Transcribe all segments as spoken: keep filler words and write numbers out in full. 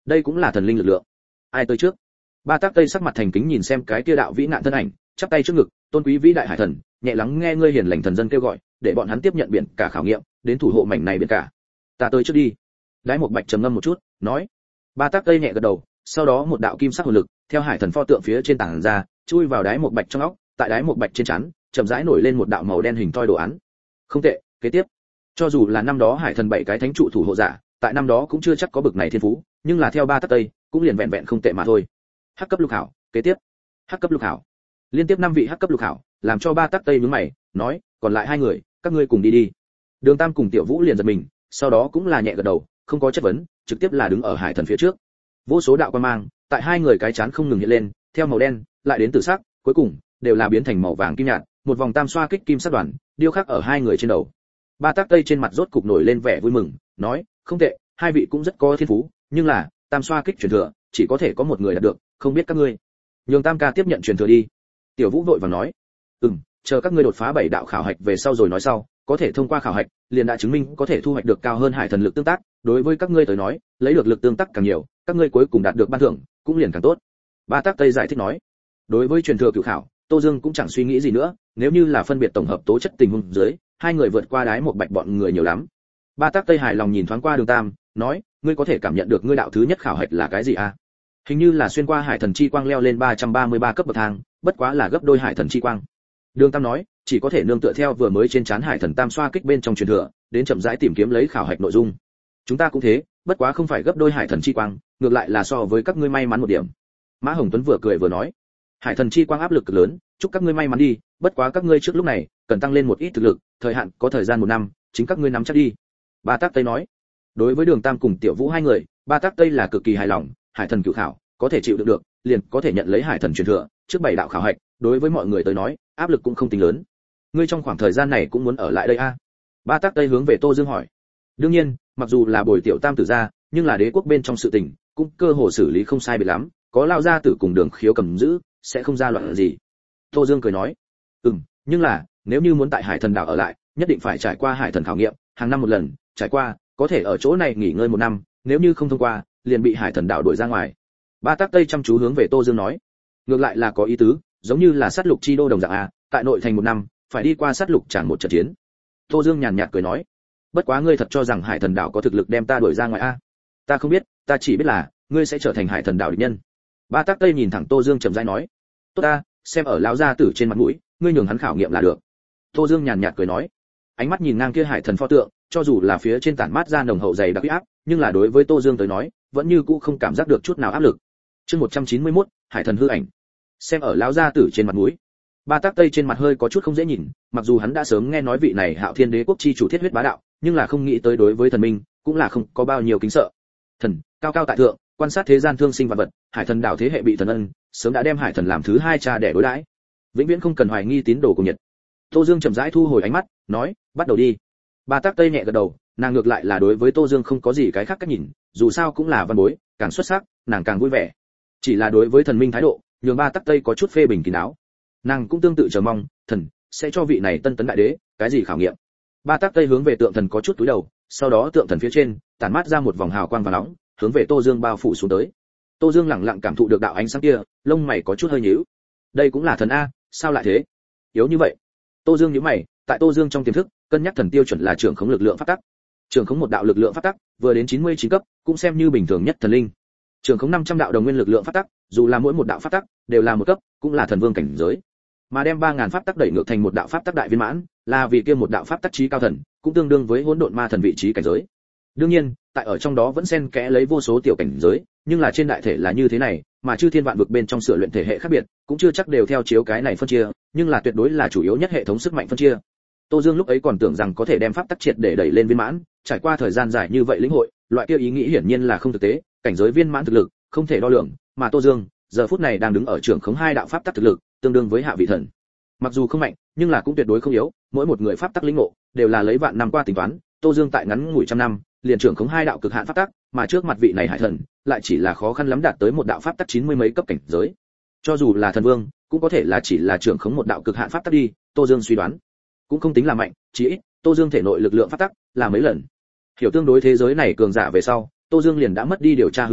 đây cũng là thần linh lực lượng. Ai tới trước? Ba Tác Tây sắc mặt thành kính nhìn xem cái kia đạo vĩ nạn thân ảnh, chắp tay trước ngực, tôn quý vĩ đại hải thần, nhẹ lắng nghe ngươi hiền lành thần dân kêu gọi, để bọn hắn tiếp nhận biển cả khảo nghiệm, đến thủ hộ mảnh này biển cả. Ta tới trước đi. Đái Một Bạch trầm ngâm một chút, nói. Ba Tác Tây nhẹ gật đầu, sau đó một đạo kim sắc hồn lực theo hải thần pho tượng phía trên tảng ra, chui vào Đái Một Bạch trong óc, tại Đái Một Bạch trên trán, chậm rãi nổi lên một đạo màu đen hình thoi đồ án. Không tệ, kế tiếp. Cho dù là năm đó hải thần bảy cái thánh trụ thủ hộ giả, tại năm đó cũng chưa chắc có bực này thiên phú, nhưng là theo Ba Tác Tây, cũng liền vẹn vẹn không tệ mà thôi. Hắc cấp lục hảo, kế tiếp. Hắc cấp lục hảo. Liên tiếp năm vị hắc cấp lục hảo, làm cho Ba Tác Tây nhướng mày, nói, còn lại hai người, các ngươi cùng đi đi. Đường Tam cùng Tiểu Vũ liền giật mình, sau đó cũng là nhẹ gật đầu, không có chất vấn, trực tiếp là đứng ở hải thần phía trước. Vô số đạo quang mang, tại hai người cái chán không ngừng hiện lên, theo màu đen, lại đến tử sắc, cuối cùng đều là biến thành màu vàng kim nhạt, một vòng tam xoa kích kim sắc đoàn, điêu khắc ở hai người trên đầu. Ba Tác Tây trên mặt rốt cục nổi lên vẻ vui mừng, nói, không tệ, hai vị cũng rất có thiên phú, nhưng là, tam xoa kích truyền thừa, chỉ có thể có một người đạt được, không biết các ngươi. Nhường Tam ca tiếp nhận truyền thừa đi. Tiểu Vũ vội vàng nói, ừm, chờ các ngươi đột phá bảy đạo khảo hạch về sau rồi nói sau, có thể thông qua khảo hạch, liền đã chứng minh có thể thu hoạch được cao hơn hải thần lực tương tác, đối với các ngươi tới nói, lấy được lực tương tác càng nhiều, các ngươi cuối cùng đạt được ban thưởng, cũng liền càng tốt. Ba Tác Tây giải thích nói, đối với truyền thừa cửu khảo, Tô Dương cũng chẳng suy nghĩ gì nữa, nếu như là phân biệt tổng hợp tố chất tình huống dưới, hai người vượt qua Đái Một Bạch bọn người nhiều lắm. Ba Tác Tây hài lòng nhìn thoáng qua Đường Tam, nói, ngươi có thể cảm nhận được ngươi đạo thứ nhất khảo hạch là cái gì à? Hình như là xuyên qua hải thần chi quang leo lên ba trăm ba mươi ba cấp bậc thang, bất quá là gấp đôi hải thần chi quang. Đường Tam nói, chỉ có thể nương tựa theo vừa mới trên trán hải thần tam xoa kích bên trong truyền thừa, đến chậm rãi tìm kiếm lấy khảo hạch nội dung. Chúng ta cũng thế, bất quá không phải gấp đôi hải thần chi quang, ngược lại là so với các ngươi may mắn một điểm. Mã Hồng Tuấn vừa cười vừa nói, hải thần chi quang áp lực cực lớn, chúc các ngươi may mắn đi, bất quá các ngươi trước lúc này cần tăng lên một ít thực lực, thời hạn có thời gian một năm, chính các ngươi nắm chắc đi. Ba Tác Tây nói. Đối với Đường Tam cùng Tiểu Vũ hai người, Ba Tác Tây là cực kỳ hài lòng, hải thần cửu khảo, có thể chịu đựng được, liền có thể nhận lấy hải thần truyền thừa, trước bảy đạo khảo hạch, đối với mọi người tới nói, áp lực cũng không tính lớn. Ngươi trong khoảng thời gian này cũng muốn ở lại đây a? À? Ba Tác Tây hướng về Tô Dương hỏi. Đương nhiên, mặc dù là bồi Tiểu Tam tử gia, nhưng là đế quốc bên trong sự tình, cũng cơ hồ xử lý không sai biệt lắm, có lao gia tử cùng Đường Khiếu cầm giữ, sẽ không ra loạn gì. Tô Dương cười nói, ừm, nhưng là nếu như muốn tại Hải Thần đảo ở lại, nhất định phải trải qua Hải Thần khảo nghiệm, hàng năm một lần, trải qua, có thể ở chỗ này nghỉ ngơi một năm, nếu như không thông qua, liền bị Hải Thần đảo đuổi ra ngoài. Ba Tác Tây chăm chú hướng về Tô Dương nói, ngược lại là có ý tứ, giống như là sát lục chi đô đồng dạng a, tại nội thành một năm, phải đi qua sát lục chẳng một trận chiến. Tô Dương nhàn nhạt cười nói, bất quá ngươi thật cho rằng Hải Thần đảo có thực lực đem ta đuổi ra ngoài a? Ta không biết, ta chỉ biết là ngươi sẽ trở thành Hải Thần đảo địch nhân. Ba Tác Tây nhìn thẳng Tô Dương chậm rãi nói, tốt ta, xem ở lão gia tử trên mặt mũi, ngươi nhường hắn khảo nghiệm là được. Tô Dương nhàn nhạt cười nói, ánh mắt nhìn ngang kia Hải Thần pho tượng, cho dù là phía trên tản mát ra nồng hậu dày đặc uy áp, nhưng là đối với Tô Dương tới nói, vẫn như cũ không cảm giác được chút nào áp lực. Chương một trăm chín mươi mốt, Hải Thần hư ảnh. Xem ở lão gia tử trên mặt mũi. Ba Tác Tây trên mặt hơi có chút không dễ nhìn, mặc dù hắn đã sớm nghe nói vị này Hạo Thiên Đế quốc chi chủ thiết huyết bá đạo, nhưng là không nghĩ tới đối với thần minh, cũng là không có bao nhiêu kính sợ. Thần, cao cao tại thượng, quan sát thế gian thương sinh vạn vật, Hải Thần đảo thế hệ bị thần ân, sớm đã đem Hải Thần làm thứ hai cha để đối đãi. Vĩnh viễn không cần hoài nghi tín đồ của Nhật. Tô Dương chậm rãi thu hồi ánh mắt, nói, bắt đầu đi. Ba Tác Tây nhẹ gật đầu, nàng ngược lại là đối với Tô Dương không có gì cái khác cách nhìn, dù sao cũng là văn bối, càng xuất sắc, nàng càng vui vẻ. Chỉ là đối với thần minh thái độ, nhường Ba Tác Tây có chút phê bình kín đáo. Nàng cũng tương tự chờ mong, thần sẽ cho vị này tân tấn đại đế, cái gì khảo nghiệm. Ba Tác Tây hướng về tượng thần có chút túi đầu, sau đó tượng thần phía trên tản mát ra một vòng hào quang vàng nóng, hướng về Tô Dương bao phủ xuống tới. Tô Dương lặng lặng cảm thụ được đạo ánh sáng kia, lông mày có chút hơi nhíu. Đây cũng là thần a, sao lại thế? Yếu như vậy. Tô Dương nhíu mày, tại Tô Dương trong tiềm thức, cân nhắc thần tiêu chuẩn là trưởng khống lực lượng pháp tắc. Trưởng khống một đạo lực lượng pháp tắc, vừa đến chín mươi chín cấp, cũng xem như bình thường nhất thần linh. Trưởng khống năm trăm đạo đồng nguyên lực lượng pháp tắc, dù là mỗi một đạo pháp tắc đều là một cấp, cũng là thần vương cảnh giới. Mà đem ba ngàn pháp tắc đẩy ngược thành một đạo pháp tắc đại viên mãn, là vì kia một đạo pháp tắc chí cao thần, cũng tương đương với hỗn độn ma thần vị trí cảnh giới. Đương nhiên, tại ở trong đó vẫn xen kẽ lấy vô số tiểu cảnh giới, nhưng là trên đại thể là như thế này, mà chư thiên vạn vực bên trong sửa luyện thể hệ khác biệt, cũng chưa chắc đều theo chiếu cái này phân chia, nhưng là tuyệt đối là chủ yếu nhất hệ thống sức mạnh phân chia. Tô Dương lúc ấy còn tưởng rằng có thể đem pháp tắc triệt để đẩy lên viên mãn, trải qua thời gian dài như vậy lĩnh hội, loại kia ý nghĩ hiển nhiên là không thực tế, cảnh giới viên mãn thực lực không thể đo lường, mà Tô Dương giờ phút này đang đứng ở trưởng khống hai đạo pháp tắc thực lực, tương đương với hạ vị thần. Mặc dù không mạnh, nhưng là cũng tuyệt đối không yếu, mỗi một người pháp tắc lĩnh ngộ đều là lấy vạn năm qua tính toán, Tô Dương tại ngắn ngủi trăm năm, liền trưởng khống hai đạo cực hạn pháp tắc, mà trước mặt vị này hải thần, lại chỉ là khó khăn lắm đạt tới một đạo pháp tắc chín mươi mấy cấp cảnh giới. Cho dù là thần vương, cũng có thể là chỉ là trưởng khống một đạo cực hạn pháp tắc đi, Tô Dương suy đoán, cũng không tính là mạnh, chỉ ít, Tô Dương thể nội lực lượng pháp tắc là mấy lần. Hiểu tương đối thế giới này cường giả về sau, Tô Dương liền đã mất đi điều tra hứng thú,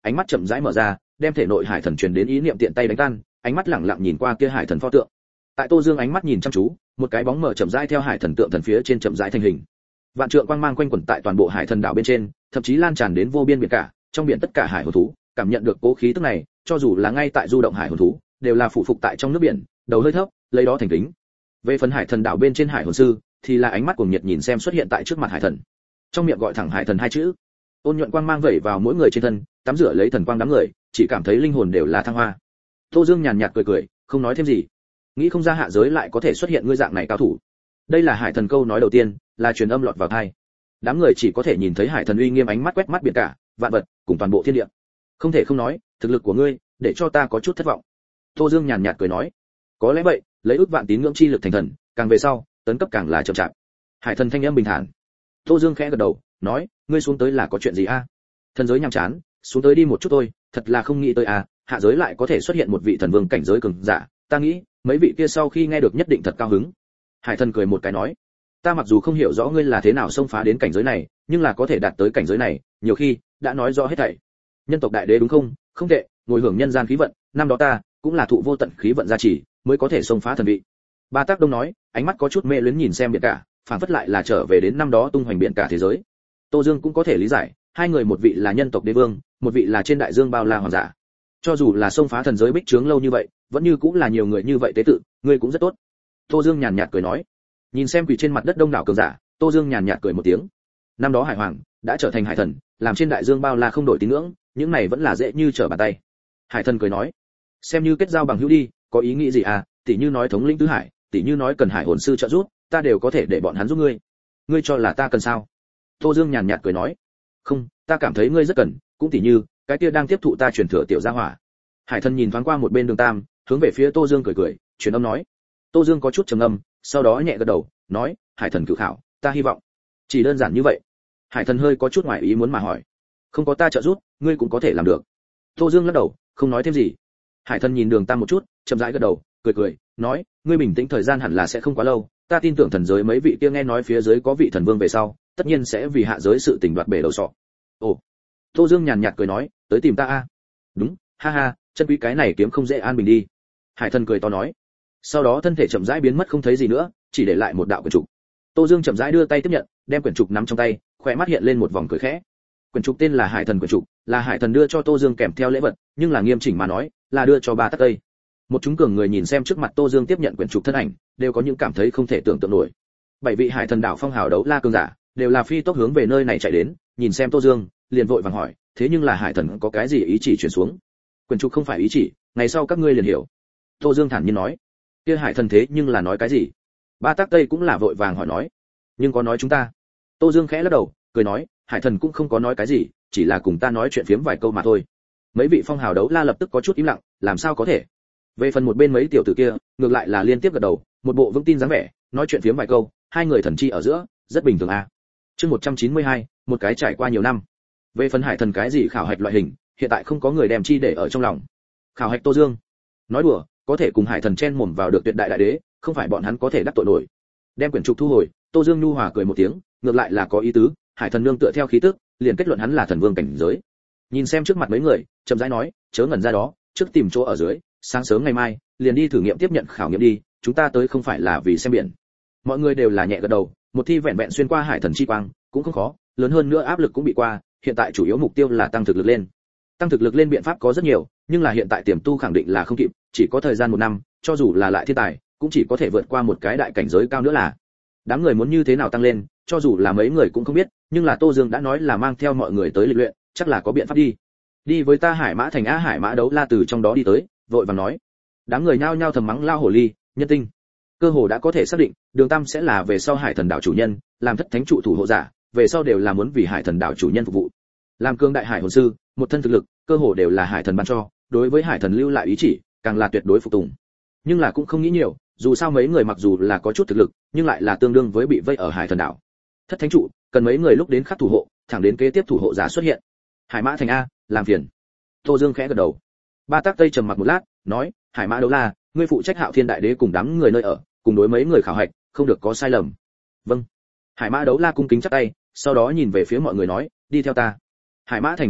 ánh mắt chậm rãi mở ra, đem thể nội hải thần truyền đến ý niệm tiện tay đánh tan, ánh mắt lẳng lặng nhìn qua kia hải thần pho tượng. Tại Tô Dương ánh mắt nhìn chăm chú, một cái bóng mờ chậm rãi theo hải thần tượng thần phía trên chậm rãi thành hình. Vạn trượng quang mang quanh quẩn tại toàn bộ hải thần đảo bên trên, thậm chí lan tràn đến vô biên biển cả, trong biển tất cả hải hồn thú, cảm nhận được cố khí tức này, cho dù là ngay tại du động hải hồn thú, đều là phụ phục tại trong nước biển, đầu hơi thấp, lấy đó thành kính. Về phần hải thần đảo bên trên hải hồn sư, thì là ánh mắt cuồng nhiệt nhìn xem xuất hiện tại trước mặt hải thần. Trong miệng gọi thẳng hải thần hai chữ. Ôn nhuận quang mang vẩy vào mỗi người trên thân, tắm rửa lấy thần quang đám người, chỉ cảm thấy linh hồn đều là thăng hoa. Tô Dương nhàn nhạt cười cười, không nói thêm gì. Nghĩ không ra hạ giới lại có thể xuất hiện ngươi dạng này cao thủ. Đây là hải thần câu nói đầu tiên, là truyền âm lọt vào tai. Đám người chỉ có thể nhìn thấy hải thần uy nghiêm ánh mắt quét mắt biển cả, vạn vật, cùng toàn bộ thiên địa. Không thể không nói, thực lực của ngươi, để cho ta có chút thất vọng. Tô Dương nhàn nhạt cười nói, có lẽ vậy, lấy ước vạn tín ngưỡng chi lực thành thần, càng về sau, tấn cấp càng là chậm chạp. Hải thần thanh âm bình thản. Tô Dương khẽ gật đầu, nói, ngươi xuống tới là có chuyện gì a? Thần giới nhàm chán, xuống tới đi một chút thôi, thật là không nghĩ tới a, hạ giới lại có thể xuất hiện một vị thần vương cảnh giới cường giả, ta nghĩ, mấy vị kia sau khi nghe được nhất định thật cao hứng. Hải thần cười một cái nói, ta mặc dù không hiểu rõ ngươi là thế nào xông phá đến cảnh giới này, nhưng là có thể đạt tới cảnh giới này, nhiều khi đã nói rõ hết thảy. Nhân tộc đại đế đúng không? Không tệ, ngồi hưởng nhân gian khí vận, năm đó ta cũng là thụ vô tận khí vận gia trì, mới có thể xông phá thần vị. Ba Tác Đông nói, ánh mắt có chút mê luyến nhìn xem biển cả, phản phất lại là trở về đến năm đó tung hoành biển cả thế giới. Tô Dương cũng có thể lý giải, hai người một vị là nhân tộc đế vương, một vị là trên đại dương bao la hoàng giả. Cho dù là xông phá thần giới bích trướng lâu như vậy, vẫn như cũng là nhiều người như vậy tế tự, ngươi cũng rất tốt. Tô Dương nhàn nhạt cười nói. Nhìn xem quỳ trên mặt đất đông đảo cường giả, Tô Dương nhàn nhạt cười một tiếng. Năm đó hải hoàng đã trở thành hải thần, làm trên đại dương bao la không đổi tín ngưỡng, những này vẫn là dễ như trở bàn tay. Hải thần cười nói, xem như kết giao bằng hữu đi, có ý nghĩ gì à, tỷ như nói thống lĩnh tứ hải, tỷ như nói cần hải hồn sư trợ giúp, ta đều có thể để bọn hắn giúp ngươi. Ngươi cho là ta cần sao? Tô Dương nhàn nhạt cười nói, không, ta cảm thấy ngươi rất cần, cũng tỷ như cái kia đang tiếp thụ ta truyền thừa tiểu gia hỏa. Hải thần nhìn thoáng qua một bên Đường Tam, hướng về phía Tô Dương cười cười, truyền âm nói. Tô Dương có chút trầm ngâm, sau đó nhẹ gật đầu, nói, hải thần cửu khảo, ta hy vọng. Chỉ đơn giản như vậy. Hải thần hơi có chút ngoài ý muốn mà hỏi, không có ta trợ giúp, ngươi cũng có thể làm được. Tô Dương lắc đầu, không nói thêm gì. Hải thần nhìn Đường Tam một chút, chậm rãi gật đầu, cười cười, nói, ngươi bình tĩnh thời gian hẳn là sẽ không quá lâu, ta tin tưởng thần giới mấy vị kia nghe nói phía dưới có vị thần vương về sau, tất nhiên sẽ vì hạ giới sự tình đoạt bể đầu sọ. Ồ. Tô Dương nhàn nhạt cười nói, tới tìm ta a? Đúng, ha ha, chân quý cái này kiếm không dễ an bình đi. Hải thần cười to nói. Sau đó thân thể chậm rãi biến mất không thấy gì nữa, chỉ để lại một đạo quyển trục. Tô Dương chậm rãi đưa tay tiếp nhận, đem quyển trục nắm trong tay, khóe mắt hiện lên một vòng cười khẽ. Quyển trục tên là Hải thần quyển trục, là Hải thần đưa cho Tô Dương kèm theo lễ vật, nhưng là nghiêm chỉnh mà nói, là đưa cho Ba Tắc Tây. Một chúng cường người nhìn xem trước mặt Tô Dương tiếp nhận quyển trục thân ảnh, đều có những cảm thấy không thể tưởng tượng nổi. Bảy vị Hải thần đảo phong hào đấu la cường giả, đều là phi tốc hướng về nơi này chạy đến, nhìn xem Tô Dương, liền vội vàng hỏi, thế nhưng là Hải thần có cái gì ý chỉ truyền xuống? Quyển trục không phải ý chỉ, ngày sau các ngươi liền hiểu. Tô Dương thản nhiên nói. Kia Hải thần thế nhưng là nói cái gì? Ba Tắc Tây cũng là vội vàng hỏi nói. Nhưng có nói chúng ta? Tô Dương khẽ lắc đầu, cười nói, Hải thần cũng không có nói cái gì, chỉ là cùng ta nói chuyện phiếm vài câu mà thôi. Mấy vị phong hào đấu la lập tức có chút im lặng, làm sao có thể? Về phần một bên mấy tiểu tử kia, ngược lại là liên tiếp gật đầu, một bộ vững tin dáng vẻ, nói chuyện phiếm vài câu, hai người thần chi ở giữa, rất bình thường a. À. Chương một trăm chín mươi hai, một cái trải qua nhiều năm. Về phần Hải thần cái gì khảo hạch loại hình, hiện tại không có người đem chi để ở trong lòng. Khảo hạch Tô Dương. Nói đùa, có thể cùng Hải thần chen mồm vào được tuyệt đại đại đế, không phải bọn hắn có thể đắc tội nổi. Đem quyển trục thu hồi, Tô Dương nhu hòa cười một tiếng, ngược lại là có ý tứ, Hải thần nương tựa theo khí tức, liền kết luận hắn là thần vương cảnh giới. Nhìn xem trước mặt mấy người, chậm rãi nói, chớ ngẩn ra đó, trước tìm chỗ ở dưới, sáng sớm ngày mai, liền đi thử nghiệm tiếp nhận khảo nghiệm đi, chúng ta tới không phải là vì xem biển. Mọi người đều là nhẹ gật đầu, một thi vẹn vẹn xuyên qua Hải thần chi quang, cũng không khó, lớn hơn nữa áp lực cũng bị qua, hiện tại chủ yếu mục tiêu là tăng thực lực lên. Tăng thực lực lên biện pháp có rất nhiều, nhưng là hiện tại tiềm tu khẳng định là không kịp, chỉ có thời gian một năm, cho dù là lại thiên tài, cũng chỉ có thể vượt qua một cái đại cảnh giới cao nữa là. Đám người muốn như thế nào tăng lên, cho dù là mấy người cũng không biết, nhưng là Tô Dương đã nói là mang theo mọi người tới lịch luyện, chắc là có biện pháp đi. Đi với ta Hải Mã thành á. Hải Mã đấu la từ trong đó đi tới, vội vàng nói. Đám người nhao nhao thầm mắng lao hồ ly, nhân tinh. Cơ hồ đã có thể xác định, Đường Tam sẽ là về sau Hải thần đảo chủ nhân, làm thất thánh trụ thủ hộ giả, về sau đều là muốn vì Hải thần đảo chủ nhân phục vụ. Làm cương đại hải hồn sư, một thân thực lực, cơ hồ đều là Hải thần ban cho, đối với Hải thần lưu lại ý chỉ, càng là tuyệt đối phục tùng. Nhưng là cũng không nghĩ nhiều, dù sao mấy người mặc dù là có chút thực lực, nhưng lại là tương đương với bị vây ở Hải thần đảo. Thất thánh trụ, cần mấy người lúc đến khắc thủ hộ, thẳng đến kế tiếp thủ hộ giả xuất hiện. Hải Mã thành a, làm phiền. Tô Dương khẽ gật đầu. Ba Tắc Tây trầm mặc một lát, nói, Hải Mã đấu la, ngươi phụ trách Hạo Thiên đại đế cùng đám người nơi ở, cùng đối mấy người khảo hạch, không được có sai lầm. Vâng. Hải Mã đấu la cung kính chắp tay, sau đó nhìn về phía mọi người nói, đi theo ta. Hải Mã thành không lớn,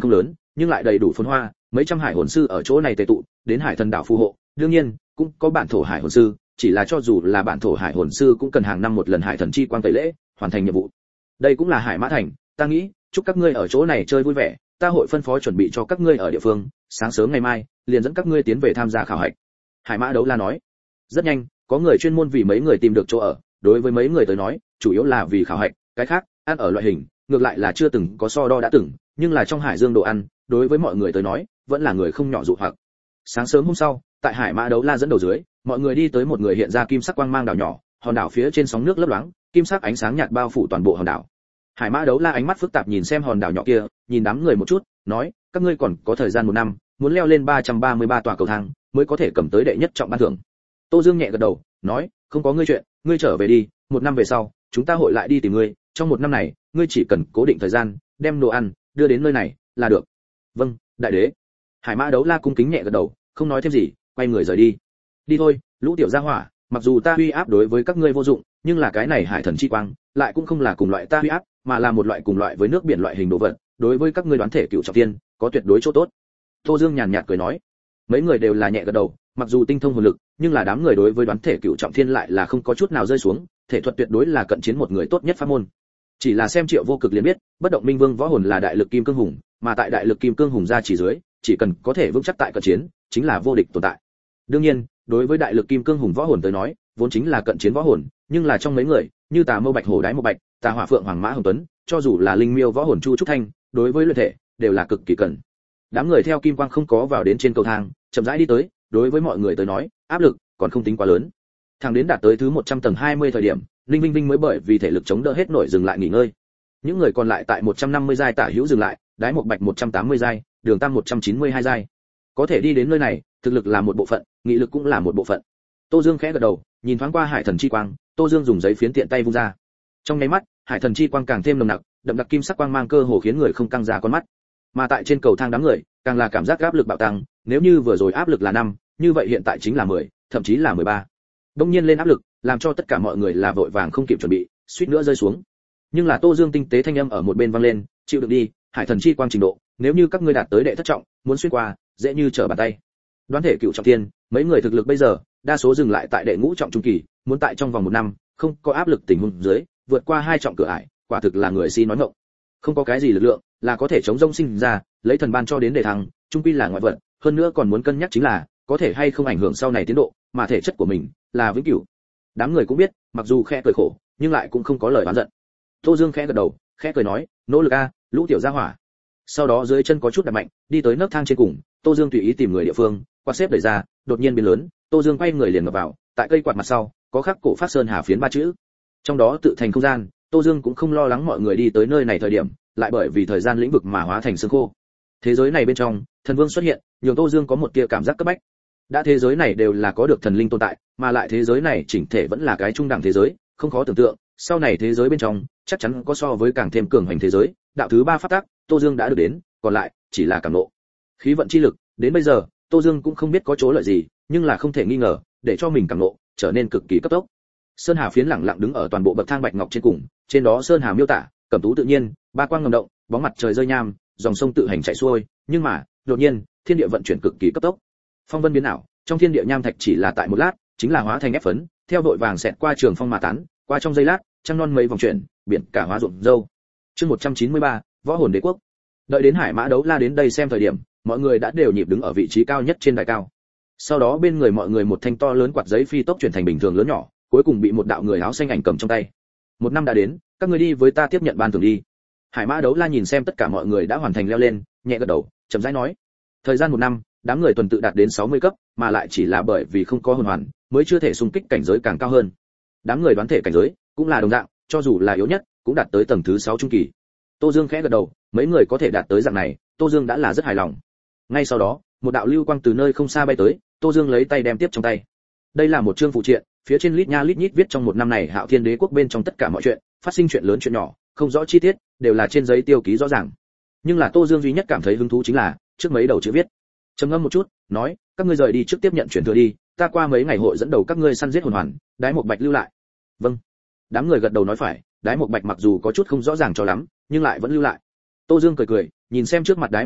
nhưng lại đầy đủ phồn hoa, mấy trăm hải hồn sư ở chỗ này tề tụ, đến hải thần đảo phù hộ, đương nhiên cũng có bản thổ hải hồn sư, chỉ là cho dù là bản thổ hải hồn sư cũng cần hàng năm một lần hải thần chi quang tẩy lễ, hoàn thành nhiệm vụ. Đây cũng là Hải Mã Thành, ta nghĩ, chúc các ngươi ở chỗ này chơi vui vẻ, ta hội phân phó chuẩn bị cho các ngươi ở địa phương, sáng sớm ngày mai, liền dẫn các ngươi tiến về tham gia khảo hạch. Hải Mã Đấu La nói. Rất nhanh, có người chuyên môn vì mấy người tìm được chỗ ở, đối với mấy người tới nói, chủ yếu là vì khảo hạch, cái khác, ăn ở loại hình, ngược lại là chưa từng có so đo đã từng, nhưng là trong Hải Dương đồ ăn, đối với mọi người tới nói, vẫn là người không nhỏ dụ hoặc. Sáng sớm hôm sau, tại Hải Mã Đấu La dẫn đầu dưới, mọi người đi tới một người hiện ra kim sắc quang mang đảo nhỏ, hòn đảo phía trên sóng nước lấp loáng, kim sắc ánh sáng nhạt bao phủ toàn bộ hòn đảo. Hải Mã Đấu La ánh mắt phức tạp nhìn xem hòn đảo nhỏ kia, nhìn đám người một chút, nói, các ngươi còn có thời gian một năm, muốn leo lên ba trăm ba mươi ba tòa cầu thang, mới có thể cầm tới đệ nhất trọng ban thưởng. Tô Dương nhẹ gật đầu, nói, không có ngươi chuyện, ngươi trở về đi, một năm về sau, chúng ta hội lại đi tìm ngươi, trong một năm này, ngươi chỉ cần cố định thời gian, đem đồ ăn đưa đến nơi này là được. Vâng, đại đế. Hải Mã Đấu La cung kính nhẹ gật đầu, không nói thêm gì, quay người rời đi. Đi thôi, lũ tiểu gia hỏa, mặc dù ta uy áp đối với các ngươi vô dụng, nhưng là cái này hải thần chi quang, lại cũng không là cùng loại ta uy áp, mà là một loại cùng loại với nước biển loại hình đồ vật, đối với các ngươi đoán thể cựu trọng thiên, có tuyệt đối chỗ tốt. Tô Dương nhàn nhạt cười nói. Mấy người đều là nhẹ gật đầu, mặc dù tinh thông hồn lực, nhưng là đám người đối với đoán thể cựu trọng thiên lại là không có chút nào rơi xuống, thể thuật tuyệt đối là cận chiến một người tốt nhất pháp môn. Chỉ là xem Triệu Vô Cực liền biết, bất động minh vương võ hồn là đại lực kim cương hùng, mà tại đại lực kim cương hùng ra chỉ dưới, chỉ cần có thể vững chắc tại cận chiến, chính là vô địch tồn tại. Đương nhiên, đối với đại lực kim cương hùng võ hồn tới nói, vốn chính là cận chiến võ hồn, nhưng là trong mấy người, như Tà Mâu Bạch Hổ Đái Một Bạch, Tà Hỏa Phượng Hoàng Mã Hồng Tuấn, cho dù là linh miêu võ hồn Chu Trúc Thanh, đối với luyện thể đều là cực kỳ cần. Đám người theo kim quang không có vào đến trên cầu thang, chậm rãi đi tới, đối với mọi người tới nói, áp lực còn không tính quá lớn. Thằng đến đạt tới thứ một trăm tầng hai mươi thời điểm, Linh Vinh Vinh mới bởi vì thể lực chống đỡ hết nổi dừng lại nghỉ ngơi. Những người còn lại tại một trăm năm mươi giai tả hữu dừng lại, Đái Một Bạch một trăm tám mươi giai, Đường Tam một trăm chín mươi hai giai. Có thể đi đến nơi này, thực lực là một bộ phận, nghị lực cũng là một bộ phận. Tô Dương khẽ gật đầu, nhìn thoáng qua hải thần chi quang, Tô Dương dùng giấy phiến tiện tay vung ra. Trong nháy mắt, hải thần chi quang càng thêm nồng nặc, đậm đặc kim sắc quang mang cơ hồ khiến người không căng ra con mắt. Mà tại trên cầu thang đám người, càng là cảm giác áp lực bạo tăng, nếu như vừa rồi áp lực là năm, như vậy hiện tại chính là mười, thậm chí là mười ba. Đông nhiên lên áp lực, làm cho tất cả mọi người là vội vàng không kịp chuẩn bị, suýt nữa rơi xuống. Nhưng là Tô Dương tinh tế thanh âm ở một bên vang lên, chịu đựng đi, hải thần chi quang trình độ, nếu như các ngươi đạt tới đệ thất trọng, muốn xuyên qua, dễ như trở bàn tay. Đoán thể cựu trọng thiên, mấy người thực lực bây giờ, đa số dừng lại tại đệ ngũ trọng trung kỳ, muốn tại trong vòng một năm, không có áp lực tình huống dưới, vượt qua hai trọng cửa ải, quả thực là người si nói ngọng. Không có cái gì lực lượng, là có thể chống rông sinh ra, lấy thần ban cho đến để thăng, trung quy là ngoại vật, hơn nữa còn muốn cân nhắc chính là, có thể hay không ảnh hưởng sau này tiến độ, mà thể chất của mình là vĩnh cửu. Đám người cũng biết, mặc dù khẽ cười khổ, nhưng lại cũng không có lời oán giận. Tô Dương khẽ gật đầu, khẽ cười nói, nỗ lực a, lũ tiểu gia hỏa. Sau đó dưới chân có chút đạp mạnh, đi tới nấc thang trên cùng, Tô Dương tùy ý tìm người địa phương, quạt xếp đẩy ra, đột nhiên biến lớn, Tô Dương quay người liền ngập vào, tại cây quạt mặt sau, có khắc cổ phát sơn hà phiến ba chữ. Trong đó tự thành không gian, Tô Dương cũng không lo lắng mọi người đi tới nơi này thời điểm, lại bởi vì thời gian lĩnh vực mà hóa thành xương khô. Thế giới này bên trong, thần vương xuất hiện, nhường Tô Dương có một tia cảm giác cấp bách. Đã thế giới này đều là có được thần linh tồn tại, mà lại thế giới này chỉnh thể vẫn là cái trung đẳng thế giới, không khó tưởng tượng, sau này thế giới bên trong, chắc chắn có so với càng thêm cường hành thế giới, đạo thứ ba pháp tắc, Tô Dương đã được đến, còn lại chỉ là cảm ngộ. Khí vận chi lực, đến bây giờ, Tô Dương cũng không biết có chỗ lợi gì, nhưng là không thể nghi ngờ, để cho mình cảm ngộ trở nên cực kỳ cấp tốc. Sơn Hà phiến lẳng lặng đứng ở toàn bộ bậc thang bạch ngọc trên cùng, trên đó sơn hà miêu tả, cẩm tú tự nhiên, ba quang ngầm động, bóng mặt trời rơi nham, dòng sông tự hành chảy xuôi, nhưng mà, đột nhiên, thiên địa vận chuyển cực kỳ cấp tốc. Phong vân biến ảo, trong thiên địa nham thạch chỉ là tại một lát, chính là hóa thành ép phấn, theo đội vàng xẹt qua trường phong mà tán, qua trong giây lát, trăng non mấy vòng chuyển, biển cả hóa ruộng dâu. Chương một trăm chín mươi ba, Võ hồn đế quốc. Đợi đến Hải Mã Đấu La đến đây xem thời điểm, mọi người đã đều nhịp đứng ở vị trí cao nhất trên đài cao. Sau đó bên người mọi người một thanh to lớn quạt giấy phi tốc chuyển thành bình thường lớn nhỏ, cuối cùng bị một đạo người áo xanh ảnh cầm trong tay. Một năm đã đến, các ngươi đi với ta tiếp nhận ban thưởng đi. Hải Mã Đấu La nhìn xem tất cả mọi người đã hoàn thành leo lên, nhẹ gật đầu, chậm rãi nói. Thời gian một năm, đám người tuần tự đạt đến sáu mươi cấp, mà lại chỉ là bởi vì không có hồn hoàn, mới chưa thể xung kích cảnh giới càng cao hơn. Đám người đoán thể cảnh giới cũng là đồng dạng, cho dù là yếu nhất, cũng đạt tới tầng thứ sáu trung kỳ. Tô Dương khẽ gật đầu, mấy người có thể đạt tới dạng này, Tô Dương đã là rất hài lòng. Ngay sau đó, một đạo lưu quang từ nơi không xa bay tới, Tô Dương lấy tay đem tiếp trong tay. Đây là một chương phụ triện, phía trên lít nha lít nhít viết trong một năm này Hạo Thiên Đế quốc bên trong tất cả mọi chuyện, phát sinh chuyện lớn chuyện nhỏ, không rõ chi tiết, đều là trên giấy tiêu ký rõ ràng. Nhưng là Tô Dương duy nhất cảm thấy hứng thú chính là trước mấy đầu chữ viết. Trầm ngâm một chút, nói, các ngươi rời đi trước tiếp nhận chuyển thừa đi, ta qua mấy ngày hội dẫn đầu các ngươi săn giết hồn hoàn, Đái Một Bạch lưu lại. Vâng. Đám người gật đầu nói phải, Đái Một Bạch mặc dù có chút không rõ ràng cho lắm, nhưng lại vẫn lưu lại. Tô Dương cười cười, nhìn xem trước mặt Đái Một Bạch,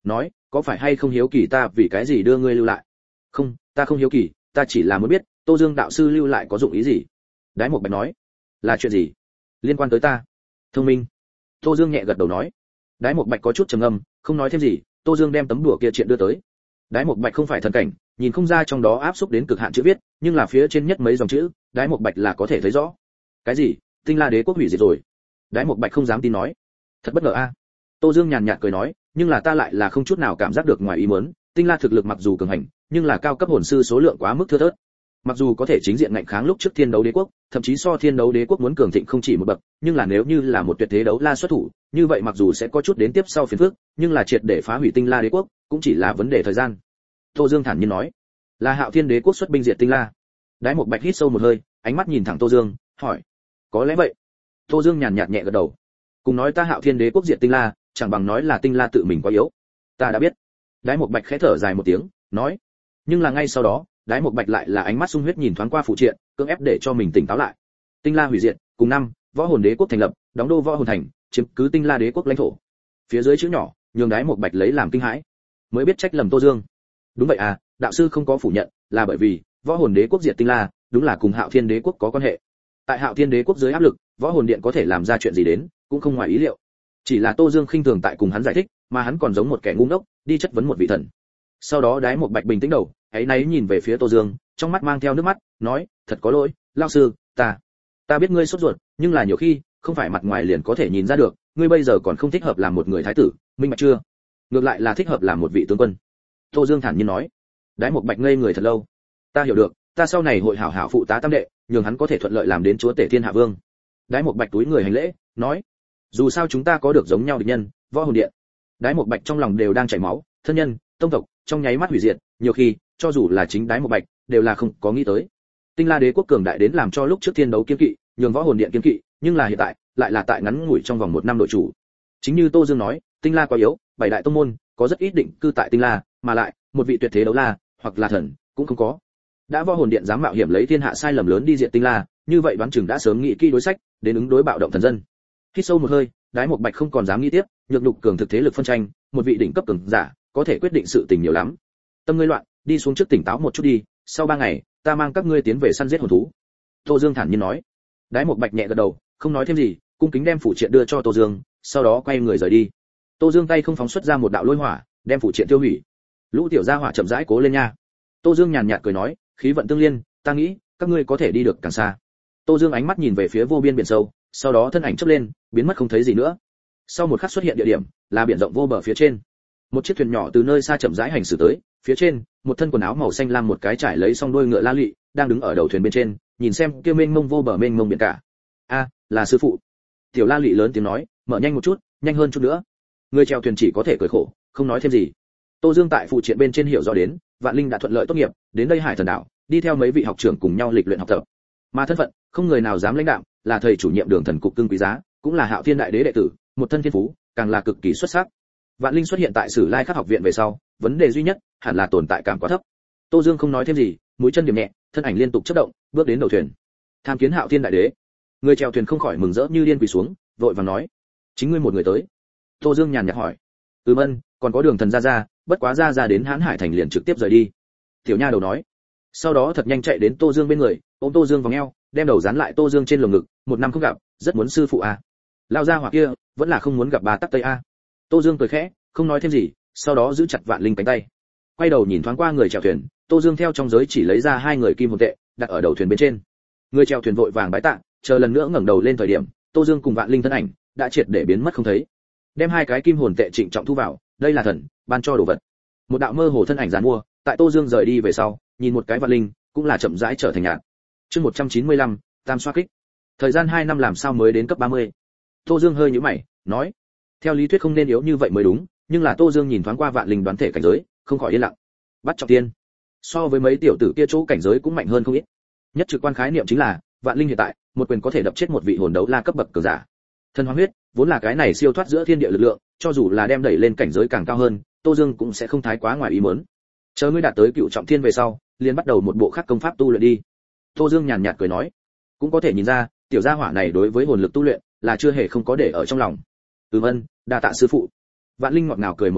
nói, có phải hay không hiếu kỳ ta vì cái gì đưa ngươi lưu lại? Không, ta không hiếu kỳ, ta chỉ là muốn biết, Tô Dương đạo sư lưu lại có dụng ý gì? Đái Mộc Bạch nói. Là chuyện gì? Liên quan tới ta. Thông minh. Tô Dương nhẹ gật đầu nói. Đái Mộc Bạch có chút trầm ngâm, không nói thêm gì. Tô Dương đem tấm đùa kia triện đưa tới. Đái Mộc Bạch không phải thần cảnh, nhìn không ra trong đó áp xúc đến cực hạn chữ viết, nhưng là phía trên nhất mấy dòng chữ, Đái Mộc Bạch là có thể thấy rõ. Cái gì? Tinh La Đế quốc hủy diệt rồi? Đái Mộc Bạch không dám tin nói. Thật bất ngờ a. Tô Dương nhàn nhạt cười nói, nhưng là ta lại là không chút nào cảm giác được ngoài ý muốn, Tinh La thực lực mặc dù cường hành, nhưng là cao cấp hồn sư số lượng quá mức thưa thớt. Mặc dù có thể chính diện ngạnh kháng lúc trước Thiên Đấu Đế quốc, thậm chí so Thiên Đấu Đế quốc muốn cường thịnh không chỉ một bậc, nhưng là nếu như là một tuyệt thế đấu la xuất thủ, như vậy mặc dù sẽ có chút đến tiếp sau phiền phức, nhưng là triệt để phá hủy Tinh La Đế quốc, cũng chỉ là vấn đề thời gian. Tô Dương thản nhiên nói, là Hạo Thiên Đế quốc xuất binh diệt Tinh La. Đái Mộc Bạch hít sâu một hơi, ánh mắt nhìn thẳng Tô Dương, hỏi, có lẽ vậy. Tô Dương nhàn nhạt nhẹ gật đầu. Cùng nói ta Hạo Thiên Đế quốc diệt Tinh La, chẳng bằng nói là Tinh La tự mình quá yếu. Ta đã biết. Đái Mộc Bạch khẽ thở dài một tiếng, nói, nhưng là ngay sau đó, Đái Mộc Bạch lại là ánh mắt sung huyết nhìn thoáng qua phụ triện, cưỡng ép để cho mình tỉnh táo lại. Tinh La hủy diệt, cùng năm, Võ Hồn Đế quốc thành lập, đóng đô Võ Hồn thành, chiếm cứ Tinh La Đế quốc lãnh thổ. Phía dưới chữ nhỏ, nhường Đái Mộc Bạch lấy làm kinh hãi, mới biết trách lầm Tô Dương. Đúng vậy à, đạo sư không có phủ nhận, là bởi vì Võ Hồn Đế quốc diệt Tinh La, đúng là cùng Hạo Thiên Đế quốc có quan hệ. Tại Hạo Thiên Đế quốc dưới áp lực, Võ Hồn Điện có thể làm ra chuyện gì đến, cũng không ngoài ý liệu. Chỉ là Tô Dương khinh thường tại cùng hắn giải thích, mà hắn còn giống một kẻ ngu ngốc, đi chất vấn một vị thần. Sau đó Đái Mộc Bạch bình tĩnh đầu, ấy náy nhìn về phía Tô Dương, trong mắt mang theo nước mắt, nói, thật có lỗi, lão sư, ta, ta biết ngươi sốt ruột, nhưng là nhiều khi, không phải mặt ngoài liền có thể nhìn ra được, ngươi bây giờ còn không thích hợp làm một người thái tử, minh bạch chưa? Ngược lại là thích hợp làm một vị tướng quân. Tô Dương thản nhiên nói. Đái Mộc Bạch ngây người thật lâu. Ta hiểu được, ta sau này hội hảo hảo phụ tá tam đệ, nhường hắn có thể thuận lợi làm đến chúa tể thiên hạ vương. Đái Mộc Bạch túi người hành lễ, nói, dù sao chúng ta có được giống nhau địch nhân, Võ Hồn Điện. Đái Mộc Bạch trong lòng đều đang chảy máu, thân nhân, tông tộc, trong nháy mắt hủy diệt, nhiều khi, cho dù là chính Đái Mộc Bạch, đều là không có nghĩ tới. Tinh La Đế quốc cường đại đến làm cho lúc trước thiên đấu kiên kỵ, nhường Võ Hồn Điện kiên kỵ, nhưng là hiện tại, lại là tại ngắn ngủi trong vòng một năm đội chủ. Chính như Tô Dương nói, Tinh La quá yếu, bảy đại tông môn có rất ít định cư tại Tinh La, mà lại, một vị tuyệt thế đấu la, hoặc là thần, cũng không có. Đã Võ Hồn Điện dám mạo hiểm lấy thiên hạ sai lầm lớn đi diệt Tinh La, như vậy đoán chừng đã sớm nghĩ kỹ đối sách, đến ứng đối bạo động thần dân. Hít sâu một hơi, Đái Mộc Bạch không còn dám nghĩ tiếp, nhược nhục cường thực thế lực phân tranh, một vị đỉnh cấp cường giả, có thể quyết định sự tình nhiều lắm. Tâm ngươi loạn, đi xuống trước tỉnh táo một chút đi, sau ba ngày, ta mang các ngươi tiến về săn giết hồn thú. Tô Dương thản nhiên nói. Đái Mộc Bạch nhẹ gật đầu, không nói thêm gì, cung kính đem phụ triện đưa cho Tô Dương, sau đó quay người rời đi. Tô Dương tay không phóng xuất ra một đạo lôi hỏa, đem phụ triện tiêu hủy. Lũ tiểu gia hỏa chậm rãi cố lên nha. Tô Dương nhàn nhạt cười nói, khí vận tương liên, ta nghĩ các ngươi có thể đi được càng xa. Tô Dương ánh mắt nhìn về phía vô biên biển sâu, sau đó thân ảnh chớp lên, biến mất không thấy gì nữa. Sau một khắc xuất hiện địa điểm là biển rộng vô bờ phía trên. Một chiếc thuyền nhỏ từ nơi xa chậm rãi hành xử tới, phía trên, một thân quần áo màu xanh lam một cái trải lấy song đuôi ngựa la lụy, đang đứng ở đầu thuyền bên trên, nhìn xem kia mênh mông vô bờ mênh mông biển cả. A, là sư phụ. Tiểu la lụy lớn tiếng nói, mở nhanh một chút, nhanh hơn chút nữa. Người chèo thuyền chỉ có thể cười khổ, không nói thêm gì. Tô Dương tại phụ triện bên trên hiểu rõ đến, Vạn Linh đã thuận lợi tốt nghiệp, đến đây Hải Thần đảo, đi theo mấy vị học trưởng cùng nhau lịch luyện học tập. Mà thân phận, không người nào dám lãnh đạo, là thầy chủ nhiệm Đường Thần cục cưng quý giá, cũng là Hạo Thiên đại đế đệ tử, một thân thiên phú, càng là cực kỳ xuất sắc. Vạn Linh xuất hiện tại Sử Lai Khắc học viện về sau, vấn đề duy nhất hẳn là tồn tại cảm quá thấp. Tô Dương không nói thêm gì, mũi chân điểm nhẹ, thân ảnh liên tục chớp động, bước đến đầu thuyền. Tham kiến Hạo Thiên đại đế. Người chèo thuyền không khỏi mừng rỡ như điên quỳ xuống, vội vàng nói: "Chính ngươi một người tới?" Tô Dương nhàn nhạt hỏi: "Ừm ân, còn có Đường Thần gia gia, bất quá gia gia đến Hán Hải thành liền trực tiếp rời đi." Tiểu nha đầu nói. Sau đó thật nhanh chạy đến Tô Dương bên người, ôm Tô Dương vòng eo, đem đầu dán lại Tô Dương trên lồng ngực, một năm không gặp, rất muốn sư phụ à. Lao ra hỏa kia, vẫn là không muốn gặp bà tắc tây a. Tô Dương cười khẽ, không nói thêm gì, sau đó giữ chặt Vạn Linh cánh tay. Quay đầu nhìn thoáng qua người chèo thuyền, Tô Dương theo trong giới chỉ lấy ra hai người kim hồn tệ, đặt ở đầu thuyền bên trên. Người chèo thuyền vội vàng bái tạ, chờ lần nữa ngẩng đầu lên thời điểm, Tô Dương cùng Vạn Linh thân ảnh đã triệt để biến mất không thấy. Đem hai cái kim hồn tệ trịnh trọng thu vào, đây là thần ban cho đồ vật. Một đạo mơ hồ thân ảnh giàn mua, tại Tô Dương rời đi về sau, nhìn một cái Vạn Linh, cũng là chậm rãi trở thành nhạt. Chương một trăm chín mươi lăm, Tam xoa kích. Thời gian hai năm làm sao mới đến cấp ba mươi? Tô Dương hơi nhíu mày, nói: "Theo lý thuyết không nên yếu như vậy mới đúng, nhưng là Tô Dương nhìn thoáng qua Vạn Linh đoán thể cảnh giới, không khỏi yên lặng. Bắt trọng tiên, so với mấy tiểu tử kia chỗ cảnh giới cũng mạnh hơn không ít. Nhất trực quan khái niệm chính là, Vạn Linh hiện tại, một quyền có thể đập chết một vị hồn đấu la cấp bậc cường giả. Thần hóa huyết, vốn là cái này siêu thoát giữa thiên địa lực lượng, cho dù là đem đẩy lên cảnh giới càng cao hơn, Tô Dương cũng sẽ không thái quá ngoài ý muốn. Chờ ngươi đạt tới cựu trọng thiên về sau, liền bắt đầu một bộ khác công pháp tu luyện đi." Tô Dương nhàn nhạt cười nói, cũng có thể nhìn ra, tiểu gia hỏa này đối với hồn lực tu luyện là chưa hề không có để ở trong lòng. "Ừm ân, đa tạ sư phụ." Vạn Linh ngọt ngào cười một tiếng,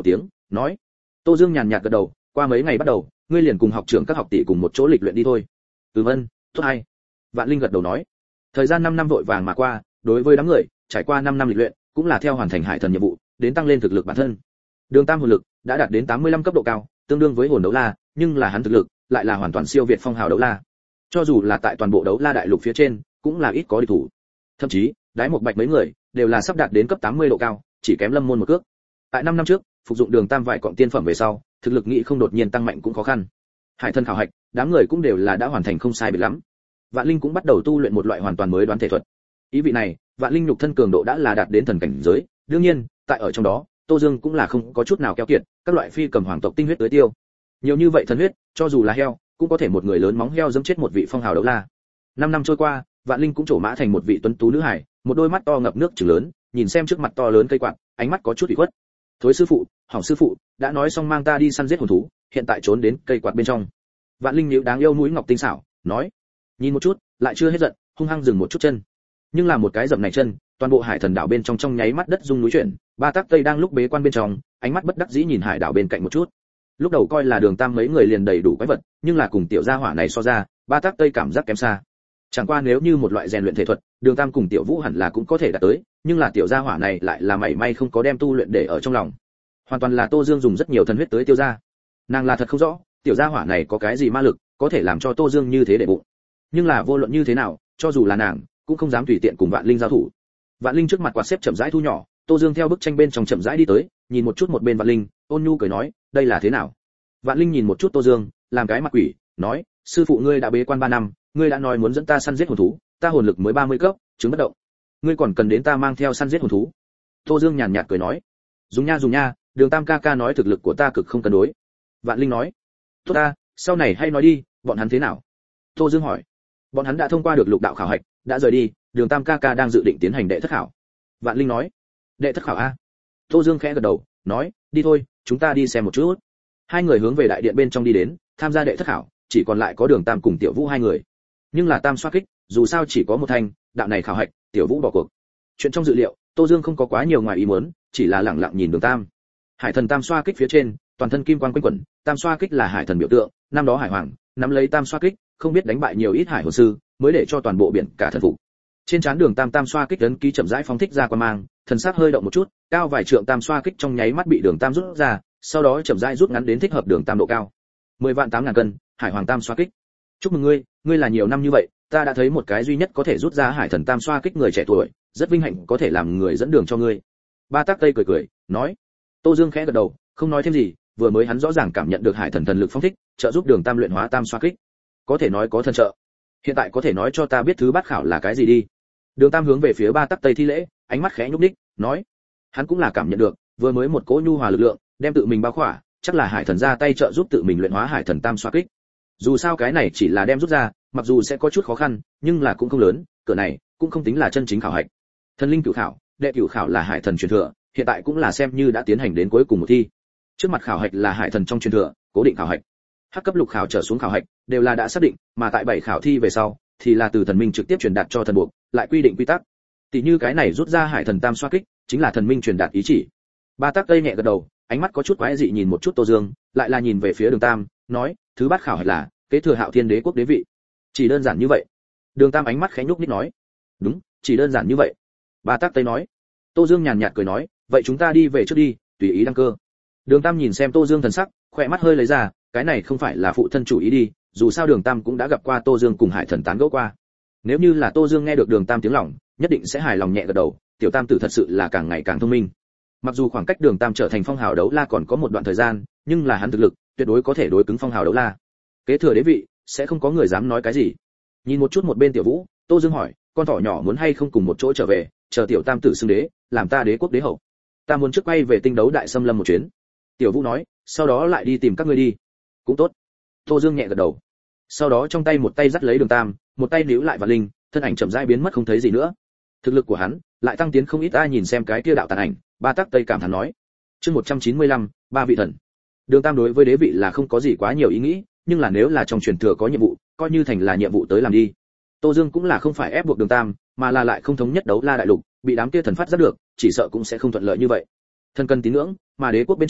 nói. Tô Dương nhàn nhạt gật đầu, qua mấy ngày bắt đầu, ngươi liền cùng học trưởng các học tỷ cùng một chỗ lịch luyện đi thôi. Ừ vâng, tốt hay. Vạn Linh gật đầu nói. Thời gian năm năm vội vàng mà qua, đối với đám người, trải qua năm năm lịch luyện, cũng là theo hoàn thành hải thần nhiệm vụ, đến tăng lên thực lực bản thân. Đường Tam hồn lực đã đạt đến tám mươi lăm cấp độ cao, tương đương với hồn đấu la, nhưng là hắn thực lực lại là hoàn toàn siêu việt phong hào đấu la. Cho dù là tại toàn bộ đấu la đại lục phía trên, cũng là ít có địch thủ. Thậm chí, đái một bạch mấy người đều là sắp đạt đến cấp tám mươi độ cao, chỉ kém Lâm Môn một cước. Tại năm năm trước, phục dụng Đường Tam vài cọng tiên phẩm về sau, thực lực nghị không đột nhiên tăng mạnh cũng khó khăn. Hải thần khảo hạch, đám người cũng đều là đã hoàn thành không sai biệt lắm. Vạn Linh cũng bắt đầu tu luyện một loại hoàn toàn mới đoán thể thuật. Ý vị này, Vạn Linh nhục thân cường độ đã là đạt đến thần cảnh giới, đương nhiên, tại ở trong đó, Tô Dương cũng là không có chút nào keo kiệt, các loại phi cầm hoàng tộc tinh huyết tới tiêu. Nhiều như vậy thần huyết, cho dù là heo, cũng có thể một người lớn móng heo giẫm chết một vị phong hào đấu la. Năm năm trôi qua, Vạn Linh cũng trổ mã thành một vị tuấn tú nữ hải, một đôi mắt to ngập nước trừng lớn, nhìn xem trước mặt to lớn cây quạt, ánh mắt có chút ủy khuất. Thối sư phụ, hỏng sư phụ, đã nói xong mang ta đi săn giết hồn thú, hiện tại trốn đến cây quạt bên trong. Vạn Linh nhíu đáng yêu mũi ngọc tinh xảo, nói, nhìn một chút, lại chưa hết giận, hung hăng dừng một chút chân. Nhưng là một cái dậm này chân, toàn bộ hải thần đảo bên trong trong nháy mắt đất rung núi chuyển, ba tác tây đang lúc bế quan bên trong, ánh mắt bất đắc dĩ nhìn hải đảo bên cạnh một chút. Lúc đầu coi là Đường Tam mấy người liền đầy đủ quái vật, nhưng là cùng tiểu gia hỏa này so ra, ba tác tây cảm giác kém xa. Chẳng qua nếu như một loại rèn luyện thể thuật, Đường Tam cùng tiểu Vũ hẳn là cũng có thể đạt tới, nhưng là tiểu gia hỏa này lại là mảy may không có đem tu luyện để ở trong lòng. Hoàn toàn là Tô Dương dùng rất nhiều thần huyết tới tiêu ra. Nàng là thật không rõ, tiểu gia hỏa này có cái gì ma lực, có thể làm cho Tô Dương như thế để bụng. Nhưng là vô luận như thế nào, cho dù là nàng, cũng không dám tùy tiện cùng Vạn Linh giao thủ. Vạn Linh trước mặt quạt xếp chậm rãi thu nhỏ, Tô Dương theo bức tranh bên trong chậm rãi đi tới, nhìn một chút một bên Vạn Linh, ôn nhu cười nói, đây là thế nào? Vạn Linh nhìn một chút Tô Dương, làm cái mặt quỷ, nói, sư phụ ngươi đã bế quan ba năm, ngươi đã nói muốn dẫn ta săn giết hồn thú, ta hồn lực mới ba mươi cấp, chứng bất động. Ngươi còn cần đến ta mang theo săn giết hồn thú? Tô Dương nhàn nhạt cười nói, dùng nha dùng nha, Đường Tam ca ca nói thực lực của ta cực không cân đối. Vạn Linh nói, tốt ta, sau này hay nói đi, bọn hắn thế nào? Tô Dương hỏi, bọn hắn đã thông qua được lục đạo khảo hạch, đã rời đi, Đường Tam ca ca đang dự định tiến hành đệ thất khảo. Vạn Linh nói, đệ thất khảo a? Tô Dương khẽ gật đầu, nói, đi thôi, chúng ta đi xem một chút. Hai người hướng về đại điện bên trong đi đến, tham gia đệ thất khảo, chỉ còn lại có Đường Tam cùng Tiểu Vũ hai người. Nhưng là tam xoa kích, dù sao chỉ có một thanh, đạo này khảo hạch, Tiểu Vũ bỏ cuộc. Chuyện trong dự liệu, Tô Dương không có quá nhiều ngoài ý muốn, chỉ là lẳng lặng nhìn Đường Tam. Hải thần tam xoa kích phía trên, toàn thân kim quang quanh quẩn, tam xoa kích là hải thần biểu tượng, năm đó hải hoàng nắm lấy tam xoa kích, không biết đánh bại nhiều ít hải hồn sư, mới để cho toàn bộ biển cả thần phục. Trên trán Đường Tam tam xoa kích ấn ký chậm rãi phóng thích ra qua mang, thần sắc hơi động một chút, cao vài trượng tam xoa kích trong nháy mắt bị Đường Tam rút ra, sau đó chậm rãi rút ngắn đến thích hợp Đường Tam độ cao. mười vạn tám ngàn cân, hải hoàng tam xoa kích. Chúc mừng ngươi, ngươi là nhiều năm như vậy, ta đã thấy một cái duy nhất có thể rút ra hải thần tam xoa kích người trẻ tuổi, rất vinh hạnh có thể làm người dẫn đường cho ngươi. Ba Tác Tây cười cười, nói. Tô Dương khẽ gật đầu, không nói thêm gì, vừa mới hắn rõ ràng cảm nhận được hải thần thần lực phong thích, trợ giúp Đường Tam luyện hóa tam xoa kích. Có thể nói có thần trợ. Hiện tại có thể nói cho ta biết thứ bát khảo là cái gì đi. Đường Tam hướng về phía Ba Tắc Tây thi lễ, ánh mắt khẽ nhúc nhích, nói. Hắn cũng là cảm nhận được, vừa mới một cỗ nhu hòa lực lượng, đem tự mình bao khỏa, chắc là hải thần ra tay trợ giúp tự mình luyện hóa hải thần tam xoa kích. Dù sao cái này chỉ là đem rút ra, mặc dù sẽ có chút khó khăn, nhưng là cũng không lớn, cửa này cũng không tính là chân chính khảo hạch. Thần linh cửu khảo, đệ cửu khảo là hải thần truyền thừa, hiện tại cũng là xem như đã tiến hành đến cuối cùng một thi. Trước mặt khảo hạch là hải thần trong truyền thừa, cố định khảo hạch. Hắc cấp lục khảo trở xuống khảo hạch đều là đã xác định, mà tại bảy khảo thi về sau thì là từ thần minh trực tiếp truyền đạt cho thần buộc, lại quy định quy tắc. Tỷ như cái này rút ra hải thần tam xoa kích, chính là thần minh truyền đạt ý chỉ. Ba Tác Tây nhẹ gật đầu, ánh mắt có chút quái dị nhìn một chút Tô Dương, lại là nhìn về phía Đường Tam, nói, thứ bát khảo hạch là kế thừa Hạo Thiên Đế quốc đế vị. Chỉ đơn giản như vậy? Đường Tam ánh mắt khẽ nhúc nhích nói. Đúng, chỉ đơn giản như vậy. Ba Tác Tây nói. Tô Dương nhàn nhạt cười nói, vậy chúng ta đi về trước đi, tùy ý đăng cơ. Đường Tam nhìn xem Tô Dương thần sắc, khỏe mắt hơi lấy ra, cái này không phải là phụ thân chủ ý đi, dù sao Đường Tam cũng đã gặp qua Tô Dương cùng hải thần tán gẫu qua. Nếu như là Tô Dương nghe được Đường Tam tiếng lòng, nhất định sẽ hài lòng nhẹ gật đầu, tiểu Tam tử thật sự là càng ngày càng thông minh. Mặc dù khoảng cách Đường Tam trở thành phong hào đấu la còn có một đoạn thời gian, nhưng là hắn thực lực tuyệt đối có thể đối cứng phong hào đấu la. Kế thừa đế vị, sẽ không có người dám nói cái gì. Nhìn một chút một bên Tiểu Vũ, Tô Dương hỏi, con thỏ nhỏ muốn hay không cùng một chỗ trở về, chờ tiểu Tam tử xưng đế, làm ta đế quốc đế hậu. Ta muốn trước quay về tinh đấu đại xâm lâm một chuyến. Tiểu Vũ nói, sau đó lại đi tìm các ngươi đi. Cũng tốt. Tô Dương nhẹ gật đầu. Sau đó trong tay một tay dắt lấy Đường Tam, một tay níu lại Vạn Linh, thân ảnh chậm rãi biến mất không thấy gì nữa. Thực lực của hắn lại tăng tiến không ít. Ta nhìn xem cái kia đạo tàn ảnh, Ba Tác Tây cảm thán nói. Chương một trăm chín mươi lăm, ba vị thần. Đường Tam đối với đế vị là không có gì quá nhiều ý nghĩ, nhưng là nếu là trong truyền thừa có nhiệm vụ, coi như thành là nhiệm vụ tới làm đi. Tô Dương cũng là không phải ép buộc Đường Tam, mà là lại không thống nhất đấu la đại lục, bị đám kia thần phát giác được, chỉ sợ cũng sẽ không thuận lợi như vậy. Thần cần tín ngưỡng, mà đế quốc bên trong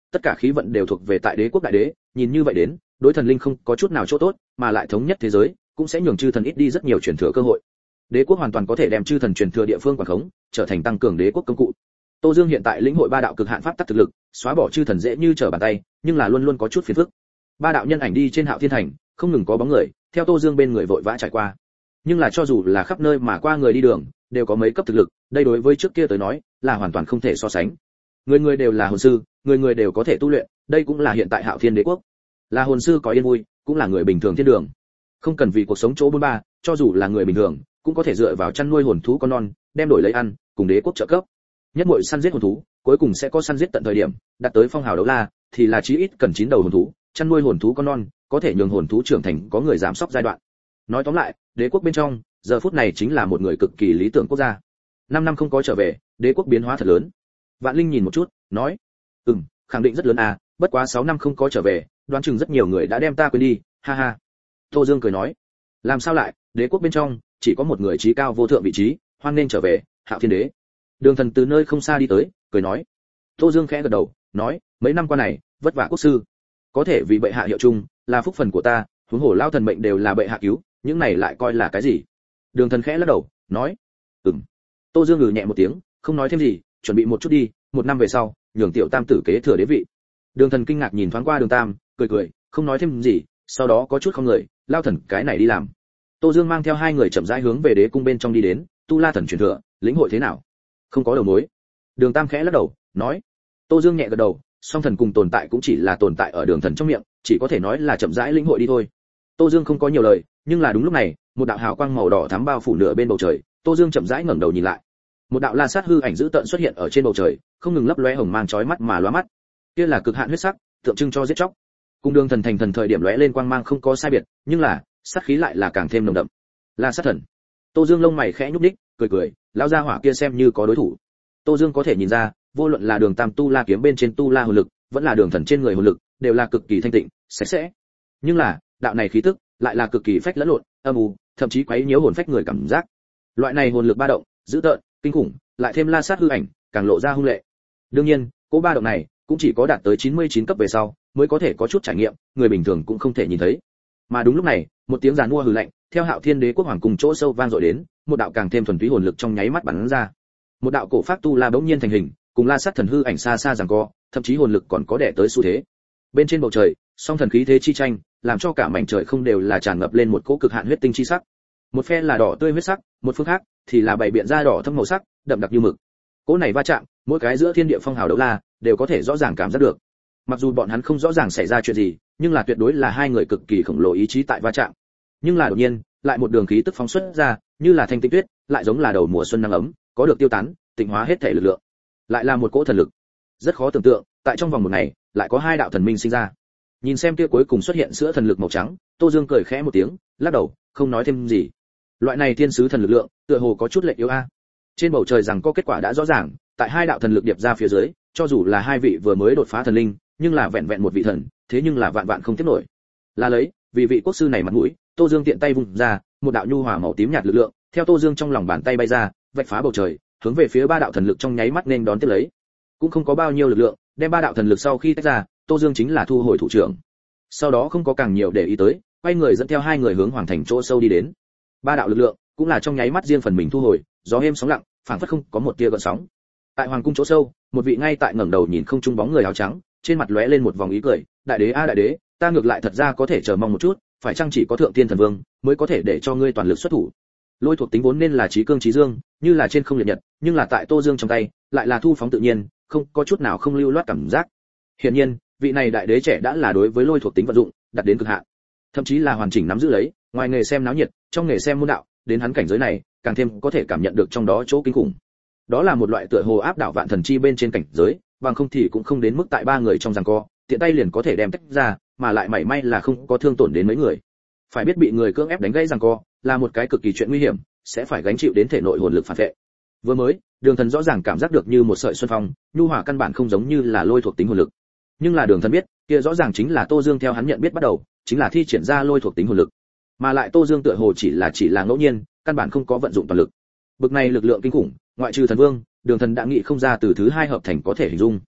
tất cả khí vận đều thuộc về tại đế quốc đại đế, nhìn như vậy đến, đối thần linh không có chút nào chỗ tốt, mà lại thống nhất thế giới, cũng sẽ nhường chư thần ít đi rất nhiều truyền thừa cơ hội. Đế quốc hoàn toàn có thể đem chư thần truyền thừa địa phương quản khống, trở thành tăng cường đế quốc công cụ. Tô Dương hiện tại lĩnh hội ba đạo cực hạn pháp tắc thực lực, xóa bỏ chư thần dễ như trở bàn tay, nhưng là luôn luôn có chút phiền phức. Ba đạo nhân ảnh đi trên Hạo Thiên Thành, không ngừng có bóng người theo Tô Dương bên người vội vã trải qua. Nhưng là cho dù là khắp nơi mà qua người đi đường, đều có mấy cấp thực lực, đây đối với trước kia tới nói, là hoàn toàn không thể so sánh. Người người đều là hồn sư, người người đều có thể tu luyện, đây cũng là hiện tại Hạo Thiên Đế quốc. Là hồn sư có yên vui, cũng là người bình thường thiên đường. Không cần vì cuộc sống chỗ bôn ba, cho dù là người bình thường, cũng có thể dựa vào chăn nuôi hồn thú con non, đem đổi lấy ăn, cùng đế quốc trợ cấp. Nhất muội săn giết hồn thú, cuối cùng sẽ có săn giết tận thời điểm, đạt tới phong hào đấu la, thì là chí ít cần chín đầu hồn thú, chăn nuôi hồn thú con non, có thể nhường hồn thú trưởng thành có người giám sóc giai đoạn. Nói tóm lại, đế quốc bên trong, giờ phút này chính là một người cực kỳ lý tưởng quốc gia. Năm năm không có trở về, đế quốc biến hóa thật lớn. Vạn Linh nhìn một chút, nói: "Ừm, khẳng định rất lớn à, bất quá sáu năm không có trở về, đoán chừng rất nhiều người đã đem ta quên đi, ha ha." Tô Dương cười nói: "Làm sao lại, đế quốc bên trong chỉ có một người trí cao vô thượng vị trí, hoan nên trở về, Hạo Thiên Đế." Đường Thần từ nơi không xa đi tới, cười nói. Tô Dương khẽ gật đầu, nói: "Mấy năm qua này, vất vả quốc sư, có thể vì bệ hạ hiệu chung, là phúc phần của ta, huống hồ lao thần mệnh đều là bệ hạ cứu, những này lại coi là cái gì?" Đường Thần khẽ lắc đầu, nói: "Ừm." Tô Dương ngừ nhẹ một tiếng, không nói thêm gì, chuẩn bị một chút đi, một năm về sau, nhường tiểu tam tử kế thừa đế vị. Đường Thần kinh ngạc nhìn thoáng qua Đường Tam, cười cười, không nói thêm gì, sau đó có chút không người, lao thần cái này đi làm. Tô Dương mang theo hai người chậm rãi hướng về đế cung bên trong đi đến, tu la thần truyền thừa, lĩnh hội thế nào? Không có đầu mối. Đường Tam khẽ lắc đầu, nói. Tô Dương nhẹ gật đầu, song thần cùng tồn tại cũng chỉ là tồn tại ở Đường Thần trong miệng, chỉ có thể nói là chậm rãi lĩnh hội đi thôi. Tô Dương không có nhiều lời, nhưng là đúng lúc này, một đạo hào quang màu đỏ thắm bao phủ nửa bên bầu trời, Tô Dương chậm rãi ngẩng đầu nhìn lại. Một đạo la sát hư ảnh dữ tợn xuất hiện ở trên bầu trời, không ngừng lấp lóe hồng mang chói mắt mà lóa mắt. Kia là cực hạn huyết sắc, tượng trưng cho giết chóc. Cùng Đường Thần thành thần thời điểm lóe lên quang mang không có sai biệt, nhưng là, sát khí lại là càng thêm nồng đậm. La sát thần. Tô Dương lông mày khẽ nhúc nhích, cười cười, lão gia hỏa kia xem như có đối thủ. Tô Dương có thể nhìn ra, vô luận là Đường Tam tu la kiếm bên trên tu la hồn lực, vẫn là Đường Thần trên người hồn lực, đều là cực kỳ thanh tịnh, sạch sẽ. Nhưng là, đạo này khí tức, lại là cực kỳ phách lẫn lộn, âm u, thậm chí quấy nhiễu hồn phách người cảm giác. Loại này hồn lực ba động, dữ tợn, kinh khủng, lại thêm la sát hư ảnh, càng lộ ra hung lệ. Đương nhiên, cỗ ba động này cũng chỉ có đạt tới chín mươi chín cấp về sau mới có thể có chút trải nghiệm, người bình thường cũng không thể nhìn thấy. Mà đúng lúc này, một tiếng giàn mua hừ lạnh, theo Hạo Thiên Đế quốc hoàng cùng chỗ sâu vang dội đến, một đạo càng thêm thuần túy hồn lực trong nháy mắt bắn ra. Một đạo cổ pháp tu la bỗng nhiên thành hình, cùng la sát thần hư ảnh xa xa giằng co, thậm chí hồn lực còn có đè tới xu thế. Bên trên bầu trời, song thần khí thế chi tranh, làm cho cả mảnh trời không đều là tràn ngập lên một cỗ cực hạn huyết tinh chi sắc. Một phe là đỏ tươi huyết sắc, một phương khác thì là bảy biện da đỏ thâm màu sắc, đậm đặc như mực. Cỗ này va chạm, mỗi cái giữa thiên địa phong hào đấu la đều có thể rõ ràng cảm giác được. Mặc dù bọn hắn không rõ ràng xảy ra chuyện gì, nhưng là tuyệt đối là hai người cực kỳ khổng lồ ý chí tại va chạm. Nhưng là đột nhiên, lại một đường khí tức phóng xuất ra, như là thanh tinh tuyết, lại giống là đầu mùa xuân nắng ấm, có được tiêu tán, tịnh hóa hết thể lực lượng. Lại là một cỗ thần lực. Rất khó tưởng tượng, tại trong vòng một ngày, lại có hai đạo thần minh sinh ra. Nhìn xem kia cuối cùng xuất hiện sữa thần lực màu trắng, Tô Dương cười khẽ một tiếng, lắc đầu, không nói thêm gì. Loại này thiên sứ thần lực lượng, tựa hồ có chút lệch yếu a. Trên bầu trời rằng có kết quả đã rõ ràng, tại hai đạo thần lực điệp ra phía dưới, cho dù là hai vị vừa mới đột phá thần linh, nhưng là vẹn vẹn một vị thần, thế nhưng là vạn vạn không tiếp nổi. Là lấy, vì vị quốc sư này mặt mũi, Tô Dương tiện tay vung ra, một đạo nhu hòa màu tím nhạt lực lượng, theo Tô Dương trong lòng bàn tay bay ra, vạch phá bầu trời, hướng về phía ba đạo thần lực trong nháy mắt nên đón tiếp lấy. Cũng không có bao nhiêu lực lượng, đem ba đạo thần lực sau khi tách ra, Tô Dương chính là thu hồi thủ trưởng. Sau đó không có càng nhiều để ý tới, quay người dẫn theo hai người hướng hoàng thành chỗ sâu đi đến. Ba đạo lực lượng cũng là trong nháy mắt riêng phần mình thu hồi, gió êm sóng lặng, phảng phất không có một tia gợn sóng. Tại hoàng cung chỗ sâu, một vị ngay tại ngẩng đầu nhìn không trung bóng người áo trắng, trên mặt lóe lên một vòng ý cười, đại đế a đại đế, ta ngược lại thật ra có thể chờ mong một chút, phải chăng chỉ có thượng tiên thần vương mới có thể để cho ngươi toàn lực xuất thủ. Lôi thuộc tính vốn nên là trí cương trí dương, như là trên không liệt nhật, nhưng là tại Tô Dương trong tay, lại là thu phóng tự nhiên, không có chút nào không lưu loát cảm giác. Hiển nhiên, vị này đại đế trẻ đã là đối với lôi thuộc tính vận dụng đạt đến cực hạn, thậm chí là hoàn chỉnh nắm giữ lấy, ngoài nghề xem náo nhiệt, trong nghề xem môn đạo, đến hắn cảnh giới này, càng thêm có thể cảm nhận được trong đó chỗ kinh khủng. Đó là một loại tựa hồ áp đảo vạn thần chi bên trên cảnh giới, bằng không thì cũng không đến mức tại ba người trong giằng co, tiện tay liền có thể đem tách ra, mà lại mảy may là không có thương tổn đến mấy người. Phải biết bị người cưỡng ép đánh gãy giằng co, là một cái cực kỳ chuyện nguy hiểm, sẽ phải gánh chịu đến thể nội hồn lực phản vệ. Vừa mới, Đường Thần rõ ràng cảm giác được như một sợi xuân phong, nhu hòa căn bản không giống như là lôi thuộc tính hồn lực. Nhưng là Đường Thần biết, kia rõ ràng chính là Tô Dương theo hắn nhận biết bắt đầu, chính là thi triển ra lôi thuộc tính hồn lực. Mà lại Tô Dương tựa hồ chỉ là chỉ là ngẫu nhiên, căn bản không có vận dụng toàn lực. Bực này lực lượng kinh khủng, ngoại trừ thần vương, Đường Thần đã nghĩ không ra từ thứ hai hợp thành có thể hình dung.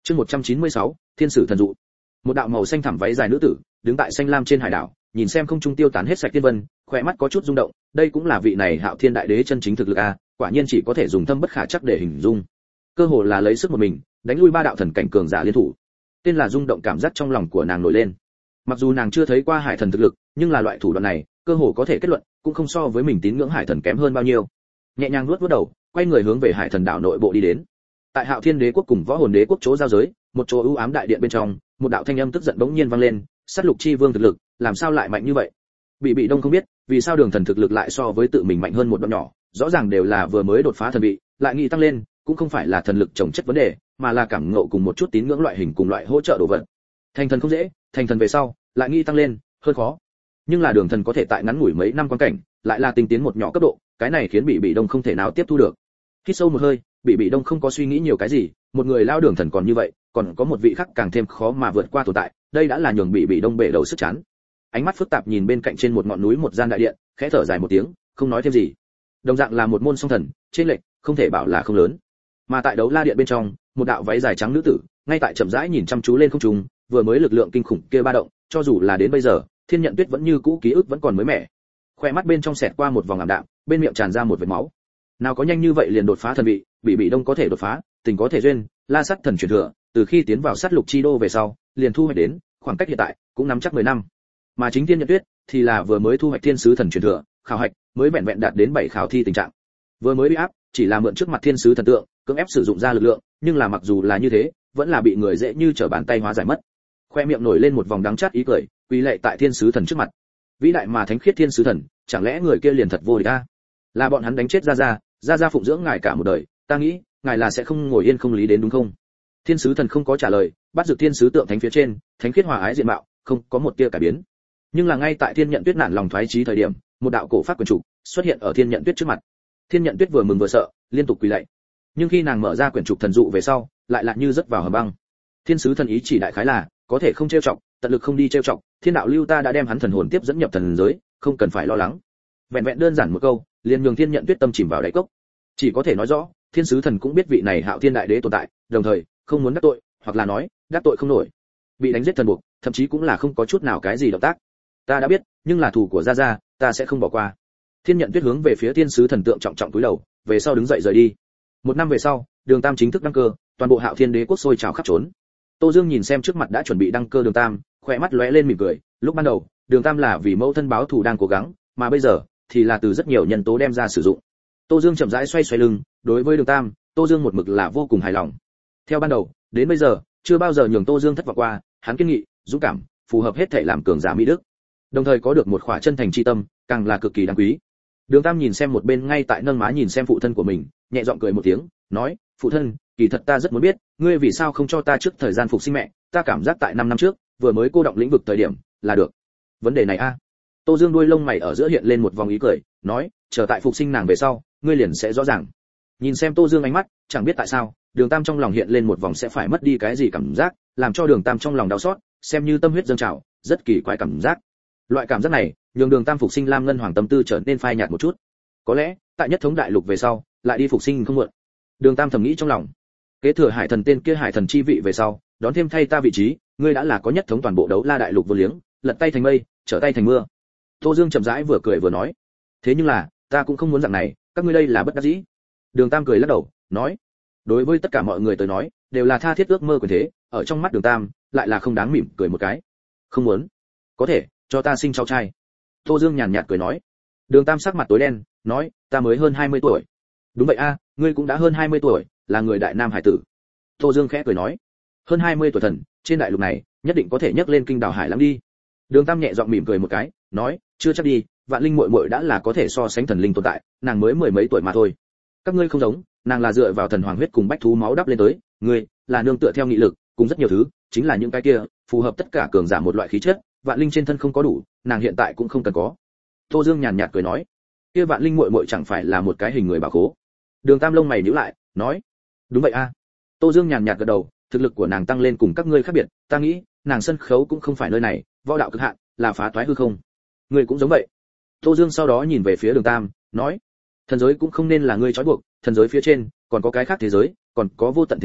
Chương một trăm chín mươi sáu, Thiên sử thần dụ. Một đạo màu xanh thẳm váy dài nữ tử, đứng tại xanh lam trên hải đảo, nhìn xem không trung tiêu tán hết sạch tiên vân, khóe mắt có chút rung động, đây cũng là vị này Hạo Thiên đại đế chân chính thực lực a, quả nhiên chỉ có thể dùng thâm bất khả chắc để hình dung. Cơ hồ là lấy sức một mình, đánh lui ba đạo thần cảnh cường giả liên thủ. Tên là rung động cảm giác trong lòng của nàng nổi lên. Mặc dù nàng chưa thấy qua hải thần thực lực, nhưng là loại thủ đoạn này, cơ hồ có thể kết luận, cũng không so với mình tín ngưỡng hải thần kém hơn bao nhiêu. Nhẹ nhàng nuốt vuốt đầu, quay người hướng về hải thần đảo nội bộ đi đến. Tại Hạo Thiên đế quốc cùng Võ Hồn đế quốc chỗ giao giới, một chỗ ưu ám đại điện bên trong, một đạo thanh âm tức giận bỗng nhiên vang lên, sát lục chi vương thực lực, làm sao lại mạnh như vậy? Bị Bị Đông không biết, vì sao Đường Thần thực lực lại so với tự mình mạnh hơn một đoạn nhỏ, rõ ràng đều là vừa mới đột phá thần vị, lại nghĩ tăng lên, cũng không phải là thần lực chồng chất vấn đề, mà là cảm ngộ cùng một chút tín ngưỡng loại hình cùng loại hỗ trợ đồ vật. Thành thần không dễ, thành thần về sau, lại nghĩ tăng lên, hơn khó. Nhưng là Đường Thần có thể tại ngắn ngủi mấy năm quan cảnh, lại là tinh tiến một nhỏ cấp độ, cái này khiến Bị Bị Đông không thể nào tiếp thu được. Hít sâu một hơi, Bị Bị Đông không có suy nghĩ nhiều cái gì, một người lao Đường Thần còn như vậy, còn có một vị khác càng thêm khó mà vượt qua tồn tại, đây đã là nhường Bị Bị Đông bể đầu sức chán. Ánh mắt phức tạp nhìn bên cạnh trên một ngọn núi một gian đại điện, khẽ thở dài một tiếng, không nói thêm gì. Đồng dạng là một môn song thần, trên lệch không thể bảo là không lớn. Mà tại đấu la điện bên trong, một đạo váy dài trắng nữ tử, ngay tại chậm rãi nhìn chăm chú lên không trung, vừa mới lực lượng kinh khủng kia ba động, cho dù là đến bây giờ, Thiên Nhận Tuyết vẫn như cũ ký ức vẫn còn mới mẻ. Khoe mắt bên trong xẹt qua một vòng ảm đạm, bên miệng tràn ra một vệt máu. Nào có nhanh như vậy liền đột phá thần vị, Bị Bị Đông có thể đột phá, tình có thể duyên, La Sắt thần truyền thừa, từ khi tiến vào sát lục chi đô về sau, liền thu hoạch đến, khoảng cách hiện tại cũng nắm chắc mười năm. Mà chính Thiên Nhận Tuyết thì là vừa mới thu hoạch thiên sứ thần truyền thừa, khảo hạch mới vẹn vẹn đạt đến bảy khảo thi tình trạng. Vừa mới bị áp, chỉ là mượn trước mặt thiên sứ thần tượng, cưỡng ép sử dụng ra lực lượng, nhưng là mặc dù là như thế, vẫn là bị người dễ như trở bàn tay hóa giải mất. Khoe miệng nổi lên một vòng đắng chát ý cười, quỳ lạy tại thiên sứ thần trước mặt. Vĩ đại mà thánh khiết thiên sứ thần, chẳng lẽ người kia liền thật vô địch a? Là bọn hắn đánh chết ra ra, ra ra phụng dưỡng ngài cả một đời, ta nghĩ, ngài là sẽ không ngồi yên không lý đến đúng không? Thiên sứ thần không có trả lời, bắt dược thiên sứ tượng thánh phía trên, thánh khiết hòa ái diện mạo, không có một tia cải biến. Nhưng là ngay tại Thiên Nhận Tuyết nản lòng thoái chí thời điểm, một đạo cổ pháp quyền trục xuất hiện ở Thiên Nhận Tuyết trước mặt. Thiên Nhận Tuyết vừa mừng vừa sợ, liên tục quỳ lạy. Nhưng khi nàng mở ra quyển trục thần dụ về sau, lại lại như rớt vào hầm băng. Thiên sứ thần ý chỉ đại khái là, có thể không trêu chọc, tận lực không đi trêu chọc, thiên đạo lưu ta đã đem hắn thần hồn tiếp dẫn nhập thần giới, không cần phải lo lắng. Vẹn vẹn đơn giản một câu, liền nhường Thiên Nhận Tuyết tâm chìm vào đáy cốc. Chỉ có thể nói rõ, thiên sứ thần cũng biết vị này Hạo Thiên đại đế tồn tại, đồng thời không muốn đắc tội, hoặc là nói, đắc tội không nổi. Bị đánh giết thần buộc, thậm chí cũng là không có chút nào cái gì động tác. Ta đã biết, nhưng là thủ của gia gia, ta sẽ không bỏ qua. Thiên Nhận Tuyết hướng về phía thiên sứ thần tượng trọng trọng cúi đầu, về sau đứng dậy rời đi. Một năm về sau, Đường Tam chính thức đăng cơ, toàn bộ Hạo Thiên đế quốc sôi trào khắp trốn. Tô Dương nhìn xem trước mặt đã chuẩn bị đăng cơ Đường Tam, khóe mắt lóe lên mỉm cười, lúc ban đầu, Đường Tam là vì mẫu thân báo thù đang cố gắng, mà bây giờ thì là từ rất nhiều nhân tố đem ra sử dụng. Tô Dương chậm rãi xoay xoay lưng, đối với Đường Tam, Tô Dương một mực là vô cùng hài lòng. Theo ban đầu, đến bây giờ, chưa bao giờ nhường Tô Dương thất vọng qua, hắn kiên nghị, dũng cảm, phù hợp hết thể làm cường giả mỹ đức. Đồng thời có được một khỏa chân thành chi tâm, càng là cực kỳ đáng quý. Đường Tam nhìn xem một bên ngay tại nâng má nhìn xem phụ thân của mình, nhẹ giọng cười một tiếng, nói, phụ thân, kỳ thật ta rất muốn biết, ngươi vì sao không cho ta trước thời gian phục sinh mẹ, ta cảm giác tại năm năm trước, vừa mới cô động lĩnh vực thời điểm, là được. Vấn đề này a. Tô Dương đuôi lông mày ở giữa hiện lên một vòng ý cười, nói, chờ tại phục sinh nàng về sau, ngươi liền sẽ rõ ràng. Nhìn xem Tô Dương ánh mắt, chẳng biết tại sao, Đường Tam trong lòng hiện lên một vòng sẽ phải mất đi cái gì cảm giác, làm cho Đường Tam trong lòng đau xót, xem như tâm huyết dâng trào, rất kỳ quái cảm giác. Loại cảm giác này, nhường Đường Tam phục sinh Lam Ngân Hoàng tâm tư trở nên phai nhạt một chút. Có lẽ, tại nhất thống đại lục về sau, lại đi phục sinh không muộn. Đường Tam thầm nghĩ trong lòng. Kế thừa Hải Thần tên kia Hải Thần chi vị về sau, đón thêm thay ta vị trí, ngươi đã là có nhất thống toàn bộ đấu la đại lục vô liếng, lật tay thành mây, trở tay thành mưa. Tô Dương chậm rãi vừa cười vừa nói, thế nhưng là, ta cũng không muốn dạng này, các ngươi đây là bất đắc dĩ. Đường Tam cười lắc đầu, nói, đối với tất cả mọi người tới nói, đều là tha thiết ước mơ quyền thế, ở trong mắt Đường Tam, lại là không đáng mỉm cười một cái. Không muốn, có thể cho ta sinh cháu trai. Tô Dương nhàn nhạt cười nói. Đường Tam sắc mặt tối đen, nói, ta mới hơn hai mươi tuổi. Đúng vậy a, ngươi cũng đã hơn hai mươi tuổi, là người đại nam hải tử. Tô Dương khẽ cười nói, hơn hai mươi tuổi thần, trên đại lục này, nhất định có thể nhấc lên kinh đảo hải lắm đi. Đường Tam nhẹ giọng mỉm cười một cái, nói, chưa chắc đi, Vạn Linh muội muội đã là có thể so sánh thần linh tồn tại, nàng mới mười mấy tuổi mà thôi. Các ngươi không giống, nàng là dựa vào thần hoàng huyết cùng bách thú máu đắp lên tới, ngươi là nương tựa theo nghị lực, cùng rất nhiều thứ, chính là những cái kia, phù hợp tất cả cường giả một loại khí chất, Vạn Linh trên thân không có đủ, nàng hiện tại cũng không cần có. Tô Dương nhàn nhạt cười nói, kia Vạn Linh muội muội chẳng phải là một cái hình người bảo khố. Đường Tam lông mày nhíu lại, nói, đúng vậy a. Tô Dương nhàn nhạt gật đầu, thực lực của nàng tăng lên cùng các ngươi khác biệt, ta nghĩ, nàng sân khấu cũng không phải nơi này, võ đạo cực hạn, là phá toái hư không. Ngươi cũng giống vậy. Tô Dương sau đó nhìn về phía Đường Tam, nói, thần giới cũng không nên là ngươi trói buộc, thần giới phía trên còn có cái khác thế giới, còn có vô tận thế giới,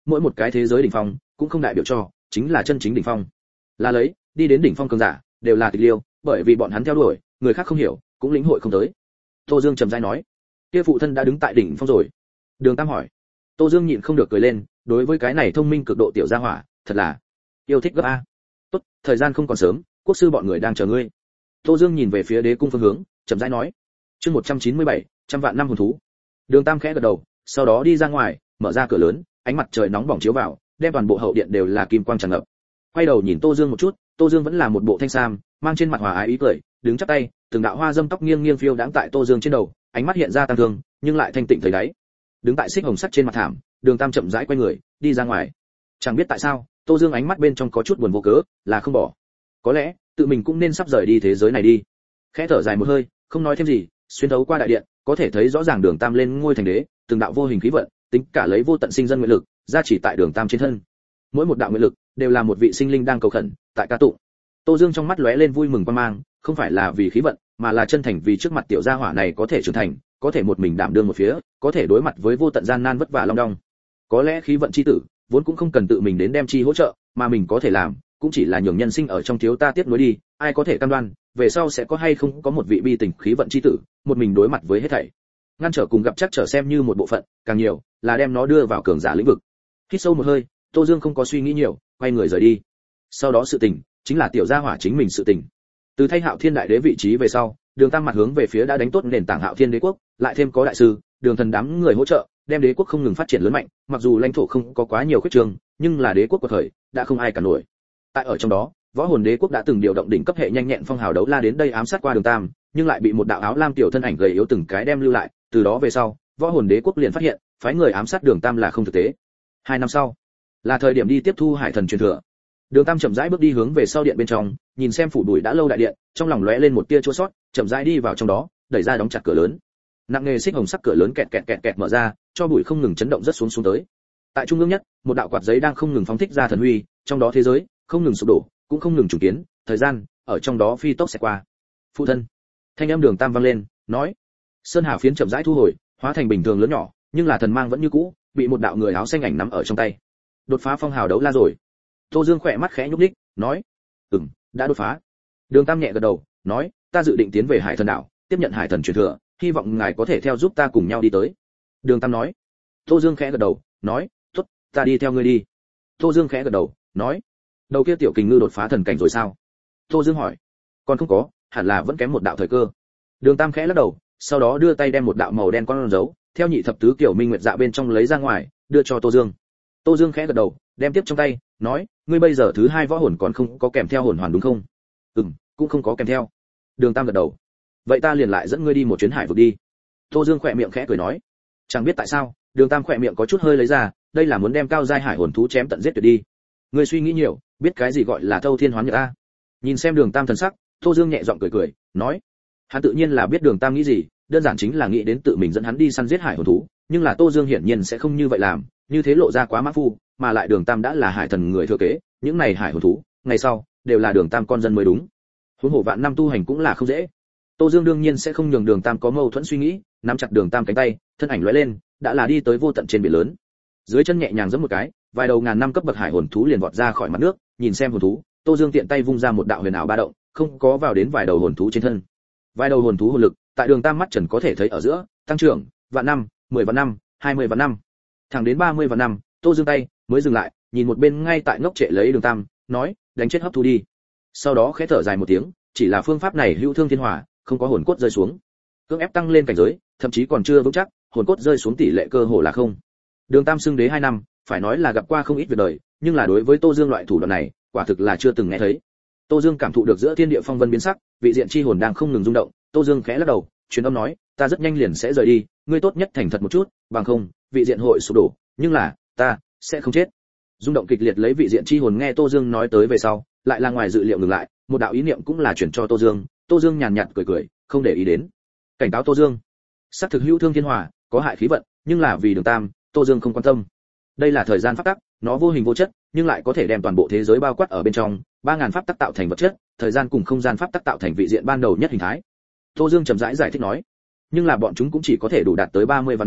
mỗi một cái thế giới đỉnh phong cũng không đại biểu cho chính là chân chính đỉnh phong. Là lấy, đi đến đỉnh phong cường giả đều là tịch liêu, bởi vì bọn hắn theo đuổi, người khác không hiểu, cũng lĩnh hội không tới. Tô Dương trầm rãi nói, kia phụ thân đã đứng tại đỉnh phong rồi. Đường Tam hỏi. Tô Dương nhịn không được cười lên, đối với cái này thông minh cực độ tiểu gia hỏa, thật là yêu thích gấp a. Tốt, thời gian không còn sớm, quốc sư bọn người đang chờ ngươi. Tô Dương nhìn về phía đế cung phương hướng, chậm rãi nói. Chương một trăm chín mươi bảy, trăm vạn năm hồn thú. Đường Tam khẽ gật đầu, sau đó đi ra ngoài, mở ra cửa lớn, ánh mặt trời nóng bỏng chiếu vào, đem toàn bộ hậu điện đều là kim quang tràn ngập. Quay đầu nhìn Tô Dương một chút, Tô Dương vẫn là một bộ thanh sam, mang trên mặt hòa ái ý cười, đứng chắp tay, từng đạo hoa dâm tóc nghiêng nghiêng phiêu đãng tại Tô Dương trên đầu, ánh mắt hiện ra tăng thương, nhưng lại thanh tịnh thấy đáy. Đứng tại xích hồng sắt trên mặt thảm, Đường Tam chậm rãi quay người, đi ra ngoài. Chẳng biết tại sao, Tô Dương ánh mắt bên trong có chút buồn vô cớ, là không bỏ. Có lẽ, tự mình cũng nên sắp rời đi thế giới này đi. Khẽ thở dài một hơi, không nói thêm gì, xuyên thấu qua đại điện, có thể thấy rõ ràng Đường Tam lên ngôi thành đế, từng đạo vô hình khí vận, tính cả lấy vô tận sinh dân nguyện lực, gia chỉ tại Đường Tam trên thân. Mỗi một đạo nguyện lực đều là một vị sinh linh đang cầu khẩn, tại ca tụng. Tô Dương trong mắt lóe lên vui mừng quan mang, không phải là vì khí vận, mà là chân thành vì trước mặt tiểu gia hỏa này có thể trưởng thành, có thể một mình đảm đương một phía, có thể đối mặt với vô tận gian nan vất vả long đong. Có lẽ khí vận chi tử, vốn cũng không cần tự mình đến đem chi hỗ trợ, mà mình có thể làm, cũng chỉ là nhường nhân sinh ở trong thiếu ta tiếp nối đi, ai có thể cam đoan, về sau sẽ có hay không có một vị bi tình khí vận chi tử, một mình đối mặt với hết thảy. Ngăn trở cùng gặp chắc trở xem như một bộ phận, càng nhiều là đem nó đưa vào cường giả lĩnh vực. Hít sâu một hơi, Tô Dương không có suy nghĩ nhiều, quay người rời đi. Sau đó sự tình, chính là tiểu gia hỏa chính mình sự tình. Từ thay Hạo Thiên đại đế vị trí về sau, Đường Tam mặt hướng về phía đã đánh tốt nền tảng Hạo Thiên đế quốc, lại thêm có đại sư, Đường Thần đám người hỗ trợ, đem đế quốc không ngừng phát triển lớn mạnh, mặc dù lãnh thổ không có quá nhiều khuyết trường, nhưng là đế quốc của thời, đã không ai cản nổi. Tại ở trong đó, Võ Hồn đế quốc đã từng điều động đỉnh cấp hệ nhanh nhẹn phong hào đấu la đến đây ám sát qua Đường Tam, nhưng lại bị một đạo áo lam tiểu thân ảnh gầy yếu từng cái đem lưu lại, từ đó về sau, Võ Hồn đế quốc liền phát hiện, phái người ám sát Đường Tam là không thực tế. Hai năm sau, là thời điểm đi tiếp thu Hải Thần truyền thừa. Đường Tam chậm rãi bước đi hướng về sau điện bên trong, nhìn xem phủ bụi đã lâu đại điện, trong lòng lóe lên một tia chua xót, chậm rãi đi vào trong đó, đẩy ra đóng chặt cửa lớn. Nặng nghề xích hồng sắc cửa lớn kẹt kẹt kẹt kẹt mở ra, cho bụi không ngừng chấn động rất xuống xuống tới. Tại trung ương nhất, một đạo quạt giấy đang không ngừng phóng thích ra thần huy, trong đó thế giới không ngừng sụp đổ, cũng không ngừng trùng kiến, thời gian ở trong đó phi tốc sẽ qua. Phụ thân, thanh âm Đường Tam vang lên, nói. Sơn hà phiến chậm rãi thu hồi, hóa thành bình thường lớn nhỏ, nhưng là thần mang vẫn như cũ, bị một đạo người áo xanh ảnh nắm ở trong tay. Đột phá phong hào đấu la rồi. Tô Dương khỏe mắt khẽ nhúc nhích, nói, ừm, đã đột phá. Đường Tam nhẹ gật đầu, nói, ta dự định tiến về Hải Thần đảo, tiếp nhận Hải Thần truyền thừa, hy vọng ngài có thể theo giúp ta cùng nhau đi tới. Đường Tam nói. Tô Dương khẽ gật đầu, nói, tốt, ta đi theo ngươi đi. Tô Dương khẽ gật đầu, nói, đầu kia tiểu kình ngư đột phá thần cảnh rồi sao? Tô Dương hỏi. Còn không có, hẳn là vẫn kém một đạo thời cơ. Đường Tam khẽ lắc đầu, sau đó đưa tay đem một đạo màu đen con dấu, theo nhị thập tứ kiểu minh nguyệt dạ bên trong lấy ra ngoài, đưa cho Tô Dương. Tô Dương khẽ gật đầu, đem tiếp trong tay, nói, ngươi bây giờ thứ hai võ hồn còn không có kèm theo hồn hoàn đúng không? Ừm, cũng không có kèm theo. Đường Tam gật đầu. Vậy ta liền lại dẫn ngươi đi một chuyến hải vực đi. Tô Dương khỏe miệng khẽ cười nói. Chẳng biết tại sao, Đường Tam khỏe miệng có chút hơi lấy ra, đây là muốn đem cao giai hải hồn thú chém tận giết tuyệt đi. Ngươi suy nghĩ nhiều, biết cái gì gọi là thâu thiên hoán nhật a? Nhìn xem Đường Tam thần sắc, Tô Dương nhẹ giọng cười cười, nói, hắn tự nhiên là biết Đường Tam nghĩ gì, đơn giản chính là nghĩ đến tự mình dẫn hắn đi săn giết hải hồn thú, nhưng là Tô Dương hiển nhiên sẽ không như vậy làm, như thế lộ ra quá mã phu, mà lại Đường Tam đã là hải thần người thừa kế, những này hải hồn thú, ngày sau đều là Đường Tam con dân mới đúng. Huống hồ vạn năm tu hành cũng là không dễ. Tô Dương đương nhiên sẽ không nhường Đường Tam có mâu thuẫn suy nghĩ, nắm chặt Đường Tam cánh tay, thân ảnh lóe lên, đã là đi tới vô tận trên biển lớn. Dưới chân nhẹ nhàng giẫm một cái, vài đầu ngàn năm cấp bậc hải hồn thú liền vọt ra khỏi mặt nước, nhìn xem hồn thú, Tô Dương tiện tay vung ra một đạo huyền ảo ba động, không có vào đến vài đầu hồn thú trên thân. Vài đầu hồn thú hồn lực, tại Đường Tam mắt trần có thể thấy ở giữa, tăng trưởng, vạn năm, mười vạn năm, hai mươi vạn năm, thẳng đến ba mươi vạn năm, Tô Dương tay mới dừng lại, nhìn một bên ngay tại ngốc trệ lấy Đường Tam, nói, đánh chết hấp thu đi. Sau đó khẽ thở dài một tiếng, chỉ là phương pháp này hữu thương thiên hỏa, không có hồn cốt rơi xuống. Cưỡng ép tăng lên cảnh giới, thậm chí còn chưa vững chắc, hồn cốt rơi xuống tỷ lệ cơ hồ là không. Đường Tam xưng đế hai năm, phải nói là gặp qua không ít việc đời, nhưng là đối với Tô Dương loại thủ đoạn này, quả thực là chưa từng nghe thấy. Tô Dương cảm thụ được giữa thiên địa phong vân biến sắc, vị diện chi hồn đang không ngừng rung động, Tô Dương khẽ lắc đầu, truyền âm nói, ta rất nhanh liền sẽ rời đi, ngươi tốt nhất thành thật một chút, bằng không, vị diện hội sụp đổ, nhưng là, ta sẽ không chết. Rung động kịch liệt lấy vị diện chi hồn nghe Tô Dương nói tới về sau, lại là ngoài dự liệu ngừng lại, một đạo ý niệm cũng là chuyển cho Tô Dương, Tô Dương nhàn nhạt cười cười, không để ý đến. Cảnh cáo Tô Dương, sắc thực hữu thương thiên hỏa, có hại khí vận, nhưng là vì Đường Tam, Tô Dương không quan tâm. Đây là thời gian pháp tắc, nó vô hình vô chất, nhưng lại có thể đem toàn bộ thế giới bao quát ở bên trong, ba ngàn pháp tắc tạo thành vật chất, thời gian cùng không gian pháp tắc tạo thành vị diện ban đầu nhất hình thái. Tô Dương chậm rãi giải thích nói, nhưng là bọn chúng cũng chỉ có thể đủ đạt tới ba mươi vạn năm,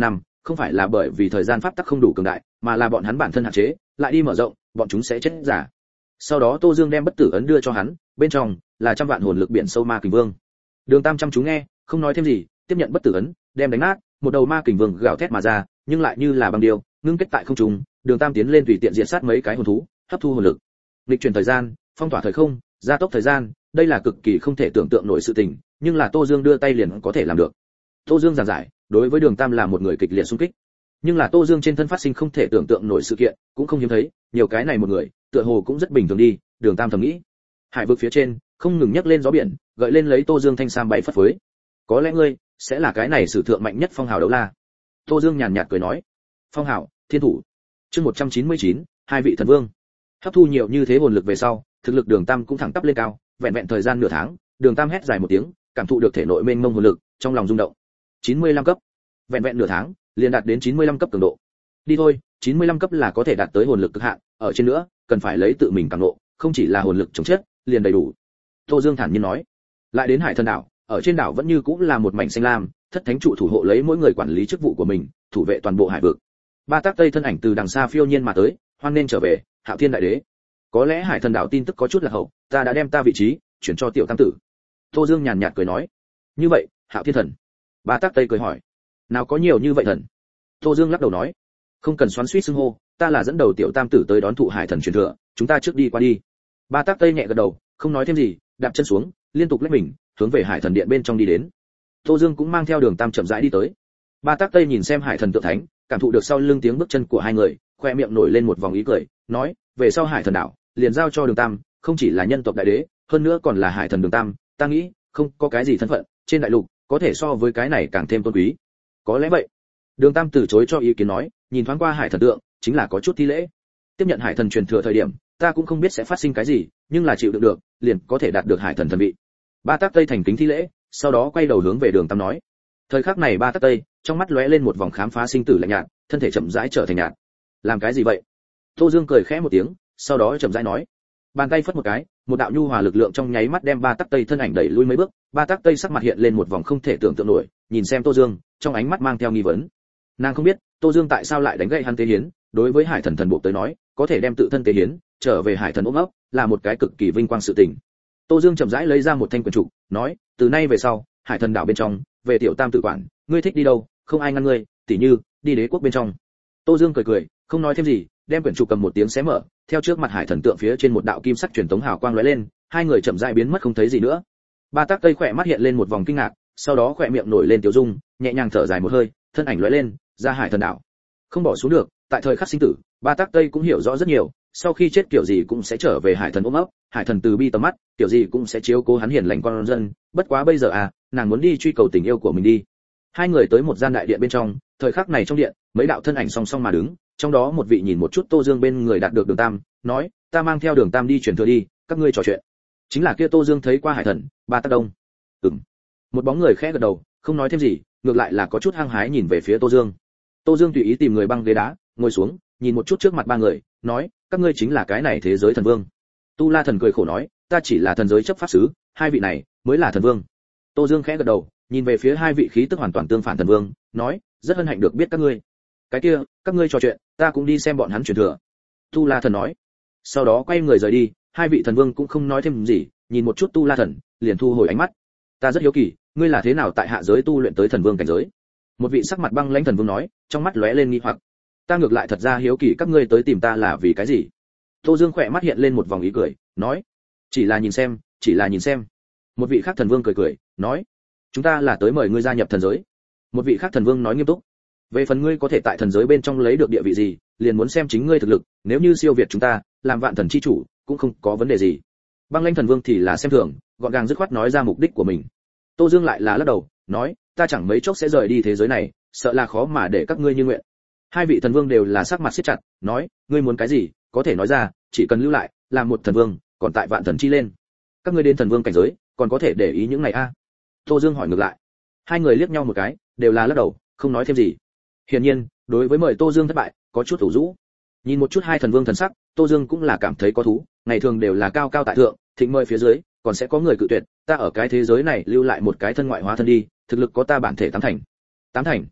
không phải là bởi vì thời gian pháp tắc không đủ cường đại, mà là bọn hắn bản thân hạn chế, lại đi mở rộng, bọn chúng sẽ chết giả. Sau đó Tô Dương đem bất tử ấn đưa cho hắn, bên trong là trăm vạn hồn lực biển sâu ma kình vương. Đường Tam chăm chú nghe, không nói thêm gì, tiếp nhận bất tử ấn, đem đánh nát, một đầu ma kình vương gào thét mà ra, nhưng lại như là băng điêu, ngưng kết tại không trung. Đường Tam tiến lên tùy tiện diệt sát mấy cái hồn thú, hấp thu hồn lực, nghịch chuyển thời gian, phong tỏa thời không, gia tốc thời gian, đây là cực kỳ không thể tưởng tượng nổi sự tình, nhưng là Tô Dương đưa tay liền có thể làm được. Tô Dương giảng giải, đối với Đường Tam là một người kịch liệt xung kích, nhưng là Tô Dương trên thân phát sinh không thể tưởng tượng nổi sự kiện, cũng không hiếm thấy, nhiều cái này một người, tựa hồ cũng rất bình thường đi. Đường Tam thầm nghĩ. Hải vực phía trên, không ngừng nhấc lên gió biển, gợi lên lấy Tô Dương thanh sam bay phất phới. Có lẽ ngươi sẽ là cái này sử thượng mạnh nhất phong hào đấu la. Tô Dương nhàn nhạt cười nói. Phong hào, thiên thủ. Chương một trăm chín mươi chín, hai vị thần vương. Hấp thu nhiều như thế hồn lực về sau, thực lực Đường Tam cũng thẳng tắp lên cao, vẹn vẹn thời gian nửa tháng, Đường Tam hét dài một tiếng, cảm thụ được thể nội mênh mông hồn lực, trong lòng rung động. chín mươi lăm cấp. Vẹn vẹn nửa tháng, liền đạt đến chín mươi lăm cấp cường độ. Đi thôi, chín mươi lăm cấp là có thể đạt tới hồn lực cực hạn, ở trên nữa, cần phải lấy tự mình cảm ngộ, không chỉ là hồn lực chống chết, liền đầy đủ. Tô Dương thản nhiên nói. Lại đến Hải Thần đảo, ở trên đảo vẫn như cũng là một mảnh xanh lam, thất thánh trụ thủ hộ lấy mỗi người quản lý chức vụ của mình, thủ vệ toàn bộ hải vực. Ba tác Tây thân ảnh từ đằng xa phiêu nhiên mà tới, hoan nên trở về, Hạo Thiên đại đế. Có lẽ Hải Thần đảo tin tức có chút là hậu, ta đã đem ta vị trí chuyển cho tiểu tam tử. Tô Dương nhàn nhạt cười nói. Như vậy, Hạo Thiên thần. Ba tác Tây cười hỏi. Nào có nhiều như vậy thần? Tô Dương lắc đầu nói. Không cần xoắn xuýt xưng hô, ta là dẫn đầu tiểu tam tử tới đón thụ Hải thần truyền thừa, chúng ta trước đi qua đi. Ba tác Tây nhẹ gật đầu, không nói thêm gì, đạp chân xuống, liên tục lách mình, hướng về Hải thần điện bên trong đi đến. Tô Dương cũng mang theo Đường Tam chậm rãi đi tới. Ba tác Tây nhìn xem Hải thần tượng thánh, cảm thụ được sau lưng tiếng bước chân của hai người, khoe miệng nổi lên một vòng ý cười, nói, về sau Hải thần đảo, liền giao cho Đường Tam, không chỉ là nhân tộc đại đế, hơn nữa còn là Hải thần Đường Tam, ta nghĩ, không có cái gì thân phận trên đại lục có thể so với cái này càng thêm tôn quý. Có lẽ vậy. Đường Tam từ chối cho ý kiến nói, nhìn thoáng qua Hải thần tượng, chính là có chút thi lễ. Tiếp nhận Hải thần truyền thừa thời điểm, ta cũng không biết sẽ phát sinh cái gì, nhưng là chịu đựng được, liền có thể đạt được Hải thần thần vị. Ba tác Tây thành kính thi lễ, sau đó quay đầu hướng về Đường Tam nói. Thời khắc này Ba tác Tây, trong mắt lóe lên một vòng khám phá sinh tử lạnh nhạt, thân thể chậm rãi trở thành nhạt. Làm cái gì vậy? Tô Dương cười khẽ một tiếng, sau đó chậm rãi nói. Bàn tay phất một cái, một đạo nhu hòa lực lượng trong nháy mắt đem Ba tác Tây thân ảnh đẩy lui mấy bước. Ba tác Tây sắc mặt hiện lên một vòng không thể tưởng tượng nổi, nhìn xem Tô Dương, trong ánh mắt mang theo nghi vấn. Nàng không biết, Tô Dương tại sao lại đánh gậy hắn tế hiến, đối với Hải thần thần bộ tới nói, có thể đem tự thân tế hiến trở về Hải thần ôm ấp, là một cái cực kỳ vinh quang sự tình. Tô Dương chậm rãi lấy ra một thanh quyển trục, nói, từ nay về sau, Hải thần đảo bên trong, về tiểu tam tự quản, ngươi thích đi đâu, không ai ngăn ngươi, tỉ như đi đế quốc bên trong. Tô Dương cười cười, không nói thêm gì, đem quyển trục cầm một tiếng xé mở, theo trước mặt Hải thần tượng phía trên một đạo kim sắc truyền tống hào quang lóe lên, hai người chậm rãi biến mất không thấy gì nữa. Ba tác Tây khỏe mắt hiện lên một vòng kinh ngạc, sau đó khỏe miệng nổi lên tiểu dung, nhẹ nhàng thở dài một hơi, thân ảnh lóe lên, ra Hải thần đảo. Không bỏ xuống được, tại thời khắc sinh tử, Ba tác Tây cũng hiểu rõ rất nhiều, sau khi chết kiểu gì cũng sẽ trở về Hải thần ôm ấp, Hải thần từ bi tầm mắt, kiểu gì cũng sẽ chiếu cố hắn hiền lành con dân, bất quá bây giờ à, nàng muốn đi truy cầu tình yêu của mình đi. Hai người tới một gian đại điện bên trong, thời khắc này trong điện, mấy đạo thân ảnh song song mà đứng, trong đó một vị nhìn một chút Tô Dương bên người đạt được Đường Tam, nói, ta mang theo Đường Tam đi truyền thừa đi, các ngươi trò chuyện. Chính là kia Tô Dương thấy qua Hải thần, Ba tác Đông. Ừm. Một bóng người khẽ gật đầu, không nói thêm gì, ngược lại là có chút hăng hái nhìn về phía Tô Dương. Tô Dương tùy ý tìm người băng ghế đá, ngồi xuống, nhìn một chút trước mặt ba người, nói, các ngươi chính là cái này thế giới thần vương. Tu La thần cười khổ nói, ta chỉ là thần giới chấp pháp sứ, hai vị này mới là thần vương. Tô Dương khẽ gật đầu, nhìn về phía hai vị khí tức hoàn toàn tương phản thần vương, nói, rất hân hạnh được biết các ngươi. Cái kia, các ngươi trò chuyện, ta cũng đi xem bọn hắn truyền thừa. Tu La thần nói. Sau đó quay người rời đi, hai vị thần vương cũng không nói thêm gì, nhìn một chút Tu La thần, liền thu hồi ánh mắt. Ta rất hiếu kỳ, ngươi là thế nào tại hạ giới tu luyện tới thần vương cảnh giới? Một vị sắc mặt băng lãnh thần vương nói, trong mắt lóe lên nghi hoặc. Ta ngược lại thật ra hiếu kỳ các ngươi tới tìm ta là vì cái gì? Tô Dương khỏe mắt hiện lên một vòng ý cười, nói, chỉ là nhìn xem, chỉ là nhìn xem. Một vị khác thần vương cười cười, nói, chúng ta là tới mời ngươi gia nhập thần giới. Một vị khác thần vương nói nghiêm túc, về phần ngươi có thể tại thần giới bên trong lấy được địa vị gì, liền muốn xem chính ngươi thực lực, nếu như siêu việt chúng ta, làm vạn thần chi chủ, cũng không có vấn đề gì. Băng lãnh thần vương thì là xem thường, gọn gàng dứt khoát nói ra mục đích của mình. Tô Dương lại là lắc đầu, nói, ta chẳng mấy chốc sẽ rời đi thế giới này, sợ là khó mà để các ngươi như nguyện. Hai vị thần vương đều là sắc mặt siết chặt, nói, ngươi muốn cái gì, có thể nói ra, chỉ cần lưu lại, làm một thần vương, còn tại vạn thần chi lên. Các ngươi đến thần vương cảnh giới, còn có thể để ý những này a? À? Tô Dương hỏi ngược lại. Hai người liếc nhau một cái, đều là lắc đầu, không nói thêm gì. Hiển nhiên, đối với mời Tô Dương thất bại, có chút thủ rũ. Nhìn một chút hai thần vương thần sắc, Tô Dương cũng là cảm thấy có thú, ngày thường đều là cao cao tại thượng, thịnh mời phía dưới, còn sẽ có người cự tuyệt, ta ở cái thế giới này lưu lại một cái thân ngoại hóa thân đi, thực lực có ta bản thể tám thành. Tám thành.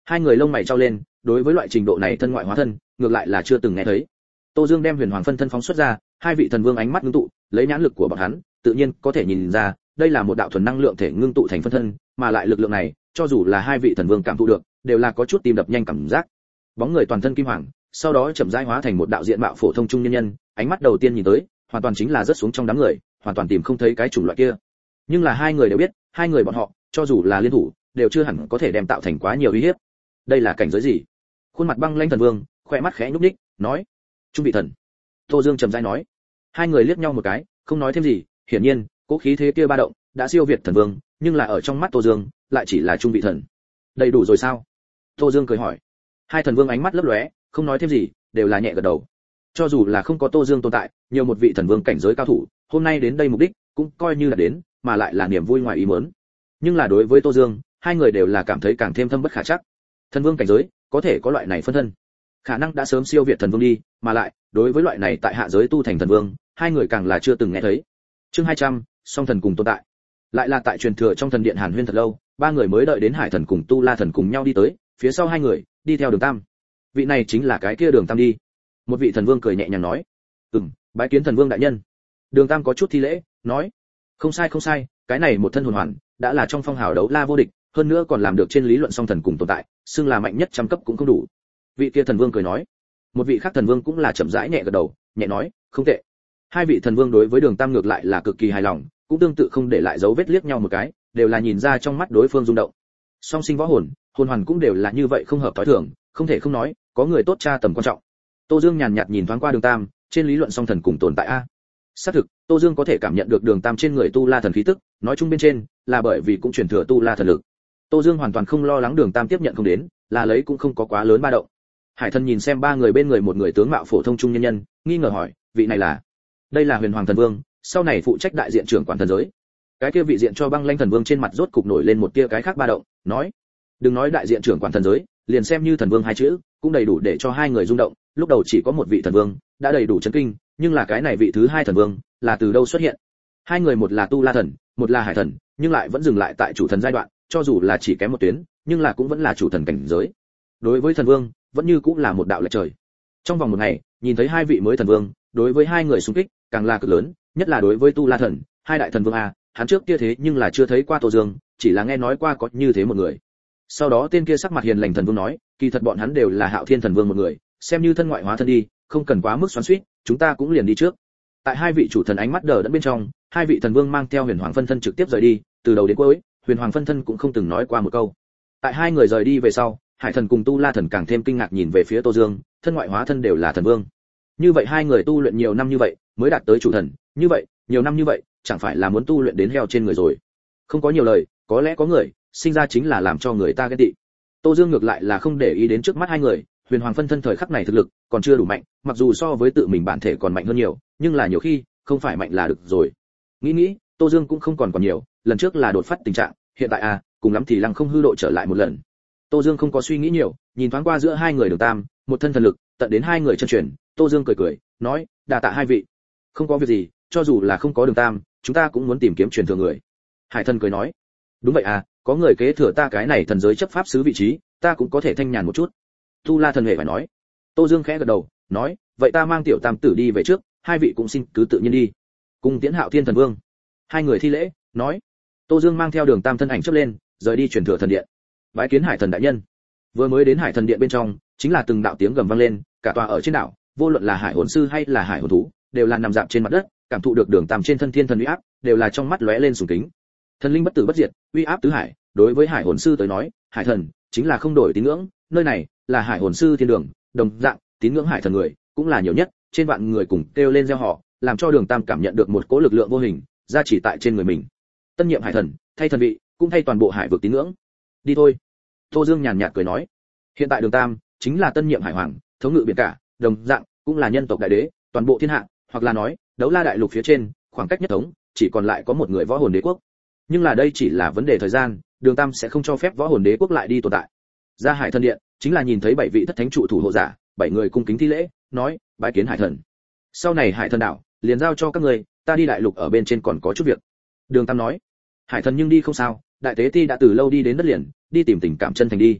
Hai người lông mày trao lên, đối với loại trình độ này thân ngoại hóa thân, ngược lại là chưa từng nghe thấy. Tô Dương đem huyền hoàng phân thân phóng xuất ra, hai vị thần vương ánh mắt ngưng tụ, lấy nhãn lực của bọn hắn, tự nhiên có thể nhìn ra, đây là một đạo thuần năng lượng thể ngưng tụ thành phân thân, mà lại lực lượng này, cho dù là hai vị thần vương cảm thụ được, đều là có chút tim đập nhanh cảm giác. Bóng người toàn thân kim hoàng, sau đó chậm rãi hóa thành một đạo diện mạo phổ thông trung nhân nhân, ánh mắt đầu tiên nhìn tới, hoàn toàn chính là rớt xuống trong đám người, hoàn toàn tìm không thấy cái chủng loại kia. Nhưng là hai người đều biết, hai người bọn họ, cho dù là liên thủ, đều chưa hẳn có thể đem tạo thành quá nhiều uy hiếp. Đây là cảnh giới gì? Khuôn mặt băng lãnh thần vương, khóe mắt khẽ nhúc nhích, nói: "Trung vị thần." Tô Dương trầm rãi nói. Hai người liếc nhau một cái, không nói thêm gì, hiển nhiên, cố khí thế kia ba động, đã siêu việt thần vương, nhưng là ở trong mắt Tô Dương, lại chỉ là trung vị thần. Đầy đủ rồi sao? Tô Dương cười hỏi. Hai thần vương ánh mắt lấp lóe, không nói thêm gì, đều là nhẹ gật đầu. Cho dù là không có Tô Dương tồn tại, nhiều một vị thần vương cảnh giới cao thủ, hôm nay đến đây mục đích, cũng coi như là đến, mà lại là niềm vui ngoài ý muốn. Nhưng là đối với Tô Dương, hai người đều là cảm thấy càng thêm thâm bất khả trắc. Thần vương cảnh giới, có thể có loại này phân thân, khả năng đã sớm siêu việt thần vương đi, mà lại, đối với loại này tại hạ giới tu thành thần vương, hai người càng là chưa từng nghe thấy. Chương hai trăm, song thần cùng tồn tại. Lại là tại truyền thừa trong thần điện Hàn Huyên thật lâu, ba người mới đợi đến Hải thần cùng Tu La thần cùng nhau đi tới, phía sau hai người, đi theo Đường Tam. Vị này chính là cái kia Đường Tam đi. Một vị thần vương cười nhẹ nhàng nói. Ừm, bái kiến thần vương đại nhân. Đường Tam có chút thi lễ, nói. Không sai không sai, cái này một thân hồn hoàn, đã là trong phong hào đấu la vô địch, hơn nữa còn làm được trên lý luận song thần cùng tồn tại, xưng là mạnh nhất trăm cấp cũng không đủ. Vị kia thần vương cười nói. Một vị khác thần vương cũng là chậm rãi nhẹ gật đầu, nhẹ nói, không tệ. Hai vị thần vương đối với Đường Tam ngược lại là cực kỳ hài lòng, cũng tương tự không để lại dấu vết liếc nhau một cái, đều là nhìn ra trong mắt đối phương rung động. Song sinh võ hồn, hồn hoàn cũng đều là như vậy không hợp thói thường, không thể không nói, có người tốt tra tầm quan trọng. Tô Dương nhàn nhạt nhìn thoáng qua Đường Tam, trên lý luận song thần cùng tồn tại a. Xác thực, Tô Dương có thể cảm nhận được Đường Tam trên người Tu La thần khí tức, nói chung bên trên, là bởi vì cũng truyền thừa Tu La thần lực. Tô Dương hoàn toàn không lo lắng Đường Tam tiếp nhận không đến, là lấy cũng không có quá lớn ba động. Hải Thần nhìn xem ba người bên người một người tướng mạo phổ thông trung nhân nhân, nghi ngờ hỏi, vị này là? Đây là Huyền Hoàng thần vương, sau này phụ trách đại diện trưởng quản thần giới. Cái kia vị diện cho băng lãnh thần vương trên mặt rốt cục nổi lên một tia cái khác ba động, nói: đừng nói đại diện trưởng quản thần giới, liền xem như thần vương hai chữ, cũng đầy đủ để cho hai người rung động. Lúc đầu chỉ có một vị thần vương, đã đầy đủ chấn kinh, nhưng là cái này vị thứ hai thần vương, là từ đâu xuất hiện? Hai người một là Tu La thần, một là Hải thần, nhưng lại vẫn dừng lại tại chủ thần giai đoạn, cho dù là chỉ kém một tuyến, nhưng là cũng vẫn là chủ thần cảnh giới. Đối với thần vương, vẫn như cũng là một đạo lệch trời. Trong vòng một ngày, nhìn thấy hai vị mới thần vương, đối với hai người xung kích càng là cực lớn, nhất là đối với Tu La thần, hai đại thần vương a, hắn trước kia thế nhưng là chưa thấy qua Tô Dương, chỉ là nghe nói qua có như thế một người. Sau đó tên kia sắc mặt hiền lành thần vương nói, kỳ thật bọn hắn đều là Hạo Thiên thần vương một người, xem như thân ngoại hóa thân đi, không cần quá mức xoắn xuýt, chúng ta cũng liền đi trước. Tại hai vị chủ thần ánh mắt đờ đẫn bên trong, hai vị thần vương mang theo Huyền Hoàng phân thân trực tiếp rời đi, từ đầu đến cuối, Huyền Hoàng phân thân cũng không từng nói qua một câu. Tại hai người rời đi về sau, Hải thần cùng Tu La thần càng thêm kinh ngạc nhìn về phía Tô Dương, thân ngoại hóa thân đều là thần vương. Như vậy hai người tu luyện nhiều năm như vậy, mới đạt tới chủ thần, như vậy, nhiều năm như vậy, chẳng phải là muốn tu luyện đến heo trên người rồi. Không có nhiều lời, có lẽ có người, sinh ra chính là làm cho người ta ghét tị. Tô Dương ngược lại là không để ý đến trước mắt hai người, Huyền Hoàng phân thân thời khắc này thực lực còn chưa đủ mạnh, mặc dù so với tự mình bản thể còn mạnh hơn nhiều, nhưng là nhiều khi, không phải mạnh là được rồi. Nghĩ nghĩ, Tô Dương cũng không còn còn nhiều, lần trước là đột phát tình trạng, hiện tại à, cùng lắm thì lăng không hư độ trở lại một lần. Tô Dương không có suy nghĩ nhiều, nhìn thoáng qua giữa hai người Đường Tam, một thân thần lực, tận đến hai người chân truyền, Tô Dương cười cười, nói, đa tạ hai vị. Không có việc gì, cho dù là không có Đường Tam, chúng ta cũng muốn tìm kiếm truyền thừa người. Hải Thần cười nói, đúng vậy à, có người kế thừa ta cái này thần giới chấp pháp sứ vị trí, ta cũng có thể thanh nhàn một chút. Tu La thần hề phải nói. Tô Dương khẽ gật đầu, nói, vậy ta mang tiểu Tam tử đi về trước, hai vị cũng xin cứ tự nhiên đi. Cùng tiễn Hạo Thiên thần vương. Hai người thi lễ, nói. Tô Dương mang theo Đường Tam thân ảnh chớp lên, rời đi truyền thừa thần điện. Bái kiến Hải thần đại nhân. Vừa mới đến Hải thần điện bên trong, chính là từng đạo tiếng gầm vang lên, cả tòa ở trên đảo, vô luận là hải hồn sư hay là hải hồn thú, đều là nằm dạp trên mặt đất, cảm thụ được Đường Tam trên thân thiên thần uy áp, đều là trong mắt lóe lên sùng kính. Thần linh bất tử bất diệt, uy áp tứ hải, đối với hải hồn sư tới nói, hải thần chính là không đổi tín ngưỡng, nơi này là hải hồn sư thiên đường, đồng dạng, tín ngưỡng hải thần người cũng là nhiều nhất, trên vạn người cùng kêu lên reo hò, làm cho Đường Tam cảm nhận được một cỗ lực lượng vô hình gia chỉ tại trên người mình. Tân nhiệm hải thần, thay thần vị, cũng thay toàn bộ hải vực tín ngưỡng. Đi thôi. Tô Dương nhàn nhạt cười nói, hiện tại Đường Tam chính là tân nhiệm hải hoàng, thống ngự biển cả, đồng dạng cũng là nhân tộc đại đế, toàn bộ thiên hạ, hoặc là nói, đấu la đại lục phía trên, khoảng cách nhất thống, chỉ còn lại có một người võ hồn đế quốc. Nhưng là đây chỉ là vấn đề thời gian, Đường Tam sẽ không cho phép võ hồn đế quốc lại đi tồn tại. Ra Hải thần điện, chính là nhìn thấy bảy vị thất thánh trụ thủ hộ giả, bảy người cung kính thi lễ, nói, bái kiến hải thần. Sau này Hải thần đảo, liền giao cho các ngươi, ta đi đại lục ở bên trên còn có chút việc. Đường Tam nói, hải thần nhưng đi không sao, đại tế ti đã từ lâu đi đến đất liền, đi tìm tình cảm chân thành đi.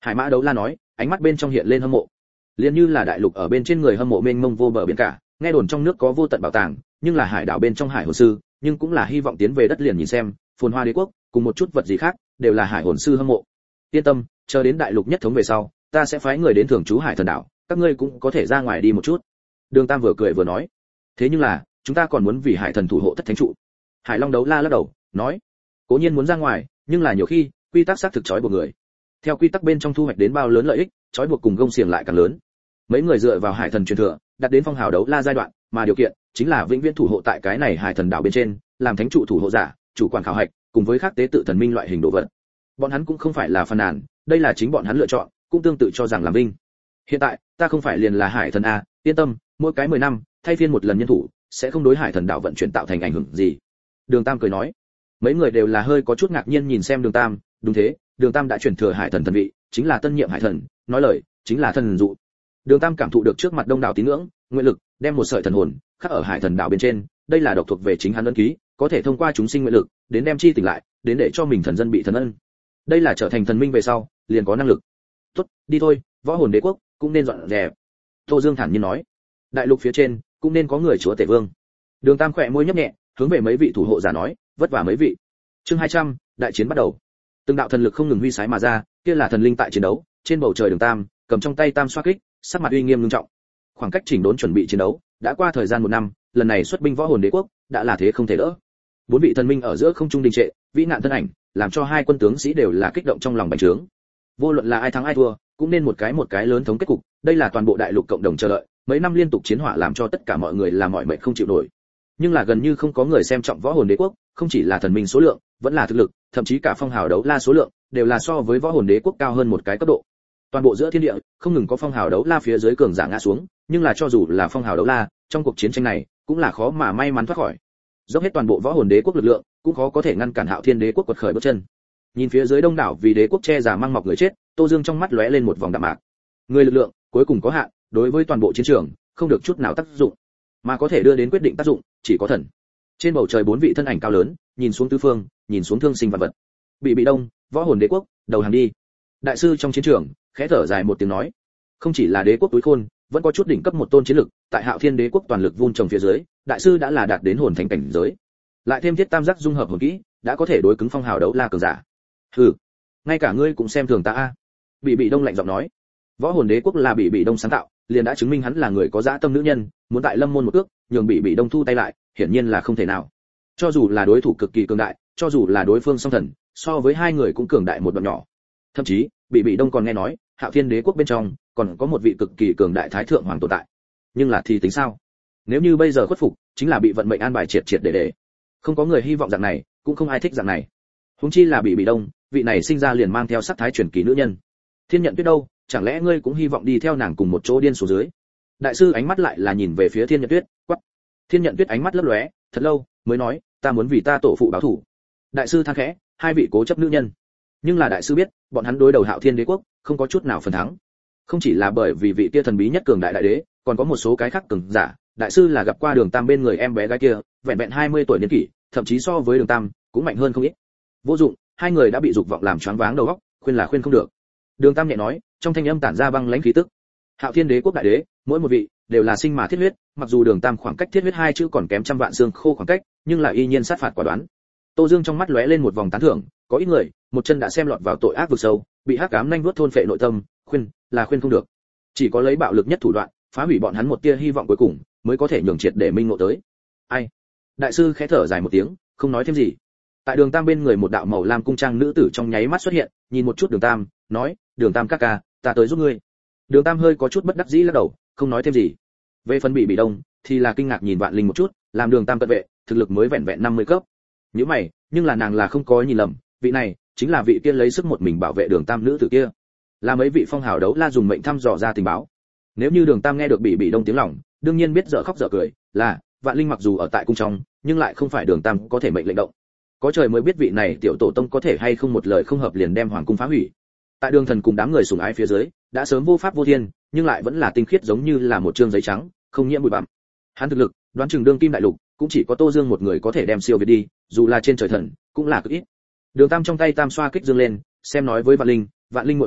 Hải Mã Đấu La nói, ánh mắt bên trong hiện lên hâm mộ. Liên như là đại lục ở bên trên người hâm mộ mênh mông vô bờ biển cả, nghe đồn trong nước có vô tận bảo tàng, nhưng là hải đảo bên trong hải hồn sư, nhưng cũng là hy vọng tiến về đất liền nhìn xem, phồn hoa đế quốc, cùng một chút vật gì khác, đều là hải hồn sư hâm mộ. Yên tâm, chờ đến đại lục nhất thống về sau, ta sẽ phái người đến thưởng chú hải thần đảo, các ngươi cũng có thể ra ngoài đi một chút. Đường Tam vừa cười vừa nói, thế nhưng là, chúng ta còn muốn vì hải thần thủ hộ thất thánh trụ. Hải Long Đấu La lắc đầu, nói, cố nhiên muốn ra ngoài, nhưng là nhiều khi, quy tắc xác thực trói buộc người. Theo quy tắc bên trong thu hoạch đến bao lớn lợi ích, trói buộc cùng gông xiềng lại càng lớn. Mấy người dựa vào hải thần truyền thừa, đạt đến phong hào đấu la giai đoạn, mà điều kiện chính là vĩnh viễn thủ hộ tại cái này hải thần đảo bên trên, làm thánh trụ thủ hộ giả, chủ quản khảo hạch, cùng với các tế tự thần minh loại hình đồ vật. Bọn hắn cũng không phải là phàn nàn, đây là chính bọn hắn lựa chọn, cũng tương tự cho rằng làm vinh. Hiện tại, ta không phải liền là hải thần a, yên tâm, mỗi cái mười năm, thay phiên một lần nhân thủ, sẽ không đối hải thần đảo vận chuyển tạo thành ảnh hưởng gì. Đường Tam cười nói. Mấy người đều là hơi có chút ngạc nhiên nhìn xem Đường Tam, đúng thế, Đường Tam đã chuyển thừa hải thần thần vị, chính là tân nhiệm hải thần, nói lời, chính là thần dụ. Đường Tam cảm thụ được trước mặt đông đảo tín ngưỡng, nguyện lực, đem một sợi thần hồn khắc ở hải thần đảo bên trên, đây là độc thuộc về chính hắn ân ký, có thể thông qua chúng sinh nguyện lực, đến đem chi tỉnh lại, đến để cho mình thần dân bị thần ân. Đây là trở thành thần minh về sau, liền có năng lực. Tốt, đi thôi, võ hồn đế quốc cũng nên dọn dẹp. Tô Dương thản nhiên nói, đại lục phía trên cũng nên có người chúa tể vương. Đường Tam khẽ môi nhấp nhẹ, hướng về mấy vị thủ hộ giả nói, vất vả mấy vị. Chương hai trăm, đại chiến bắt đầu. Từng đạo thần lực không ngừng huy sái mà ra, kia là thần linh tại chiến đấu, trên bầu trời Đường Tam cầm trong tay tam xoa kích, sắc mặt uy nghiêm nghiêm trọng. Khoảng cách chỉnh đốn chuẩn bị chiến đấu, đã qua thời gian một năm, lần này xuất binh võ hồn đế quốc, đã là thế không thể đỡ. Bốn vị thần minh ở giữa không trung đình trệ, vĩ nạn thân ảnh, làm cho hai quân tướng sĩ đều là kích động trong lòng bành trướng. Vô luận là ai thắng ai thua, cũng nên một cái một cái lớn thống kết cục, đây là toàn bộ đại lục cộng đồng chờ đợi, mấy năm liên tục chiến hỏa làm cho tất cả mọi người là mọi mệnh không chịu nổi. Nhưng là gần như không có người xem trọng võ hồn đế quốc, không chỉ là thần minh số lượng, vẫn là thực lực, thậm chí cả phong hào đấu la số lượng, đều là so với võ hồn đế quốc cao hơn một cái cấp độ. Toàn bộ giữa thiên địa, không ngừng có phong hào đấu la phía dưới cường giả ngã xuống, nhưng là cho dù là phong hào đấu la, trong cuộc chiến tranh này, cũng là khó mà may mắn thoát khỏi. Dốc hết toàn bộ võ hồn đế quốc lực lượng, cũng khó có thể ngăn cản Hạo Thiên đế quốc quật khởi bước chân. Nhìn phía dưới đông đảo vì đế quốc che giả mang mọc người chết, Tô Dương trong mắt lóe lên một vòng đạm mạc. Người lực lượng, cuối cùng có hạn, đối với toàn bộ chiến trường, không được chút nào tác dụng, mà có thể đưa đến quyết định tác dụng, chỉ có thần. Trên bầu trời bốn vị thân ảnh cao lớn, nhìn xuống tứ phương, nhìn xuống thương sinh vật vật. Bị bị đông, võ hồn đế quốc, đầu hàng đi. Đại sư trong chiến trường, khẽ thở dài một tiếng nói, không chỉ là đế quốc túi khôn, vẫn có chút đỉnh cấp một tôn chiến lực, tại Hạo Thiên đế quốc toàn lực vun trồng phía dưới, đại sư đã là đạt đến hồn thánh cảnh giới. Lại thêm thiết tam giác dung hợp hồn kỹ, đã có thể đối cứng phong hào đấu la cường giả. Hừ, ngay cả ngươi cũng xem thường ta a. Bị bị đông lạnh giọng nói, võ hồn đế quốc là bị bị đông sáng tạo, liền đã chứng minh hắn là người có dã tâm nữ nhân, muốn tại lâm môn một ước, nhường bị bị đông thu tay lại, hiển nhiên là không thể nào. Cho dù là đối thủ cực kỳ cường đại, cho dù là đối phương song thần, so với hai người cũng cường đại một đoạn nhỏ. Thậm chí, bị bị đông còn nghe nói, Hạo Thiên đế quốc bên trong còn có một vị cực kỳ cường đại thái thượng hoàng tồn tại. Nhưng là thì tính sao? Nếu như bây giờ khuất phục, chính là bị vận mệnh an bài triệt triệt để để. Không có người hy vọng dạng này, cũng không ai thích dạng này. Huống chi là bị bị đông, vị này sinh ra liền mang theo sắc thái truyền kỳ nữ nhân. Thiên Nhận Tuyết đâu, chẳng lẽ ngươi cũng hy vọng đi theo nàng cùng một chỗ điên xuống dưới? Đại sư ánh mắt lại là nhìn về phía Thiên Nhận Tuyết, quắc. Thiên Nhận Tuyết ánh mắt lấp lóe, thật lâu mới nói, ta muốn vì ta tổ phụ báo thù. Đại sư than khẽ, hai vị cố chấp nữ nhân. Nhưng là đại sư biết, bọn hắn đối đầu Hạo Thiên đế quốc, không có chút nào phần thắng. Không chỉ là bởi vì vị kia thần bí nhất cường đại đại đế, còn có một số cái khác cường giả. Đại sư là gặp qua Đường Tam bên người em bé gái kia, vẹn vẹn hai mươi tuổi niên kỷ, thậm chí so với Đường Tam cũng mạnh hơn không ít. Vô dụng, hai người đã bị dục vọng làm choáng váng đầu óc, khuyên là khuyên không được. Đường Tam nhẹ nói, trong thanh âm tản ra băng lãnh khí tức. Hạo Thiên đế quốc đại đế, mỗi một vị đều là sinh mà thiết huyết, mặc dù Đường Tam khoảng cách thiết huyết hai chữ còn kém trăm vạn xương khô khoảng cách, nhưng là y nhiên sát phạt quả đoán. Tô Dương trong mắt lóe lên một vòng tán thưởng, có ít người, một chân đã xem lọt vào tội ác vực sâu, bị hắc ám nhanh vuốt thôn phệ nội tâm, khuyên là khuyên không được. Chỉ có lấy bạo lực nhất thủ đoạn, phá hủy bọn hắn một tia hy vọng cuối cùng, mới có thể nhường triệt để minh ngộ tới. Ai? Đại sư khẽ thở dài một tiếng, không nói thêm gì. Tại Đường Tam bên người một đạo màu lam cung trang nữ tử trong nháy mắt xuất hiện, nhìn một chút Đường Tam, nói, Đường Tam ca ca, ta tới giúp ngươi. Đường Tam hơi có chút bất đắc dĩ lắc đầu, không nói thêm gì. Về phần bị bị đông, thì là kinh ngạc nhìn Vạn Linh một chút, làm Đường Tam cận vệ, thực lực mới vẹn vẹn năm mươi cấp. Như mày, nhưng là nàng là không có nhìn lầm, vị này chính là vị kia lấy sức một mình bảo vệ Đường Tam nữ tử kia, là mấy vị phong hào đấu la dùng mệnh thăm dò ra tình báo. Nếu như Đường Tam nghe được bị bị đông tiếng lòng, đương nhiên biết dở khóc dở cười, là Vạn Linh mặc dù ở tại cung trong, nhưng lại không phải Đường Tam có thể mệnh lệnh động. Có trời mới biết vị này tiểu tổ tông có thể hay không một lời không hợp liền đem hoàng cung phá hủy. Tại Đường Thần cùng đám người sủng ái phía dưới, đã sớm vô pháp vô thiên, nhưng lại vẫn là tinh khiết giống như là một trương giấy trắng, không nhiễm bụi bặm. Hắn thực lực, đoán chừng đương kim đại lục, cũng chỉ có Tô Dương một người có thể đem siêu việt đi, dù là trên trời thần, cũng là cực ít. Đường Tam trong tay tam xoa kích dương lên, xem nói với Vạn Linh, Vạn Linh muội muội,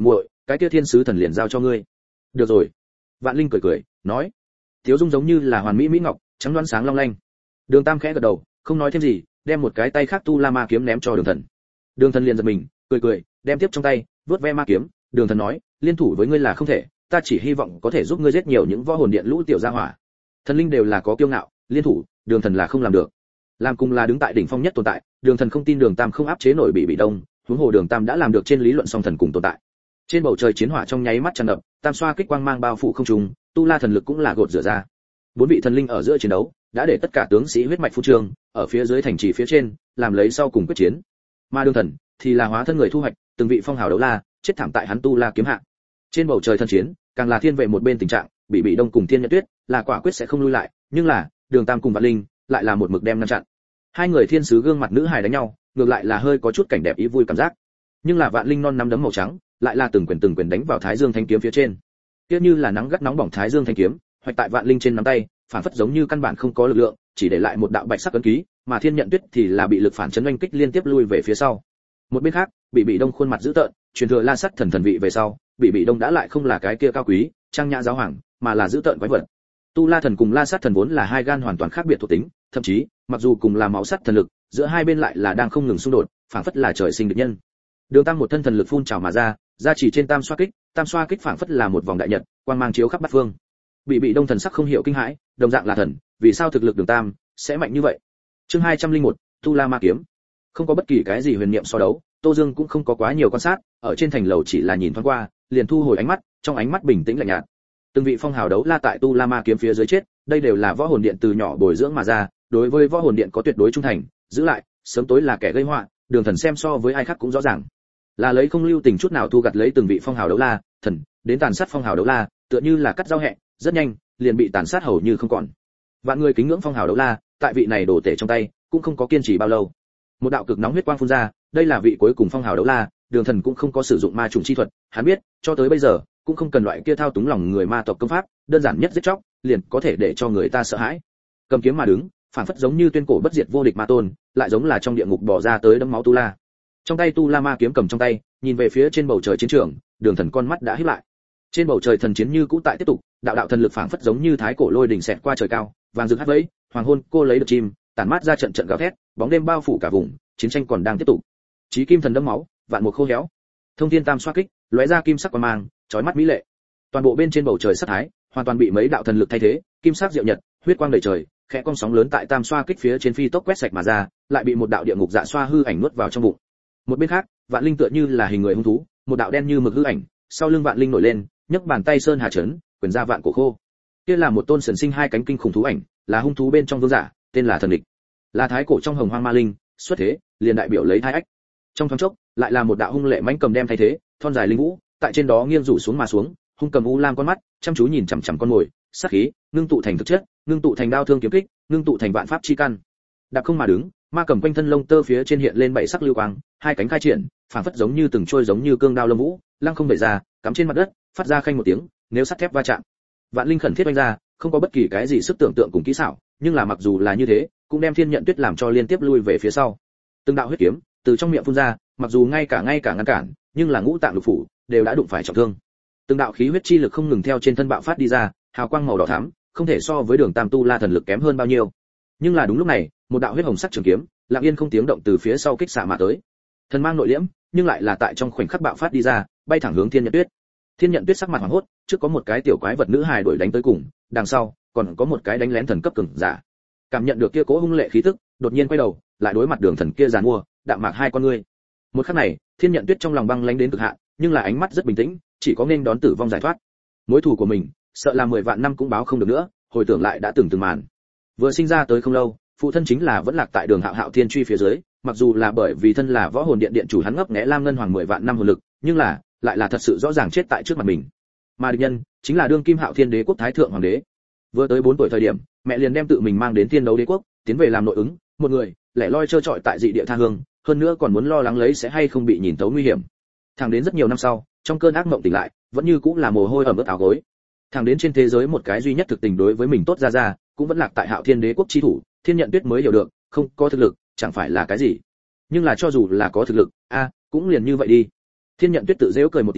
cái kia thiên sứ thần liền giao cho ngươi. Được rồi. Vạn Linh cười cười, nói. Tiếu dung giống như là hoàn mỹ mỹ ngọc, trắng đoán sáng long lanh. Đường Tam khẽ gật đầu, không nói thêm gì, đem một cái tay khác tu la ma kiếm ném cho Đường Thần. Đường Thần liền giật mình, cười cười, đem tiếp trong tay, vớt ve ma kiếm. Đường Thần nói, liên thủ với ngươi là không thể, ta chỉ hy vọng có thể giúp ngươi giết nhiều những võ hồn điện lũ tiểu gia hỏa. Thần linh đều là có kiêu ngạo, liên thủ, Đường Thần là không làm được. Làm cùng là đứng tại đỉnh phong nhất tồn tại, Đường Thần không tin Đường Tam không áp chế nổi Bị Bị Đông, huống hồ Đường Tam đã làm được trên lý luận song thần cùng tồn tại. Trên bầu trời chiến hỏa trong nháy mắt tràn ngập, tam xoa kích quang mang bao phủ không trung, tu la thần lực cũng là gột rửa ra. Bốn vị thần linh ở giữa chiến đấu, đã để tất cả tướng sĩ huyết mạch phu trường, ở phía dưới thành trì phía trên, làm lấy sau cùng quyết chiến. Mà Đường Thần thì là hóa thân người thu hoạch, từng vị phong hào đấu la, chết thảm tại hắn tu la kiếm hạ. Trên bầu trời thân chiến, càng là thiên về một bên tình trạng, Bị Bị Đông cùng Thiên Nhật Tuyết, là quả quyết sẽ không lui lại, nhưng là, Đường Tam cùng Vạn Linh, lại là một mực đem ngăn chặn. Hai người thiên sứ gương mặt nữ hài đánh nhau, ngược lại là hơi có chút cảnh đẹp ý vui cảm giác. Nhưng là Vạn Linh non nắm đấm màu trắng, lại là từng quyền từng quyền đánh vào Thái Dương Thanh kiếm phía trên. Tiếc như là nắng gắt nóng bỏng Thái Dương Thanh kiếm, hoạch tại Vạn Linh trên nắm tay, phản phất giống như căn bản không có lực lượng, chỉ để lại một đạo bạch sắc ấn ký, mà Thiên Nhận Tuyết thì là bị lực phản chấn oanh kích liên tiếp lui về phía sau. Một bên khác, Bị Bị Đông khuôn mặt dữ tợn, truyền thừa La Sắt thần thần vị về sau, Bị Bị Đông đã lại không là cái kia cao quý, trang nhã giáo hoàng, mà là dữ tợn quái vật. Tu La thần cùng La Sắt thần vốn là hai gan hoàn toàn khác biệt thuộc tính, thậm chí, mặc dù cùng là máu sắt thần lực, giữa hai bên lại là đang không ngừng xung đột, phản phất là trời sinh địch nhân. Đường Tam một thân thần lực phun trào mà ra, ra chỉ trên tam xoa kích, tam xoa kích phản phất là một vòng đại nhật, quang mang chiếu khắp bát phương. Bị Bị Đông thần sắc không hiểu kinh hãi, đồng dạng là thần, vì sao thực lực Đường Tam sẽ mạnh như vậy? Chương hai trăm lẻ một, Tu La Ma kiếm. Không có bất kỳ cái gì huyền niệm so đấu, Tô Dương cũng không có quá nhiều quan sát, ở trên thành lầu chỉ là nhìn thoáng qua, liền thu hồi ánh mắt, trong ánh mắt bình tĩnh lạnh nhạt. Từng vị phong hào đấu la tại Tu La Ma kiếm phía dưới chết, đây đều là võ hồn điện từ nhỏ bồi dưỡng mà ra, đối với võ hồn điện có tuyệt đối trung thành, giữ lại, sớm tối là kẻ gây họa, Đường Thần xem so với ai khác cũng rõ ràng. Là lấy không lưu tình chút nào thu gặt lấy từng vị phong hào đấu la, thần, đến tàn sát phong hào đấu la, tựa như là cắt rau hẹ, rất nhanh, liền bị tàn sát hầu như không còn. Vạn người kính ngưỡng phong hào đấu la, tại vị này đổ tể trong tay, cũng không có kiên trì bao lâu. Một đạo cực nóng huyết quang phun ra, đây là vị cuối cùng phong hào đấu la, Đường Thần cũng không có sử dụng ma trùng chi thuật, hắn biết, cho tới bây giờ, cũng không cần loại kia thao túng lòng người ma tộc công pháp, đơn giản nhất giết chóc, liền có thể để cho người ta sợ hãi. Cầm kiếm mà đứng, phản phất giống như tuyên cổ bất diệt vô địch ma tôn, lại giống là trong địa ngục bỏ ra tới đấm máu tu la. Trong tay tu la ma kiếm cầm trong tay, nhìn về phía trên bầu trời chiến trường, Đường Thần con mắt đã híp lại. Trên bầu trời thần chiến như cũ tại tiếp tục, đạo đạo thần lực phảng phất giống như thái cổ lôi đỉnh xẹt qua trời cao, vàng rực hắt vẫy, hoàng hôn cô lấy được chim, tản mát ra trận trận gào thét, bóng đêm bao phủ cả vùng, chiến tranh còn đang tiếp tục. Chí kim thần đẫm máu, vạn mục khô héo. Thông thiên tam xoa kích, lóe ra kim sắc quang mang, chói mắt mỹ lệ. Toàn bộ bên trên bầu trời sắc thái, hoàn toàn bị mấy đạo thần lực thay thế, kim sắc diệu nhật, huyết quang đầy trời, khẽ cong sóng lớn tại tam xoa kích phía trên phi tốc quét sạch mà ra, lại bị một đạo địa ngục dạ xoa hư ảnh nuốt vào trong bụng. Một bên khác, Vạn Linh tựa như là hình người hung thú, một đạo đen như mực hư ảnh, sau lưng Vạn Linh nổi lên, nhấc bàn tay sơn hà chấn, quyền ra vạn cổ khô. Kia là một tôn sần sinh hai cánh kinh khủng thú ảnh, là hung thú bên trong vương giả, tên là thần địch. Là thái cổ trong hồng hoang ma linh, xuất thế, liền đại biểu lấy thái ách. Trong thoáng chốc, lại là một đạo hung lệ mãnh cầm đem thay thế, thon dài linh vũ, tại trên đó nghiêng rủ xuống mà xuống, hung cầm u lam con mắt, chăm chú nhìn chằm chằm con mồi, sát khí, ngưng tụ thành thực chất, ngưng tụ thành đao thương kiếm kích, ngưng tụ thành vạn pháp chi căn. Đạp không mà đứng, ma cầm quanh thân lông tơ phía trên hiện lên bảy sắc lưu quang, hai cánh khai triển, phảng phất giống như từng trôi giống như cương đao lâm vũ, lăng không bể ra, cắm trên mặt đất, phát ra khanh một tiếng, nếu sắt thép va chạm. Vạn Linh khẩn thiết oanh ra, không có bất kỳ cái gì sức tưởng tượng cùng kỹ xảo, nhưng là mặc dù là như thế, cũng đem Thiên Nhận Tuyết làm cho liên tiếp lui về phía sau. Từng đạo huyết kiếm từ trong miệng phun ra, mặc dù ngay cả ngay cả ngăn cản, nhưng là ngũ tạng lục phủ đều đã đụng phải trọng thương. Từng đạo khí huyết chi lực không ngừng theo trên thân bạo phát đi ra, hào quang màu đỏ thắm, không thể so với Đường Tam tu la thần lực kém hơn bao nhiêu. Nhưng là đúng lúc này, một đạo huyết hồng sắc trường kiếm, lặng yên không tiếng động từ phía sau kích xạ mà tới. Thần mang nội liễm, nhưng lại là tại trong khoảnh khắc bạo phát đi ra, bay thẳng hướng Thiên Nhận Tuyết. Thiên Nhận Tuyết sắc mặt hoảng hốt, trước có một cái tiểu quái vật nữ hài đuổi đánh tới cùng, đằng sau còn có một cái đánh lén thần cấp cường giả. Cảm nhận được kia cố hung lệ khí tức, đột nhiên quay đầu, lại đối mặt Đường Thần kia giàn mua, đạm mạc hai con ngươi. Một khắc này, Thiên Nhận Tuyết trong lòng băng lãnh đến cực hạn, nhưng là ánh mắt rất bình tĩnh, chỉ có nên đón tử vong giải thoát. Mối thù của mình, sợ là mười vạn năm cũng báo không được nữa, hồi tưởng lại đã từng từng màn. Vừa sinh ra tới không lâu, phụ thân chính là vẫn lạc tại Đường Hạo Hạo Thiên truy phía dưới, mặc dù là bởi vì thân là võ hồn điện điện chủ hắn ngấp nghé Lam Ngân Hoàng mười vạn năm hồn lực, nhưng là lại là thật sự rõ ràng chết tại trước mặt mình. Mà địch nhân chính là đương kim Hạo Thiên Đế quốc Thái thượng hoàng đế. Vừa tới bốn tuổi thời điểm, mẹ liền đem tự mình mang đến Thiên Đấu Đế quốc, tiến về làm nội ứng, một người lẻ loi trơ trọi tại dị địa tha hương, hơn nữa còn muốn lo lắng lấy sẽ hay không bị nhìn tấu nguy hiểm. Thẳng đến rất nhiều năm sau, trong cơn ác mộng tỉnh lại, vẫn như cũng là mồ hôi ẩm ướt áo gối. Thẳng đến trên thế giới một cái duy nhất thực tình đối với mình tốt ra ra, cũng vẫn lạc tại Hạo Thiên Đế quốc chi thủ, Thiên Nhận Tuyết mới hiểu được, không có thực lực, chẳng phải là cái gì. Nhưng là cho dù là có thực lực, a, à, cũng liền như vậy đi. Thiên Nhận Tuyết tự giễu cười một tiếng,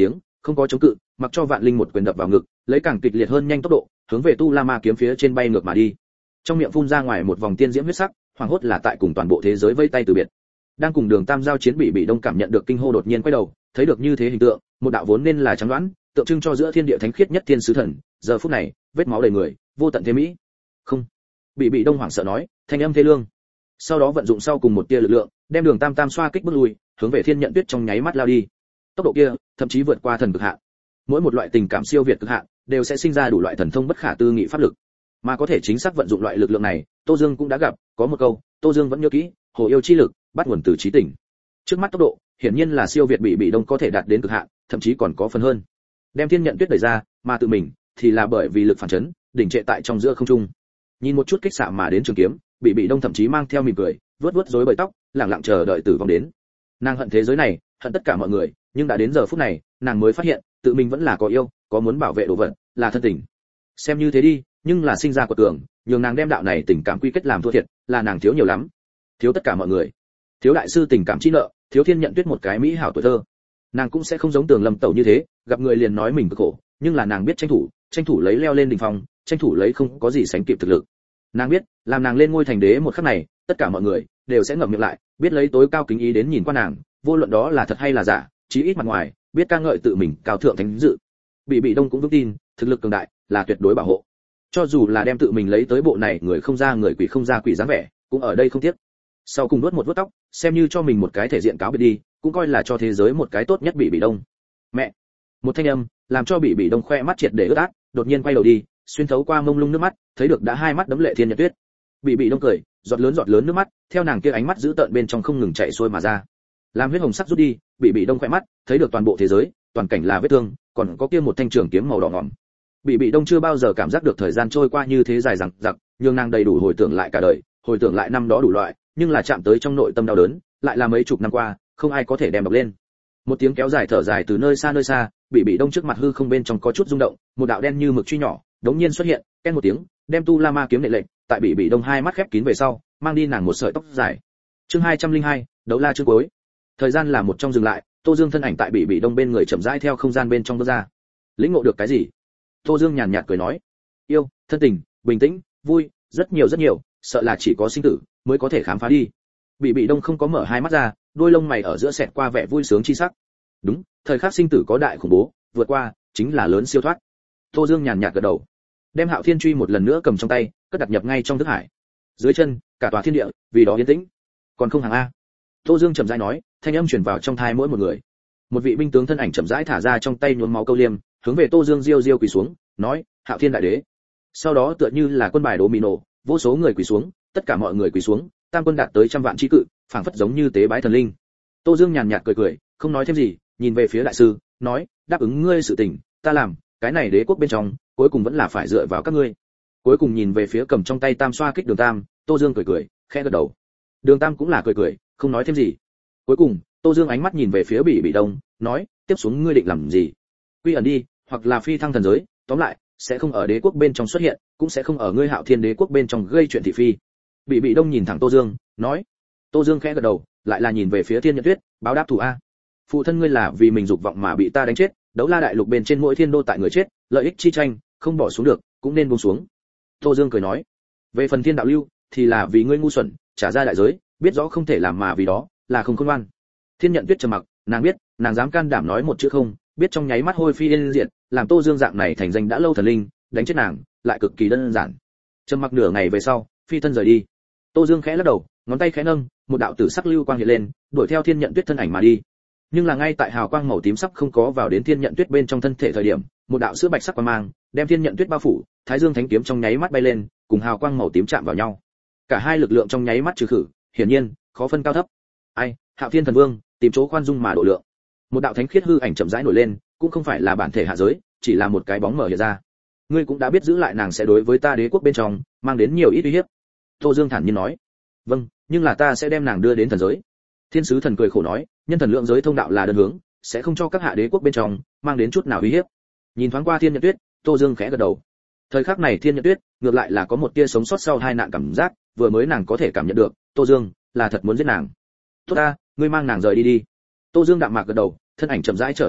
không có chống cự, mặc cho Vạn Linh một quyền đập vào ngực, lấy càng kịch liệt hơn nhanh tốc độ, hướng về Tu La Ma kiếm phía trên bay ngược mà đi. Trong miệng phun ra ngoài một vòng tiên diễm huyết sắc, hoàng hốt là tại cùng toàn bộ thế giới vây tay từ biệt. Đang cùng Đường Tam giao chiến Bị Bị Đông cảm nhận được kinh hô đột nhiên quay đầu, thấy được như thế hình tượng, một đạo vốn nên là trắng đoán, tượng trưng cho giữa thiên địa thánh khiết nhất thiên sứ thần, giờ phút này, vết máu đầy người, vô tận thế mỹ. Không. Bị Bị Đông hoảng sợ nói, thanh âm thê lương. Sau đó vận dụng sau cùng một tia lực lượng, đem Đường Tam Tam xoa kích bước lui, hướng về Thiên Nhận Tuyết trong nháy mắt lao đi. Tốc độ kia, thậm chí vượt qua thần cực hạn. Mỗi một loại tình cảm siêu việt cực hạn, đều sẽ sinh ra đủ loại thần thông bất khả tư nghị pháp lực. Mà có thể chính xác vận dụng loại lực lượng này, Tô Dương cũng đã gặp, có một câu, Tô Dương vẫn nhớ kỹ, hồ yêu chi lực, bắt nguồn từ trí tình. Trước mắt tốc độ, hiển nhiên là siêu việt Bị Bị Đông có thể đạt đến cực hạn, thậm chí còn có phần hơn. Đem Thiên Nhận Tuyết đẩy ra, mà tự mình thì là bởi vì lực phản chấn, đỉnh trệ tại trong giữa không trung. Nhìn một chút kích xạ mà đến trường kiếm, Bị Bị Đông thậm chí mang theo mỉm cười, vuốt vuốt rối bời tóc, lặng lặng chờ đợi tử vong đến. Nàng hận thế giới này, hận tất cả mọi người, nhưng đã đến giờ phút này, nàng mới phát hiện, tự mình vẫn là có yêu, có muốn bảo vệ đồ vật, là thân tình. Xem như thế đi, nhưng là sinh ra của tưởng, nhường nàng đem đạo này tình cảm quy kết làm thua thiệt, là nàng thiếu nhiều lắm. Thiếu tất cả mọi người. Thiếu đại sư tình cảm chi nợ, thiếu Thiên Nhận Tuyết một cái mỹ hảo tuổi thơ. Nàng cũng sẽ không giống Tường Lâm Tẩu như thế, gặp người liền nói mình cực khổ, nhưng là nàng biết tranh thủ, tranh thủ lấy leo lên đỉnh phong, tranh thủ lấy không có gì sánh kịp thực lực. Nàng biết, làm nàng lên ngôi thành đế một khắc này, tất cả mọi người đều sẽ ngậm miệng lại, biết lấy tối cao kính ý đến nhìn qua nàng, vô luận đó là thật hay là giả, chí ít mặt ngoài, biết ca ngợi tự mình cao thượng thánh dự. Bị Bị Đông cũng vững tin, thực lực cường đại là tuyệt đối bảo hộ. Cho dù là đem tự mình lấy tới bộ này người không ra người quỷ không ra quỷ dáng vẻ, cũng ở đây không tiếc. Sau cùng nuốt một vuốt tóc, xem như cho mình một cái thể diện cáo biệt đi, cũng coi là cho thế giới một cái tốt nhất. Bị Bị Đông. Mẹ. Một thanh âm, làm cho Bị Bị Đông khoe mắt triệt để ướt át, đột nhiên quay đầu đi, xuyên thấu qua mông lung nước mắt, thấy được đã hai mắt đấm lệ Thiên Nhận Tuyết. Bị Bị Đông cười, giọt lớn giọt lớn nước mắt, theo nàng kia ánh mắt giữ tợn bên trong không ngừng chảy xuôi mà ra. Làm huyết hồng sắc rút đi, Bị Bị Đông khoe mắt, thấy được toàn bộ thế giới, toàn cảnh là vết thương, còn có kia một thanh trường kiếm màu đỏ ngòm. Bị Bị Đông chưa bao giờ cảm giác được thời gian trôi qua như thế dài dằng dặc, nhưng nàng đầy đủ hồi tưởng lại cả đời, hồi tưởng lại năm đó đủ loại, nhưng là chạm tới trong nội tâm đau đớn, lại là mấy chục năm qua, không ai có thể đem đọc lên. Một tiếng kéo dài thở dài từ nơi xa nơi xa, Bị Bị Đông trước mặt hư không bên trong có chút rung động, một đạo đen như mực truy nhỏ, đống nhiên xuất hiện, ken một tiếng, đem Tu La Ma kiếm nệ lệnh, tại Bị Bị Đông hai mắt khép kín về sau, mang đi nàng một sợi tóc dài. Chương hai trăm linh hai, đấu la chương cuối. Thời gian là một trong dừng lại, Tô Dương thân ảnh tại Bị Bị Đông bên người chậm rãi theo không gian bên trong bước ra. Lĩnh ngộ được cái gì? Tô Dương nhàn nhạt cười nói, yêu, thân tình, bình tĩnh, vui, rất nhiều rất nhiều, sợ là chỉ có sinh tử mới có thể khám phá đi. Bị Bị Đông không có mở hai mắt ra, đôi lông mày ở giữa xẹt qua vẻ vui sướng chi sắc. Đúng, thời khắc sinh tử có đại khủng bố, vượt qua chính là lớn siêu thoát. Tô Dương nhàn nhạt gật đầu, đem Hạo Thiên truy một lần nữa cầm trong tay, cất đặt nhập ngay trong thức hải. Dưới chân, cả tòa thiên địa vì đó yên tĩnh. Còn không hàng a. Tô Dương chậm rãi nói, thanh âm truyền vào trong tai mỗi một người. Một vị binh tướng thân ảnh chậm rãi thả ra trong tay nhuốm máu câu liêm, hướng về Tô Dương riêu riêu quỳ xuống, nói, Hạo Thiên đại đế. Sau đó tựa như là quân bài đố mì nổ, vô số người quỳ xuống, tất cả mọi người quỳ xuống, tam quân đạt tới trăm vạn chi cự, phảng phất giống như tế bái thần linh. Tô Dương nhàn nhạt cười cười, không nói thêm gì, nhìn về phía đại sư, nói, đáp ứng ngươi sự tình, ta làm, cái này đế quốc bên trong, cuối cùng vẫn là phải dựa vào các ngươi. Cuối cùng nhìn về phía cầm trong tay tam xoa kích Đường Tam, Tô Dương cười cười, khẽ gật đầu. Đường Tam cũng là cười cười, không nói thêm gì. Cuối cùng, Tô Dương ánh mắt nhìn về phía Bị Bị Đông, nói, tiếp xuống ngươi định làm gì? Quy ẩn đi, hoặc là phi thăng thần giới, tóm lại, sẽ không ở đế quốc bên trong xuất hiện, cũng sẽ không ở ngươi Hạo Thiên đế quốc bên trong gây chuyện thị phi. Bị Bị Đông nhìn thẳng Tô Dương, nói. Tô Dương khẽ gật đầu, lại là nhìn về phía Thiên Nhận Tuyết, báo đáp thủ a. Phụ thân ngươi là vì mình dục vọng mà bị ta đánh chết, đấu la đại lục bên trên mỗi thiên đô tại người chết, lợi ích chi tranh, không bỏ xuống được, cũng nên buông xuống. Tô Dương cười nói, về phần thiên đạo lưu, thì là vì ngươi ngu xuẩn, trả ra đại giới, biết rõ không thể làm mà vì đó, là không khôn ngoan. Thiên Nhận Tuyết trầm mặc, nàng biết, nàng dám can đảm nói một chữ không, biết trong nháy mắt hôi phi yên diệt, làm Tô Dương dạng này thành danh đã lâu thần linh, đánh chết nàng, lại cực kỳ đơn giản. Trầm mặc nửa ngày về sau, phi thân rời đi. Tô Dương khẽ lắc đầu, ngón tay khẽ nâng, một đạo tử sắc lưu quang hiện lên, đuổi theo Thiên Nhận Tuyết thân ảnh mà đi. Nhưng là ngay tại hào quang màu tím sắc không có vào đến Thiên Nhận Tuyết bên trong thân thể thời điểm, một đạo sữa bạch sắc quang mang, đem Thiên Nhận Tuyết bao phủ, Thái Dương Thánh kiếm trong nháy mắt bay lên, cùng hào quang màu tím chạm vào nhau. Cả hai lực lượng trong nháy mắt trừ khử, hiển nhiên, khó phân cao thấp. Ai, Hạo Thiên thần vương, tìm chỗ khoan dung mà độ lượng. Một đạo thánh khiết hư ảnh chậm rãi nổi lên, cũng không phải là bản thể hạ giới, chỉ là một cái bóng mờ hiện ra. Ngươi cũng đã biết giữ lại nàng sẽ đối với ta đế quốc bên trong mang đến nhiều ít uy hiếp. Tô Dương thản nhiên nói. Vâng, nhưng là ta sẽ đem nàng đưa đến thần giới. Thiên sứ thần cười khổ nói, nhân thần lượng giới thông đạo là đơn hướng, sẽ không cho các hạ đế quốc bên trong mang đến chút nào uy hiếp. Nhìn thoáng qua Thiên Nhận Tuyết, Tô Dương khẽ gật đầu. Thời khắc này Thiên Nhận Tuyết ngược lại là có một tia sống sót sau hai nạn cảm giác, vừa mới nàng có thể cảm nhận được, Tô Dương là thật muốn giết nàng. Tốt ta, ngươi mang nàng rời đi đi. Tô Dương đạm mạc gật đầu, thân ảnh chậm rãi trở thành nhạt,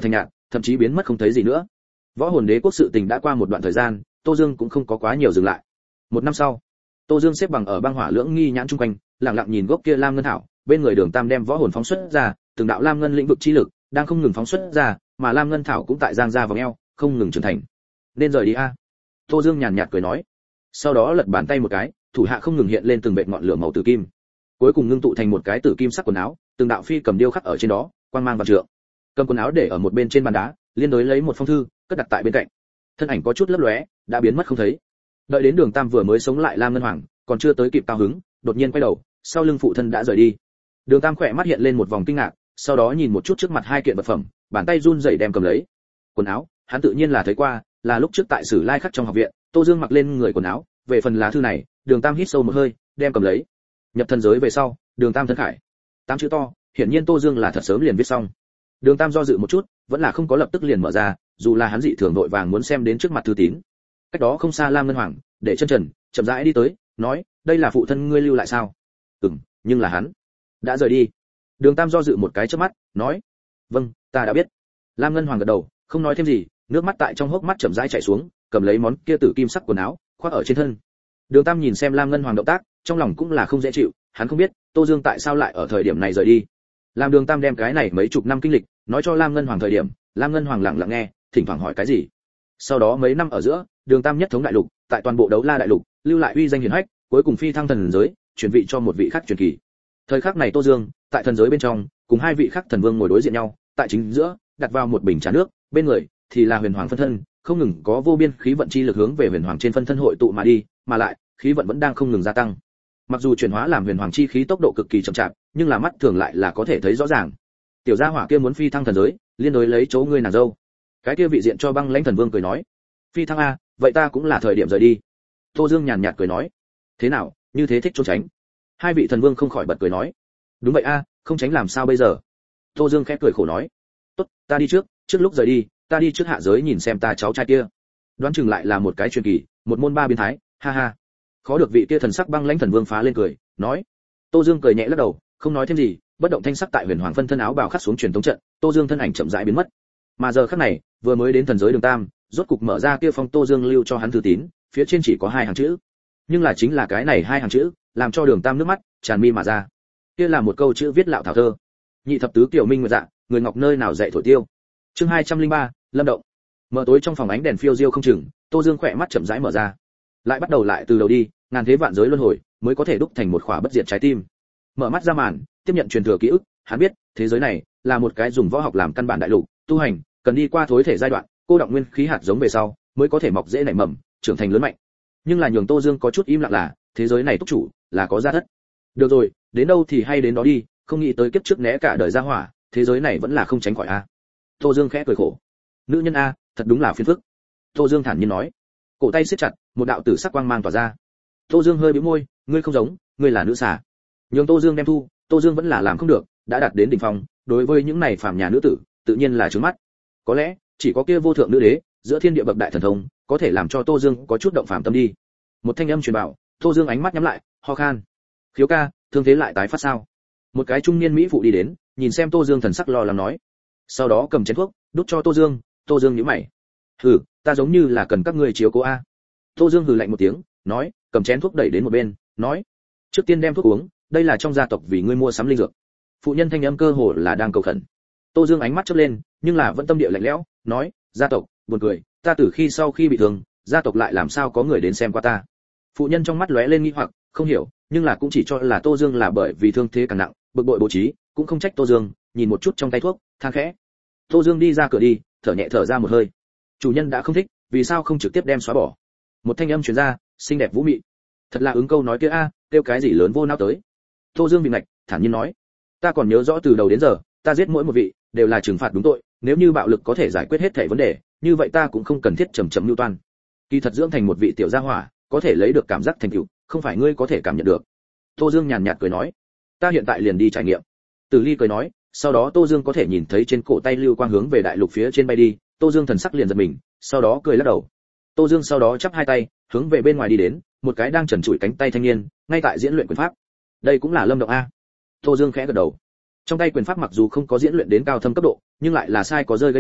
thậm chí biến mất không thấy gì nữa. Võ hồn đế quốc sự tình đã qua một đoạn thời gian, Tô Dương cũng không có quá nhiều dừng lại. Một năm sau, Tô Dương xếp bằng ở băng hỏa lưỡng nghi nhãn trung quanh, lặng lặng nhìn gốc kia lam ngân thảo, bên người Đường Tam đem võ hồn phóng xuất ra, từng đạo lam ngân lĩnh vực chi lực đang không ngừng phóng xuất ra, mà lam ngân thảo cũng tại giang ra vòng eo, không ngừng trưởng thành. Nên rời đi a. Tô Dương nhàn nhạt cười nói. Sau đó lật bàn tay một cái, thủ hạ không ngừng hiện lên từng vệt ngọn lửa màu tử kim. Cuối cùng ngưng tụ thành một cái tử kim sắc quần áo, từng đạo phi cầm điêu khắc ở trên đó, quang mang vạn trượng. Cầm quần áo để ở một bên trên bàn đá, liên đối lấy một phong thư, cất đặt tại bên cạnh. Thân ảnh có chút lấp lóe, đã biến mất không thấy. Đợi đến Đường Tam vừa mới sống lại lam ngân hoàng, còn chưa tới kịp cao hứng, đột nhiên quay đầu, sau lưng phụ thân đã rời đi. Đường Tam khỏe mắt hiện lên một vòng kinh ngạc, sau đó nhìn một chút trước mặt hai kiện vật phẩm, bàn tay run rẩy đem cầm lấy. Quần áo, hắn tự nhiên là thấy qua, là lúc trước tại Sử Lai Khắc trong học viện, Tô Dương mặc lên người quần áo, về phần lá thư này, Đường Tam hít sâu một hơi, đem cầm lấy. Nhập thần giới về sau, Đường Tam thân khải, tám chữ to, hiển nhiên Tô Dương là thật sớm liền viết xong. Đường Tam do dự một chút, vẫn là không có lập tức liền mở ra, dù là hắn dị thường nội vàng muốn xem đến trước mặt thư tín. Cách đó không xa Lam Ngân Hoàng, để chân trần, chậm rãi đi tới, nói, đây là phụ thân ngươi lưu lại sao? Ừm, nhưng là hắn đã rời đi. Đường Tam do dự một cái chớp mắt, nói, vâng, ta đã biết. Lam Ngân Hoàng gật đầu, không nói thêm gì, nước mắt tại trong hốc mắt chậm rãi chảy xuống, cầm lấy món kia tử kim sắc quần áo, khoác ở trên thân. Đường Tam nhìn xem Lam Ngân Hoàng động tác, trong lòng cũng là không dễ chịu, hắn không biết Tô Dương tại sao lại ở thời điểm này rời đi. Làm Đường Tam đem cái này mấy chục năm kinh lịch nói cho Lam Ngân Hoàng thời điểm, Lam Ngân Hoàng lặng lặng nghe, thỉnh thoảng hỏi cái gì. Sau đó mấy năm ở giữa, Đường Tam nhất thống đại lục, tại toàn bộ Đấu La đại lục, lưu lại uy danh hiển hách, cuối cùng phi thăng thần giới, chuyển vị cho một vị khác truyền kỳ. Thời khắc này Tô Dương, tại thần giới bên trong, cùng hai vị khác thần vương ngồi đối diện nhau, tại chính giữa, đặt vào một bình trà nước, bên người thì là Huyền Hoàng phân thân, không ngừng có vô biên khí vận chi lực hướng về Huyền Hoàng trên phân thân hội tụ mà đi, mà lại, khí vận vẫn đang không ngừng gia tăng. Mặc dù chuyển hóa làm Huyền Hoàng chi khí tốc độ cực kỳ chậm chạp, nhưng là mắt thường lại là có thể thấy rõ ràng. Tiểu gia hỏa kia muốn phi thăng thần giới, liên đối lấy chỗ ngươi nàng dâu. Cái kia vị diện cho băng lãnh thần vương cười nói, phi thăng a, vậy ta cũng là thời điểm rời đi. Tô Dương nhàn nhạt cười nói, thế nào, như thế thích trốn tránh? Hai vị thần vương không khỏi bật cười nói, đúng vậy a, không tránh làm sao bây giờ? Tô Dương khẽ cười khổ nói, tốt, ta đi trước, trước lúc rời đi, ta đi trước hạ giới nhìn xem ta cháu trai kia. Đoán chừng lại là một cái truyền kỳ, một môn ba biến thái, ha ha. Khó được vị kia thần sắc băng lãnh thần vương phá lên cười, nói. Tô Dương cười nhẹ lắc đầu, không nói thêm gì, bất động thanh sắc tại Huyền Hoàng phân thân áo bào khắc xuống truyền tống trận, Tô Dương thân ảnh chậm rãi biến mất. Mà giờ khắc này, vừa mới đến thần giới Đường Tam, rốt cục mở ra kia phong Tô Dương lưu cho hắn thư tín, phía trên chỉ có hai hàng chữ. Nhưng là chính là cái này hai hàng chữ, làm cho Đường Tam nước mắt tràn mi mà ra. Kia là một câu chữ viết lạo thảo thơ. Nhị thập tứ kiểu minh nguyệt dạ, người ngọc nơi nào dạy thổi tiêu. Chương hai trăm linh ba, Lâm động. Mở tối trong phòng ánh đèn phiêu diêu không chừng, Tô Dương khỏe mắt chậm rãi mở ra. Lại bắt đầu lại từ đầu đi, ngàn thế vạn giới luân hồi, mới có thể đúc thành một khỏa bất diệt trái tim. Mở mắt ra màn, tiếp nhận truyền thừa ký ức, hắn biết, thế giới này là một cái dùng võ học làm căn bản đại lục, tu hành cần đi qua thối thể giai đoạn, cô đọng nguyên khí hạt giống về sau, mới có thể mọc dễ nảy mầm, trưởng thành lớn mạnh. Nhưng là nhường Tô Dương có chút im lặng là, thế giới này túc chủ là có gia thất. Được rồi, đến đâu thì hay đến đó đi, không nghĩ tới kiếp trước né cả đời ra hỏa, thế giới này vẫn là không tránh khỏi a. Tô Dương khẽ cười khổ. Nữ nhân a, thật đúng là phiền phức. Tô Dương thản nhiên nói. Cổ tay siết chặt, một đạo tử sắc quang mang tỏa ra. Tô Dương hơi bĩu môi, ngươi không giống, ngươi là nữ xà. Nhưng Tô Dương đem thu, Tô Dương vẫn là làm không được, đã đạt đến đỉnh phong, đối với những này phàm nhà nữ tử, tự nhiên là trướng mắt. Có lẽ, chỉ có kia vô thượng nữ đế, giữa thiên địa bậc đại thần thông, có thể làm cho Tô Dương có chút động phàm tâm đi. Một thanh âm truyền bảo, Tô Dương ánh mắt nhắm lại, ho khan. Khiếu ca, thương thế lại tái phát sao? Một cái trung niên mỹ phụ đi đến, nhìn xem Tô Dương thần sắc lo lắng nói. Sau đó cầm chén thuốc, đút cho Tô Dương, Tô Dương nhíu mày. Hừ, ta giống như là cần các ngươi chiếu cố a. Tô Dương hừ lạnh một tiếng, nói, cầm chén thuốc đẩy đến một bên, nói, trước tiên đem thuốc uống, đây là trong gia tộc vì ngươi mua sắm linh dược. Phụ nhân thanh âm cơ hồ là đang cầu khẩn. Tô Dương ánh mắt chớp lên, nhưng là vẫn tâm địa lạnh lẽo, nói, gia tộc, buồn cười, ta từ khi sau khi bị thương, gia tộc lại làm sao có người đến xem qua ta. Phụ nhân trong mắt lóe lên nghi hoặc, không hiểu, nhưng là cũng chỉ cho là Tô Dương là bởi vì thương thế càng nặng, bực bội bố trí, cũng không trách Tô Dương, nhìn một chút trong tay thuốc, than khẽ. Tô Dương đi ra cửa đi, thở nhẹ thở ra một hơi. Chủ nhân đã không thích, vì sao không trực tiếp đem xóa bỏ? Một thanh âm truyền ra, xinh đẹp vũ mị. Thật là ứng câu nói kia a, à, kêu cái gì lớn vô não tới. Tô Dương bị ngạch, thản nhiên nói, ta còn nhớ rõ từ đầu đến giờ, ta giết mỗi một vị đều là trừng phạt đúng tội, nếu như bạo lực có thể giải quyết hết thảy vấn đề, như vậy ta cũng không cần thiết trầm trầm lưu toan. Kỳ thật dưỡng thành một vị tiểu gia hỏa, có thể lấy được cảm giác thành tựu, không phải ngươi có thể cảm nhận được. Tô Dương nhàn nhạt cười nói, ta hiện tại liền đi trải nghiệm. Tử Ly cười nói, sau đó Tô Dương có thể nhìn thấy trên cổ tay lưu quang hướng về đại lục phía trên bay đi, Tô Dương thần sắc liền giật mình, sau đó cười lắc đầu. Tô Dương sau đó chắp hai tay, hướng về bên ngoài đi đến, một cái đang trần trụi cánh tay thanh niên, ngay tại diễn luyện quyền pháp. Đây cũng là Lâm Động a. Tô Dương khẽ gật đầu. Trong tay quyền pháp mặc dù không có diễn luyện đến cao thâm cấp độ, nhưng lại là sai có rơi gây nên,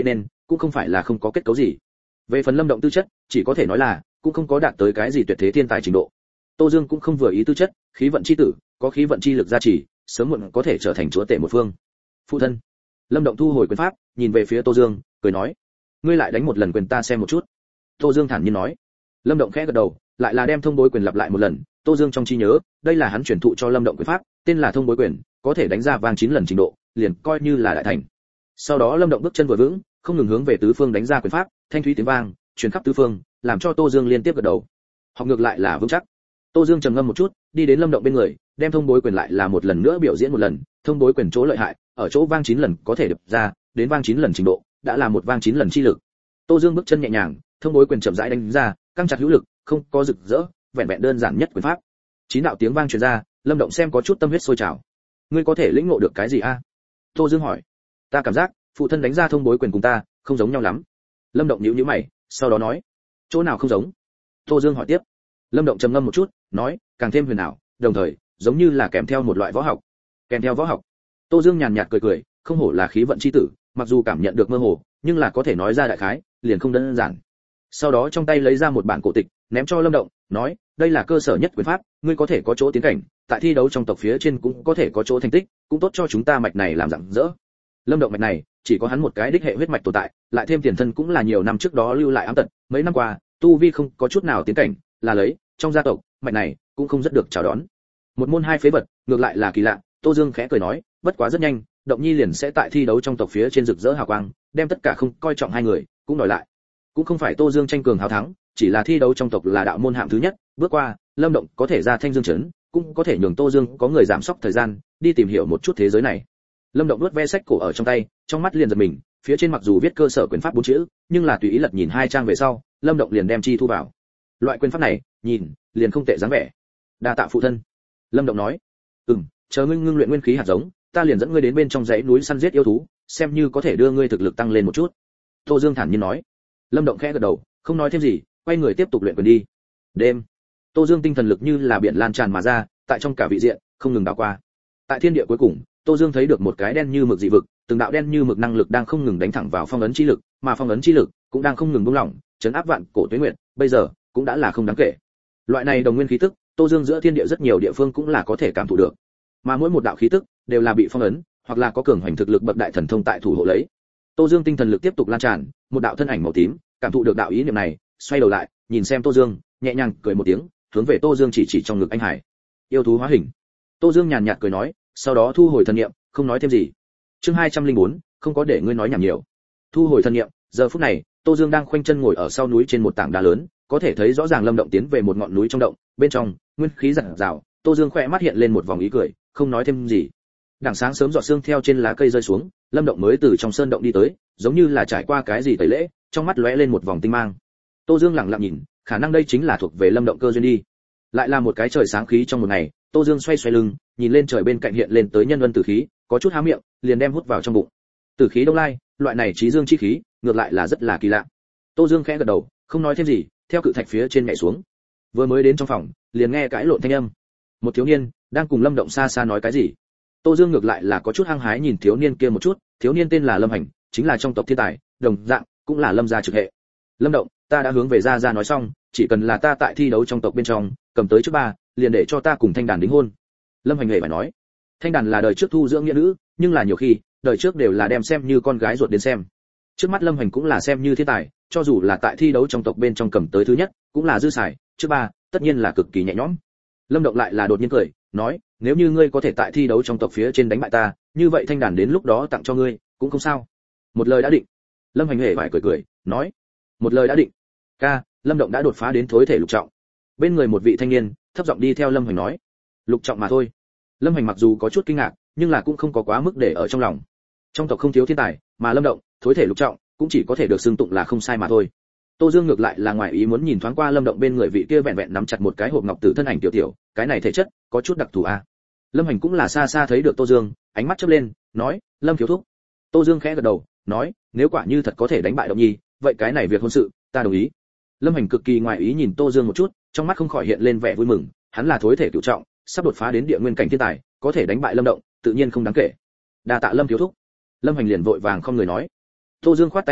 cũng không phải là không có kết cấu gì. Về phần Lâm Động tư chất, chỉ có thể nói là cũng không có đạt tới cái gì tuyệt thế thiên tài trình độ. Tô Dương cũng không vừa ý tư chất, khí vận chi tử, có khí vận chi lực gia trì, sớm muộn có thể trở thành chúa tể một phương. Phụ thân. Lâm Động thu hồi quyền pháp, nhìn về phía Tô Dương, cười nói: "Ngươi lại đánh một lần quyền ta xem một chút." Tô Dương thản nhiên nói. Lâm Động khẽ gật đầu, lại là đem thông bối quyền lặp lại một lần. Tô Dương trong trí nhớ, đây là hắn truyền thụ cho Lâm Động quyền pháp, tên là thông bối quyền, có thể đánh ra vang chín lần trình độ, liền coi như là đại thành. Sau đó Lâm Động bước chân vừa vững, không ngừng hướng về tứ phương đánh ra quyền pháp, thanh thúy tiếng vang truyền khắp tứ phương, làm cho Tô Dương liên tiếp gật đầu. Học ngược lại là vững chắc. Tô Dương trầm ngâm một chút, đi đến Lâm Động bên người, đem thông bối quyền lại là một lần nữa biểu diễn một lần. Thông bối quyền chỗ lợi hại, ở chỗ vang chín lần có thể đập ra, đến vang chín lần trình độ, đã là một vang chín lần chi lực. Tô Dương bước chân nhẹ nhàng, thông bối quyền chậm rãi đánh ra, căng chặt hữu lực, không có rực rỡ, vẹn vẹn đơn giản nhất quyền pháp. Chín đạo tiếng vang truyền ra, Lâm Động xem có chút tâm huyết sôi trào. Ngươi có thể lĩnh ngộ được cái gì a? Tô Dương hỏi. Ta cảm giác, phụ thân đánh ra thông bối quyền cùng ta, không giống nhau lắm. Lâm Động nhíu nhíu mày, sau đó nói. Chỗ nào không giống? Tô Dương hỏi tiếp. Lâm Động trầm ngâm một chút, nói, càng thêm huyền ảo, đồng thời, giống như là kèm theo một loại võ học. Kèm theo võ học. Tô Dương nhàn nhạt cười cười, không hổ là khí vận chi tử, mặc dù cảm nhận được mơ hồ, nhưng là có thể nói ra đại khái, liền không đơn giản. Sau đó trong tay lấy ra một bản cổ tịch, ném cho Lâm Động, nói, đây là cơ sở nhất quyền pháp, ngươi có thể có chỗ tiến cảnh, tại thi đấu trong tộc phía trên cũng có thể có chỗ thành tích, cũng tốt cho chúng ta mạch này làm rạng rỡ. Lâm Động mạch này, chỉ có hắn một cái đích hệ huyết mạch tồn tại, lại thêm tiền thân cũng là nhiều năm trước đó lưu lại ám tật, mấy năm qua, tu vi không có chút nào tiến cảnh, là lấy, trong gia tộc, mạch này cũng không rất được chào đón. Một môn hai phế vật, ngược lại là kỳ lạ, Tô Dương khẽ cười nói, bất quá rất nhanh, Động Nhi liền sẽ tại thi đấu trong tộc phía trên rực rỡ hào quang, đem tất cả không coi trọng hai người, cũng đòi lại. Cũng không phải Tô Dương tranh cường hào thắng, chỉ là thi đấu trong tộc là đạo môn hạng thứ nhất, bước qua, Lâm Động có thể ra thanh dương trấn, cũng có thể nhường Tô Dương có người giảm sốc thời gian, đi tìm hiểu một chút thế giới này. Lâm Động nuốt ve sách cổ ở trong tay, trong mắt liền giật mình, phía trên mặc dù viết cơ sở quyền pháp bốn chữ, nhưng là tùy ý lật nhìn hai trang về sau, Lâm Động liền đem chi thu vào. Loại quyền pháp này, nhìn, liền không tệ dáng vẻ. Đa tạ phụ thân. Lâm Động nói. Ừm, chờ ngươi ngưng luyện nguyên khí hạt giống, ta liền dẫn ngươi đến bên trong dãy núi săn giết yêu thú, xem như có thể đưa ngươi thực lực tăng lên một chút. Tô Dương thản nhiên nói. Lâm Động khẽ gật đầu, không nói thêm gì, quay người tiếp tục luyện quyền đi. Đêm, Tô Dương tinh thần lực như là biển lan tràn mà ra, tại trong cả vị diện, không ngừng đảo qua. Tại thiên địa cuối cùng, Tô Dương thấy được một cái đen như mực dị vực, từng đạo đen như mực năng lực đang không ngừng đánh thẳng vào phong ấn chi lực, mà phong ấn chi lực cũng đang không ngừng buông lỏng, chấn áp vạn cổ tuế nguyệt, bây giờ cũng đã là không đáng kể. Loại này đồng nguyên khí tức, Tô Dương giữa thiên địa rất nhiều địa phương cũng là có thể cảm thụ được. Mà mỗi một đạo khí tức đều là bị phong ấn, hoặc là có cường hoành thực lực bậc đại thần thông tại thủ hộ lấy. Tô Dương tinh thần lực tiếp tục lan tràn, một đạo thân ảnh màu tím, cảm thụ được đạo ý niệm này, xoay đầu lại, nhìn xem Tô Dương, nhẹ nhàng cười một tiếng, hướng về Tô Dương chỉ chỉ trong ngực anh hải. Yêu thú hóa hình. Tô Dương nhàn nhạt cười nói, sau đó thu hồi thần niệm, không nói thêm gì. Chương hai trăm linh bốn, không có để ngươi nói nhảm nhiều. Thu hồi thần niệm, giờ phút này, Tô Dương đang khoanh chân ngồi ở sau núi trên một tảng đá lớn, có thể thấy rõ ràng Lâm Động tiến về một ngọn núi trong động, bên trong, nguyên khí dạt dào, Tô Dương khẽ mắt hiện lên một vòng ý cười, không nói thêm gì. Đằng sáng sớm giọt sương theo trên lá cây rơi xuống, Lâm Động mới từ trong sơn động đi tới, giống như là trải qua cái gì tẩy lễ, trong mắt lóe lên một vòng tinh mang. Tô Dương lặng lặng nhìn, khả năng đây chính là thuộc về Lâm Động cơ duyên đi. Lại là một cái trời sáng khí trong một ngày, Tô Dương xoay xoay lưng, nhìn lên trời bên cạnh hiện lên tới nhân luân tử khí, có chút há miệng, liền đem hút vào trong bụng. Tử khí đông lai, loại này trí dương chi khí, ngược lại là rất là kỳ lạ. Tô Dương khẽ gật đầu, không nói thêm gì, theo cự thạch phía trên nhảy xuống. Vừa mới đến trong phòng, liền nghe cãi lộn thanh âm. Một thiếu niên đang cùng Lâm Động xa xa nói cái gì. Tô Dương ngược lại là có chút hăng hái nhìn thiếu niên kia một chút, thiếu niên tên là Lâm Hành, chính là trong tộc thiên tài, đồng dạng cũng là Lâm gia trực hệ. Lâm Động, ta đã hướng về gia gia nói xong, chỉ cần là ta tại thi đấu trong tộc bên trong, cầm tới trước ba, liền để cho ta cùng Thanh Đàn đính hôn. Lâm Hành hề phải nói, Thanh Đàn là đời trước thu dưỡng nghĩa nữ, nhưng là nhiều khi, đời trước đều là đem xem như con gái ruột đến xem. Trước mắt Lâm Hành cũng là xem như thiên tài, cho dù là tại thi đấu trong tộc bên trong cầm tới thứ nhất, cũng là dư xài, trước ba, tất nhiên là cực kỳ nhẹ nhõm. Lâm Động lại là đột nhiên cười, nói, nếu như ngươi có thể tại thi đấu trong tộc phía trên đánh bại ta, như vậy Thanh Đàn đến lúc đó tặng cho ngươi, cũng không sao. Một lời đã định. Lâm Hành hề phải cười cười, nói, một lời đã định. Ca, Lâm Động đã đột phá đến thối thể lục trọng. Bên người một vị thanh niên thấp giọng đi theo Lâm Hành nói, lục trọng mà thôi. Lâm Hành mặc dù có chút kinh ngạc, nhưng là cũng không có quá mức để ở trong lòng. Trong tộc không thiếu thiên tài, mà Lâm Động thối thể lục trọng cũng chỉ có thể được xưng tụng là không sai mà thôi. Tô Dương ngược lại là ngoài ý muốn nhìn thoáng qua Lâm Động bên người vị kia vẹn vẹn nắm chặt một cái hộp ngọc tử thân ảnh tiểu tiểu, cái này thể chất có chút đặc thù a. À. Lâm Hành cũng là xa xa thấy được Tô Dương, ánh mắt chớp lên, nói, Lâm thiếu thúc. Tô Dương khẽ gật đầu, nói, nếu quả như thật có thể đánh bại Động Nhi, vậy cái này việc hôn sự, ta đồng ý. Lâm Hành cực kỳ ngoài ý nhìn Tô Dương một chút, trong mắt không khỏi hiện lên vẻ vui mừng, hắn là thối thể cửu trọng, sắp đột phá đến địa nguyên cảnh thiên tài, có thể đánh bại Lâm Động, tự nhiên không đáng kể. Đa tạ Lâm thiếu thúc. Lâm Hành liền vội vàng không người nói. Tô Dương khoát tay áo,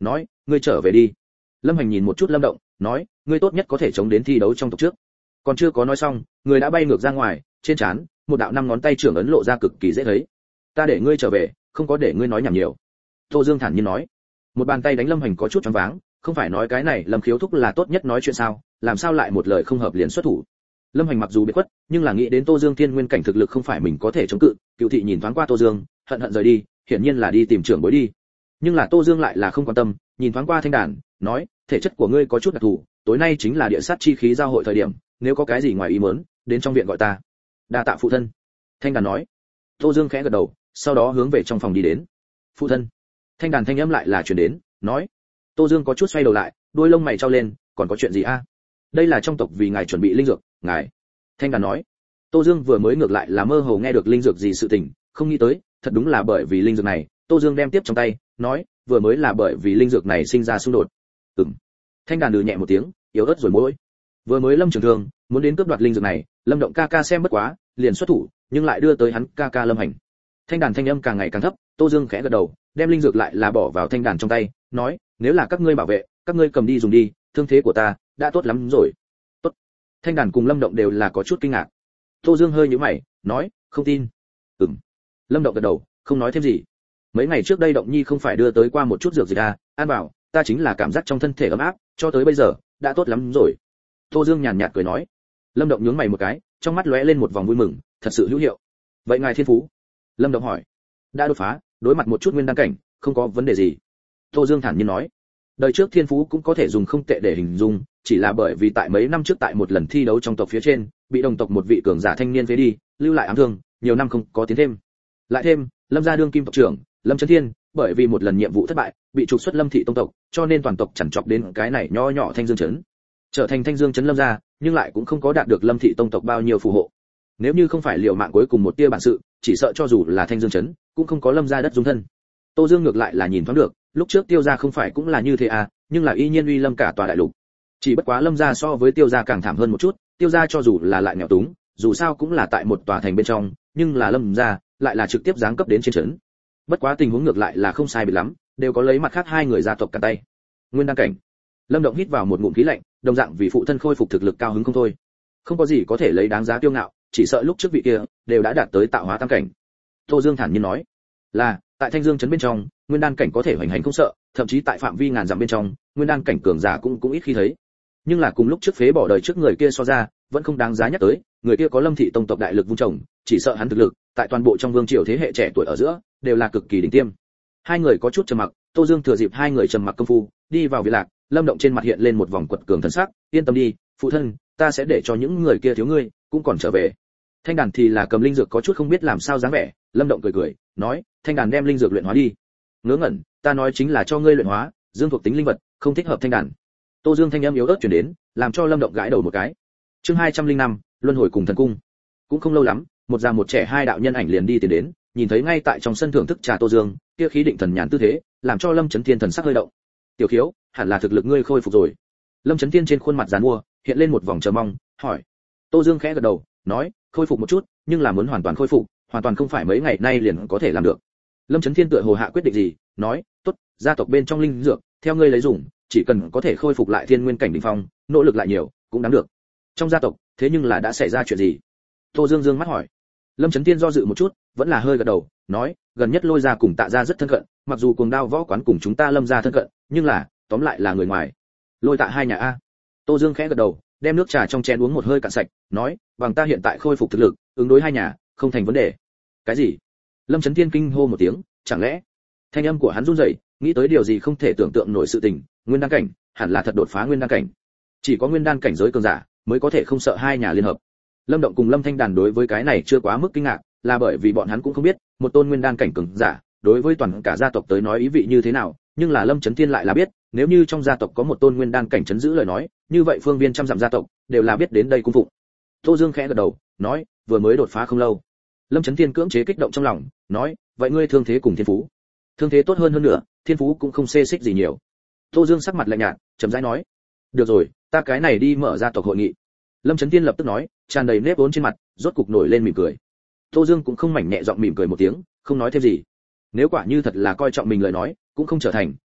nói, ngươi trở về đi. Lâm Hành nhìn một chút Lâm Động, nói, ngươi tốt nhất có thể chống đến thi đấu trong tộc trước. Còn chưa có nói xong, người đã bay ngược ra ngoài, trên trán, một đạo năm ngón tay trưởng ấn lộ ra cực kỳ dễ thấy. Ta để ngươi trở về, không có để ngươi nói nhảm nhiều. Tô Dương thản nhiên nói. Một bàn tay đánh Lâm Hành có chút choáng váng, không phải nói cái này Lâm Khiếu thúc là tốt nhất nói chuyện sao, làm sao lại một lời không hợp liền xuất thủ. Lâm Hành mặc dù biết quất, nhưng là nghĩ đến Tô Dương thiên nguyên cảnh thực lực không phải mình có thể chống cự, Cựu thị nhìn thoáng qua Tô Dương, hận hận rời đi, hiển nhiên là đi tìm trưởng bối đi. Nhưng là Tô Dương lại là không quan tâm, nhìn thoáng qua Thanh Đàn, nói, thể chất của ngươi có chút đặc thù, tối nay chính là địa sát chi khí giao hội thời điểm, nếu có cái gì ngoài ý muốn, đến trong viện gọi ta. Đa tạ phụ thân. Thanh Đàn nói. Tô Dương khẽ gật đầu, sau đó hướng về trong phòng đi đến. Phụ thân. Thanh Đàn thanh âm lại là truyền đến, nói. Tô Dương có chút xoay đầu lại, đôi lông mày trao lên, còn có chuyện gì a? Đây là trong tộc vì ngài chuẩn bị linh dược, ngài. Thanh Đàn nói. Tô Dương vừa mới ngược lại là mơ hồ nghe được linh dược gì sự tình, không nghĩ tới, thật đúng là bởi vì linh dược này, Tô Dương đem tiếp trong tay, nói, vừa mới là bởi vì linh dược này sinh ra xung đột. Ừm. Thanh Đàn lừ nhẹ một tiếng, yếu ớt rồi môi. Vừa mới Lâm Trường Thương muốn đến cướp đoạt linh dược này, Lâm Động ca ca xem bất quá, liền xuất thủ, nhưng lại đưa tới hắn ca ca Lâm Hành. Thanh Đàn thanh âm càng ngày càng thấp, Tô Dương khẽ gật đầu, đem linh dược lại là bỏ vào Thanh Đàn trong tay, nói, nếu là các ngươi bảo vệ, các ngươi cầm đi dùng đi, thương thế của ta đã tốt lắm rồi. Tốt. Thanh Đàn cùng Lâm Động đều là có chút kinh ngạc. Tô Dương hơi nhíu mày, nói, không tin. Ừm. Lâm Động gật đầu, không nói thêm gì. Mấy ngày trước đây Động Nhi không phải đưa tới qua một chút dược gì à, ăn bảo, ta chính là cảm giác trong thân thể ấm áp, cho tới bây giờ đã tốt lắm rồi. Tô Dương nhàn nhạt cười nói. Lâm Động nhướng mày một cái, trong mắt lóe lên một vòng vui mừng, thật sự hữu hiệu. Vậy ngài thiên phú? Lâm Động hỏi. Đã đột phá, đối mặt một chút nguyên đan cảnh, không có vấn đề gì. Tô Dương thản nhiên nói. Đời trước thiên phú cũng có thể dùng không tệ để hình dung, chỉ là bởi vì tại mấy năm trước tại một lần thi đấu trong tộc phía trên, bị đồng tộc một vị cường giả thanh niên phế đi, lưu lại ám thương, nhiều năm không có tiến thêm. Lại thêm, Lâm gia đương kim tộc trưởng, Lâm Chấn Thiên, bởi vì một lần nhiệm vụ thất bại, bị trục xuất Lâm thị tông tộc, cho nên toàn tộc chằn chọc đến cái này nho nhỏ Thanh Dương trấn. Trở thành Thanh Dương trấn Lâm gia, nhưng lại cũng không có đạt được Lâm thị tông tộc bao nhiêu phù hộ. Nếu như không phải liều mạng cuối cùng một tia bản sự, chỉ sợ cho dù là Thanh Dương trấn, cũng không có Lâm gia đất dung thân. Tô Dương ngược lại là nhìn thoáng được, lúc trước Tiêu gia không phải cũng là như thế à, nhưng là y nhiên uy lâm cả tòa đại lục. Chỉ bất quá Lâm gia so với Tiêu gia càng thảm hơn một chút, Tiêu gia cho dù là lại nghèo túng, dù sao cũng là tại một tòa thành bên trong, nhưng là Lâm gia lại là trực tiếp giáng cấp đến trên trấn. Bất quá tình huống ngược lại là không sai biệt lắm, đều có lấy mặt khác hai người gia tộc cả tay. Nguyên đan cảnh. Lâm Động hít vào một ngụm khí lạnh, đồng dạng vì phụ thân khôi phục thực lực cao hứng không thôi. Không có gì có thể lấy đáng giá tiêu ngạo, chỉ sợ lúc trước vị kia đều đã đạt tới tạo hóa tam cảnh. Tô Dương thản nhiên nói, là tại Thanh Dương trấn bên trong, nguyên đan cảnh có thể hoành hành không sợ, thậm chí tại phạm vi ngàn dặm bên trong, nguyên đan cảnh cường giả cũng cũng ít khi thấy. Nhưng là cùng lúc trước phế bỏ đời trước người kia so ra, vẫn không đáng giá nhắc tới, người kia có Lâm thị tông tộc đại lực vung trồng, chỉ sợ hắn thực lực, tại toàn bộ trong vương triều thế hệ trẻ tuổi ở giữa, đều là cực kỳ đỉnh tiêm. Hai người có chút trầm mặc, Tô Dương thừa dịp hai người trầm mặc công phu, đi vào viện lạc, Lâm Động trên mặt hiện lên một vòng quật cường thần sắc, yên tâm đi, phụ thân, ta sẽ để cho những người kia thiếu ngươi, cũng còn trở về. Thanh Đàn thì là cầm linh dược có chút không biết làm sao dáng vẻ, Lâm Động cười cười, nói, Thanh Đàn đem linh dược luyện hóa đi. Ngớ ngẩn, ta nói chính là cho ngươi luyện hóa, dương thuộc tính linh vật, không thích hợp Thanh Đàn. Tô Dương thanh âm yếu ớt truyền đến, làm cho Lâm Động gãi đầu một cái. Chương hai trăm linh năm, luân hồi cùng thần cung. Cũng không lâu lắm, một già một trẻ hai đạo nhân ảnh liền đi tiến đến, nhìn thấy ngay tại trong sân thưởng thức trà Tô Dương, kia khí định thần nhàn tư thế, làm cho Lâm Chấn Thiên thần sắc hơi động. Tiểu Khiếu, hẳn là thực lực ngươi khôi phục rồi. Lâm Chấn Thiên trên khuôn mặt giàn mua, hiện lên một vòng chờ mong, hỏi. Tô Dương khẽ gật đầu, nói, khôi phục một chút, nhưng là muốn hoàn toàn khôi phục, hoàn toàn không phải mấy ngày nay liền có thể làm được. Lâm Chấn Thiên tựa hồ hạ quyết định gì, nói, tốt, gia tộc bên trong linh dược, theo ngươi lấy dùng, chỉ cần có thể khôi phục lại thiên nguyên cảnh đỉnh phong, nỗ lực lại nhiều, cũng đáng được. Trong gia tộc, thế nhưng là đã xảy ra chuyện gì? Tô Dương dương mắt hỏi. Lâm Chấn Thiên do dự một chút, vẫn là hơi gật đầu, nói, gần nhất Lôi gia cùng Tạ gia rất thân cận, mặc dù Cuồng Đao võ quán cùng chúng ta Lâm gia thân cận, nhưng là, tóm lại là người ngoài. Lôi Tạ hai nhà a. Tô Dương khẽ gật đầu, đem nước trà trong chén uống một hơi cạn sạch, nói, bằng ta hiện tại khôi phục thực lực, ứng đối hai nhà, không thành vấn đề. Cái gì? Lâm Chấn Thiên kinh hô một tiếng, chẳng lẽ? Thanh âm của hắn run rẩy, nghĩ tới điều gì không thể tưởng tượng nổi sự tình, nguyên đan cảnh, hẳn là thật đột phá nguyên đan cảnh. Chỉ có nguyên đan cảnh giới cường giả mới có thể không sợ hai nhà liên hợp. Lâm Động cùng Lâm Thanh Đàn đối với cái này chưa quá mức kinh ngạc, là bởi vì bọn hắn cũng không biết, một tôn nguyên đan cảnh cường giả, đối với toàn cả gia tộc tới nói ý vị như thế nào, nhưng là Lâm Chấn Thiên lại là biết, nếu như trong gia tộc có một tôn nguyên đan cảnh trấn giữ lời nói, như vậy phương viên trăm dặm gia tộc đều là biết đến đây cung phụng. Tô Dương khẽ gật đầu, nói, vừa mới đột phá không lâu. Lâm Chấn Thiên cưỡng chế kích động trong lòng, nói, vậy ngươi thương thế cùng thiên phú? Thương thế tốt hơn hơn nữa, thiên phú cũng không xê xích gì nhiều. Tô Dương sắc mặt lạnh nhạt, chậm rãi nói, được rồi, ta cái này đi mở gia tộc hội nghị. Lâm Chấn Thiên lập tức nói, tràn đầy nếp vốn trên mặt, rốt cục nổi lên mỉm cười. Tô Dương cũng không mảnh nhẹ giọng mỉm cười một tiếng, không nói thêm gì. Nếu quả như thật là coi trọng mình lời nói, cũng không trở thành,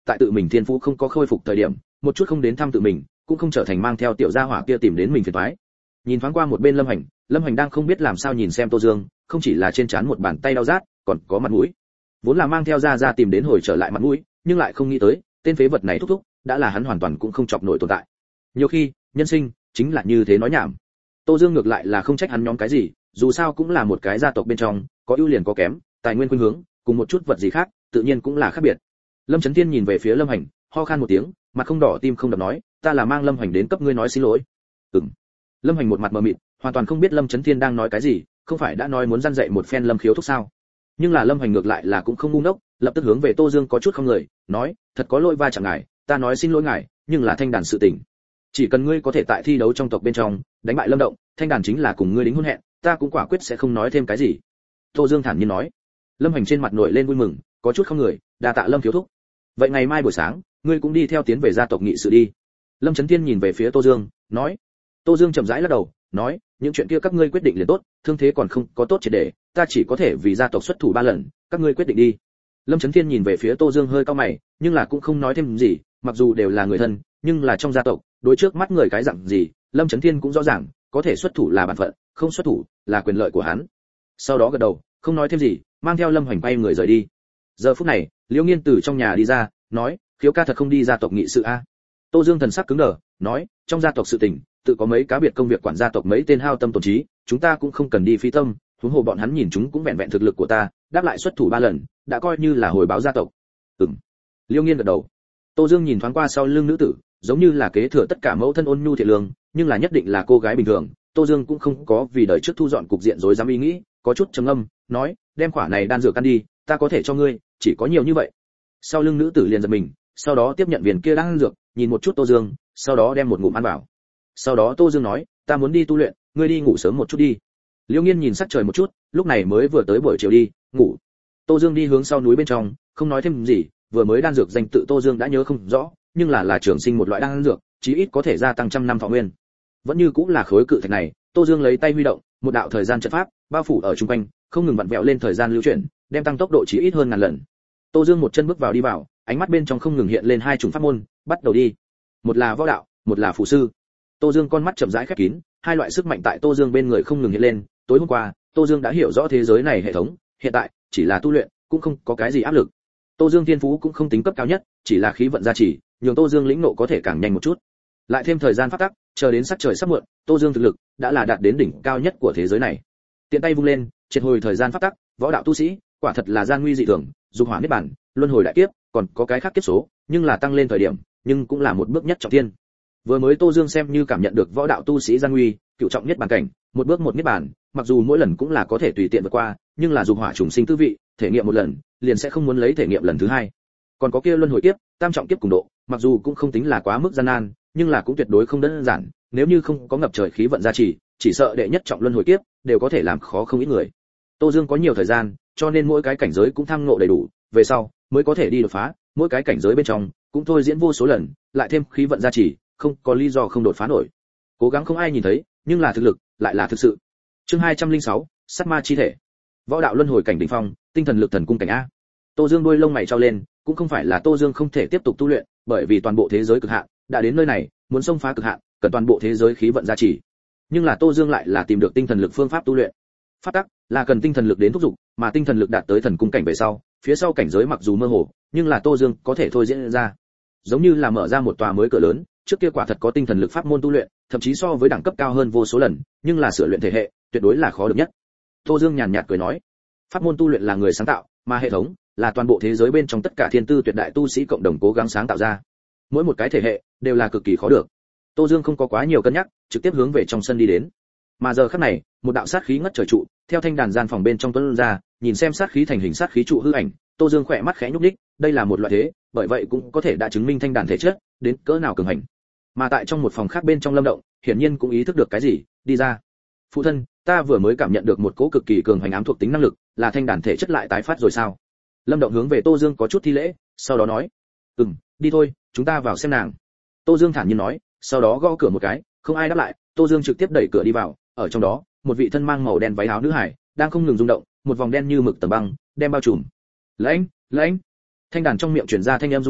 tại tự mình thiên phú không có khôi phục thời điểm một chút không đến thăm tự mình cũng không trở thành mang theo tiểu gia hỏa kia tìm đến mình phiền toái. Nhìn thoáng qua một bên Lâm Hành, Lâm Hành đang không biết làm sao nhìn xem Tô Dương, không chỉ là trên trán một bàn tay đau rát, còn có mặt mũi. Vốn là mang theo ra ra tìm đến hồi trở lại mặt mũi, nhưng lại không nghĩ tới, tên phế vật này thúc thúc, đã là hắn hoàn toàn cũng không chọc nổi tồn tại. Nhiều khi, nhân sinh chính là như thế nói nhảm. Tô Dương ngược lại là không trách hắn nhóm cái gì, dù sao cũng là một cái gia tộc bên trong, có ưu liền có kém, tài nguyên khuynh hướng, cùng một chút vật gì khác, tự nhiên cũng là khác biệt. Lâm Chấn Thiên nhìn về phía Lâm Hành, ho khan một tiếng, mặt không đỏ tim không đập nói, ta là mang Lâm Hành đến cấp ngươi nói xin lỗi. Ừm. Lâm Hành một mặt mờ mịt, hoàn toàn không biết Lâm Chấn Thiên đang nói cái gì, không phải đã nói muốn răn dạy một phen Lâm Khiếu thúc sao? Nhưng là Lâm Hành ngược lại là cũng không ngu ngốc, lập tức hướng về Tô Dương có chút không người, nói, thật có lỗi va chạm ngài, ta nói xin lỗi ngài, nhưng là thanh đàn sự tình. Chỉ cần ngươi có thể tại thi đấu trong tộc bên trong đánh bại Lâm Động, thanh đàn chính là cùng ngươi đính hôn hẹn, ta cũng quả quyết sẽ không nói thêm cái gì. Tô Dương thản nhiên nói. Lâm Hành trên mặt nổi lên vui mừng, có chút không người, đa tạ Lâm Khiếu thúc. Vậy ngày mai buổi sáng, ngươi cũng đi theo tiến về gia tộc nghị sự đi. Lâm Chấn Thiên nhìn về phía Tô Dương, nói. Tô Dương chậm rãi lắc đầu, nói, những chuyện kia các ngươi quyết định liền tốt, thương thế còn không có tốt triệt để, ta chỉ có thể vì gia tộc xuất thủ ba lần, các ngươi quyết định đi. Lâm Chấn Thiên nhìn về phía Tô Dương hơi cau mày, nhưng là cũng không nói thêm gì, mặc dù đều là người thân, nhưng là trong gia tộc, đối trước mắt người cái dạng gì, Lâm Chấn Thiên cũng rõ ràng, có thể xuất thủ là bản phận, không xuất thủ là quyền lợi của hắn. Sau đó gật đầu, không nói thêm gì, mang theo Lâm Hoành bay người rời đi. Giờ phút này, Liễu Nghiên từ trong nhà đi ra, nói, Khiếu ca thật không đi gia tộc nghị sự a? Tô Dương thần sắc cứng đờ, nói, trong gia tộc sự tình, tự có mấy cá biệt công việc quản gia tộc mấy tên hao tâm tổn trí, chúng ta cũng không cần đi phí tâm, huống hồ bọn hắn nhìn chúng cũng vẹn vẹn thực lực của ta, đáp lại xuất thủ ba lần, đã coi như là hồi báo gia tộc. Ừm. Liễu Nghiên gật đầu. Tô Dương nhìn thoáng qua sau lưng nữ tử, giống như là kế thừa tất cả mẫu thân ôn nhu thiện lương, nhưng là nhất định là cô gái bình thường. Tô Dương cũng không có vì đời trước thu dọn cục diện rối rắm ý nghĩ, có chút trầm ngâm, nói, đem quả này đan dược ăn đi, ta có thể cho ngươi, chỉ có nhiều như vậy. Sau lưng nữ tử liền giật mình, sau đó tiếp nhận viên kia đan dược, nhìn một chút Tô Dương, sau đó đem một ngụm ăn vào. Sau đó Tô Dương nói, ta muốn đi tu luyện, ngươi đi ngủ sớm một chút đi. Liễu Nghiên nhìn sắc trời một chút, lúc này mới vừa tới buổi chiều đi, ngủ. Tô Dương đi hướng sau núi bên trong, không nói thêm gì, vừa mới đan dược danh tự Tô Dương đã nhớ không rõ, nhưng là là trường sinh một loại đan dược, chí ít có thể gia tăng trăm năm thọ nguyên. Vẫn như cũng là khối cự thạch này, Tô Dương lấy tay huy động, một đạo thời gian trận pháp bao phủ ở trung quanh, không ngừng vặn vẹo lên thời gian lưu chuyển, đem tăng tốc độ chí ít hơn ngàn lần. Tô Dương một chân bước vào đi vào, ánh mắt bên trong không ngừng hiện lên hai chủng pháp môn, bắt đầu đi. Một là võ đạo, một là phù sư. Tô Dương con mắt chậm rãi khép kín, hai loại sức mạnh tại Tô Dương bên người không ngừng hiện lên. Tối hôm qua, Tô Dương đã hiểu rõ thế giới này hệ thống, hiện tại chỉ là tu luyện, cũng không có cái gì áp lực. Tô Dương thiên phú cũng không tính cấp cao nhất, chỉ là khí vận gia trì, nhường Tô Dương lĩnh ngộ có thể càng nhanh một chút. Lại thêm thời gian phát tắc, chờ đến sắc trời sắp muộn, Tô Dương thực lực đã là đạt đến đỉnh cao nhất của thế giới này. Tiện tay vung lên, triệt hồi thời gian phát tắc, võ đạo tu sĩ, quả thật là gian nguy dị thường, dục hỏa niết bàn, luân hồi đại kiếp, còn có cái khác kiếp số, nhưng là tăng lên thời điểm, nhưng cũng là một bước nhất trọng thiên. Vừa mới Tô Dương xem như cảm nhận được võ đạo tu sĩ gian nguy, cựu trọng nhất bàn cảnh, một bước một niết bàn, mặc dù mỗi lần cũng là có thể tùy tiện vượt qua, nhưng là dục hỏa trùng sinh tư vị, thể nghiệm một lần, liền sẽ không muốn lấy thể nghiệm lần thứ hai. Còn có kia luân hồi kiếp, tam trọng kiếp cùng độ, mặc dù cũng không tính là quá mức gian nan, nhưng là cũng tuyệt đối không đơn giản, nếu như không có ngập trời khí vận gia trì, chỉ sợ đệ nhất trọng luân hồi kiếp đều có thể làm khó không ít người. Tô Dương có nhiều thời gian, cho nên mỗi cái cảnh giới cũng tham ngộ đầy đủ, về sau mới có thể đi đột phá, mỗi cái cảnh giới bên trong cũng thôi diễn vô số lần, lại thêm khí vận gia trì, không có lý do không đột phá nổi. Cố gắng không ai nhìn thấy, nhưng là thực lực lại là thực sự. Chương hai trăm lẻ sáu, sát ma chi thể. Võ đạo luân hồi cảnh đỉnh phong, tinh thần lực thần cung cảnh a. Tô Dương đôi lông mày trao lên, cũng không phải là Tô Dương không thể tiếp tục tu luyện, bởi vì toàn bộ thế giới cực hạn đã đến nơi này, muốn xông phá cực hạn, cần toàn bộ thế giới khí vận gia trì. Nhưng là Tô Dương lại là tìm được tinh thần lực phương pháp tu luyện. Pháp tắc là cần tinh thần lực đến thúc dục, mà tinh thần lực đạt tới thần cung cảnh về sau, phía sau cảnh giới mặc dù mơ hồ, nhưng là Tô Dương có thể thôi diễn ra. Giống như là mở ra một tòa mới cửa lớn, trước kia quả thật có tinh thần lực pháp môn tu luyện, thậm chí so với đẳng cấp cao hơn vô số lần, nhưng là sửa luyện thể hệ, tuyệt đối là khó được nhất. Tô Dương nhàn nhạt cười nói, pháp môn tu luyện là người sáng tạo, mà hệ thống là toàn bộ thế giới bên trong tất cả thiên tư tuyệt đại tu sĩ cộng đồng cố gắng sáng tạo ra. Mỗi một cái thể hệ đều là cực kỳ khó được. Tô Dương không có quá nhiều cân nhắc, trực tiếp hướng về trong sân đi đến. Mà giờ khắc này, một đạo sát khí ngất trời trụ, theo thanh đàn gian phòng bên trong tuôn ra, nhìn xem sát khí thành hình sát khí trụ hư ảnh, Tô Dương khỏe mắt khẽ nhúc nhích, đây là một loại thế, bởi vậy cũng có thể đã chứng minh thanh đàn thể chất đến cỡ nào cường hành. Mà tại trong một phòng khác bên trong Lâm Động, hiển nhiên cũng ý thức được cái gì, đi ra. Phụ thân, ta vừa mới cảm nhận được một cỗ cực kỳ cường hành ám thuộc tính năng lực, là thanh đàn thể chất lại tái phát rồi sao? Lâm Động hướng về Tô Dương có chút thi lễ, sau đó nói, ừm, đi thôi, chúng ta vào xem nàng. Tô Dương thản nhiên nói, sau đó gõ cửa một cái, không ai đáp lại, Tô Dương trực tiếp đẩy cửa đi vào, ở trong đó, một vị thân mang màu đen váy áo nữ hải đang không ngừng rung động, một vòng đen như mực tầng băng đem bao trùm. Lãnh, lãnh. Thanh đàn trong miệng truyền ra thanh âm run rẩy,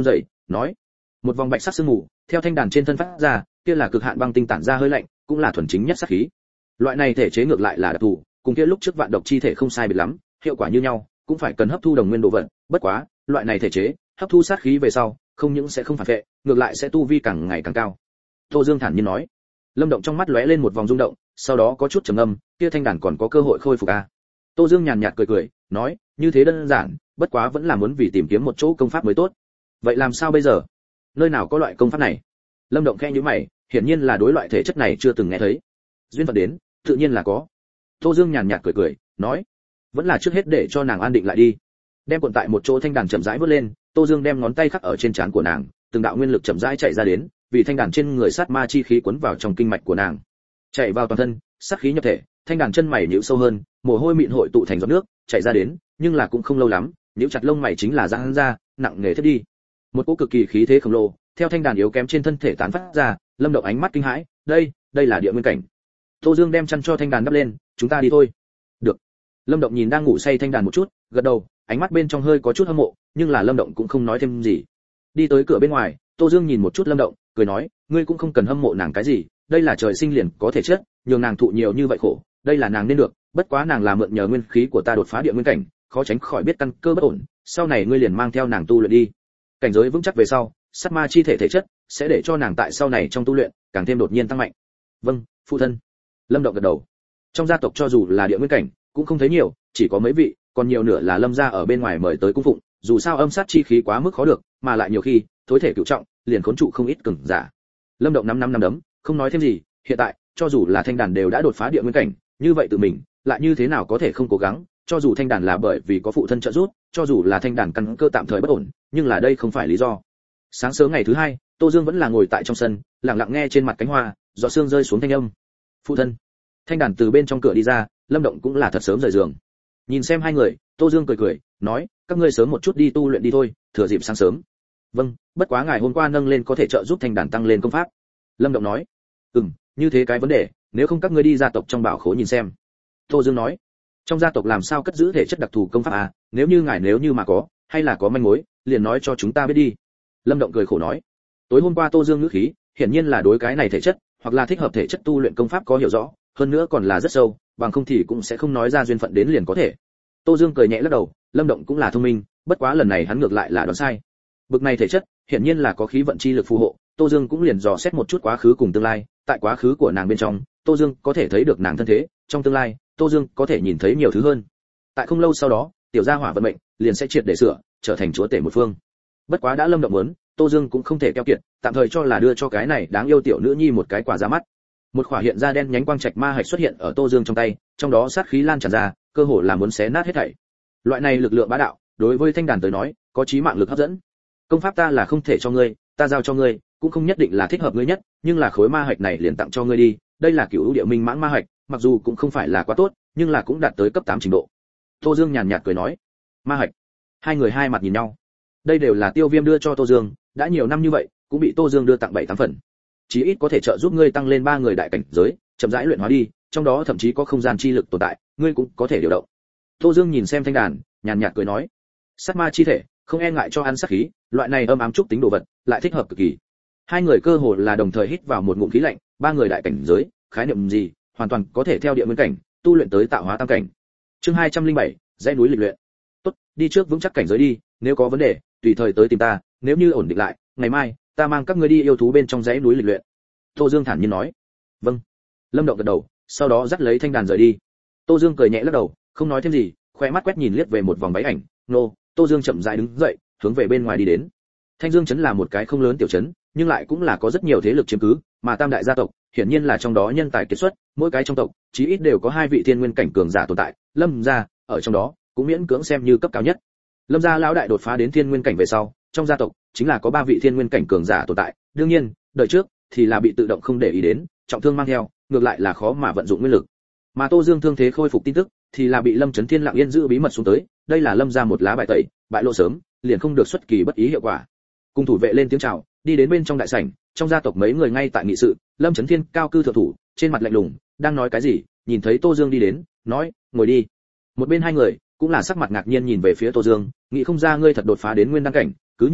nói. Một vòng bạch sắc sương mù theo thanh đàn trên thân phát ra, kia là cực hạn băng tinh tản ra hơi lạnh, cũng là thuần chính nhất sát khí. Loại này thể chế ngược lại là đặc thù, cùng kia lúc trước vạn độc chi thể không sai biệt lắm, hiệu quả như nhau, cũng phải cần hấp thu đồng nguyên đồ vật, bất quá, loại này thể chế, hấp thu sát khí về sau, không những sẽ không phản vệ, ngược lại sẽ tu vi càng ngày càng cao. Tô Dương thản nhiên nói. Lâm Động trong mắt lóe lên một vòng rung động, sau đó có chút trầm ngâm, kia thanh đàn còn có cơ hội khôi phục à? Tô Dương nhàn nhạt cười cười, nói, như thế đơn giản, bất quá vẫn là muốn vì tìm kiếm một chỗ công pháp mới tốt. Vậy làm sao bây giờ? Nơi nào có loại công pháp này? Lâm Động khẽ nhíu mày, hiển nhiên là đối loại thể chất này chưa từng nghe thấy. Duyên phận đến, tự nhiên là có. Tô Dương nhàn nhạt cười cười, nói, vẫn là trước hết để cho nàng an định lại đi. Đem cuộn tại một chỗ thanh đàn chậm rãi vút lên, Tô Dương đem ngón tay khắc ở trên trán của nàng, từng đạo nguyên lực chậm rãi chạy ra đến, vì thanh đàn trên người sát ma chi khí cuốn vào trong kinh mạch của nàng, chạy vào toàn thân, sát khí nhập thể, thanh đàn chân mày nhíu sâu hơn, mồ hôi mịn hội tụ thành giọt nước, chảy ra đến, nhưng là cũng không lâu lắm, nhíu chặt lông mày chính là giãn ra, nặng nề thiết đi. Một cỗ cực kỳ khí thế khổng lồ, theo thanh đàn yếu kém trên thân thể tán phát ra, Lâm Động ánh mắt kinh hãi, đây, đây là địa nguyên cảnh. Tô Dương đem chăn cho thanh đàn đắp lên, chúng ta đi thôi. Được. Lâm Động nhìn đang ngủ say thanh đàn một chút, gật đầu, ánh mắt bên trong hơi có chút hâm mộ, nhưng là Lâm Động cũng không nói thêm gì. Đi tới cửa bên ngoài, Tô Dương nhìn một chút Lâm Động, cười nói, ngươi cũng không cần hâm mộ nàng cái gì, đây là trời sinh liền có thể chết, nhường nàng thụ nhiều như vậy khổ, đây là nàng nên được, bất quá nàng là mượn nhờ nguyên khí của ta đột phá địa nguyên cảnh, khó tránh khỏi biết căn cơ bất ổn, sau này ngươi liền mang theo nàng tu luyện đi. Cảnh giới vững chắc về sau, sát ma chi thể thể chất sẽ để cho nàng tại sau này trong tu luyện càng thêm đột nhiên tăng mạnh. Vâng, phụ thân. Lâm Động gật đầu. Trong gia tộc cho dù là địa nguyên cảnh, cũng không thấy nhiều, chỉ có mấy vị, còn nhiều nửa là Lâm gia ở bên ngoài mời tới cung phụng, dù sao âm sát chi khí quá mức khó được, mà lại nhiều khi thối thể cửu trọng, liền khốn trụ không ít cường giả. Lâm Động năm năm năm đấm, không nói thêm gì, hiện tại, cho dù là thanh đàn đều đã đột phá địa nguyên cảnh, như vậy tự mình, lại như thế nào có thể không cố gắng, cho dù thanh đàn là bởi vì có phụ thân trợ giúp, cho dù là thanh đàn căn cơ tạm thời bất ổn, nhưng là đây không phải lý do. Sáng sớm ngày thứ hai, Tô Dương vẫn là ngồi tại trong sân, lặng lặng nghe trên mặt cánh hoa, giọt sương rơi xuống thanh âm. Phụ thân. Thanh đàn từ bên trong cửa đi ra, Lâm Động cũng là thật sớm rời giường. Nhìn xem hai người, Tô Dương cười cười, nói, các ngươi sớm một chút đi tu luyện đi thôi, thừa dịp sáng sớm. Vâng, bất quá ngài hôm qua nâng lên có thể trợ giúp thanh đàn tăng lên công pháp. Lâm Động nói. Ừm, như thế cái vấn đề, nếu không các ngươi đi gia tộc trong bảo khố nhìn xem. Tô Dương nói. Trong gia tộc làm sao cất giữ thể chất đặc thù công pháp à, nếu như ngài nếu như mà có, hay là có manh mối, liền nói cho chúng ta biết đi. Lâm Động cười khổ nói. Tối hôm qua Tô Dương ngữ khí, hiển nhiên là đối cái này thể chất, hoặc là thích hợp thể chất tu luyện công pháp có hiểu rõ, hơn nữa còn là rất sâu, bằng không thì cũng sẽ không nói ra duyên phận đến liền có thể. Tô Dương cười nhẹ lắc đầu, Lâm Động cũng là thông minh, bất quá lần này hắn ngược lại là đoán sai. Bực này thể chất, hiển nhiên là có khí vận chi lực phù hộ, Tô Dương cũng liền dò xét một chút quá khứ cùng tương lai, tại quá khứ của nàng bên trong, Tô Dương có thể thấy được nàng thân thế, trong tương lai, Tô Dương có thể nhìn thấy nhiều thứ hơn. Tại không lâu sau đó, tiểu gia hỏa vận mệnh liền sẽ triệt để sửa, trở thành chúa tể một phương. Bất quá đã Lâm Động muốn, Tô Dương cũng không thể keo kiệt, tạm thời cho là đưa cho cái này đáng yêu tiểu nữ nhi một cái quả ra mắt. Một khỏa hiện ra đen nhánh quang trạch ma hạch xuất hiện ở Tô Dương trong tay, trong đó sát khí lan tràn ra, cơ hồ là muốn xé nát hết thảy. Loại này lực lượng bá đạo, đối với thanh đàn tới nói, có chí mạng lực hấp dẫn. Công pháp ta là không thể cho ngươi, ta giao cho ngươi, cũng không nhất định là thích hợp ngươi nhất, nhưng là khối ma hạch này liền tặng cho ngươi đi, đây là cửu địa minh mãng ma hạch, mặc dù cũng không phải là quá tốt, nhưng là cũng đạt tới cấp tám trình độ. Tô Dương nhàn nhạt cười nói. Ma hạch. Hai người hai mặt nhìn nhau. Đây đều là Tiêu Viêm đưa cho Tô Dương, đã nhiều năm như vậy, cũng bị Tô Dương đưa tặng bảy tám phần. Chí ít có thể trợ giúp ngươi tăng lên ba người đại cảnh giới, chậm rãi luyện hóa đi, trong đó thậm chí có không gian chi lực tồn tại, ngươi cũng có thể điều động. Tô Dương nhìn xem thanh đàn, nhàn nhạt cười nói. Sát ma chi thể, không e ngại cho ăn sát khí, loại này âm ám trúc tính đồ vật, lại thích hợp cực kỳ. Hai người cơ hồ là đồng thời hít vào một ngụm khí lạnh, ba người đại cảnh giới, khái niệm gì, hoàn toàn có thể theo địa nguyên cảnh, tu luyện tới tạo hóa tam cảnh. Chương hai trăm linh bảy, dãy núi lịch luyện. Tốt, đi trước vững chắc cảnh giới đi, nếu có vấn đề, tùy thời tới tìm ta, nếu như ổn định lại, ngày mai ta mang các ngươi đi yêu thú bên trong dãy núi lịch luyện. Tô Dương thản nhiên nói. Vâng. Lâm Động gật đầu, sau đó dắt lấy thanh đàn rời đi. Tô Dương cười nhẹ lắc đầu, không nói thêm gì, khoe mắt quét nhìn liếc về một vòng váy ảnh, nô, Tô Dương chậm rãi đứng dậy, hướng về bên ngoài đi đến. Thanh Dương trấn là một cái không lớn tiểu trấn, nhưng lại cũng là có rất nhiều thế lực chiếm cứ, mà tam đại gia tộc, hiển nhiên là trong đó nhân tài kiệt xuất, mỗi cái trong tộc, chí ít đều có hai vị thiên nguyên cảnh cường giả tồn tại, Lâm gia, ở trong đó, cũng miễn cưỡng xem như cấp cao nhất. Lâm gia lão đại đột phá đến thiên nguyên cảnh về sau, trong gia tộc chính là có ba vị thiên nguyên cảnh cường giả tồn tại, đương nhiên, đời trước thì là bị tự động không để ý đến, trọng thương mang theo, ngược lại là khó mà vận dụng nguyên lực. Mà Tô Dương thương thế khôi phục tin tức, thì là bị Lâm Chấn Thiên lặng yên giữ bí mật xuống tới, đây là Lâm gia một lá bài tẩy, bại lộ sớm, liền không được xuất kỳ bất ý hiệu quả. Cùng thủ vệ lên tiếng chào, đi đến bên trong đại sảnh, trong gia tộc mấy người ngay tại nghị sự, Lâm Chấn Thiên cao cư thượng thủ, trên mặt lạnh lùng, đang nói cái gì, nhìn thấy Tô Dương đi đến, nói, ngồi đi. Một bên hai người cũng là sắc mặt ngạc nhiên nhìn về phía Tô Dương, nghĩ không ra ngươi thật đột phá đến nguyên đăng cảnh, cứ như vậy,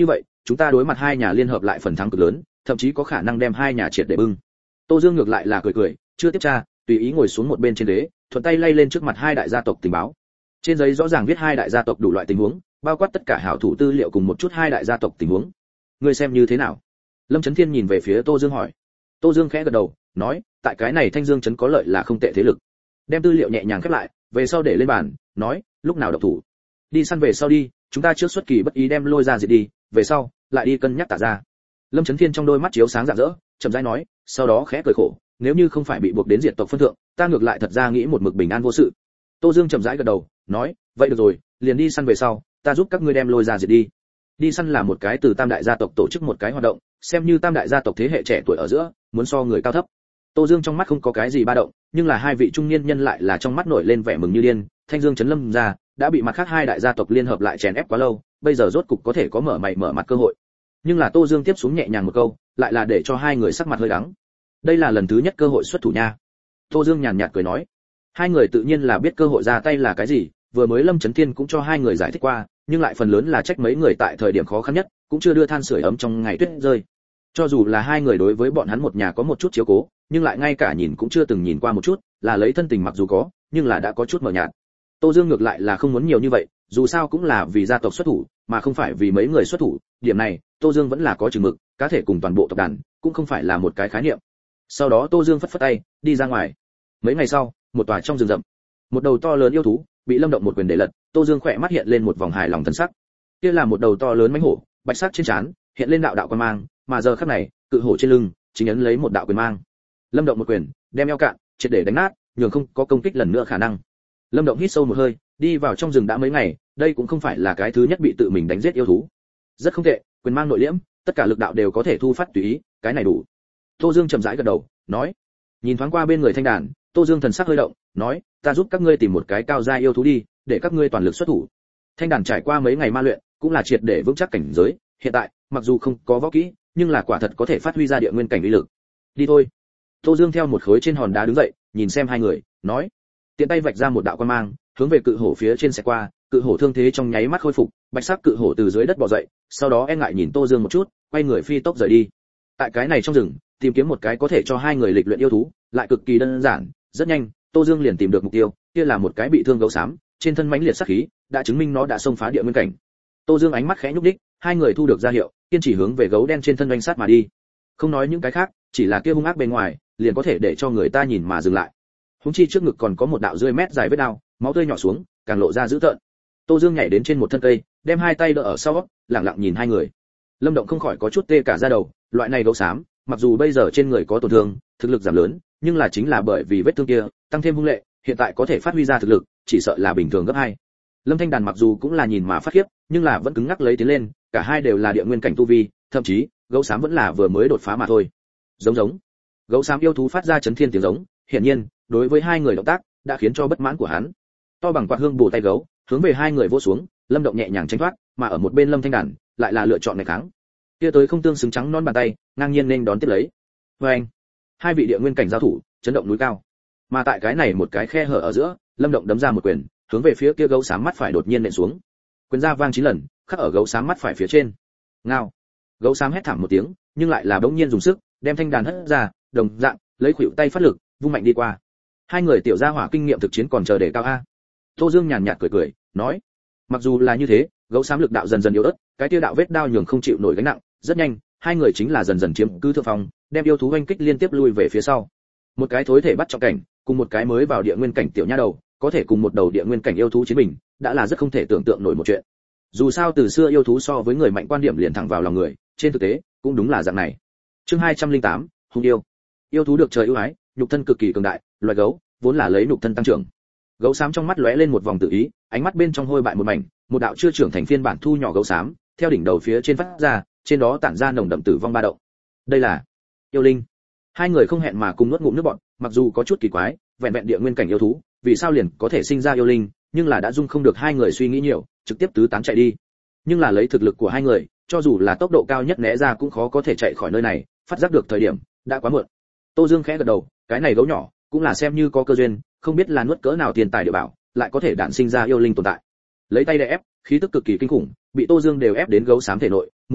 chúng ta đối mặt hai nhà liên hợp lại phần thắng cực lớn, thậm chí có khả năng đem hai nhà triệt để bưng. Tô Dương ngược lại là cười cười, chưa tiếp tra, tùy ý ngồi xuống một bên trên ghế, thuận tay lay lên trước mặt hai đại gia tộc tình báo. Trên giấy rõ ràng viết hai đại gia tộc đủ loại tình huống, bao quát tất cả hảo thủ tư liệu cùng một chút hai đại gia tộc tình huống. Ngươi xem như thế nào? Lâm Chấn Thiên nhìn về phía Tô Dương hỏi. Tô Dương khẽ gật đầu, nói, tại cái này Thanh Dương trấn có lợi là không tệ thế lực. Đem tư liệu nhẹ nhàng khép lại, về sau để lên bàn, nói, lúc nào độc thủ? Đi săn về sau đi, chúng ta trước xuất kỳ bất ý đem lôi ra diệt đi, về sau lại đi cân nhắc Tạ ra. Lâm Chấn Thiên trong đôi mắt chiếu sáng rạng rỡ, chậm rãi nói, sau đó khẽ cười khổ, nếu như không phải bị buộc đến diệt tộc phân thượng, ta ngược lại thật ra nghĩ một mực bình an vô sự. Tô Dương chậm rãi gật đầu, nói, vậy được rồi, liền đi săn về sau, ta giúp các ngươi đem lôi ra diệt đi. Đi săn là một cái từ tam đại gia tộc tổ chức một cái hoạt động, xem như tam đại gia tộc thế hệ trẻ tuổi ở giữa, muốn so người cao thấp. Tô Dương trong mắt không có cái gì ba động, nhưng là hai vị trung niên nhân lại là trong mắt nổi lên vẻ mừng như điên. Thanh Dương trấn Lâm gia đã bị mặt khác hai đại gia tộc liên hợp lại chèn ép quá lâu, bây giờ rốt cục có thể có mở mày mở mặt cơ hội. Nhưng là Tô Dương tiếp xuống nhẹ nhàng một câu, lại là để cho hai người sắc mặt hơi đắng. Đây là lần thứ nhất cơ hội xuất thủ nha. Tô Dương nhàn nhạt cười nói. Hai người tự nhiên là biết cơ hội ra tay là cái gì, vừa mới Lâm Chấn Thiên cũng cho hai người giải thích qua, nhưng lại phần lớn là trách mấy người tại thời điểm khó khăn nhất, cũng chưa đưa than sưởi ấm trong ngày tuyết rơi. Cho dù là hai người đối với bọn hắn một nhà có một chút chiếu cố, nhưng lại ngay cả nhìn cũng chưa từng nhìn qua một chút, là lấy thân tình mặc dù có, nhưng là đã có chút mờ nhạt. Tô Dương ngược lại là không muốn nhiều như vậy, dù sao cũng là vì gia tộc xuất thủ, mà không phải vì mấy người xuất thủ, điểm này, Tô Dương vẫn là có chừng mực, cá thể cùng toàn bộ tộc đàn, cũng không phải là một cái khái niệm. Sau đó Tô Dương phất phất tay, đi ra ngoài. Mấy ngày sau, một tòa trong rừng rậm, một đầu to lớn yêu thú bị Lâm Động một quyền để lật, Tô Dương khỏe mắt hiện lên một vòng hài lòng thần sắc. Kia là một đầu to lớn mãnh hổ, bạch sắc trên trán hiện lên đạo đạo quan mang, mà giờ khắc này, cự hổ trên lưng chính ấn lấy một đạo quyền mang. Lâm Động một quyền, đem eo cạn, triệt để đánh nát, nhường không có công kích lần nữa khả năng. Lâm Động hít sâu một hơi, đi vào trong rừng đã mấy ngày, đây cũng không phải là cái thứ nhất bị tự mình đánh giết yêu thú. Rất không tệ, quyền mang nội liễm, tất cả lực đạo đều có thể thu phát tùy ý, cái này đủ. Tô Dương chậm rãi gật đầu, nói. Nhìn thoáng qua bên người Thanh Đàn, Tô Dương thần sắc hơi động, nói, ta giúp các ngươi tìm một cái cao gia yêu thú đi, để các ngươi toàn lực xuất thủ. Thanh Đàn trải qua mấy ngày ma luyện, cũng là triệt để vững chắc cảnh giới, hiện tại, mặc dù không có võ kỹ, nhưng là quả thật có thể phát huy ra địa nguyên cảnh uy lực. Đi thôi. Tô Dương theo một khối trên hòn đá đứng dậy, nhìn xem hai người, nói, tiện tay vạch ra một đạo quang mang, hướng về cự hổ phía trên sẽ qua, cự hổ thương thế trong nháy mắt khôi phục, bạch sắc cự hổ từ dưới đất bò dậy, sau đó e ngại nhìn Tô Dương một chút, quay người phi tốc rời đi. Tại cái này trong rừng, tìm kiếm một cái có thể cho hai người lịch luyện yêu thú, lại cực kỳ đơn giản, rất nhanh, Tô Dương liền tìm được mục tiêu, kia là một cái bị thương gấu xám, trên thân mãnh liệt sát khí, đã chứng minh nó đã xông phá địa nguyên cảnh. Tô Dương ánh mắt khẽ nhúc đích, hai người thu được ra hiệu, kiên trì hướng về gấu đen trên thân đánh sát mà đi. Không nói những cái khác, chỉ là kia hung ác bên ngoài, liền có thể để cho người ta nhìn mà dừng lại. Húng chi trước ngực còn có một đạo rưỡi mét dài vết đao, máu tươi nhỏ xuống, càng lộ ra dữ tợn. Tô Dương nhảy đến trên một thân cây, đem hai tay đỡ ở sau, lặng lặng nhìn hai người. Lâm Động không khỏi có chút tê cả da đầu, loại này gấu xám, mặc dù bây giờ trên người có tổn thương, thực lực giảm lớn, nhưng là chính là bởi vì vết thương kia, tăng thêm hung lệ, hiện tại có thể phát huy ra thực lực, chỉ sợ là bình thường gấp hai. Lâm Thanh Đàn mặc dù cũng là nhìn mà phát khiếp, nhưng là vẫn cứng ngắc lấy tiến lên, cả hai đều là địa nguyên cảnh tu vi, thậm chí, gấu xám vẫn là vừa mới đột phá mà thôi. Giống giống. Gấu xám yêu thú phát ra chấn thiên tiếng giống, hiển nhiên, đối với hai người động tác, đã khiến cho bất mãn của hắn. To bằng quạt hương bổ tay gấu, hướng về hai người vỗ xuống, Lâm Động nhẹ nhàng tránh thoát, mà ở một bên Lâm Thanh Đàn, lại là lựa chọn này kháng. Kia tới không tương xứng trắng non bàn tay, ngang nhiên nên đón tiếp lấy. Và anh, hai vị địa nguyên cảnh giao thủ, chấn động núi cao. Mà tại cái này một cái khe hở ở giữa, Lâm Động đấm ra một quyền, hướng về phía kia gấu xám mắt phải đột nhiên nện xuống. Quyền ra vang chín lần, khắc ở gấu xám mắt phải phía trên. Ngao. Gấu xám hét thảm một tiếng, nhưng lại là bỗng nhiên dùng sức, đem thanh đàn hất ra, đồng dạng, lấy khuỷu tay phát lực, vung mạnh đi qua. Hai người tiểu gia hỏa kinh nghiệm thực chiến còn chờ để cao a. Tô Dương nhàn nhạt cười cười, nói, mặc dù là như thế, gấu xám lực đạo dần dần yếu ớt, cái tiêu đạo vết đao nhường không chịu nổi gánh nặng, rất nhanh, hai người chính là dần dần chiếm cứ thượng phong, đem yêu thú oanh kích liên tiếp lui về phía sau. Một cái thối thể bắt trọng cảnh, cùng một cái mới vào địa nguyên cảnh tiểu nha đầu, có thể cùng một đầu địa nguyên cảnh yêu thú chiến bình, đã là rất không thể tưởng tượng nổi một chuyện. Dù sao từ xưa yêu thú so với người mạnh quan điểm liền thẳng vào lòng người, trên thực tế, cũng đúng là dạng này. Chương hai trăm lẻ tám, hung yêu. Yêu thú được trời ưu ái, nhục thân cực kỳ cường đại, loài gấu vốn là lấy nhục thân tăng trưởng. Gấu xám trong mắt lóe lên một vòng tự ý, ánh mắt bên trong hôi bại một mảnh, một đạo chưa trưởng thành phiên bản thu nhỏ gấu xám, theo đỉnh đầu phía trên phát ra, trên đó tản ra nồng đậm tử vong ba động. Đây là yêu linh. Hai người không hẹn mà cùng nuốt ngụm nước bọt, mặc dù có chút kỳ quái, vẹn vẹn địa nguyên cảnh yêu thú, vì sao liền có thể sinh ra yêu linh, nhưng là đã dung không được hai người suy nghĩ nhiều, trực tiếp tứ tán chạy đi. Nhưng là lấy thực lực của hai người, cho dù là tốc độ cao nhất né ra cũng khó có thể chạy khỏi nơi này, phát giác được thời điểm đã quá muộn. Tô Dương khẽ gật đầu, cái này gấu nhỏ, cũng là xem như có cơ duyên, không biết là nuốt cỡ nào tiền tài địa bảo, lại có thể đản sinh ra yêu linh tồn tại. Lấy tay đè ép, khí tức cực kỳ kinh khủng, bị Tô Dương đều ép đến gấu xám thể nội, muốn tự bạo,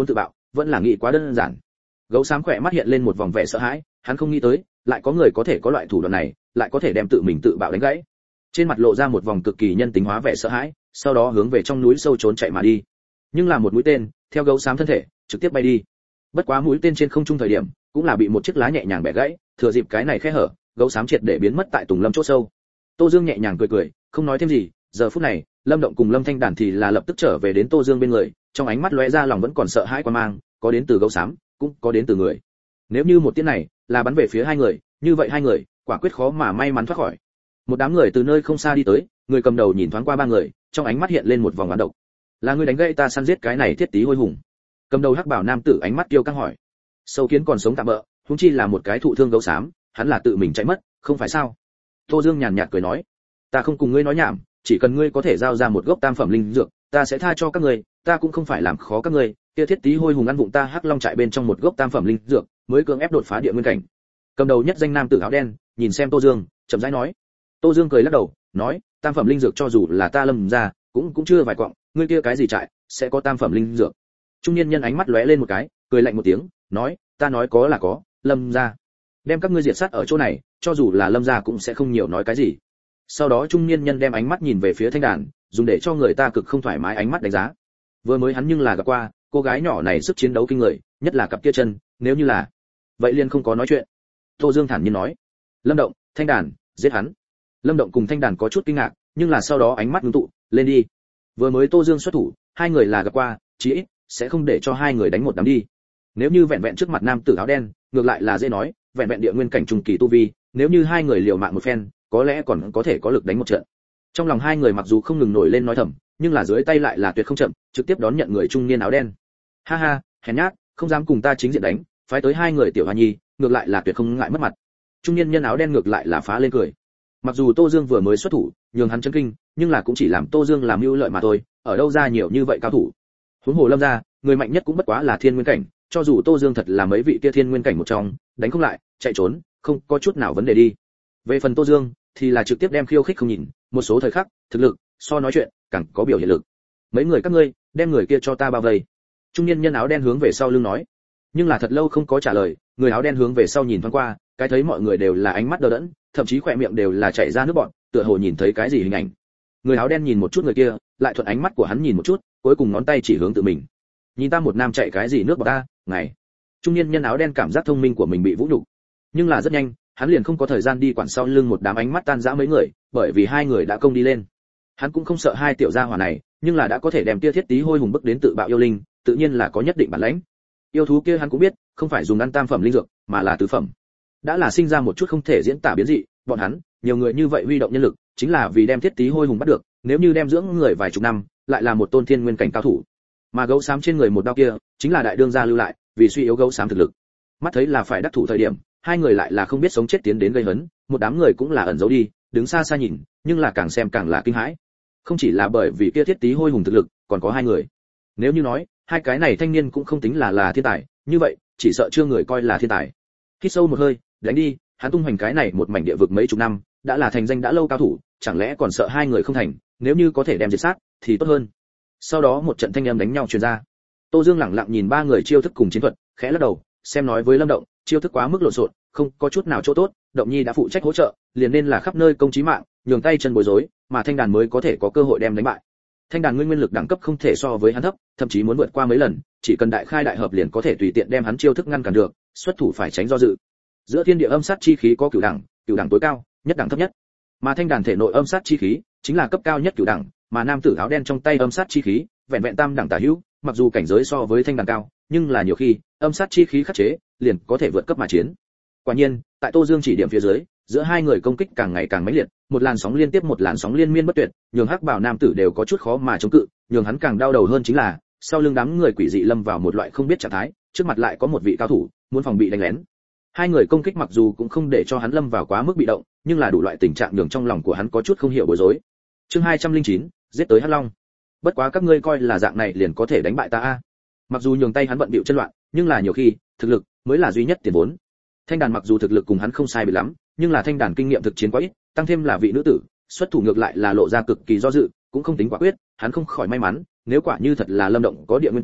vẫn là nghĩ quá đơn giản. Gấu xám khỏe mắt hiện lên một vòng vẻ sợ hãi, hắn không nghĩ tới lại có người có thể có loại thủ đoạn này, lại có thể đem tự mình tự bạo đánh gãy. Trên mặt lộ ra một vòng cực kỳ nhân tính hóa vẻ sợ hãi, sau đó hướng về trong núi sâu trốn chạy mà đi. Nhưng là một mũi tên theo gấu xám thân thể trực tiếp bay đi. Bất quá mũi tên trên không trung thời điểm cũng là bị một chiếc lá nhẹ nhàng bẻ gãy, thừa dịp cái này khe hở, gấu xám triệt để biến mất tại tùng lâm chỗ sâu. Tô Dương nhẹ nhàng cười cười, không nói thêm gì. Giờ phút này, Lâm Động cùng Lâm Thanh Đàn thì là lập tức trở về đến Tô Dương bên người, trong ánh mắt lóe ra lòng vẫn còn sợ hãi quan mang, có đến từ gấu xám, cũng có đến từ người. Nếu như một tiếng này là bắn về phía hai người, như vậy hai người quả quyết khó mà may mắn thoát khỏi. Một đám người từ nơi không xa đi tới, người cầm đầu nhìn thoáng qua ba người, trong ánh mắt hiện lên một vòng oán độc. Là ngươi đánh gãy ta săn giết cái này thiết tí hôi hùng? Cầm đầu hắc bảo nam tử ánh mắt kiêu căng hỏi. Sâu kiến còn sống tạm bỡ, huống chi là một cái thụ thương gấu xám, hắn là tự mình chạy mất, không phải sao? Tô Dương nhàn nhạt cười nói, ta không cùng ngươi nói nhảm, chỉ cần ngươi có thể giao ra một gốc tam phẩm linh dược, ta sẽ tha cho các ngươi, ta cũng không phải làm khó các ngươi. Kia thiết tí hôi hùng ăn vụng ta hắc long trại bên trong một gốc tam phẩm linh dược, mới cưỡng ép đột phá địa nguyên cảnh. Cầm đầu nhất danh nam tử áo đen nhìn xem Tô Dương, chậm rãi nói. Tô Dương cười lắc đầu, nói, tam phẩm linh dược cho dù là ta Lâm ra, cũng cũng chưa vài quặng, ngươi kia cái gì trại sẽ có tam phẩm linh dược? Trung niên nhân ánh mắt lóe lên một cái, cười lạnh một tiếng, nói, ta nói có là có, Lâm ra đem các ngươi diệt sát ở chỗ này, cho dù là Lâm gia cũng sẽ không nhiều nói cái gì. Sau đó trung niên nhân đem ánh mắt nhìn về phía Thanh Đàn, dùng để cho người ta cực không thoải mái ánh mắt đánh giá. Vừa mới hắn nhưng là gặp qua, cô gái nhỏ này sức chiến đấu kinh người, nhất là cặp kia chân, nếu như là, vậy liền không có nói chuyện. Tô Dương thản nhiên nói, Lâm Động, Thanh Đàn, giết hắn. Lâm Động cùng Thanh Đàn có chút kinh ngạc, nhưng là sau đó ánh mắt ngưng tụ, lên đi. Vừa mới Tô Dương xuất thủ, hai người là gặp qua, chí ít sẽ không để cho hai người đánh một đám đi. Nếu như vẹn vẹn trước mặt nam tử áo đen, ngược lại là dễ nói, vẹn vẹn địa nguyên cảnh trùng kỳ tu vi, nếu như hai người liều mạng một phen, có lẽ còn có thể có lực đánh một trận. Trong lòng hai người mặc dù không ngừng nổi lên nói thầm, nhưng là dưới tay lại là tuyệt không chậm, trực tiếp đón nhận người trung niên áo đen. Ha ha, hèn nhát, không dám cùng ta chính diện đánh, phái tới hai người tiểu hoa nhi, ngược lại là tuyệt không ngại mất mặt. Trung niên nhân áo đen ngược lại là phá lên cười. Mặc dù Tô Dương vừa mới xuất thủ, nhường hắn chấn kinh, nhưng là cũng chỉ làm Tô Dương làm mưu lợi mà thôi, ở đâu ra nhiều như vậy cao thủ. Huống hồ Lâm gia, người mạnh nhất cũng bất quá là thiên nguyên cảnh, cho dù Tô Dương thật là mấy vị kia thiên nguyên cảnh một trong, đánh không lại, chạy trốn, không có chút nào vấn đề đi. Về phần Tô Dương, thì là trực tiếp đem khiêu khích không nhìn, một số thời khắc, thực lực so nói chuyện càng có biểu hiện lực. Mấy người các ngươi, đem người kia cho ta bao vây. Trung niên nhân áo đen hướng về sau lưng nói. Nhưng là thật lâu không có trả lời, người áo đen hướng về sau nhìn thoáng qua, cái thấy mọi người đều là ánh mắt đờ đẫn, thậm chí khỏe miệng đều là chảy ra nước bọt, tựa hồ nhìn thấy cái gì hình ảnh. Người áo đen nhìn một chút người kia, lại thuận ánh mắt của hắn nhìn một chút, cuối cùng ngón tay chỉ hướng tự mình. Nhìn ta một nam chạy cái gì nước bọt ta, ngày. Trung niên nhân áo đen cảm giác thông minh của mình bị vũ nhục, nhưng là rất nhanh, hắn liền không có thời gian đi quản sau lưng một đám ánh mắt tan rã mấy người, bởi vì hai người đã công đi lên. Hắn cũng không sợ hai tiểu gia hỏa này, nhưng là đã có thể đem tia thiết tí hôi hùng bức đến tự bạo yêu linh, tự nhiên là có nhất định bản lĩnh. Yêu thú kia hắn cũng biết, không phải dùng ăn tam phẩm linh dược, mà là tứ phẩm. Đã là sinh ra một chút không thể diễn tả biến dị, bọn hắn, nhiều người như vậy huy động nhân lực, chính là vì đem thiết tí hôi hùng bắt được, nếu như đem dưỡng người vài chục năm, lại là một tôn thiên nguyên cảnh cao thủ. Mà gấu xám trên người một đao kia, chính là đại đương gia lưu lại, vì suy yếu gấu xám thực lực. Mắt thấy là phải đắc thủ thời điểm, hai người lại là không biết sống chết tiến đến gây hấn, một đám người cũng là ẩn giấu đi, đứng xa xa nhìn, nhưng là càng xem càng là kinh hãi. Không chỉ là bởi vì kia thiết tí hôi hùng thực lực, còn có hai người. Nếu như nói, hai cái này thanh niên cũng không tính là là thiên tài, như vậy, chỉ sợ chưa người coi là thiên tài. Hít sâu một hơi, đánh đi, hắn tung hoành cái này một mảnh địa vực mấy chục năm, đã là thành danh đã lâu cao thủ, chẳng lẽ còn sợ hai người không thành, nếu như có thể đem diệt sát thì tốt hơn. Sau đó một trận thanh âm đánh nhau truyền ra. Tô Dương lẳng lặng nhìn ba người chiêu thức cùng chiến thuật, khẽ lắc đầu, xem nói với Lâm Động, chiêu thức quá mức lộn xộn, không có chút nào chỗ tốt, Động Nhi đã phụ trách hỗ trợ, liền nên là khắp nơi công chí mạng, nhường tay chân bối rối, mà Thanh Đàn mới có thể có cơ hội đem đánh bại. Thanh Đàn nguyên nguyên lực đẳng cấp không thể so với hắn thấp, thậm chí muốn vượt qua mấy lần, chỉ cần đại khai đại hợp liền có thể tùy tiện đem hắn chiêu thức ngăn cản được, xuất thủ phải tránh do dự. Giữa thiên địa âm sát chi khí có cửu đẳng, cửu đẳng tối cao, nhất đẳng thấp nhất. Mà Thanh Đàn thể nội âm sát chi khí chính là cấp cao nhất cửu đẳng, mà nam tử áo đen trong tay âm sát chi khí, vẹn vẹn tam đẳng tả hữu, mặc dù cảnh giới so với Thanh Đàn cao, nhưng là nhiều khi, âm sát chi khí khắc chế, liền có thể vượt cấp mà chiến. Quả nhiên, tại Tô Dương chỉ điểm phía dưới, giữa hai người công kích càng ngày càng mãnh liệt, một làn sóng liên tiếp một làn sóng liên miên bất tuyệt, nhường Hắc Bảo nam tử đều có chút khó mà chống cự, nhường hắn càng đau đầu hơn chính là, sau lưng đám người quỷ dị lâm vào một loại không biết trạng thái, trước mặt lại có một vị cao thủ, muốn phòng bị đánh lén. Hai người công kích mặc dù cũng không để cho hắn lâm vào quá mức bị động, nhưng là đủ loại tình trạng nhường trong lòng của hắn có chút không hiểu bối rối. Chương hai trăm lẻ chín, giết tới Hắc Long. Bất quá các ngươi coi là dạng này liền có thể đánh bại ta a? Mặc dù nhường tay hắn bận bịu chân loạn, nhưng là nhiều khi, thực lực mới là duy nhất tiền vốn. Thanh Đàn mặc dù thực lực cùng hắn không sai biệt lắm, nhưng là Thanh Đàn kinh nghiệm thực chiến quá ít, tăng thêm là vị nữ tử, xuất thủ ngược lại là lộ ra cực kỳ do dự, cũng không tính quả quyết, hắn không khỏi may mắn, nếu quả như thật là Lâm Động có địa nguyên cảnh,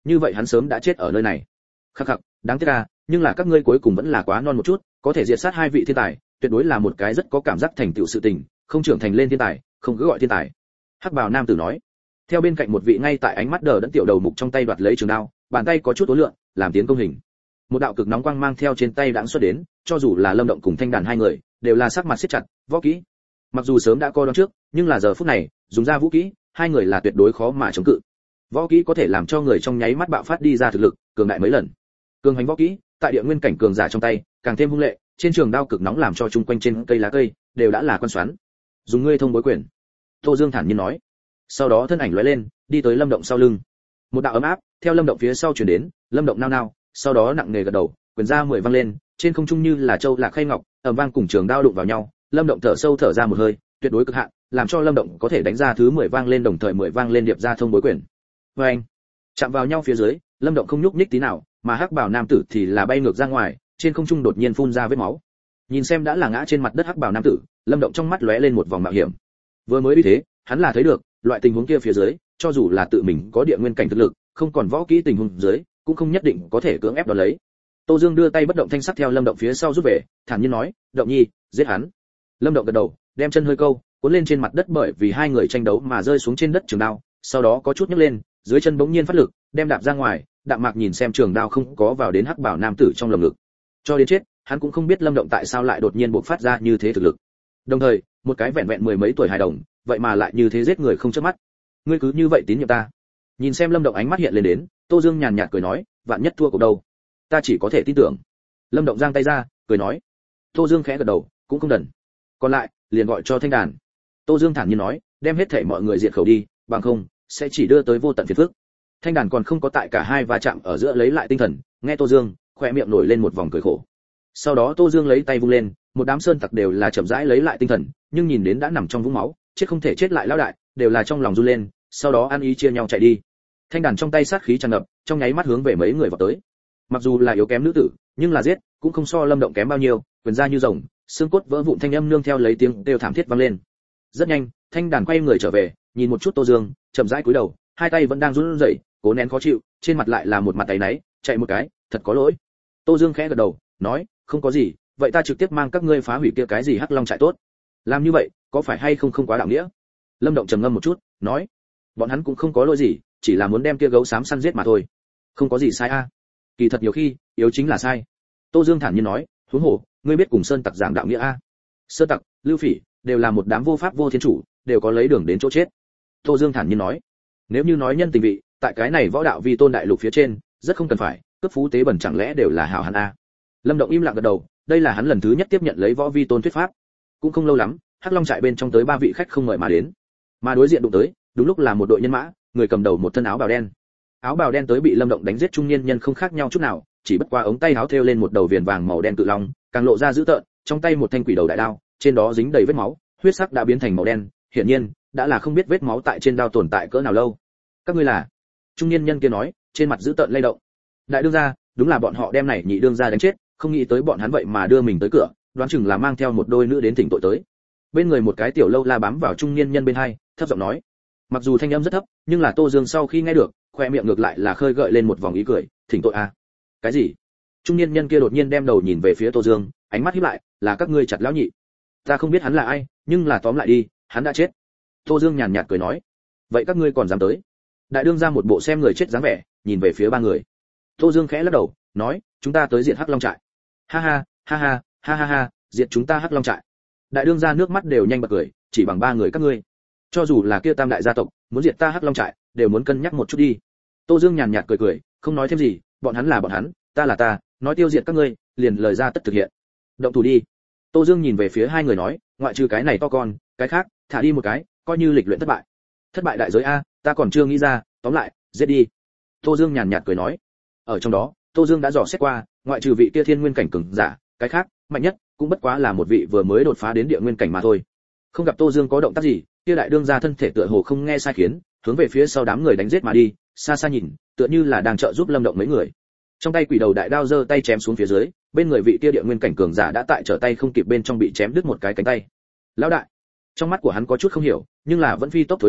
như vậy hắn sớm đã chết ở nơi này. Khắc khắc, đáng tiếc à, nhưng là các ngươi cuối cùng vẫn là quá non một chút, có thể diệt sát hai vị thiên tài, tuyệt đối là một cái rất có cảm giác thành tựu sự tình, không trưởng thành lên thiên tài, không cứ gọi thiên tài. Hắc bào nam tử nói. Theo bên cạnh một vị ngay tại ánh mắt đờ đẫn tiểu đầu mục trong tay đoạt lấy trường đao, bàn tay có chút uốn lượn, làm tiến công hình. Một đạo cực nóng quang mang theo trên tay đãng xuất đến, cho dù là Lâm Động cùng Thanh Đàn hai người, đều là sắc mặt siết chặt, võ kỹ. Mặc dù sớm đã coi đoán trước, nhưng là giờ phút này, dùng ra vũ kỹ, hai người là tuyệt đối khó mà chống cự. Võ kỹ có thể làm cho người trong nháy mắt bạo phát đi ra thực lực, cường đại mấy lần. Cường hành võ kỹ, tại địa nguyên cảnh cường giả trong tay, càng thêm hung lệ, trên trường đao cực nóng làm cho chung quanh trên cây lá cây đều đã là quan xoắn. Dùng ngươi thông bối quyền. Tô Dương thản nhiên nói. Sau đó thân ảnh lóe lên, đi tới Lâm Động sau lưng. Một đạo ấm áp theo Lâm Động phía sau truyền đến, Lâm Động nao nao, sau đó nặng nề gật đầu, quyền ra mười vang lên, trên không trung như là châu lạc khay ngọc, ầm vang cùng trường đao đụng vào nhau, Lâm Động thở sâu thở ra một hơi, tuyệt đối cực hạn, làm cho Lâm Động có thể đánh ra thứ mười vang lên đồng thời mười vang lên điệp ra thông bối quyền. Và anh, chạm vào nhau phía dưới, Lâm Động không nhúc nhích tí nào, mà hắc bảo nam tử thì là bay ngược ra ngoài, trên không trung đột nhiên phun ra vết máu. Nhìn xem đã là ngã trên mặt đất hắc bảo nam tử, Lâm Động trong mắt lóe lên một vòng mạo hiểm. Vừa mới như thế, hắn là thấy được, loại tình huống kia phía dưới, cho dù là tự mình có địa nguyên cảnh thực lực, không còn võ kỹ tình huống dưới, cũng không nhất định có thể cưỡng ép đoạt lấy. Tô Dương đưa tay bất động thanh sắc theo Lâm Động phía sau rút về, thản nhiên nói, "Động Nhi, giết hắn." Lâm Động gật đầu, đem chân hơi câu, cuốn lên trên mặt đất bởi vì hai người tranh đấu mà rơi xuống trên đất trường đao, sau đó có chút nhấc lên, dưới chân bỗng nhiên phát lực, đem đạp ra ngoài, Đạm Mạc nhìn xem trường đao không có vào đến hắc bảo nam tử trong lồng ngực. Cho đến chết, hắn cũng không biết Lâm Động tại sao lại đột nhiên bộc phát ra như thế thực lực. Đồng thời, một cái vẹn vẹn mười mấy tuổi hài đồng, vậy mà lại như thế giết người không chớp mắt. Ngươi cứ như vậy tín nhiệm ta? Nhìn xem Lâm Động ánh mắt hiện lên đến, Tô Dương nhàn nhạt cười nói, vạn nhất thua cuộc đâu? Ta chỉ có thể tin tưởng. Lâm Động giang tay ra, cười nói. Tô Dương khẽ gật đầu, cũng không đần. Còn lại, liền gọi cho Thanh Đàn. Tô Dương thản nhiên nói, đem hết thảy mọi người diệt khẩu đi, bằng không sẽ chỉ đưa tới vô tận phiền phức. Thanh Đàn còn không có tại cả hai va chạm ở giữa lấy lại tinh thần, nghe Tô Dương, khóe miệng nổi lên một vòng cười khổ. Sau đó Tô Dương lấy tay vung lên, một đám sơn tặc đều là chậm rãi lấy lại tinh thần, nhưng nhìn đến đã nằm trong vũng máu, chết không thể chết lại lão đại, đều là trong lòng run lên, sau đó ăn ý chia nhau chạy đi. Thanh Đàn trong tay sát khí tràn ngập, trong nháy mắt hướng về mấy người vào tới. Mặc dù là yếu kém nữ tử, nhưng là giết cũng không so Lâm Động kém bao nhiêu, quyền ra như rồng, xương cốt vỡ vụn thanh âm nương theo lấy tiếng kêu thảm thiết vang lên. Rất nhanh, Thanh Đàn quay người trở về, nhìn một chút Tô Dương, chậm rãi cúi đầu, hai tay vẫn đang run rẩy, cố nén khó chịu, trên mặt lại là một mặt áy náy, chạy một cái, thật có lỗi. Tô Dương khẽ gật đầu, nói, không có gì, vậy ta trực tiếp mang các ngươi phá hủy kia cái gì Hắc Long trại tốt. Làm như vậy, có phải hay không không quá đạo nghĩa? Lâm Động trầm ngâm một chút, nói, bọn hắn cũng không có lỗi gì, chỉ là muốn đem kia gấu xám săn giết mà thôi. Không có gì sai a. Kỳ thật nhiều khi, yếu chính là sai. Tô Dương thản nhiên nói, huống hồ, ngươi biết cùng sơn tặc giảng đạo nghĩa a? Sơn tặc, lưu phỉ, đều là một đám vô pháp vô thiên chủ, đều có lấy đường đến chỗ chết. Tô Dương thản nhiên nói, nếu như nói nhân tình vị, tại cái này võ đạo vi tôn đại lục phía trên, rất không cần phải, cấp phú tế bẩn chẳng lẽ đều là hảo hán a? Lâm Động im lặng gật đầu, đây là hắn lần thứ nhất tiếp nhận lấy võ vi tôn thuyết pháp. Cũng không lâu lắm, Hắc Long trại bên trong tới ba vị khách không mời mà đến, mà đối diện đụng tới, đúng lúc là một đội nhân mã, người cầm đầu một thân áo bào đen. Áo bào đen tới bị Lâm Động đánh giết trung niên nhân không khác nhau chút nào, chỉ bất qua ống tay áo thêu lên một đầu viền vàng màu đen cự long, càng lộ ra dữ tợn, trong tay một thanh quỷ đầu đại đao, trên đó dính đầy vết máu, huyết sắc đã biến thành màu đen, hiển nhiên đã là không biết vết máu tại trên đao tồn tại cỡ nào lâu. Các ngươi là? Trung niên nhân kia nói, trên mặt dữ tợn lay động. Đại đương gia, đúng là bọn họ đem này nhị đương gia đánh chết, không nghĩ tới bọn hắn vậy mà đưa mình tới cửa, đoán chừng là mang theo một đôi nữ đến thỉnh tội tới. Bên người một cái tiểu lâu la bám vào trung niên nhân bên hai, thấp giọng nói. Mặc dù thanh âm rất thấp, nhưng là Tô Dương sau khi nghe được, khoe miệng ngược lại là khơi gợi lên một vòng ý cười, thỉnh tội à? Cái gì? Trung niên nhân kia đột nhiên đem đầu nhìn về phía Tô Dương, ánh mắt híp lại, là các ngươi chặt lão nhị. Ta không biết hắn là ai, nhưng là tóm lại đi, hắn đã chết. Tô Dương nhàn nhạt cười nói. Vậy các ngươi còn dám tới? Đại đương ra một bộ xem người chết dáng vẻ, nhìn về phía ba người. Tô Dương khẽ lắc đầu, nói, chúng ta tới diệt Hắc Long trại. Ha ha, ha ha, ha ha ha, diệt chúng ta Hắc Long trại. Đại đương ra nước mắt đều nhanh bật cười, chỉ bằng ba người các ngươi, cho dù là kia tam đại gia tộc muốn diệt ta Hắc Long trại, đều muốn cân nhắc một chút đi. Tô Dương nhàn nhạt cười cười, không nói thêm gì, bọn hắn là bọn hắn, ta là ta, nói tiêu diệt các ngươi, liền lời ra tất thực hiện. Động thủ đi. Tô Dương nhìn về phía hai người nói, ngoại trừ cái này to con, cái khác, thả đi một cái, coi như lịch luyện thất bại. Thất bại đại giới a, ta còn chưa nghĩ ra, tóm lại, giết đi. Tô Dương nhàn nhạt cười nói. Ở trong đó, Tô Dương đã dò xét qua, ngoại trừ vị kia thiên nguyên cảnh cường giả, cái khác, mạnh nhất cũng bất quá là một vị vừa mới đột phá đến địa nguyên cảnh mà thôi. Không gặp Tô Dương có động tác gì, kia đại đương gia thân thể tựa hồ không nghe sai khiến, hướng về phía sau đám người đánh giết mà đi, xa xa nhìn, tựa như là đang trợ giúp Lâm Động mấy người. Trong tay quỷ đầu đại đao giơ tay chém xuống phía dưới, bên người vị kia địa nguyên cảnh cường giả đã tại trở tay không kịp bên trong bị chém đứt một cái cánh tay. Lão đại, trong mắt của hắn có chút không hiểu, nhưng là vẫn phi tốc thối lui,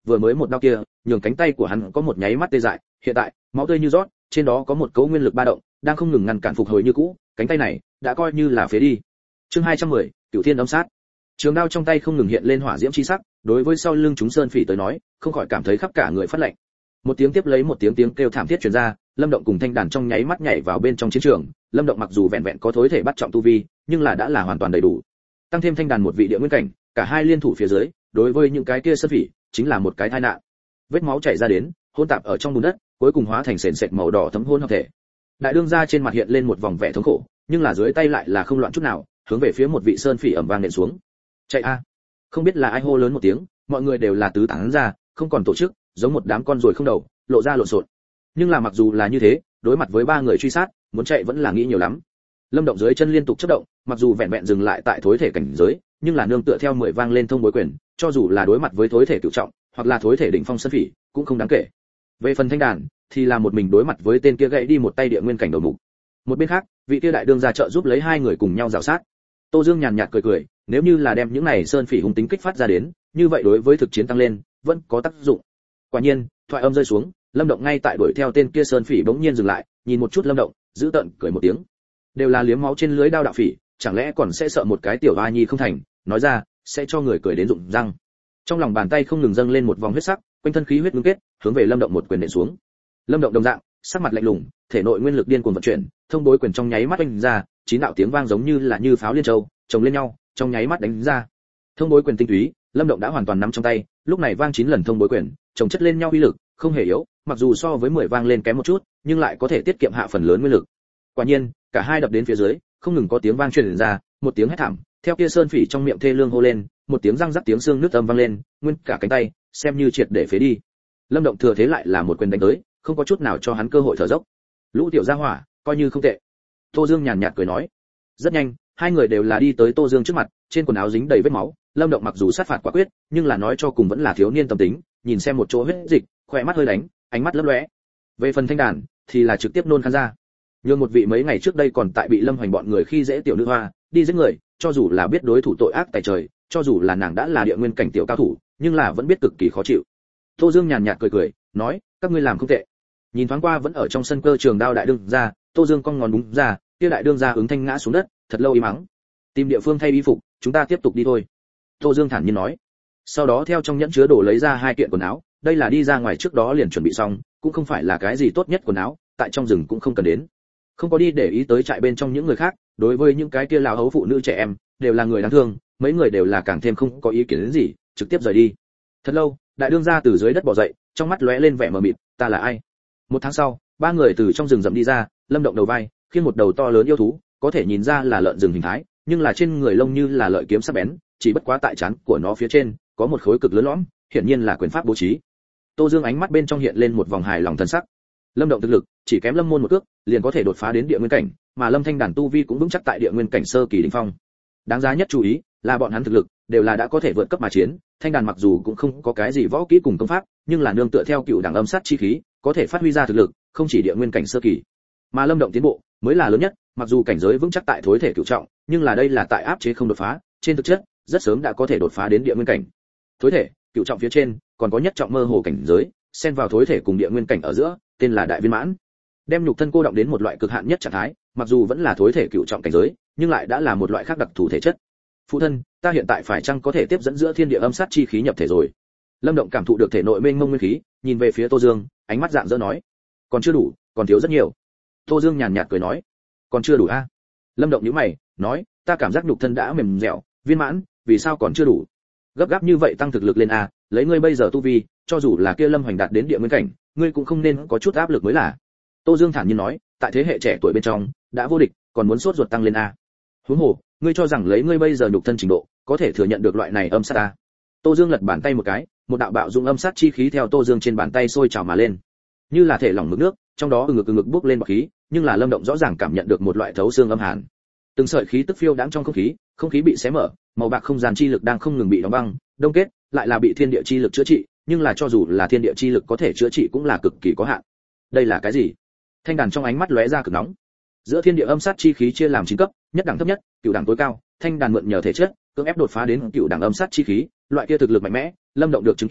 vừa mới một đao kia nhường cánh tay của hắn có một nháy mắt tê dại, hiện tại máu tươi như rót, trên đó có một cấu nguyên lực ba động đang không ngừng ngăn cản phục hồi như cũ, cánh tay này đã coi như là phế đi. Chương hai trăm mười, Cửu Thiên âm sát. Trường đao trong tay không ngừng hiện lên hỏa diễm chi sắc, đối với sau lưng chúng sơn phỉ tới nói, không khỏi cảm thấy khắp cả người phát lạnh. Một tiếng tiếp lấy một tiếng tiếng kêu thảm thiết truyền ra, Lâm Động cùng Thanh Đàn trong nháy mắt nhảy vào bên trong chiến trường. Lâm Động mặc dù vẹn vẹn có thối thể bắt trọng tu vi, nhưng là đã là hoàn toàn đầy đủ. Tăng thêm Thanh Đàn một vị địa nguyên cảnh, cả hai liên thủ phía dưới, đối với những cái kia sơn phỉ, chính là một cái tai nạn. Vết máu chảy ra đến, hỗn tạp ở trong bùn đất, cuối cùng hóa thành sền sệt màu đỏ thấm hỗn hợp thể. Đại đương gia trên mặt hiện lên một vòng vẻ thống khổ, nhưng là dưới tay lại là không loạn chút nào, hướng về phía một vị sơn phỉ ầm vang nện xuống. Chạy a! Không biết là ai hô lớn một tiếng, mọi người đều là tứ tán ra, không còn tổ chức, giống một đám con ruồi không đầu, lộ ra lộn xộn. Nhưng là mặc dù là như thế, đối mặt với ba người truy sát, muốn chạy vẫn là nghĩ nhiều lắm. Lâm Động dưới chân liên tục chớp động, mặc dù vẹn vẹn dừng lại tại thối thể cảnh giới, nhưng là nương tựa theo mười vang lên thông bối quyền, cho dù là đối mặt với thối thể cửu trọng, hoặc là thối thể đỉnh phong sơn phỉ, cũng không đáng kể. Về phần Thanh Đàn, thì là một mình đối mặt với tên kia gãy đi một tay địa nguyên cảnh đầu mục. Một bên khác, vị kia đại đương gia trợ giúp lấy hai người cùng nhau rào sát. Tô Dương nhàn nhạt cười cười, nếu như là đem những này sơn phỉ hung tính kích phát ra đến, như vậy đối với thực chiến tăng lên, vẫn có tác dụng. Quả nhiên, thoại âm rơi xuống, Lâm Động ngay tại đuổi theo tên kia sơn phỉ bỗng nhiên dừng lại, nhìn một chút Lâm Động, giữ tợn cười một tiếng. Đều là liếm máu trên lưới đao đạo phỉ, chẳng lẽ còn sẽ sợ một cái tiểu hoa nhi không thành, nói ra, sẽ cho người cười đến rụng răng. Trong lòng bàn tay không ngừng dâng lên một vòng huyết sắc, quanh thân khí huyết ngưng kết, hướng về Lâm Động một quyền nện xuống. Lâm Động đồng dạng, sắc mặt lạnh lùng, thể nội nguyên lực điên cuồng vận chuyển, thông bối quyền trong nháy mắt oanh ra, chín đạo tiếng vang giống như là như pháo liên châu, chồng lên nhau, trong nháy mắt đánh ra. Thông bối quyền tinh túy, Lâm Động đã hoàn toàn nắm trong tay, lúc này vang chín lần thông bối quyền, chồng chất lên nhau uy lực, không hề yếu, mặc dù so với mười vang lên kém một chút, nhưng lại có thể tiết kiệm hạ phần lớn nguyên lực. Quả nhiên, cả hai đập đến phía dưới, không ngừng có tiếng vang truyền ra, một tiếng hét thảm, theo kia sơn phỉ trong miệng thê lương hô lên, một tiếng răng rắc tiếng xương nứt âm vang lên, nguyên cả cánh tay xem như triệt để phế đi. Lâm Động thừa thế lại là một quyền đánh tới, không có chút nào cho hắn cơ hội thở dốc. Lũ tiểu gia hỏa, coi như không tệ. Tô Dương nhàn nhạt cười nói. Rất nhanh, hai người đều là đi tới Tô Dương trước mặt, trên quần áo dính đầy vết máu. Lâm Động mặc dù sát phạt quả quyết, nhưng là nói cho cùng vẫn là thiếu niên tâm tính, nhìn xem một chỗ huyết dịch, khỏe mắt hơi đánh, ánh mắt lấp lóe. Về phần Thanh Đàn, thì là trực tiếp nôn khan ra. Nhưng một vị mấy ngày trước đây còn tại bị Lâm Hoành bọn người khi dễ tiểu nữ hoa, đi giết người, cho dù là biết đối thủ tội ác tày trời, cho dù là nàng đã là địa nguyên cảnh tiểu cao thủ, nhưng là vẫn biết cực kỳ khó chịu. Tô Dương nhàn nhạt cười cười, nói, các ngươi làm không tệ. Nhìn thoáng qua vẫn ở trong sân cơ trường đao đại đương gia, Tô Dương cong ngón đúng ra, kia đại đương gia ứng thanh ngã xuống đất, thật lâu im mắng. Tìm địa phương thay y phục, chúng ta tiếp tục đi thôi. Tô Dương thản nhiên nói. Sau đó theo trong nhẫn chứa đồ lấy ra hai kiện quần áo, đây là đi ra ngoài trước đó liền chuẩn bị xong, cũng không phải là cái gì tốt nhất quần áo, tại trong rừng cũng không cần đến. Không có đi để ý tới trại bên trong những người khác, đối với những cái kia lão hấu phụ nữ trẻ em, đều là người đáng thương, mấy người đều là càng thêm không có ý kiến đến gì, trực tiếp rời đi. Thật lâu, đại đương gia từ dưới đất bò dậy, trong mắt lóe lên vẻ mờ mịt, ta là ai? Một tháng sau, ba người từ trong rừng rậm đi ra, Lâm Động đầu vai, khiêng một đầu to lớn yêu thú, có thể nhìn ra là lợn rừng hình thái, nhưng là trên người lông như là lợi kiếm sắc bén, chỉ bất quá tại trán của nó phía trên có một khối cực lớn lõm, hiển nhiên là quyền pháp bố trí. Tô Dương ánh mắt bên trong hiện lên một vòng hài lòng thần sắc. Lâm Động thực lực chỉ kém Lâm Môn một cước, liền có thể đột phá đến địa nguyên cảnh, mà Lâm Thanh Đàn tu vi cũng vững chắc tại địa nguyên cảnh sơ kỳ đỉnh phong. Đáng giá nhất chú ý là bọn hắn thực lực đều là đã có thể vượt cấp mà chiến, Thanh Đàn mặc dù cũng không có cái gì võ kỹ cùng công pháp, nhưng là nương tựa theo cựu đẳng âm sát chi khí, có thể phát huy ra thực lực, không chỉ địa nguyên cảnh sơ kỳ. Mà Lâm Động tiến bộ mới là lớn nhất, mặc dù cảnh giới vững chắc tại thối thể cửu trọng, nhưng là đây là tại áp chế không đột phá, trên thực chất rất sớm đã có thể đột phá đến địa nguyên cảnh. Thối thể cửu trọng phía trên còn có nhất trọng mơ hồ cảnh giới, xen vào thối thể cùng địa nguyên cảnh ở giữa, tên là đại viên mãn. Đem nhục thân cô động đến một loại cực hạn nhất trạng thái, mặc dù vẫn là thối thể cửu trọng cảnh giới, nhưng lại đã là một loại khác đặc thù thể chất. Phụ thân, ta hiện tại phải chăng có thể tiếp dẫn giữa thiên địa âm sát chi khí nhập thể rồi? Lâm Động cảm thụ được thể nội mênh mông nguyên khí, nhìn về phía Tô Dương, ánh mắt rạng rỡ nói, còn chưa đủ, còn thiếu rất nhiều. Tô Dương nhàn nhạt cười nói, còn chưa đủ a? À? Lâm Động nhíu mày, nói, ta cảm giác nhục thân đã mềm dẻo, viên mãn, vì sao còn chưa đủ? Gấp gáp như vậy tăng thực lực lên a, lấy ngươi bây giờ tu vi, cho dù là kia Lâm Hoành đạt đến địa nguyên cảnh, ngươi cũng không nên có chút áp lực mới là. Tô Dương thản nhiên nói, tại thế hệ trẻ tuổi bên trong, đã vô địch, còn muốn sốt ruột tăng lên a? Huống hồ, ngươi cho rằng lấy ngươi bây giờ nhục thân trình độ, có thể thừa nhận được loại này âm sát a? Tô Dương lật bàn tay một cái, một đạo bạo dụng âm sát chi khí theo Tô Dương trên bàn tay sôi trào mà lên, như là thể lỏng mực nước, trong đó ừng ngực ừng ngực bốc lên bọt khí, nhưng là Lâm Động rõ ràng cảm nhận được một loại thấu xương âm hàn. Từng sợi khí tức phiêu đãng trong không khí, không khí bị xé mở, màu bạc không gian chi lực đang không ngừng bị đóng băng, đông kết, lại là bị thiên địa chi lực chữa trị, nhưng là cho dù là thiên địa chi lực có thể chữa trị cũng là cực kỳ có hạn. Đây là cái gì? Thanh Đàn trong ánh mắt lóe ra cực nóng. Giữa thiên địa âm sát chi khí chia làm chín cấp, nhất đẳng thấp nhất, cửu đẳng tối cao, Thanh Đàn mượn nhờ thể chất, cưỡng ép đột phá đến cửu đẳng âm sát chi khí, loại kia thực lực mạnh mẽ, Lâm Động được chứng kiến,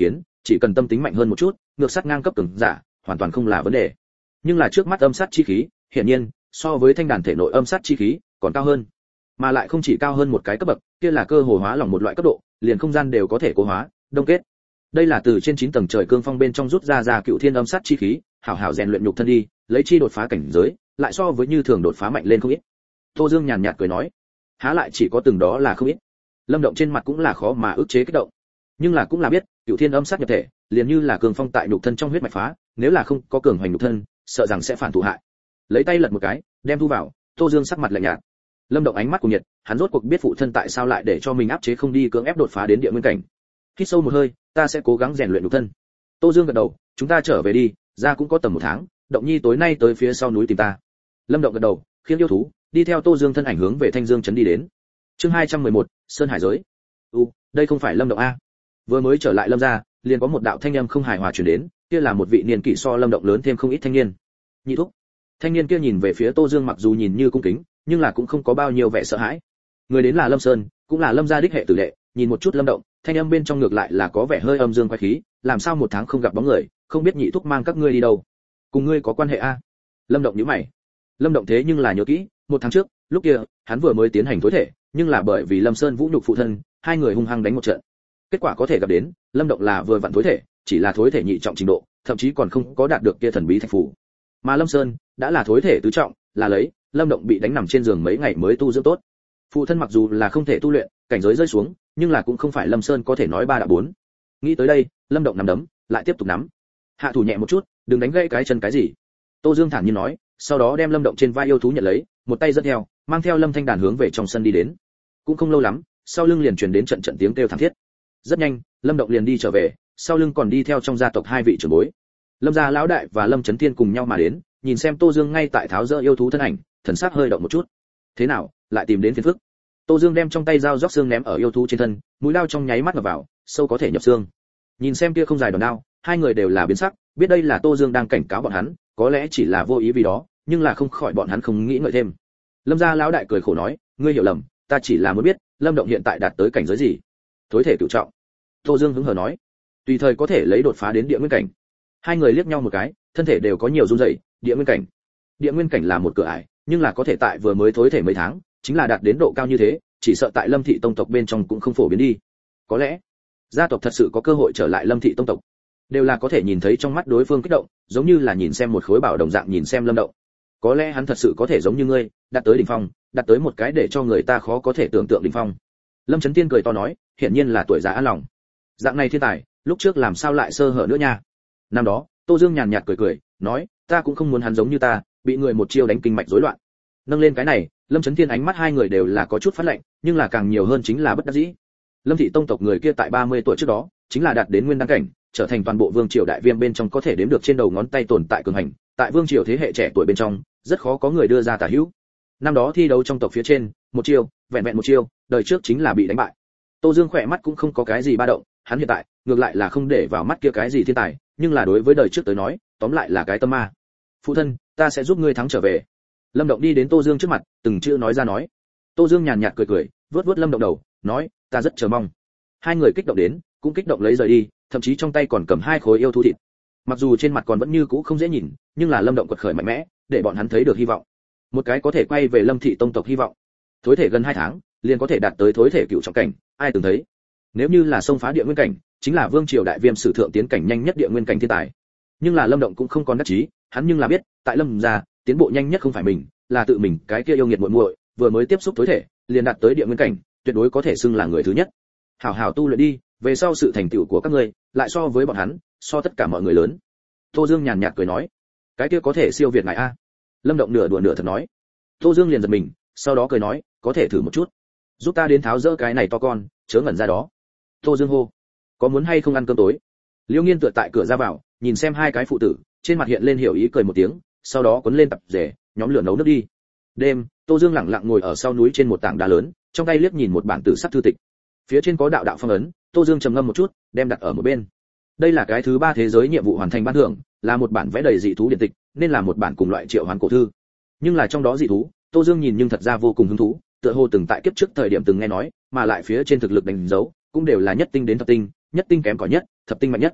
chỉ cần tâm tính mạnh hơn một chút, ngược sát ngang cấp cường giả, hoàn toàn không là vấn đề. Nhưng là trước mắt âm sát chi khí, hiển nhiên, so với thanh đàn thể nội âm sát chi khí, còn cao hơn. Mà lại không chỉ cao hơn một cái cấp bậc, kia là cơ hồ hóa lỏng một loại cấp độ, liền không gian đều có thể cố hóa, đông kết. Đây là từ trên chín tầng trời cương phong bên trong rút ra ra cựu thiên âm sát chi khí, hảo hảo rèn luyện nhục thân đi, lấy chi đột phá cảnh giới, lại so với như thường đột phá mạnh lên không ít. Tô Dương nhàn nhạt cười nói, há lại chỉ có từng đó là không ít. Lâm Động trên mặt cũng là khó mà ức chế kích động, nhưng là cũng là biết, cựu thiên âm sát nhập thể, liền như là cường phong tại nhục thân trong huyết mạch phá, nếu là không có cường hoành nhục thân, sợ rằng sẽ phản thụ hại. Lấy tay lật một cái, đem thu vào, Tô Dương sắc mặt lạnh nhạt. Lâm Động ánh mắt cuồng nhiệt, hắn rốt cuộc biết phụ thân tại sao lại để cho mình áp chế không đi cưỡng ép đột phá đến địa nguyên cảnh. Hít sâu một hơi, ta sẽ cố gắng rèn luyện nhục thân. Tô Dương gật đầu, chúng ta trở về đi, ra cũng có tầm một tháng, Động Nhi tối nay tới phía sau núi tìm ta. Lâm Động gật đầu, khiêng yêu thú, đi theo Tô Dương thân ảnh hướng về Thanh Dương trấn đi đến. Chương hai trăm mười một, Sơn Hải giới. U, đây không phải Lâm Động a? Vừa mới trở lại Lâm gia, liền có một đạo thanh âm không hài hòa truyền đến, kia là một vị niên kỷ so Lâm Động lớn thêm không ít thanh niên. Nhị thúc. Thanh niên kia nhìn về phía Tô Dương mặc dù nhìn như cung kính, nhưng là cũng không có bao nhiêu vẻ sợ hãi. Người đến là Lâm Sơn, cũng là Lâm gia đích hệ tử đệ, nhìn một chút Lâm Động, thanh âm bên trong ngược lại là có vẻ hơi âm dương quái khí, làm sao một tháng không gặp bóng người, không biết nhị thúc mang các ngươi đi đâu? Cùng ngươi có quan hệ a? Lâm Động nhíu mày. Lâm Động thế nhưng là nhớ kỹ, một tháng trước, lúc kia, hắn vừa mới tiến hành tối thể, nhưng là bởi vì Lâm Sơn vũ nhục phụ thân, hai người hung hăng đánh một trận. Kết quả có thể gặp đến, Lâm Động là vừa vặn tối thể, chỉ là thối thể nhị trọng trình độ, thậm chí còn không có đạt được kia thần bí thạch phù. Mà Lâm Sơn đã là thối thể tứ trọng, là lấy, Lâm Động bị đánh nằm trên giường mấy ngày mới tu dưỡng tốt. Phụ thân mặc dù là không thể tu luyện, cảnh giới rơi xuống, nhưng là cũng không phải Lâm Sơn có thể nói ba đã bốn. Nghĩ tới đây, Lâm Động nắm đấm, lại tiếp tục nắm. Hạ thủ nhẹ một chút, đừng đánh gãy cái chân cái gì. Tô Dương thản nhiên nói, sau đó đem Lâm Động trên vai yêu thú nhận lấy, một tay dẫn theo, mang theo Lâm Thanh đàn hướng về trong sân đi đến. Cũng không lâu lắm, sau lưng liền truyền đến trận trận tiếng kêu thảm thiết. Rất nhanh, Lâm Động liền đi trở về, sau lưng còn đi theo trong gia tộc hai vị trưởng bối. Lâm gia lão đại và Lâm Chấn Thiên cùng nhau mà đến, nhìn xem Tô Dương ngay tại tháo dỡ yêu thú thân ảnh, thần sắc hơi động một chút. Thế nào, lại tìm đến phiền phức? Tô Dương đem trong tay dao róc xương ném ở yêu thú trên thân, mũi dao trong nháy mắt ngập vào, sâu có thể nhập xương. Nhìn xem kia không dài đòn đao, hai người đều là biến sắc, biết đây là Tô Dương đang cảnh cáo bọn hắn, có lẽ chỉ là vô ý vì đó, nhưng là không khỏi bọn hắn không nghĩ ngợi thêm. Lâm gia lão đại cười khổ nói, ngươi hiểu lầm, ta chỉ là muốn biết, Lâm Động hiện tại đạt tới cảnh giới gì? Thối thể cửu trọng. Tô Dương hứng hờ nói, tùy thời có thể lấy đột phá đến địa nguyên cảnh. Hai người liếc nhau một cái, thân thể đều có nhiều run rẩy. Địa nguyên cảnh, địa nguyên cảnh là một cửa ải, nhưng là có thể tại vừa mới thối thể mấy tháng, chính là đạt đến độ cao như thế, chỉ sợ tại Lâm thị tông tộc bên trong cũng không phổ biến đi. Có lẽ, gia tộc thật sự có cơ hội trở lại Lâm thị tông tộc. Đều là có thể nhìn thấy trong mắt đối phương kích động, giống như là nhìn xem một khối bảo đồng dạng nhìn xem Lâm Động. Có lẽ hắn thật sự có thể giống như ngươi, đạt tới đỉnh phong, đạt tới một cái để cho người ta khó có thể tưởng tượng đỉnh phong. Lâm Chấn Tiên cười to nói, hiển nhiên là tuổi già an lòng. Dạng này thiên tài, lúc trước làm sao lại sơ hở nữa nha. Năm đó, Tô Dương nhàn nhạt cười cười, nói, ta cũng không muốn hắn giống như ta, bị người một chiêu đánh kinh mạch rối loạn. Nâng lên cái này, Lâm Chấn Thiên ánh mắt hai người đều là có chút phát lạnh, nhưng là càng nhiều hơn chính là bất đắc dĩ. Lâm thị tông tộc người kia tại ba mươi tuổi trước đó, chính là đạt đến nguyên đăng cảnh, trở thành toàn bộ vương triều đại viêm bên trong có thể đếm được trên đầu ngón tay tồn tại cường hành, tại vương triều thế hệ trẻ tuổi bên trong, rất khó có người đưa ra tả hữu. Năm đó thi đấu trong tộc phía trên, một chiêu, vẹn vẹn một chiêu, đời trước chính là bị đánh bại. Tô Dương khỏe mắt cũng không có cái gì ba động, hắn hiện tại, ngược lại là không để vào mắt kia cái gì thiên tài, nhưng là đối với đời trước tới nói, tóm lại là cái tâm ma. Phụ thân, ta sẽ giúp ngươi thắng trở về. Lâm Động đi đến Tô Dương trước mặt, từng chữ nói ra nói. Tô Dương nhàn nhạt cười cười, vớt vớt Lâm Động đầu, nói, ta rất chờ mong. Hai người kích động đến, cũng kích động lấy rời đi, thậm chí trong tay còn cầm hai khối yêu thú thịt. Mặc dù trên mặt còn vẫn như cũ không dễ nhìn, nhưng là Lâm Động quật khởi mạnh mẽ, để bọn hắn thấy được hy vọng. Một cái có thể quay về Lâm thị tông tộc hy vọng. Thối thể gần hai tháng, liền có thể đạt tới thối thể cựu trọng cảnh, ai từng thấy. Nếu như là xông phá địa nguyên cảnh, chính là vương triều đại viêm sử thượng tiến cảnh nhanh nhất địa nguyên cảnh thiên tài. Nhưng là Lâm Động cũng không còn đắc chí, hắn nhưng là biết, tại Lâm gia, tiến bộ nhanh nhất không phải mình, là tự mình, cái kia yêu nghiệt muội muội, vừa mới tiếp xúc thối thể, liền đạt tới địa nguyên cảnh, tuyệt đối có thể xưng là người thứ nhất. Hảo hảo tu luyện đi, về sau sự thành tựu của các ngươi, lại so với bọn hắn, so tất cả mọi người lớn. Tô Dương nhàn nhạt cười nói, cái kia có thể siêu việt ngài a. Lâm Động nửa đùa nửa thật nói. Tô Dương liền giật mình, sau đó cười nói, có thể thử một chút, giúp ta đến tháo dỡ cái này to con, chớ ngẩn ra đó. Tô Dương hô, có muốn hay không ăn cơm tối? Liễu Nghiên tựa tại cửa ra vào, nhìn xem hai cái phụ tử, trên mặt hiện lên hiểu ý cười một tiếng, sau đó cuốn lên tập rể, nhóm lửa nấu nước đi. Đêm, Tô Dương lặng lặng ngồi ở sau núi trên một tảng đá lớn, trong tay liếc nhìn một bản tử sắc thư tịch. Phía trên có đạo đạo phong ấn, Tô Dương trầm ngâm một chút, đem đặt ở một bên. Đây là cái thứ ba thế giới nhiệm vụ hoàn thành ban thưởng, là một bản vẽ đầy dị thú điện tịch, nên là một bản cùng loại triệu hoán cổ thư. Nhưng là trong đó dị thú, Tô Dương nhìn nhưng thật ra vô cùng hứng thú, tựa hồ từng tại kiếp trước thời điểm từng nghe nói, mà lại phía trên thực lực đánh dấu, cũng đều là nhất tinh đến thập tinh, nhất tinh kém cỏi nhất, thập tinh mạnh nhất.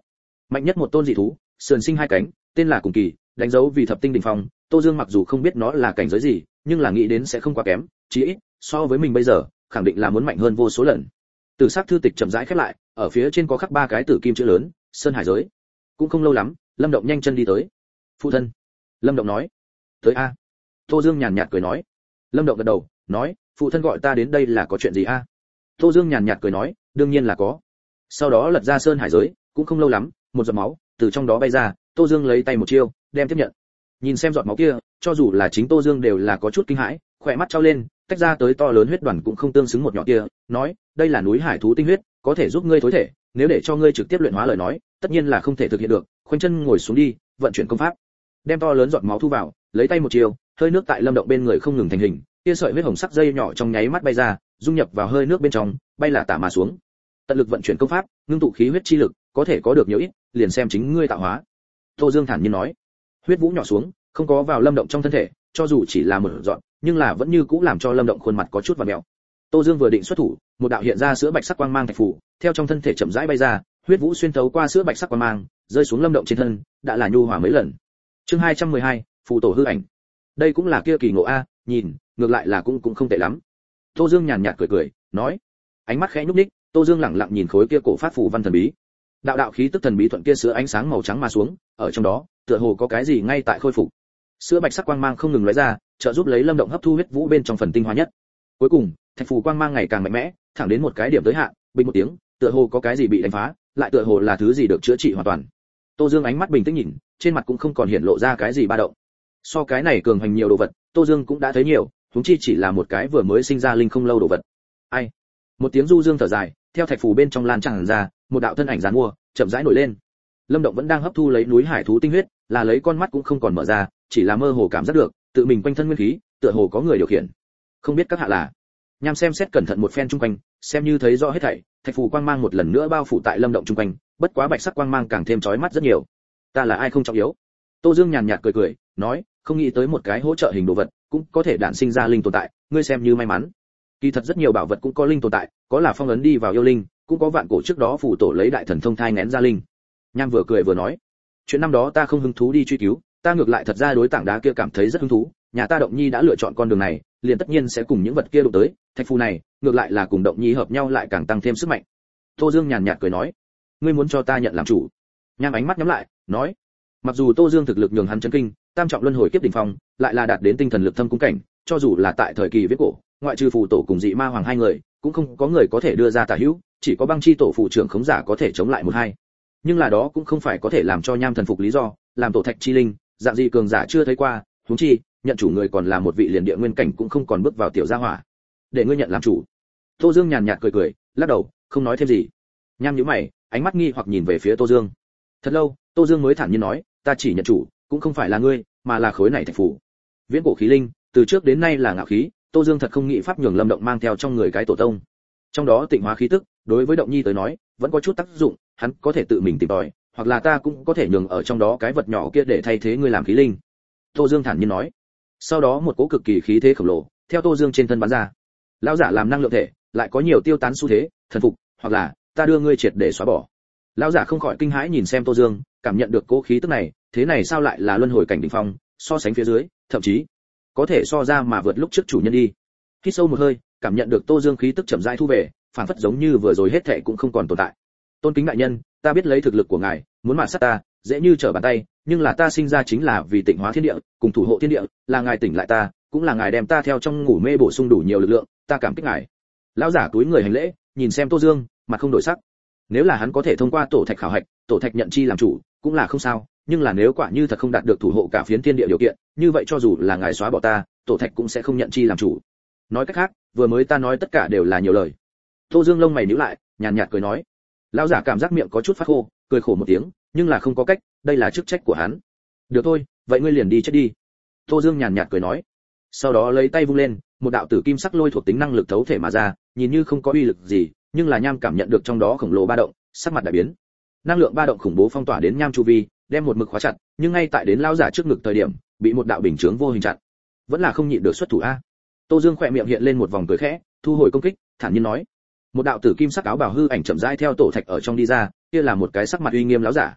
Mạnh nhất một tôn dị thú, sườn sinh hai cánh, tên là Cùng Kỳ, đánh dấu vì thập tinh đỉnh phong. Tô Dương mặc dù không biết nó là cảnh giới gì, nhưng là nghĩ đến sẽ không quá kém, chí ít so với mình bây giờ, khẳng định là muốn mạnh hơn vô số lần. Tử sắc thư tịch chậm rãi khép lại, ở phía trên có khắc ba cái tử kim chữ lớn, Sơn Hải giới. Cũng không lâu lắm, Lâm Động nhanh chân đi tới. Phụ thân. Lâm Động nói. Tới a. Tô Dương nhàn nhạt cười nói. Lâm Động gật đầu, nói, phụ thân gọi ta đến đây là có chuyện gì a? Tô Dương nhàn nhạt cười nói, đương nhiên là có. Sau đó lật ra Sơn Hải giới, cũng không lâu lắm, một giọt máu từ trong đó bay ra, Tô Dương lấy tay một chiêu, đem tiếp nhận. Nhìn xem giọt máu kia, cho dù là chính Tô Dương đều là có chút kinh hãi, khỏe mắt trao lên, tách ra tới to lớn huyết đoàn cũng không tương xứng một nhỏ kia, nói, đây là núi hải thú tinh huyết, có thể giúp ngươi thối thể, nếu để cho ngươi trực tiếp luyện hóa lời nói, tất nhiên là không thể thực hiện được, khoanh chân ngồi xuống đi, vận chuyển công pháp. Đem to lớn giọt máu thu vào, lấy tay một chiều, hơi nước tại Lâm Động bên người không ngừng thành hình, kia sợi huyết hồng sắc dây nhỏ trong nháy mắt bay ra, dung nhập vào hơi nước bên trong, bay là tả mà xuống. Tận lực vận chuyển công pháp, ngưng tụ khí huyết chi lực, có thể có được nhiều ít, liền xem chính ngươi tạo hóa. Tô Dương thản nhiên nói. Huyết vũ nhỏ xuống, không có vào Lâm Động trong thân thể, cho dù chỉ là một giọt, nhưng là vẫn như cũ làm cho Lâm Động khuôn mặt có chút vặn vẹo. Tô Dương vừa định xuất thủ, một đạo hiện ra sữa bạch sắc quang mang thạch phù, theo trong thân thể chậm rãi bay ra, huyết vũ xuyên thấu qua sữa bạch sắc quang mang, rơi xuống Lâm Động trên thân, đã là nhu hòa mấy lần. Chương hai trăm mười hai, phù tổ hư ảnh. Đây cũng là kia kỳ ngộ a, nhìn, ngược lại là cũng cũng không tệ lắm. Tô Dương nhàn nhạt cười cười, nói. Ánh mắt khẽ nhúc nhích, Tô Dương lẳng lặng nhìn khối kia cổ phát phù văn thần bí. Đạo đạo khí tức thần bí thuận kia sữa ánh sáng màu trắng mà xuống, ở trong đó, tựa hồ có cái gì ngay tại khôi phục. Sữa bạch sắc quang mang không ngừng lóe ra, trợ giúp lấy Lâm Động hấp thu huyết vũ bên trong phần tinh hoa nhất. Cuối cùng, thạch phù quang mang ngày càng mạnh mẽ, thẳng đến một cái điểm tới hạn, bình một tiếng, tựa hồ có cái gì bị đánh phá, lại tựa hồ là thứ gì được chữa trị hoàn toàn. Tô Dương ánh mắt bình tĩnh nhìn, trên mặt cũng không còn hiện lộ ra cái gì ba động. So cái này cường hành nhiều đồ vật, Tô Dương cũng đã thấy nhiều, huống chi chỉ là một cái vừa mới sinh ra linh không lâu đồ vật. Ai? Một tiếng du dương thở dài, theo thạch phù bên trong lan tràn ra, một đạo thân ảnh giàn mua, chậm rãi nổi lên. Lâm Động vẫn đang hấp thu lấy núi hải thú tinh huyết, là lấy con mắt cũng không còn mở ra, chỉ là mơ hồ cảm giác được, tự mình quanh thân nguyên khí, tựa hồ có người điều khiển. Không biết các hạ là? Nham xem xét cẩn thận một phen chung quanh, xem như thấy rõ hết thảy, thạch phù quang mang một lần nữa bao phủ tại Lâm Động chung quanh, bất quá bạch sắc quang mang càng thêm chói mắt rất nhiều. Ta là ai không trọng yếu. Tô Dương nhàn nhạt cười cười, nói, không nghĩ tới một cái hỗ trợ hình đồ vật, cũng có thể đản sinh ra linh tồn tại, ngươi xem như may mắn. Kỳ thật rất nhiều bảo vật cũng có linh tồn tại, có là phong ấn đi vào yêu linh, cũng có vạn cổ trước đó phù tổ lấy đại thần thông thai nén ra linh. Nham vừa cười vừa nói, chuyện năm đó ta không hứng thú đi truy cứu, ta ngược lại thật ra đối tảng đá kia cảm thấy rất hứng thú, nhà ta Động Nhi đã lựa chọn con đường này, liền tất nhiên sẽ cùng những vật kia đụng tới, thạch phù này, ngược lại là cùng Động Nhi hợp nhau lại càng tăng thêm sức mạnh. Tô Dương nhàn nhạt cười nói, ngươi muốn cho ta nhận làm chủ. Nham ánh mắt nhắm lại, nói, mặc dù Tô Dương thực lực nhường hắn chấn kinh, tam trọng luân hồi kiếp đỉnh phong, lại là đạt đến tinh thần lực thâm cung cảnh, cho dù là tại thời kỳ viết cổ, ngoại trừ phù tổ cùng dị ma hoàng hai người, cũng không có người có thể đưa ra tả hữu, chỉ có băng chi tổ phụ trưởng khống giả có thể chống lại một hai. Nhưng là đó cũng không phải có thể làm cho Nham thần phục lý do, làm tổ thạch chi linh, dạng gì cường giả chưa thấy qua, huống chi, nhận chủ người còn là một vị liền địa nguyên cảnh cũng không còn bước vào tiểu gia hỏa. Để ngươi nhận làm chủ. Tô Dương nhàn nhạt cười cười, lắc đầu, không nói thêm gì. Nham nhíu mày, ánh mắt nghi hoặc nhìn về phía Tô Dương. Thật lâu, Tô Dương mới thản nhiên nói, ta chỉ nhận chủ, cũng không phải là ngươi, mà là khối này thạch phù. Viễn cổ khí linh, từ trước đến nay là ngạo khí, Tô Dương thật không nghĩ pháp nhường Lâm Động mang theo trong người cái tổ tông. Trong đó tịnh hóa khí tức, đối với Động Nhi tới nói, vẫn có chút tác dụng, hắn có thể tự mình tìm tòi, hoặc là ta cũng có thể nhường ở trong đó cái vật nhỏ kia để thay thế ngươi làm khí linh. Tô Dương thản nhiên nói. Sau đó một cỗ cực kỳ khí thế khổng lồ, theo Tô Dương trên thân bắn ra. Lão giả làm năng lượng thể, lại có nhiều tiêu tán xu thế, thần phục, hoặc là ta đưa ngươi triệt để xóa bỏ. Lão giả không khỏi kinh hãi nhìn xem Tô Dương, cảm nhận được cỗ khí tức này, thế này sao lại là luân hồi cảnh đỉnh phong, so sánh phía dưới, thậm chí có thể so ra mà vượt lúc trước chủ nhân đi. Hít sâu một hơi, cảm nhận được Tô Dương khí tức chậm rãi thu về, phản phất giống như vừa rồi hết thảy cũng không còn tồn tại. Tôn kính đại nhân, ta biết lấy thực lực của ngài, muốn mạt sát ta, dễ như trở bàn tay, nhưng là ta sinh ra chính là vì tịnh hóa thiên địa, cùng thủ hộ thiên địa, là ngài tỉnh lại ta, cũng là ngài đem ta theo trong ngủ mê bổ sung đủ nhiều lực lượng, ta cảm kích ngài. Lão giả túi người hành lễ, nhìn xem Tô Dương, mặt không đổi sắc. Nếu là hắn có thể thông qua tổ thạch khảo hạch, tổ thạch nhận chi làm chủ, cũng là không sao, nhưng là nếu quả như thật không đạt được thủ hộ cả phiến thiên địa điều kiện, như vậy cho dù là ngài xóa bỏ ta, tổ thạch cũng sẽ không nhận chi làm chủ. Nói cách khác, vừa mới ta nói tất cả đều là nhiều lời. Tô Dương lông mày nhíu lại, nhàn nhạt cười nói. Lão giả cảm giác miệng có chút phát khô, cười khổ một tiếng, nhưng là không có cách, đây là chức trách của hắn. Được thôi, vậy ngươi liền đi chết đi. Tô Dương nhàn nhạt cười nói. Sau đó lấy tay vung lên, một đạo tử kim sắc lôi thuộc tính năng lực thấu thể mà ra, nhìn như không có uy lực gì, nhưng là Nham cảm nhận được trong đó khổng lồ ba động, sắc mặt đại biến. Năng lượng ba động khủng bố phong tỏa đến Nham chu vi, đem một mực khóa chặt, nhưng ngay tại đến lão giả trước ngực thời điểm, bị một đạo bình chướng vô hình chặn. Vẫn là không nhịn được xuất thủ a. Tô Dương khỏe miệng hiện lên một vòng cười khẽ, thu hồi công kích, thản nhiên nói. Một đạo tử kim sắc áo bào hư ảnh chậm rãi theo tổ thạch ở trong đi ra, kia là một cái sắc mặt uy nghiêm lão giả.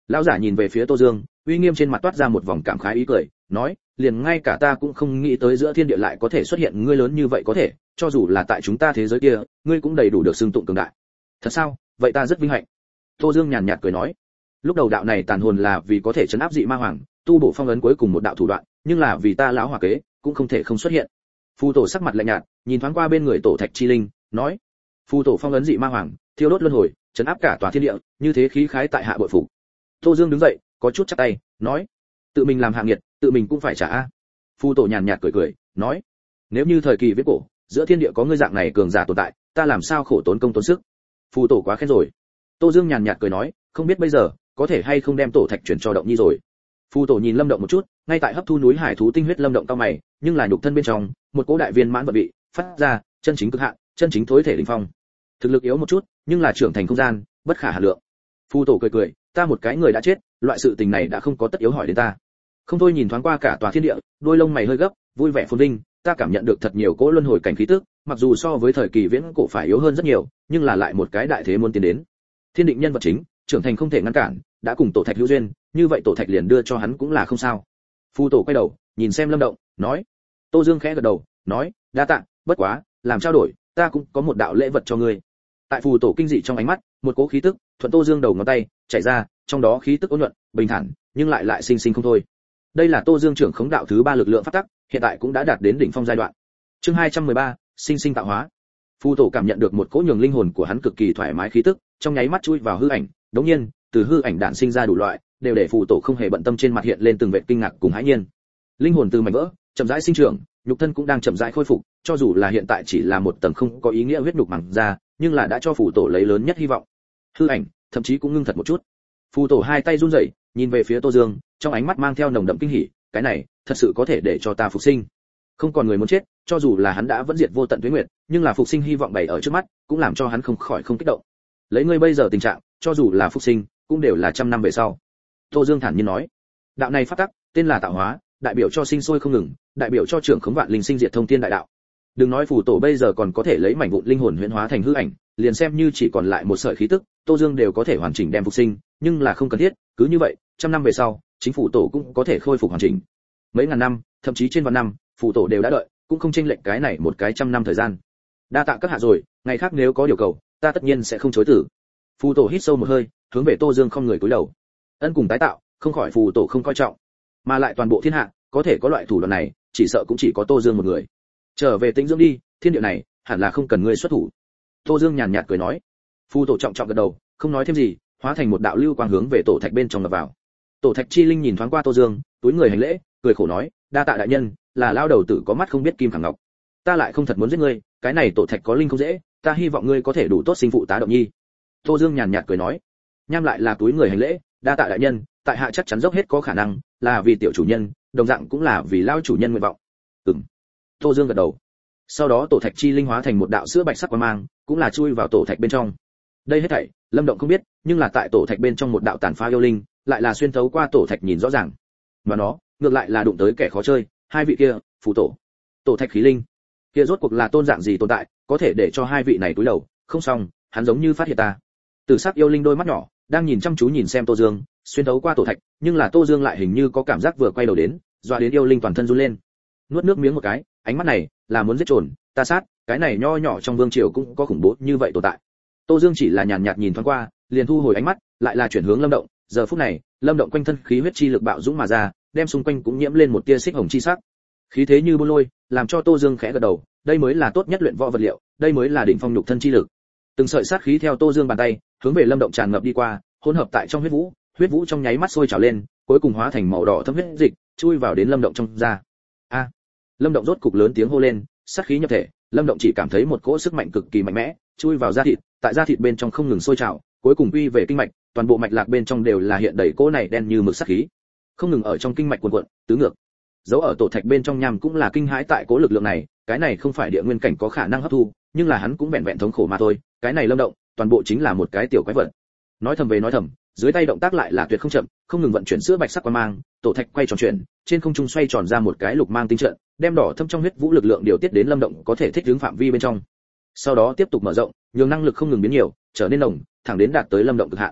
Lão giả nhìn về phía Tô Dương, uy nghiêm trên mặt toát ra một vòng cảm khái ý cười, nói, liền ngay cả ta cũng không nghĩ tới giữa thiên địa lại có thể xuất hiện ngươi lớn như vậy có thể, cho dù là tại chúng ta thế giới kia, ngươi cũng đầy đủ được xưng tụng cường đại. Thật sao? Vậy ta rất vinh hạnh. Tô Dương nhàn nhạt cười nói, lúc đầu đạo này tàn hồn là vì có thể trấn áp dị ma hoàng, tu bổ phong ấn cuối cùng một đạo thủ đoạn, nhưng là vì ta lão hòa kế, cũng không thể không xuất hiện. Phù tổ sắc mặt lạnh nhạt, nhìn thoáng qua bên người tổ thạch chi linh, nói, phù tổ phong ấn dị ma hoàng, thiêu đốt luân hồi, trấn áp cả tòa thiên địa, như thế khí khái tại hạ bội phục. Tô Dương đứng dậy, có chút chắp tay, nói, tự mình làm hạ nghiệt, tự mình cũng phải trả a. Phù tổ nhàn nhạt cười cười, nói, nếu như thời kỳ viễn cổ, giữa thiên địa có ngươi dạng này cường giả tồn tại, ta làm sao khổ tốn công tốn sức. Phù tổ quá khen rồi. Tô Dương nhàn nhạt cười nói, không biết bây giờ có thể hay không đem tổ thạch chuyển cho Động Nhi rồi. Phù tổ nhìn Lâm Động một chút, ngay tại hấp thu núi hải thú tinh huyết Lâm Động cao mày, nhưng là nhục thân bên trong, một cỗ đại viên mãn vận vị phát ra, chân chính cực hạn, chân chính thối thể đỉnh phong. Thực lực yếu một chút, nhưng là trưởng thành không gian, bất khả hà lượng. Phù tổ cười cười, ta một cái người đã chết, loại sự tình này đã không có tất yếu hỏi đến ta. Không thôi nhìn thoáng qua cả tòa thiên địa, đôi lông mày hơi gấp, vui vẻ phồn vinh, ta cảm nhận được thật nhiều cỗ luân hồi cảnh khí tức, mặc dù so với thời kỳ viễn cổ phải yếu hơn rất nhiều, nhưng là lại một cái đại thế muốn tiến đến. Thiên định nhân vật chính, trưởng thành không thể ngăn cản, đã cùng tổ thạch hữu duyên, như vậy tổ thạch liền đưa cho hắn cũng là không sao. Phù tổ quay đầu, nhìn xem Lâm Động, nói. Tô Dương khẽ gật đầu, nói, đa tạ, bất quá, làm trao đổi, ta cũng có một đạo lễ vật cho ngươi. Tại phù tổ kinh dị trong ánh mắt, một cỗ khí tức thuận Tô Dương đầu ngón tay chảy ra, trong đó khí tức ôn nhuận, bình thản, nhưng lại lại sinh sinh không thôi. Đây là Tô Dương trưởng khống đạo thứ ba lực lượng phát tắc, hiện tại cũng đã đạt đến đỉnh phong giai đoạn. Chương hai trăm mười ba, sinh sinh tạo hóa. Phù tổ cảm nhận được một cỗ nhường linh hồn của hắn cực kỳ thoải mái khí tức, trong nháy mắt chui vào hư ảnh, đống nhiên, từ hư ảnh đản sinh ra đủ loại, đều để phù tổ không hề bận tâm trên mặt hiện lên từng vệt kinh ngạc cùng hãi nhiên. Linh hồn từ mảnh vỡ, chậm rãi sinh trưởng, nhục thân cũng đang chậm rãi khôi phục, cho dù là hiện tại chỉ là một tầng không có ý nghĩa huyết nhục màng ra, nhưng là đã cho phù tổ lấy lớn nhất hy vọng. Hư ảnh, thậm chí cũng ngưng thật một chút. Phù tổ hai tay run rẩy, nhìn về phía Tô Dương, trong ánh mắt mang theo nồng đậm kinh hỉ, cái này, thật sự có thể để cho ta phục sinh. Không còn người muốn chết, cho dù là hắn đã vẫn diệt vô tận tuế nguyệt, nhưng là phục sinh hy vọng bày ở trước mắt, cũng làm cho hắn không khỏi không kích động. Lấy ngươi bây giờ tình trạng, cho dù là phục sinh, cũng đều là trăm năm về sau. Tô Dương thản nhiên nói, đạo này phát tắc, tên là tạo hóa, đại biểu cho sinh sôi không ngừng, đại biểu cho trưởng khống vạn linh sinh diệt thông thiên đại đạo. Đừng nói phù tổ bây giờ còn có thể lấy mảnh vụn linh hồn huyễn hóa thành hư ảnh, liền xem như chỉ còn lại một sợi khí tức, Tô Dương đều có thể hoàn chỉnh đem phục sinh, nhưng là không cần thiết, cứ như vậy, trăm năm về sau, chính phủ tổ cũng có thể khôi phục hoàn chỉnh. Mấy ngàn năm, thậm chí trên vạn năm, phủ tổ đều đã đợi, cũng không chênh lệch cái này một cái trăm năm thời gian. Đa tạ các hạ rồi, ngày khác nếu có điều cầu, ta tất nhiên sẽ không chối từ. Phù tổ hít sâu một hơi, hướng về Tô Dương không người cúi đầu. Ân cùng tái tạo, không khỏi phù tổ không coi trọng, mà lại toàn bộ thiên hạ, có thể có loại thủ đoạn này, chỉ sợ cũng chỉ có Tô Dương một người. Trở về tĩnh dưỡng đi, thiên địa này, hẳn là không cần ngươi xuất thủ. Tô Dương nhàn nhạt cười nói. Phù tổ trọng trọng gật đầu, không nói thêm gì, hóa thành một đạo lưu quang hướng về tổ thạch bên trong ngập vào. Tổ thạch chi linh nhìn thoáng qua Tô Dương, túi người hành lễ, cười khổ nói, đa tạ đại nhân, là lao đầu tử có mắt không biết kim phẳng ngọc. Ta lại không thật muốn giết ngươi, cái này tổ thạch có linh không dễ, ta hy vọng ngươi có thể đủ tốt sinh phụ tá Động Nhi. Tô Dương nhàn nhạt cười nói. Nham lại là túi người hành lễ, đa tạ đại nhân, tại hạ chắc chắn dốc hết có khả năng, là vì tiểu chủ nhân, đồng dạng cũng là vì lao chủ nhân nguyện vọng. Ừm. Tô Dương gật đầu. Sau đó tổ thạch chi linh hóa thành một đạo sữa bạch sắc quang mang, cũng là chui vào tổ thạch bên trong. Đây hết thảy, Lâm Động không biết, nhưng là tại tổ thạch bên trong một đạo tàn phá yêu linh, lại là xuyên thấu qua tổ thạch nhìn rõ ràng. Mà nó, ngược lại là đụng tới kẻ khó chơi, hai vị kia, phù tổ, tổ thạch khí linh. Kia rốt cuộc là tôn dạng gì tồn tại, có thể để cho hai vị này cúi đầu, không xong, hắn giống như phát hiện ta. Tử sắc yêu linh đôi mắt nhỏ, đang nhìn chăm chú nhìn xem Tô Dương, xuyên thấu qua tổ thạch, nhưng là Tô Dương lại hình như có cảm giác vừa quay đầu đến, dọa đến yêu linh toàn thân run lên. Nuốt nước miếng một cái, ánh mắt này là muốn giết trồn, ta sát, cái này nho nhỏ trong vương triều cũng có khủng bố như vậy tồn tại. Tô Dương chỉ là nhàn nhạt nhìn thoáng qua, liền thu hồi ánh mắt, lại là chuyển hướng Lâm Động, giờ phút này, Lâm Động quanh thân khí huyết chi lực bạo dũng mà ra, đem xung quanh cũng nhiễm lên một tia xích hồng chi sắc. Khí thế như buôn lôi, làm cho Tô Dương khẽ gật đầu, đây mới là tốt nhất luyện võ vật liệu, đây mới là đỉnh phong nhục thân chi lực. Từng sợi sát khí theo Tô Dương bàn tay, hướng về Lâm Động tràn ngập đi qua, hỗn hợp tại trong huyết vũ, huyết vũ trong nháy mắt sôi trào lên, cuối cùng hóa thành màu đỏ thấm huyết dịch, chui vào đến Lâm Động trong da. A! Lâm Động rốt cục lớn tiếng hô lên, sát khí nhập thể, Lâm Động chỉ cảm thấy một cỗ sức mạnh cực kỳ mạnh mẽ, chui vào da thịt, tại da thịt bên trong không ngừng sôi trào, cuối cùng quy về kinh mạch, toàn bộ mạch lạc bên trong đều là hiện đầy cỗ này đen như mực sát khí, không ngừng ở trong kinh mạch cuồn cuộn, tứ ngược. Dấu ở tổ thạch bên trong Nham cũng là kinh hãi tại cỗ lực lượng này, cái này không phải địa nguyên cảnh có khả năng hấp thu, nhưng là hắn cũng vẹn vẹn thống khổ mà thôi, cái này Lâm Động, toàn bộ chính là một cái tiểu quái vật. Nói thầm về nói thầm, dưới tay động tác lại là tuyệt không chậm, không ngừng vận chuyển sữa bạch sắc quang mang, tổ thạch quay tròn chuyển, trên không trung xoay tròn ra một cái lục mang tinh trận, đem đỏ thâm trong huyết vũ lực lượng điều tiết đến Lâm Động có thể thích ứng phạm vi bên trong. Sau đó tiếp tục mở rộng, nhường năng lực không ngừng biến nhiều, trở nên nồng, thẳng đến đạt tới Lâm Động cực hạn.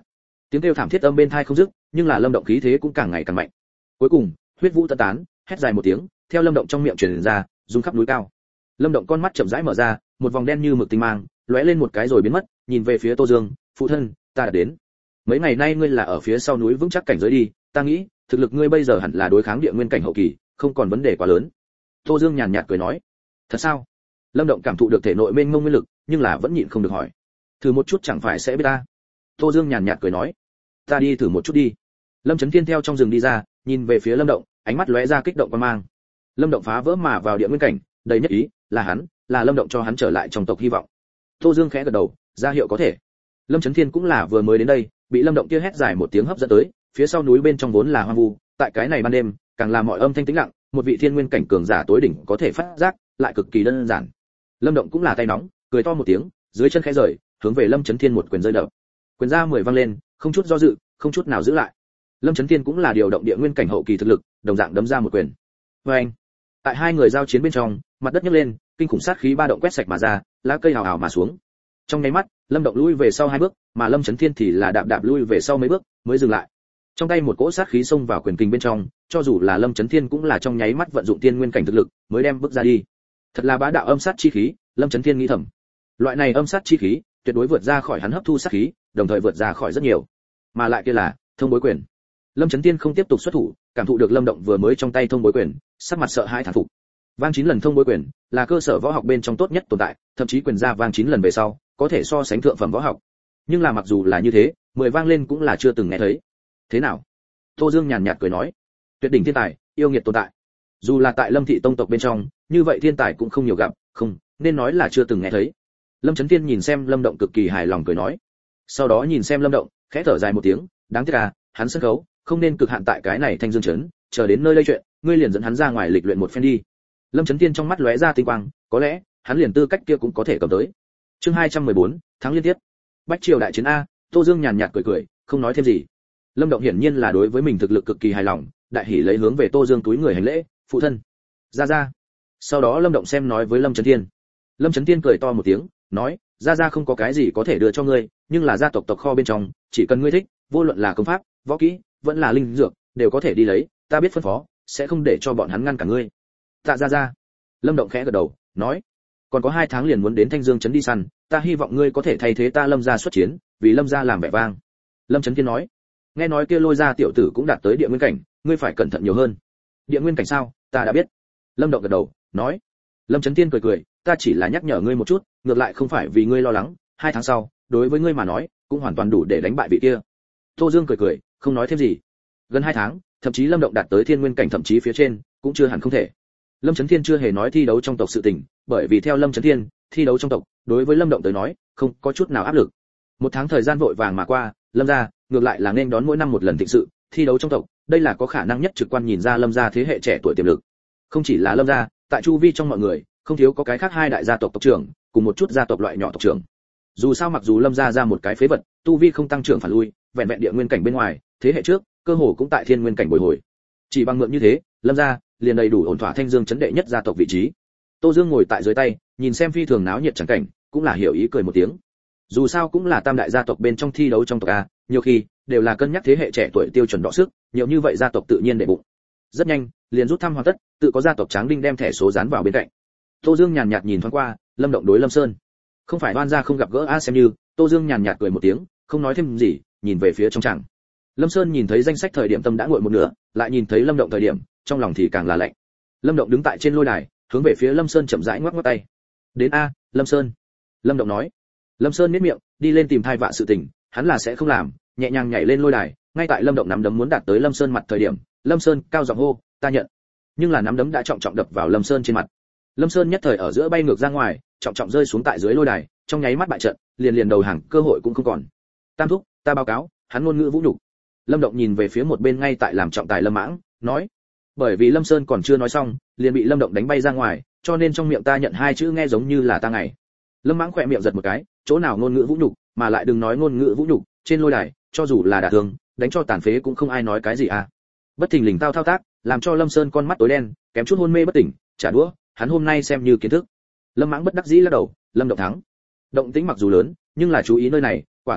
Tiếng kêu thảm thiết âm bên tai không dứt, nhưng là Lâm Động khí thế cũng càng ngày càng mạnh. Cuối cùng, huyết vũ tận tán, hét dài một tiếng, theo Lâm Động trong miệng truyền ra, rung khắp núi cao. Lâm Động con mắt chậm rãi mở ra, một vòng đen như mực tinh mang, lóe lên một cái rồi biến mất, nhìn về phía Tô Dương, "Phụ thân, ta đã đến. Mấy ngày nay ngươi là ở phía sau núi vững chắc cảnh giới đi, ta nghĩ, thực lực ngươi bây giờ hẳn là đối kháng địa nguyên cảnh hậu kỳ, không còn vấn đề quá lớn." Tô Dương nhàn nhạt cười nói. "Thật sao?" Lâm Động cảm thụ được thể nội mênh mông nguyên lực, nhưng là vẫn nhịn không được hỏi. "Thử một chút chẳng phải sẽ biết ta?" Tô Dương nhàn nhạt cười nói. "Ta đi thử một chút đi." Lâm Chấn Thiên theo trong rừng đi ra, nhìn về phía Lâm Động, ánh mắt lóe ra kích động quan mang. Lâm Động phá vỡ mà vào địa nguyên cảnh, đầy nhất ý, là hắn, là Lâm Động cho hắn trở lại trong tộc hy vọng. Tô Dương khẽ gật đầu, ra hiệu có thể. Lâm Chấn Thiên cũng là vừa mới đến đây, bị Lâm Động kia hét dài một tiếng hấp dẫn tới, phía sau núi bên trong vốn là hoang vu, tại cái này ban đêm, càng làm mọi âm thanh tĩnh lặng, một vị thiên nguyên cảnh cường giả tối đỉnh có thể phát giác, lại cực kỳ đơn giản. Lâm Động cũng là tay nóng, cười to một tiếng, dưới chân khẽ rời, hướng về Lâm Chấn Thiên một quyền rơi đập. Quyền ra mười vang lên, không chút do dự, không chút nào giữ lại. Lâm Chấn Thiên cũng là điều động địa nguyên cảnh hậu kỳ thực lực, đồng dạng đấm ra một quyền. Oeng! Tại hai người giao chiến bên trong, mặt đất nhấc lên, kinh khủng sát khí ba động quét sạch mà ra, lá cây hào hào mà xuống. Trong nháy mắt, Lâm Động lui về sau hai bước, mà Lâm Chấn Thiên thì là đạp đạp lui về sau mấy bước, mới dừng lại. Trong tay một cỗ sát khí xông vào quyền kình bên trong, cho dù là Lâm Chấn Thiên cũng là trong nháy mắt vận dụng tiên nguyên cảnh thực lực, mới đem bước ra đi. Thật là bá đạo âm sát chi khí, Lâm Chấn Thiên nghĩ thầm. Loại này âm sát chi khí, tuyệt đối vượt ra khỏi hắn hấp thu sát khí, đồng thời vượt ra khỏi rất nhiều. Mà lại kia là thông bối quyền. Lâm Chấn Thiên không tiếp tục xuất thủ, cảm thụ được Lâm Động vừa mới trong tay thông bối quyền, sắc mặt sợ hãi thán phục. Vang chín lần thông bối quyền, là cơ sở võ học bên trong tốt nhất tồn tại, thậm chí quyền ra vang chín lần về sau, có thể so sánh thượng phẩm võ học. Nhưng là mặc dù là như thế, mười vang lên cũng là chưa từng nghe thấy. Thế nào? Tô Dương nhàn nhạt cười nói, tuyệt đỉnh thiên tài, yêu nghiệt tồn tại. Dù là tại Lâm thị tông tộc bên trong, như vậy thiên tài cũng không nhiều gặp, không, nên nói là chưa từng nghe thấy. Lâm Chấn Thiên nhìn xem Lâm Động cực kỳ hài lòng cười nói. Sau đó nhìn xem Lâm Động, khẽ thở dài một tiếng, đáng tiếc à, hắn sân khấu, không nên cực hạn tại cái này Thanh Dương trấn, chờ đến nơi đây chuyện, ngươi liền dẫn hắn ra ngoài lịch luyện một phen đi. Lâm Chấn Thiên trong mắt lóe ra tinh quang, có lẽ hắn liền tư cách kia cũng có thể cầm tới. Chương hai trăm mười bốn, tháng liên tiếp. Bách triều đại chiến a, Tô Dương nhàn nhạt cười cười, không nói thêm gì. Lâm Động hiển nhiên là đối với mình thực lực cực kỳ hài lòng, đại hỉ lấy hướng về Tô Dương túi người hành lễ, phụ thân. Ra ra. Sau đó Lâm Động xem nói với Lâm Chấn Thiên. Lâm Chấn Thiên cười to một tiếng, nói, ra ra không có cái gì có thể đưa cho ngươi, nhưng là gia tộc tộc kho bên trong, chỉ cần ngươi thích, vô luận là công pháp, võ kỹ, vẫn là linh dược, đều có thể đi lấy, ta biết phân phó, sẽ không để cho bọn hắn ngăn cả ngươi. Tạ ra ra. Lâm Động khẽ gật đầu, nói, còn có hai tháng liền muốn đến Thanh Dương trấn đi săn, ta hy vọng ngươi có thể thay thế ta Lâm gia xuất chiến, vì Lâm gia làm vẻ vang. Lâm Chấn Thiên nói, nghe nói kia Lôi gia tiểu tử cũng đạt tới địa nguyên cảnh, ngươi phải cẩn thận nhiều hơn. Địa nguyên cảnh sao? Ta đã biết. Lâm Động gật đầu, nói. Lâm Chấn Thiên cười cười, ta chỉ là nhắc nhở ngươi một chút, ngược lại không phải vì ngươi lo lắng, hai tháng sau, đối với ngươi mà nói, cũng hoàn toàn đủ để đánh bại vị kia. Tô Dương cười cười, không nói thêm gì. Gần hai tháng, thậm chí Lâm Động đạt tới thiên nguyên cảnh thậm chí phía trên, cũng chưa hẳn không thể. Lâm Chấn Thiên chưa hề nói thi đấu trong tộc sự tình, bởi vì theo Lâm Chấn Thiên, thi đấu trong tộc, đối với Lâm Động tới nói, không có chút nào áp lực. Một tháng thời gian vội vàng mà qua, Lâm gia, ngược lại là nên đón mỗi năm một lần thịnh sự, thi đấu trong tộc, đây là có khả năng nhất trực quan nhìn ra Lâm gia thế hệ trẻ tuổi tiềm lực. Không chỉ là Lâm gia, tại chu vi trong mọi người, không thiếu có cái khác hai đại gia tộc tộc trưởng, cùng một chút gia tộc loại nhỏ tộc trưởng. Dù sao mặc dù Lâm gia ra một cái phế vật, tu vi không tăng trưởng phản lui, vẹn vẹn địa nguyên cảnh bên ngoài, thế hệ trước, cơ hồ cũng tại thiên nguyên cảnh bồi hồi. Chỉ bằng mượn như thế, Lâm gia liền đầy đủ ổn thỏa Thanh Dương chấn đệ nhất gia tộc vị trí. Tô Dương ngồi tại dưới tay, nhìn xem phi thường náo nhiệt chẳng cảnh, cũng là hiểu ý cười một tiếng. Dù sao cũng là tam đại gia tộc bên trong thi đấu trong tộc a, nhiều khi đều là cân nhắc thế hệ trẻ tuổi tiêu chuẩn đọ sức, nhiều như vậy gia tộc tự nhiên để bụng. Rất nhanh, liền rút thăm hoàn tất, tự có gia tộc Tráng Đinh đem thẻ số dán vào bên cạnh. Tô Dương nhàn nhạt nhìn thoáng qua, Lâm Động đối Lâm Sơn. Không phải oan gia không gặp gỡ a xem như, Tô Dương nhàn nhạt cười một tiếng, không nói thêm gì, nhìn về phía trong tràng. Lâm Sơn nhìn thấy danh sách thời điểm tâm đã nguội một nửa, lại nhìn thấy Lâm Động thời điểm, trong lòng thì càng là lạnh. Lâm Động đứng tại trên lôi đài, hướng về phía Lâm Sơn chậm rãi ngoắc ngoắc tay. "Đến a, Lâm Sơn." Lâm Động nói. Lâm Sơn nhếch miệng, đi lên tìm thai vạ sự tình, hắn là sẽ không làm, nhẹ nhàng nhảy lên lôi đài, ngay tại Lâm Động nắm đấm muốn đạt tới Lâm Sơn mặt thời điểm, Lâm Sơn cao giọng hô, "Ta nhận." Nhưng là nắm đấm đã trọng trọng đập vào Lâm Sơn trên mặt. Lâm Sơn nhất thời ở giữa bay ngược ra ngoài, trọng trọng rơi xuống tại dưới lôi đài, trong nháy mắt bại trận, liền liền đầu hàng cơ hội cũng không còn. "Tam thúc, ta báo cáo." Hắn ngôn ngữ vũ nhục. Lâm Động nhìn về phía một bên ngay tại làm trọng tài Lâm Mãng, nói, bởi vì Lâm Sơn còn chưa nói xong, liền bị Lâm Động đánh bay ra ngoài, cho nên trong miệng ta nhận hai chữ nghe giống như là ta ngày. Lâm Mãng khỏe miệng giật một cái, chỗ nào ngôn ngữ vũ nhục, mà lại đừng nói ngôn ngữ vũ nhục, trên lôi đài, cho dù là đả thương, đánh cho tàn phế cũng không ai nói cái gì à. Bất thình lình tao thao tác, làm cho Lâm Sơn con mắt tối đen, kém chút hôn mê bất tỉnh, trả đũa, hắn hôm nay xem như kiến thức. Lâm Mãng bất đắc dĩ lắc đầu, Lâm Động thắng. Động tĩnh mặc dù lớn, nhưng là chú ý nơi này, quả thực ít,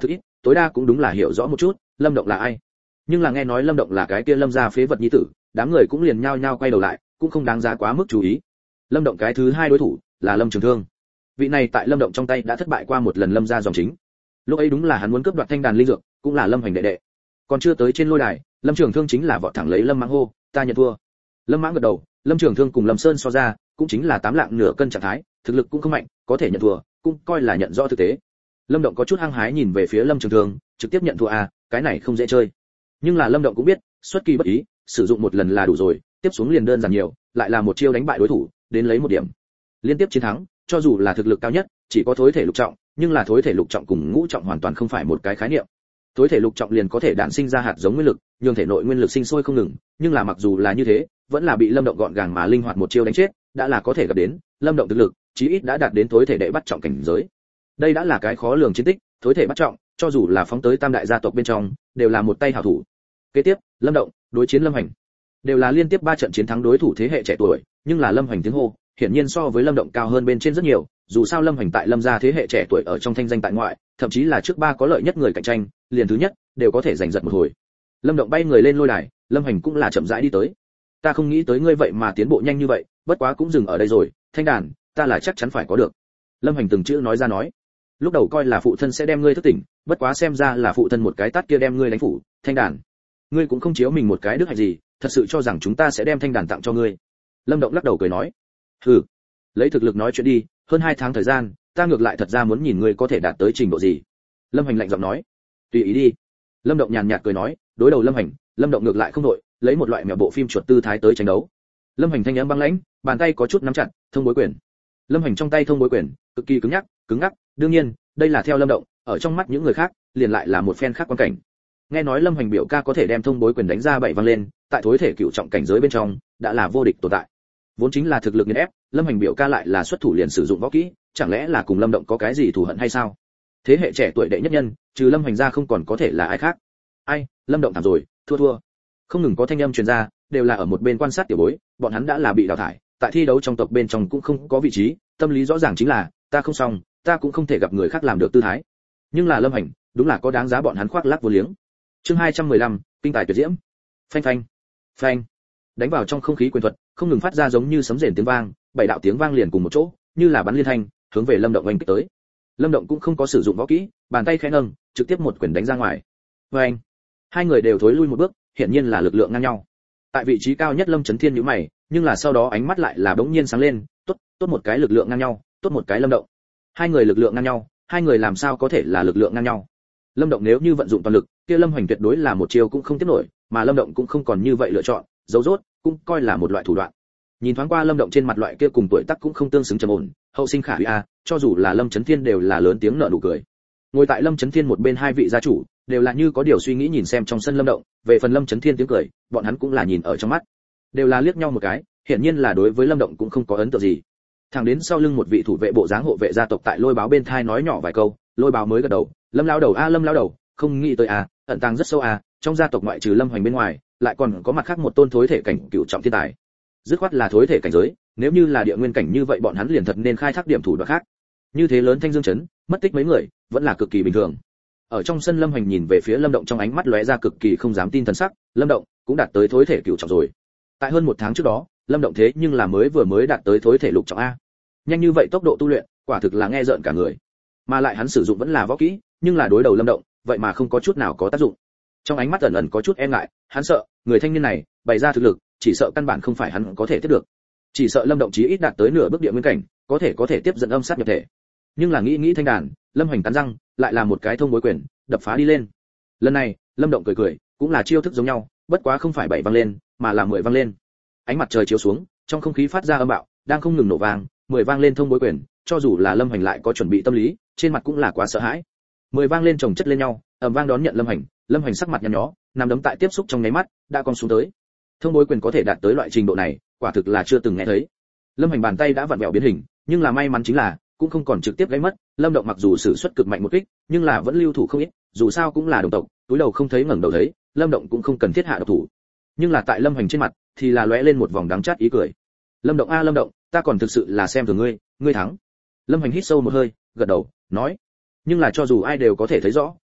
tối đa cũng đúng là hiểu rõ một chút Lâm Động là ai. Nhưng là nghe nói Lâm Động là cái kia Lâm gia phế vật nhi tử, đám người cũng liền nhao nhao quay đầu lại, cũng không đáng giá quá mức chú ý. Lâm Động cái thứ hai đối thủ là Lâm Trường Thương. Vị này tại Lâm Động trong tay đã thất bại qua một lần Lâm gia dòng chính. Lúc ấy đúng là hắn muốn cướp đoạt thanh đàn linh dược, cũng là Lâm Hoành đệ đệ. Còn chưa tới trên lôi đài, Lâm Trường Thương chính là vọt thẳng lấy Lâm Mãng hô, ta nhận thua. Lâm Mãng gật đầu, Lâm Trường Thương cùng Lâm Sơn so ra, cũng chính là tám lạng nửa cân trạng thái, thực lực cũng không mạnh, có thể nhận thua, cũng coi là nhận rõ thực tế. Lâm Động có chút hăng hái nhìn về phía Lâm Trường Thương, trực tiếp nhận thua à, cái này không dễ chơi. Nhưng là Lâm Động cũng biết, xuất kỳ bất ý, sử dụng một lần là đủ rồi, tiếp xuống liền đơn giản nhiều, lại là một chiêu đánh bại đối thủ, đến lấy một điểm. Liên tiếp chiến thắng, cho dù là thực lực cao nhất, chỉ có thối thể lục trọng, nhưng là thối thể lục trọng cùng ngũ trọng hoàn toàn không phải một cái khái niệm. Thối thể lục trọng liền có thể đản sinh ra hạt giống nguyên lực, nhường thể nội nguyên lực sinh sôi không ngừng, nhưng là mặc dù là như thế, vẫn là bị Lâm Động gọn gàng mà linh hoạt một chiêu đánh chết, đã là có thể gặp đến, Lâm Động thực lực, chí ít đã đạt đến thối thể đệ bắt trọng cảnh giới. Đây đã là cái khó lường chiến tích, thối thể bắt trọng, cho dù là phóng tới tam đại gia tộc bên trong, đều là một tay hảo thủ. Kế tiếp, Lâm Động đối chiến Lâm Hoành, đều là liên tiếp ba trận chiến thắng đối thủ thế hệ trẻ tuổi, nhưng là Lâm Hoành tiếng hô, hiển nhiên so với Lâm Động cao hơn bên trên rất nhiều, dù sao Lâm Hoành tại Lâm gia thế hệ trẻ tuổi ở trong thanh danh tại ngoại, thậm chí là trước ba có lợi nhất người cạnh tranh, liền thứ nhất, đều có thể giành giật một hồi. Lâm Động bay người lên lôi đài, Lâm Hoành cũng là chậm rãi đi tới. Ta không nghĩ tới ngươi vậy mà tiến bộ nhanh như vậy, bất quá cũng dừng ở đây rồi, thanh đàn, ta là chắc chắn phải có được. Lâm Hoành từng chữ nói ra nói. Lúc đầu coi là phụ thân sẽ đem ngươi thức tỉnh, bất quá xem ra là phụ thân một cái tát kia đem ngươi đánh phủ, thanh đàn. Ngươi cũng không chiếu mình một cái đức hạnh gì, thật sự cho rằng chúng ta sẽ đem thanh đàn tặng cho ngươi. Lâm Động lắc đầu cười nói. Hừ, lấy thực lực nói chuyện đi, hơn hai tháng thời gian, ta ngược lại thật ra muốn nhìn ngươi có thể đạt tới trình độ gì. Lâm Hoành lạnh giọng nói. Tùy ý đi. Lâm Động nhàn nhạt cười nói, đối đầu Lâm Hoành, Lâm Động ngược lại không đội, lấy một loại mèo bộ phim chuột tư thái tới tranh đấu. Lâm Hoành thanh âm băng lãnh, bàn tay có chút nắm chặt, thông bối quyền. Lâm Hoành trong tay thông bối quyền, cực kỳ cứng nhắc, cứng ngắc, đương nhiên, đây là theo Lâm Động, ở trong mắt những người khác, liền lại là một phen khác quan cảnh. Nghe nói Lâm Hoành biểu ca có thể đem thông bối quyền đánh ra bảy vang lên, tại thối thể cựu trọng cảnh giới bên trong, đã là vô địch tồn tại. Vốn chính là thực lực nghiền ép, Lâm Hoành biểu ca lại là xuất thủ liền sử dụng võ kỹ, chẳng lẽ là cùng Lâm Động có cái gì thù hận hay sao? Thế hệ trẻ tuổi đệ nhất nhân, trừ Lâm Hoành ra không còn có thể là ai khác. Ai, Lâm Động thảm rồi, thua thua. Không ngừng có thanh âm truyền ra, đều là ở một bên quan sát tiểu bối, bọn hắn đã là bị đào thải, tại thi đấu trong tộc bên trong cũng không có vị trí, tâm lý rõ ràng chính là, ta không xong, ta cũng không thể gặp người khác làm được tư thái. Nhưng là Lâm Hoành, đúng là có đáng giá bọn hắn khoác lác vô liếng. Chương hai trăm mười lăm, kinh tài tuyệt diễm. Phanh phanh, phanh. Đánh vào trong không khí quyền thuật, không ngừng phát ra giống như sấm rền tiếng vang, bảy đạo tiếng vang liền cùng một chỗ, như là bắn liên thanh, hướng về Lâm Động oanh kích tới. Lâm Động cũng không có sử dụng võ kỹ, bàn tay khẽ nâng, trực tiếp một quyền đánh ra ngoài. Oanh. Hai người đều thối lui một bước, hiển nhiên là lực lượng ngang nhau. Tại vị trí cao nhất Lâm Chấn Thiên nhíu mày, nhưng là sau đó ánh mắt lại là bỗng nhiên sáng lên, tốt, tốt một cái lực lượng ngang nhau, tốt một cái Lâm Động. Hai người lực lượng ngang nhau, hai người làm sao có thể là lực lượng ngang nhau? Lâm Động nếu như vận dụng toàn lực, kia Lâm Hoành tuyệt đối là một chiêu cũng không tiếp nổi, mà Lâm Động cũng không còn như vậy lựa chọn, dấu rốt, cũng coi là một loại thủ đoạn. Nhìn thoáng qua Lâm Động trên mặt loại kia cùng tuổi tác cũng không tương xứng trầm ổn, hậu sinh khả hủy a, cho dù là Lâm Chấn Thiên đều là lớn tiếng nở nụ cười. Ngồi tại Lâm Chấn Thiên một bên hai vị gia chủ, đều là như có điều suy nghĩ nhìn xem trong sân Lâm Động, về phần Lâm Chấn Thiên tiếng cười, bọn hắn cũng là nhìn ở trong mắt, đều là liếc nhau một cái, hiển nhiên là đối với Lâm Động cũng không có ấn tượng gì. Thẳng đến sau lưng một vị thủ vệ bộ dáng hộ vệ gia tộc tại Lôi Báo bên thai nói nhỏ vài câu, Lôi Báo mới gật đầu, Lâm lão đầu a Lâm lão đầu, không nghĩ tới a, ẩn tàng rất sâu a, trong gia tộc ngoại trừ Lâm Hoành bên ngoài, lại còn có mặt khác một tôn thối thể cảnh cửu trọng thiên tài. Dứt khoát là thối thể cảnh giới, nếu như là địa nguyên cảnh như vậy bọn hắn liền thật nên khai thác điểm thủ đoạn khác. Như thế lớn thanh dương chấn, mất tích mấy người, vẫn là cực kỳ bình thường. Ở trong sân Lâm Hoành nhìn về phía Lâm Động trong ánh mắt lóe ra cực kỳ không dám tin thần sắc, Lâm Động cũng đạt tới thối thể cửu trọng rồi. Tại hơn một tháng trước đó, Lâm Động thế nhưng là mới vừa mới đạt tới thối thể lục trọng a. Nhanh như vậy tốc độ tu luyện, quả thực là nghe rợn cả người. Mà lại hắn sử dụng vẫn là võ kỹ, nhưng là đối đầu Lâm Động, vậy mà không có chút nào có tác dụng. Trong ánh mắt ẩn ẩn có chút e ngại, hắn sợ, người thanh niên này bày ra thực lực, chỉ sợ căn bản không phải hắn có thể tiếp được. Chỉ sợ Lâm Động chí ít đạt tới nửa bước địa nguyên cảnh, có thể có thể tiếp dẫn âm sát nhập thể. Nhưng là nghĩ nghĩ thanh đàn, Lâm Hoành cắn răng, lại là một cái thông bối quyền, đập phá đi lên. Lần này, Lâm Động cười cười, cũng là chiêu thức giống nhau, bất quá không phải bảy vang lên, mà là mười vang lên. Ánh mặt trời chiếu xuống, trong không khí phát ra âm bạo, đang không ngừng nổ vang, mười vang lên thông bối quyền, cho dù là Lâm Hoành lại có chuẩn bị tâm lý, trên mặt cũng là quá sợ hãi. Mười vang lên chồng chất lên nhau, ầm vang đón nhận Lâm Hoành, Lâm Hoành sắc mặt nhăn nhó, nằm đấm tại tiếp xúc trong nháy mắt, đã cong xuống tới. Thông bối quyền có thể đạt tới loại trình độ này, quả thực là chưa từng nghe thấy. Lâm Hoành bàn tay đã vặn vẹo biến hình, nhưng là may mắn chính là cũng không còn trực tiếp gãy mất. Lâm Động mặc dù sử xuất cực mạnh một kích, nhưng là vẫn lưu thủ không ít, dù sao cũng là đồng tộc, túi đầu không thấy ngẩng đầu thấy, Lâm Động cũng không cần thiết hạ độc thủ. Nhưng là tại Lâm Hoành trên mặt thì là lóe lên một vòng đắng chát ý cười. Lâm Động a Lâm Động, ta còn thực sự là xem thường ngươi, ngươi thắng. Lâm Hoành hít sâu một hơi, gật đầu, nói. Nhưng là cho dù ai đều có thể thấy rõ,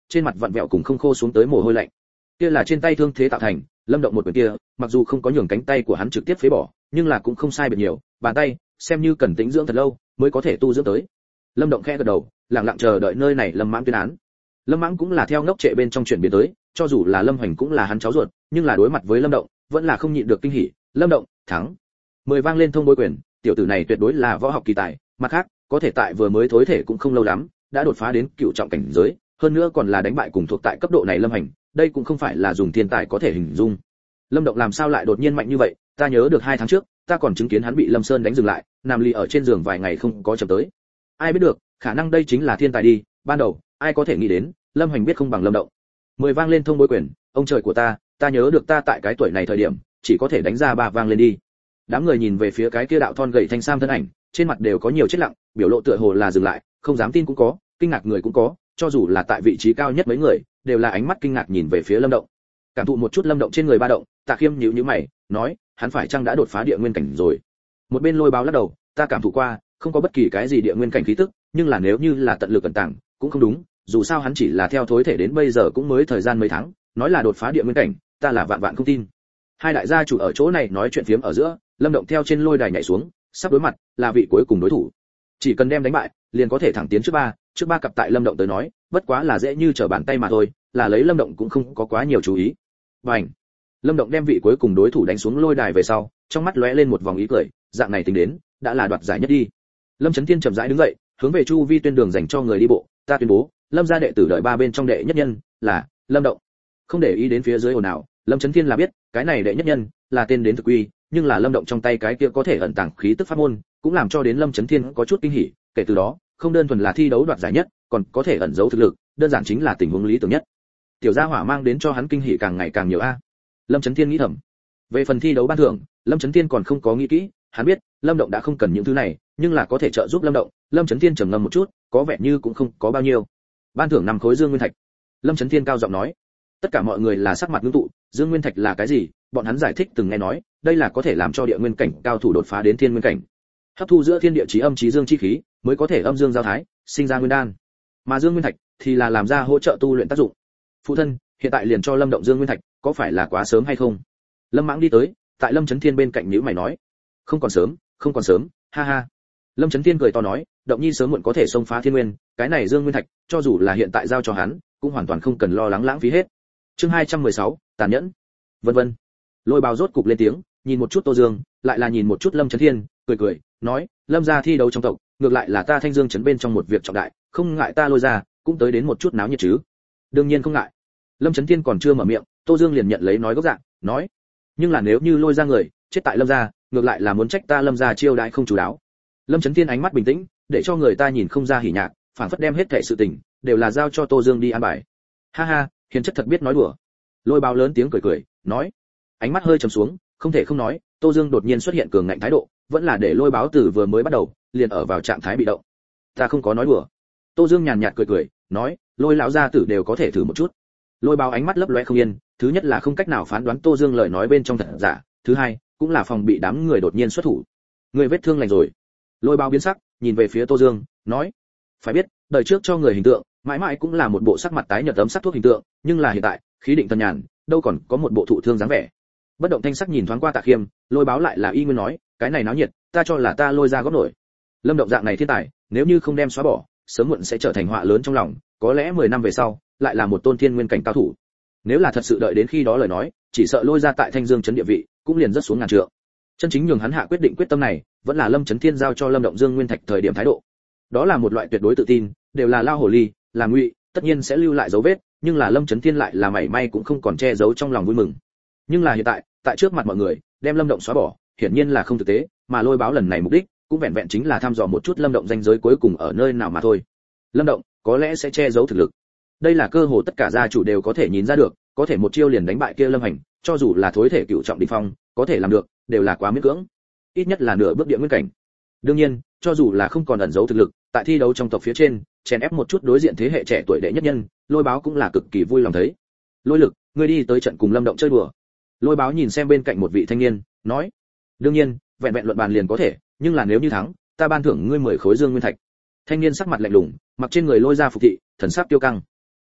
trên mặt vặn vẹo cùng không khô xuống tới mồ hôi lạnh. Kia là trên tay thương thế tạo thành, Lâm Động một quyền kia, mặc dù không có nhường cánh tay của hắn trực tiếp phế bỏ, nhưng là cũng không sai biệt nhiều, bàn tay xem như cần tĩnh dưỡng thật lâu mới có thể tu dưỡng tới. Lâm Động khẽ gật đầu, lặng lặng chờ đợi nơi này Lâm Mãng tuyên án. Lâm Mãng cũng là theo ngốc trệ bên trong chuyển biến tới, cho dù là Lâm Hoành cũng là hắn cháu ruột, nhưng là đối mặt với Lâm Động, vẫn là không nhịn được kinh hỉ. Lâm Động thắng. Mười vang lên thông bối quyền, tiểu tử này tuyệt đối là võ học kỳ tài, mặt khác, có thể tại vừa mới thối thể cũng không lâu lắm, đã đột phá đến cựu trọng cảnh giới, hơn nữa còn là đánh bại cùng thuộc tại cấp độ này Lâm Hoành, đây cũng không phải là dùng thiên tài có thể hình dung. Lâm Động làm sao lại đột nhiên mạnh như vậy, ta nhớ được hai tháng trước, ta còn chứng kiến hắn bị Lâm Sơn đánh dừng lại, nằm lì ở trên giường vài ngày không có chậm tới. Ai biết được, khả năng đây chính là thiên tài đi, ban đầu, ai có thể nghĩ đến, Lâm Hoành biết không bằng Lâm Động. Mười vang lên thông bối quyền, ông trời của ta, ta nhớ được ta tại cái tuổi này thời điểm, chỉ có thể đánh ra ba vang lên đi. Đám người nhìn về phía cái kia đạo thon gầy thanh sam thân ảnh, trên mặt đều có nhiều chết lặng, biểu lộ tựa hồ là dừng lại, không dám tin cũng có, kinh ngạc người cũng có, cho dù là tại vị trí cao nhất mấy người, đều là ánh mắt kinh ngạc nhìn về phía Lâm Động. Cảm thụ một chút Lâm Động trên người ba động, Tạ Khiêm nhíu nhíu mày, nói, hắn phải chăng đã đột phá địa nguyên cảnh rồi? Một bên Lôi Báo lắc đầu, ta cảm thụ qua, không có bất kỳ cái gì địa nguyên cảnh khí tức, nhưng là nếu như là tận lực cẩn tàng, cũng không đúng, dù sao hắn chỉ là theo thối thể đến bây giờ cũng mới thời gian mấy tháng, nói là đột phá địa nguyên cảnh, ta là vạn vạn không tin. Hai đại gia chủ ở chỗ này nói chuyện phiếm ở giữa, Lâm Động theo trên lôi đài nhảy xuống, sắp đối mặt là vị cuối cùng đối thủ. Chỉ cần đem đánh bại, liền có thể thẳng tiến trước ba, trước ba cặp tại Lâm Động tới nói, bất quá là dễ như trở bàn tay mà thôi, là lấy Lâm Động cũng không có quá nhiều chú ý. Bành! Lâm Động đem vị cuối cùng đối thủ đánh xuống lôi đài về sau, trong mắt lóe lên một vòng ý cười, dạng này tính đến, đã là đoạt giải nhất đi. Lâm Chấn Thiên chậm rãi đứng dậy, hướng về chu vi tuyên đường dành cho người đi bộ, ta tuyên bố, Lâm gia đệ tử đợi ba bên trong đệ nhất nhân là Lâm Động. Không để ý đến phía dưới ồn ào, Lâm Chấn Thiên là biết, cái này đệ nhất nhân là tên đến thực quy, nhưng là Lâm Động trong tay cái kia có thể ẩn tàng khí tức pháp môn, cũng làm cho đến Lâm Chấn Thiên có chút kinh hỉ, kể từ đó, không đơn thuần là thi đấu đoạt giải nhất, còn có thể ẩn giấu thực lực, đơn giản chính là tình huống lý tưởng nhất. Tiểu gia hỏa mang đến cho hắn kinh hỉ càng ngày càng nhiều a. Lâm Chấn Thiên nghĩ thầm. Về phần thi đấu ban thưởng, Lâm Chấn Thiên còn không có nghĩ kỹ, hắn biết, Lâm Động đã không cần những thứ này, nhưng là có thể trợ giúp Lâm Động, Lâm Chấn Thiên trầm ngâm một chút, có vẻ như cũng không có bao nhiêu. Ban thưởng năm khối Dương Nguyên Thạch. Lâm Chấn Thiên cao giọng nói. Tất cả mọi người là sắc mặt ngưng tụ, Dương Nguyên Thạch là cái gì? Bọn hắn giải thích từng nghe nói, đây là có thể làm cho địa nguyên cảnh cao thủ đột phá đến thiên nguyên cảnh. Hấp thu giữa thiên địa chí âm chí dương chi khí, mới có thể âm dương giao thái, sinh ra nguyên đan. Mà Dương Nguyên Thạch thì là làm ra hỗ trợ tu luyện tác dụng. Phụ thân, hiện tại liền cho Lâm Động Dương Nguyên Thạch, có phải là quá sớm hay không? Lâm Mãng đi tới, tại Lâm Chấn Thiên bên cạnh nhíu mày nói, không còn sớm, không còn sớm, ha ha. Lâm Chấn Thiên cười to nói, Động Nhi sớm muộn có thể xông phá thiên nguyên, cái này Dương Nguyên Thạch, cho dù là hiện tại giao cho hắn, cũng hoàn toàn không cần lo lắng lãng phí hết. Chương hai trăm mười sáu, tàn nhẫn. Vân vân. Lôi Bào rốt cục lên tiếng, nhìn một chút Tô Dương, lại là nhìn một chút Lâm Chấn Thiên, cười cười, nói, Lâm gia thi đấu trong tộc, ngược lại là ta Thanh Dương trấn bên trong một việc trọng đại, không ngại ta lôi ra, cũng tới đến một chút náo nhiệt chứ. Đương nhiên không ngại. Lâm Chấn Thiên còn chưa mở miệng, Tô Dương liền nhận lấy nói gốc dạng, nói, nhưng là nếu như lôi ra người chết tại Lâm gia, ngược lại là muốn trách ta Lâm gia chiêu đãi không chú đáo. Lâm Chấn Thiên ánh mắt bình tĩnh, để cho người ta nhìn không ra hỉ nhạc, phảng phất đem hết thảy sự tình đều là giao cho Tô Dương đi an bài. Ha ha, hiền chất thật biết nói đùa. Lôi Báo lớn tiếng cười cười, nói, ánh mắt hơi trầm xuống, không thể không nói, Tô Dương đột nhiên xuất hiện cường ngạnh thái độ, vẫn là để Lôi Báo từ vừa mới bắt đầu liền ở vào trạng thái bị động. Ta không có nói đùa. Tô Dương nhàn nhạt cười cười, nói, Lôi lão gia tử đều có thể thử một chút. Lôi Báo ánh mắt lấp lóe không yên, thứ nhất là không cách nào phán đoán Tô Dương lời nói bên trong thật giả, thứ hai, cũng là phòng bị đám người đột nhiên xuất thủ. Người vết thương lành rồi. Lôi Báo biến sắc, nhìn về phía Tô Dương, nói, phải biết, đời trước cho người hình tượng, mãi mãi cũng là một bộ sắc mặt tái nhợt ấm sắc thuốc hình tượng, nhưng là hiện tại, khí định thần nhàn, đâu còn có một bộ thụ thương dáng vẻ. Bất động thanh sắc nhìn thoáng qua Tạ Khiêm, Lôi Báo lại là y nguyên nói, cái này náo nhiệt, ta cho là ta lôi ra góp nổi. Lâm Động dạng này thiên tài, nếu như không đem xóa bỏ, sớm muộn sẽ trở thành họa lớn trong lòng, có lẽ mười năm về sau, lại là một tôn thiên nguyên cảnh cao thủ. Nếu là thật sự đợi đến khi đó lời nói, chỉ sợ lôi ra tại Thanh Dương trấn địa vị, cũng liền rất xuống ngàn trượng. Chân chính nhường hắn hạ quyết định quyết tâm này, vẫn là Lâm Chấn Thiên giao cho Lâm Động Dương Nguyên Thạch thời điểm thái độ. Đó là một loại tuyệt đối tự tin, đều là lao hồ ly, là ngụy, tất nhiên sẽ lưu lại dấu vết, nhưng là Lâm Chấn Thiên lại là mảy may cũng không còn che giấu trong lòng vui mừng. Nhưng là hiện tại, tại trước mặt mọi người, đem Lâm Động xóa bỏ, hiển nhiên là không thực tế, mà Lôi Báo lần này mục đích, cũng vẹn vẹn chính là thăm dò một chút Lâm Động danh giới cuối cùng ở nơi nào mà thôi. Lâm Động có lẽ sẽ che giấu thực lực. Đây là cơ hội tất cả gia chủ đều có thể nhìn ra được, có thể một chiêu liền đánh bại kia Lâm Hành, cho dù là thối thể cựu trọng đỉnh phong, có thể làm được, đều là quá miễn cưỡng. Ít nhất là nửa bước địa nguyên cảnh. Đương nhiên, cho dù là không còn ẩn giấu thực lực, tại thi đấu trong tộc phía trên, chèn ép một chút đối diện thế hệ trẻ tuổi đệ nhất nhân, Lôi Báo cũng là cực kỳ vui lòng thấy. Lôi Lực, ngươi đi tới trận cùng Lâm Động chơi đùa. Lôi Báo nhìn xem bên cạnh một vị thanh niên, nói, đương nhiên, vẹn vẹn luận bàn liền có thể, nhưng là nếu như thắng, ta ban thưởng ngươi mười khối Dương Nguyên Thạch. Thanh niên sắc mặt lạnh lùng, mặc trên người lôi ra phục thị, thần sắc tiêu căng.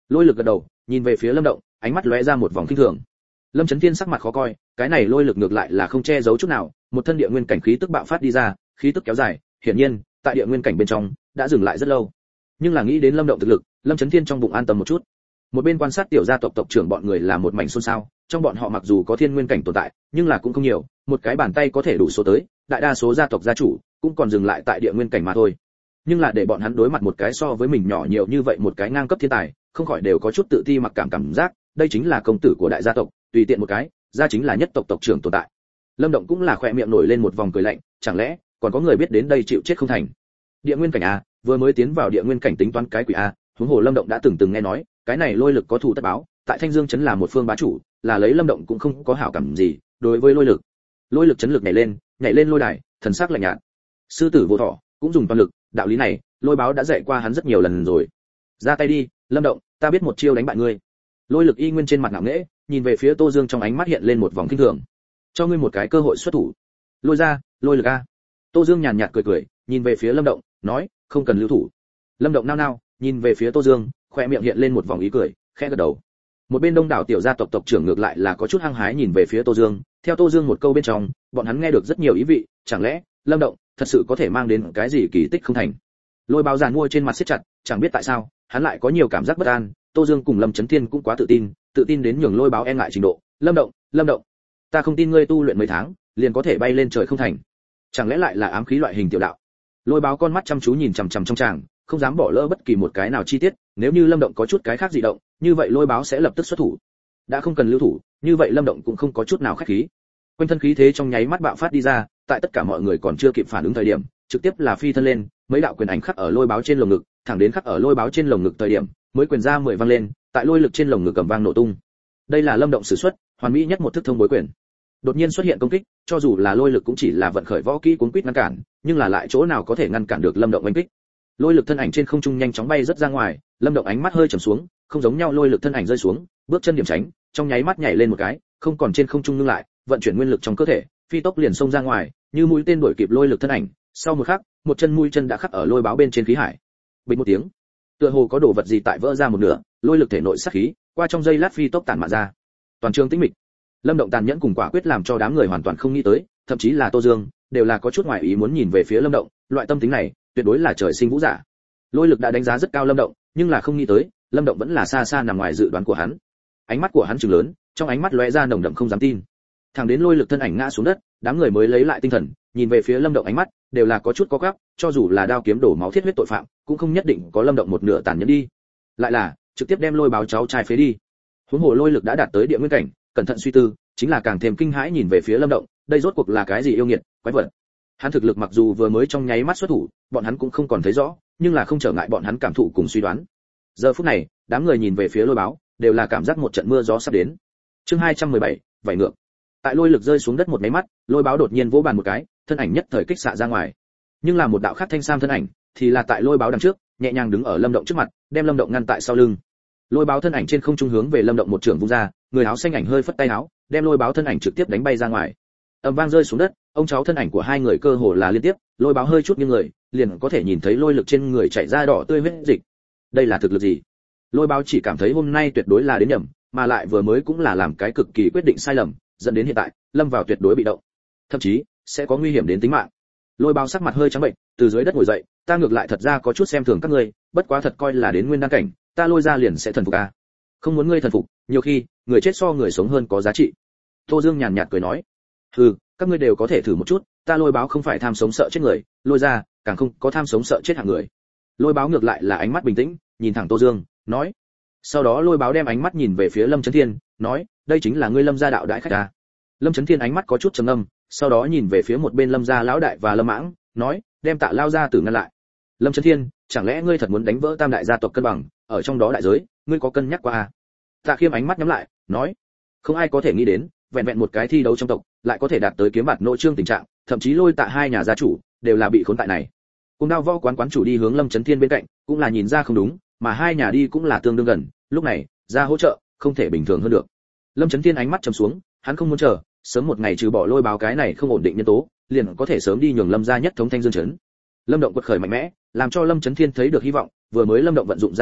Lôi lực gật đầu, nhìn về phía Lâm Động, ánh mắt lóe ra một vòng kinh thường. Lâm Chấn Thiên sắc mặt khó coi, cái này lôi lực ngược lại là không che giấu chút nào, một thân địa nguyên cảnh khí tức bạo phát đi ra, khí tức kéo dài, hiển nhiên, tại địa nguyên cảnh bên trong đã dừng lại rất lâu. Nhưng là nghĩ đến Lâm Động thực lực, Lâm Chấn Thiên trong bụng an tâm một chút. Một bên quan sát tiểu gia tộc tộc trưởng bọn người là một mảnh xôn xao, trong bọn họ mặc dù có thiên nguyên cảnh tồn tại, nhưng là cũng không nhiều, một cái bàn tay có thể đủ số tới, đại đa số gia tộc gia chủ cũng còn dừng lại tại địa nguyên cảnh mà thôi. Nhưng là để bọn hắn đối mặt một cái so với mình nhỏ nhiều như vậy một cái ngang cấp thiên tài, không khỏi đều có chút tự ti mặc cảm cảm giác, đây chính là công tử của đại gia tộc, tùy tiện một cái, gia chính là nhất tộc tộc trưởng tồn tại. Lâm Động cũng là khỏe miệng nổi lên một vòng cười lạnh, chẳng lẽ còn có người biết đến đây chịu chết không thành? Địa nguyên cảnh a, vừa mới tiến vào địa nguyên cảnh tính toán cái quỷ a, huống hồ Lâm Động đã từng từng nghe nói, cái này lôi lực có thù tất báo, tại Thanh Dương trấn là một phương bá chủ, là lấy Lâm Động cũng không có hảo cảm gì đối với lôi lực. Lôi lực chấn lực nhảy lên, nhảy lên lôi đài, thần sắc lạnh nhạt. Sư tử vô thọ, cũng dùng toàn lực, đạo lý này, Lôi Báo đã dạy qua hắn rất nhiều lần rồi. Ra tay đi, Lâm Động, ta biết một chiêu đánh bại ngươi. Lôi lực y nguyên trên mặt ngạo nghễ, nhìn về phía Tô Dương trong ánh mắt hiện lên một vòng kinh thường. Cho ngươi một cái cơ hội xuất thủ. Lôi ra, lôi lực a. Tô Dương nhàn nhạt cười cười, nhìn về phía Lâm Động, nói, không cần lưu thủ. Lâm Động nao nao, nhìn về phía Tô Dương, khóe miệng hiện lên một vòng ý cười, khẽ gật đầu. Một bên đông đảo tiểu gia tộc tộc trưởng ngược lại là có chút hăng hái nhìn về phía Tô Dương, theo Tô Dương một câu bên trong, bọn hắn nghe được rất nhiều ý vị, chẳng lẽ Lâm Động thật sự có thể mang đến cái gì kỳ tích không thành? Lôi Báo giàn mua trên mặt siết chặt, chẳng biết tại sao, hắn lại có nhiều cảm giác bất an. Tô Dương cùng Lâm Chấn Thiên cũng quá tự tin, tự tin đến nhường Lôi Báo e ngại trình độ. Lâm Động, Lâm Động, ta không tin ngươi tu luyện mấy tháng, liền có thể bay lên trời không thành? Chẳng lẽ lại là ám khí loại hình tiểu đạo? Lôi Báo con mắt chăm chú nhìn chằm chằm trong tràng, không dám bỏ lỡ bất kỳ một cái nào chi tiết, nếu như Lâm Động có chút cái khác dị động, như vậy Lôi Báo sẽ lập tức xuất thủ. Đã không cần lưu thủ, như vậy Lâm Động cũng không có chút nào khách khí. Quanh thân khí thế trong nháy mắt bạo phát đi ra, tại tất cả mọi người còn chưa kịp phản ứng thời điểm, trực tiếp là phi thân lên, mấy đạo quyền ảnh khắc ở Lôi Báo trên lồng ngực, thẳng đến khắc ở Lôi Báo trên lồng ngực thời điểm, mới quyền ra mười vang lên, tại lôi lực trên lồng ngực cầm vang nổ tung. Đây là Lâm Động sử xuất, hoàn mỹ nhất một thức thông bối quyền. Đột nhiên xuất hiện công kích, cho dù là lôi lực cũng chỉ là vận khởi võ kỹ cuốn quýt ngăn cản, nhưng là lại chỗ nào có thể ngăn cản được Lâm Động đánh kích. Lôi lực thân ảnh trên không trung nhanh chóng bay rất ra ngoài, Lâm Động ánh mắt hơi trầm xuống, không giống nhau lôi lực thân ảnh rơi xuống, bước chân điểm tránh, trong nháy mắt nhảy lên một cái, không còn trên không trung ngưng lại, vận chuyển nguyên lực trong cơ thể, phi tốc liền xông ra ngoài, như mũi tên đuổi kịp lôi lực thân ảnh, sau một khắc, một chân mũi chân đã khắc ở Lôi Báo bên trên khí hải. Bình một tiếng, tựa hồ có đồ vật gì tại vỡ ra một nửa, lôi lực thể nội sát khí, qua trong giây lát phi tốc tản mạn ra. Toàn trường tĩnh mịch. Lâm Động tàn nhẫn cùng quả quyết làm cho đám người hoàn toàn không nghĩ tới, thậm chí là Tô Dương, đều là có chút ngoài ý muốn nhìn về phía Lâm Động, loại tâm tính này, tuyệt đối là trời sinh vũ giả. Lôi lực đã đánh giá rất cao Lâm Động, nhưng là không nghĩ tới, Lâm Động vẫn là xa xa nằm ngoài dự đoán của hắn. Ánh mắt của hắn trừng lớn, trong ánh mắt lóe ra nồng đậm không dám tin. Thẳng đến lôi lực thân ảnh ngã xuống đất, đám người mới lấy lại tinh thần, nhìn về phía Lâm Động ánh mắt đều là có chút có gắp, cho dù là đao kiếm đổ máu thiết huyết tội phạm, cũng không nhất định có Lâm Động một nửa tàn nhẫn đi. Lại là trực tiếp đem Lôi Báo cháu trai phế đi. Huống hồ lôi lực đã đạt tới địa nguyên cảnh, cẩn thận suy tư, chính là càng thêm kinh hãi nhìn về phía Lâm Động, đây rốt cuộc là cái gì yêu nghiệt, quái vật. Hắn thực lực mặc dù vừa mới trong nháy mắt xuất thủ, bọn hắn cũng không còn thấy rõ, nhưng là không trở ngại bọn hắn cảm thụ cùng suy đoán. Giờ phút này, đám người nhìn về phía Lôi Báo, đều là cảm giác một trận mưa gió sắp đến. Chương hai trăm mười bảy, vảy ngược. Tại lôi lực rơi xuống đất một máy mắt, Lôi Báo đột nhiên vỗ bàn một cái, thân ảnh nhất thời kích xạ ra ngoài. Nhưng là một đạo khác thanh sam thân ảnh, thì là tại Lôi Báo đằng trước, nhẹ nhàng đứng ở Lâm Động trước mặt, đem Lâm Động ngăn tại sau lưng. Lôi Báo thân ảnh trên không trung hướng về Lâm Động một trường vung ra, người áo xanh ảnh hơi phất tay áo, đem Lôi Báo thân ảnh trực tiếp đánh bay ra ngoài. Ầm vang rơi xuống đất, ông cháu thân ảnh của hai người cơ hồ là liên tiếp, Lôi Báo hơi chút nghiêng người, liền có thể nhìn thấy lôi lực trên người chảy ra đỏ tươi huyết dịch. Đây là thực lực gì? Lôi Báo chỉ cảm thấy hôm nay tuyệt đối là đến nhầm, mà lại vừa mới cũng là làm cái cực kỳ quyết định sai lầm, dẫn đến hiện tại lâm vào tuyệt đối bị động, thậm chí sẽ có nguy hiểm đến tính mạng. Lôi Báo sắc mặt hơi trắng bệnh, từ dưới đất ngồi dậy, ta ngược lại thật ra có chút xem thường các ngươi, bất quá thật coi là đến nguyên đan cảnh, ta Lôi ra liền sẽ thần phục a. Không muốn ngươi thần phục, nhiều khi người chết so người sống hơn có giá trị. Tô Dương nhàn nhạt cười nói, hừ, các ngươi đều có thể thử một chút, ta Lôi Báo không phải tham sống sợ chết người, Lôi ra càng không có tham sống sợ chết hạng người. Lôi Báo ngược lại là ánh mắt bình tĩnh, nhìn thẳng Tô Dương, nói. Sau đó Lôi Báo đem ánh mắt nhìn về phía Lâm Chấn Thiên, nói, đây chính là ngươi Lâm gia đạo đại khách à? Lâm Chấn Thiên ánh mắt có chút trầm ngâm, sau đó nhìn về phía một bên Lâm gia lão đại và Lâm Mãng, nói, đem Tạ lao gia tử ngăn lại. Lâm Chấn Thiên, chẳng lẽ ngươi thật muốn đánh vỡ tam đại gia tộc cân bằng, ở trong đó đại giới, ngươi có cân nhắc qua à? Tạ Khiêm ánh mắt nhắm lại, nói, không ai có thể nghĩ đến, vẹn vẹn một cái thi đấu trong tộc, lại có thể đạt tới kiếm bạt nội trương tình trạng, thậm chí Lôi Tạ hai nhà gia chủ đều là bị khốn tại này. Cùng Đao Võ quán quán chủ đi hướng Lâm Chấn Thiên bên cạnh, cũng là nhìn ra không đúng, mà hai nhà đi cũng là tương đương gần, lúc này ra hỗ trợ không thể bình thường hơn được. Lâm Chấn Thiên ánh mắt trầm xuống, hắn không muốn chờ, sớm một ngày trừ bỏ Lôi Báo cái này không ổn định nhân tố, liền có thể sớm đi nhường Lâm gia nhất thống Thanh Dương trấn. Lâm Động quật khởi mạnh mẽ, làm cho Lâm Chấn Thiên thấy được hy vọng, vừa mới Lâm Động vận dụng ra thực lực,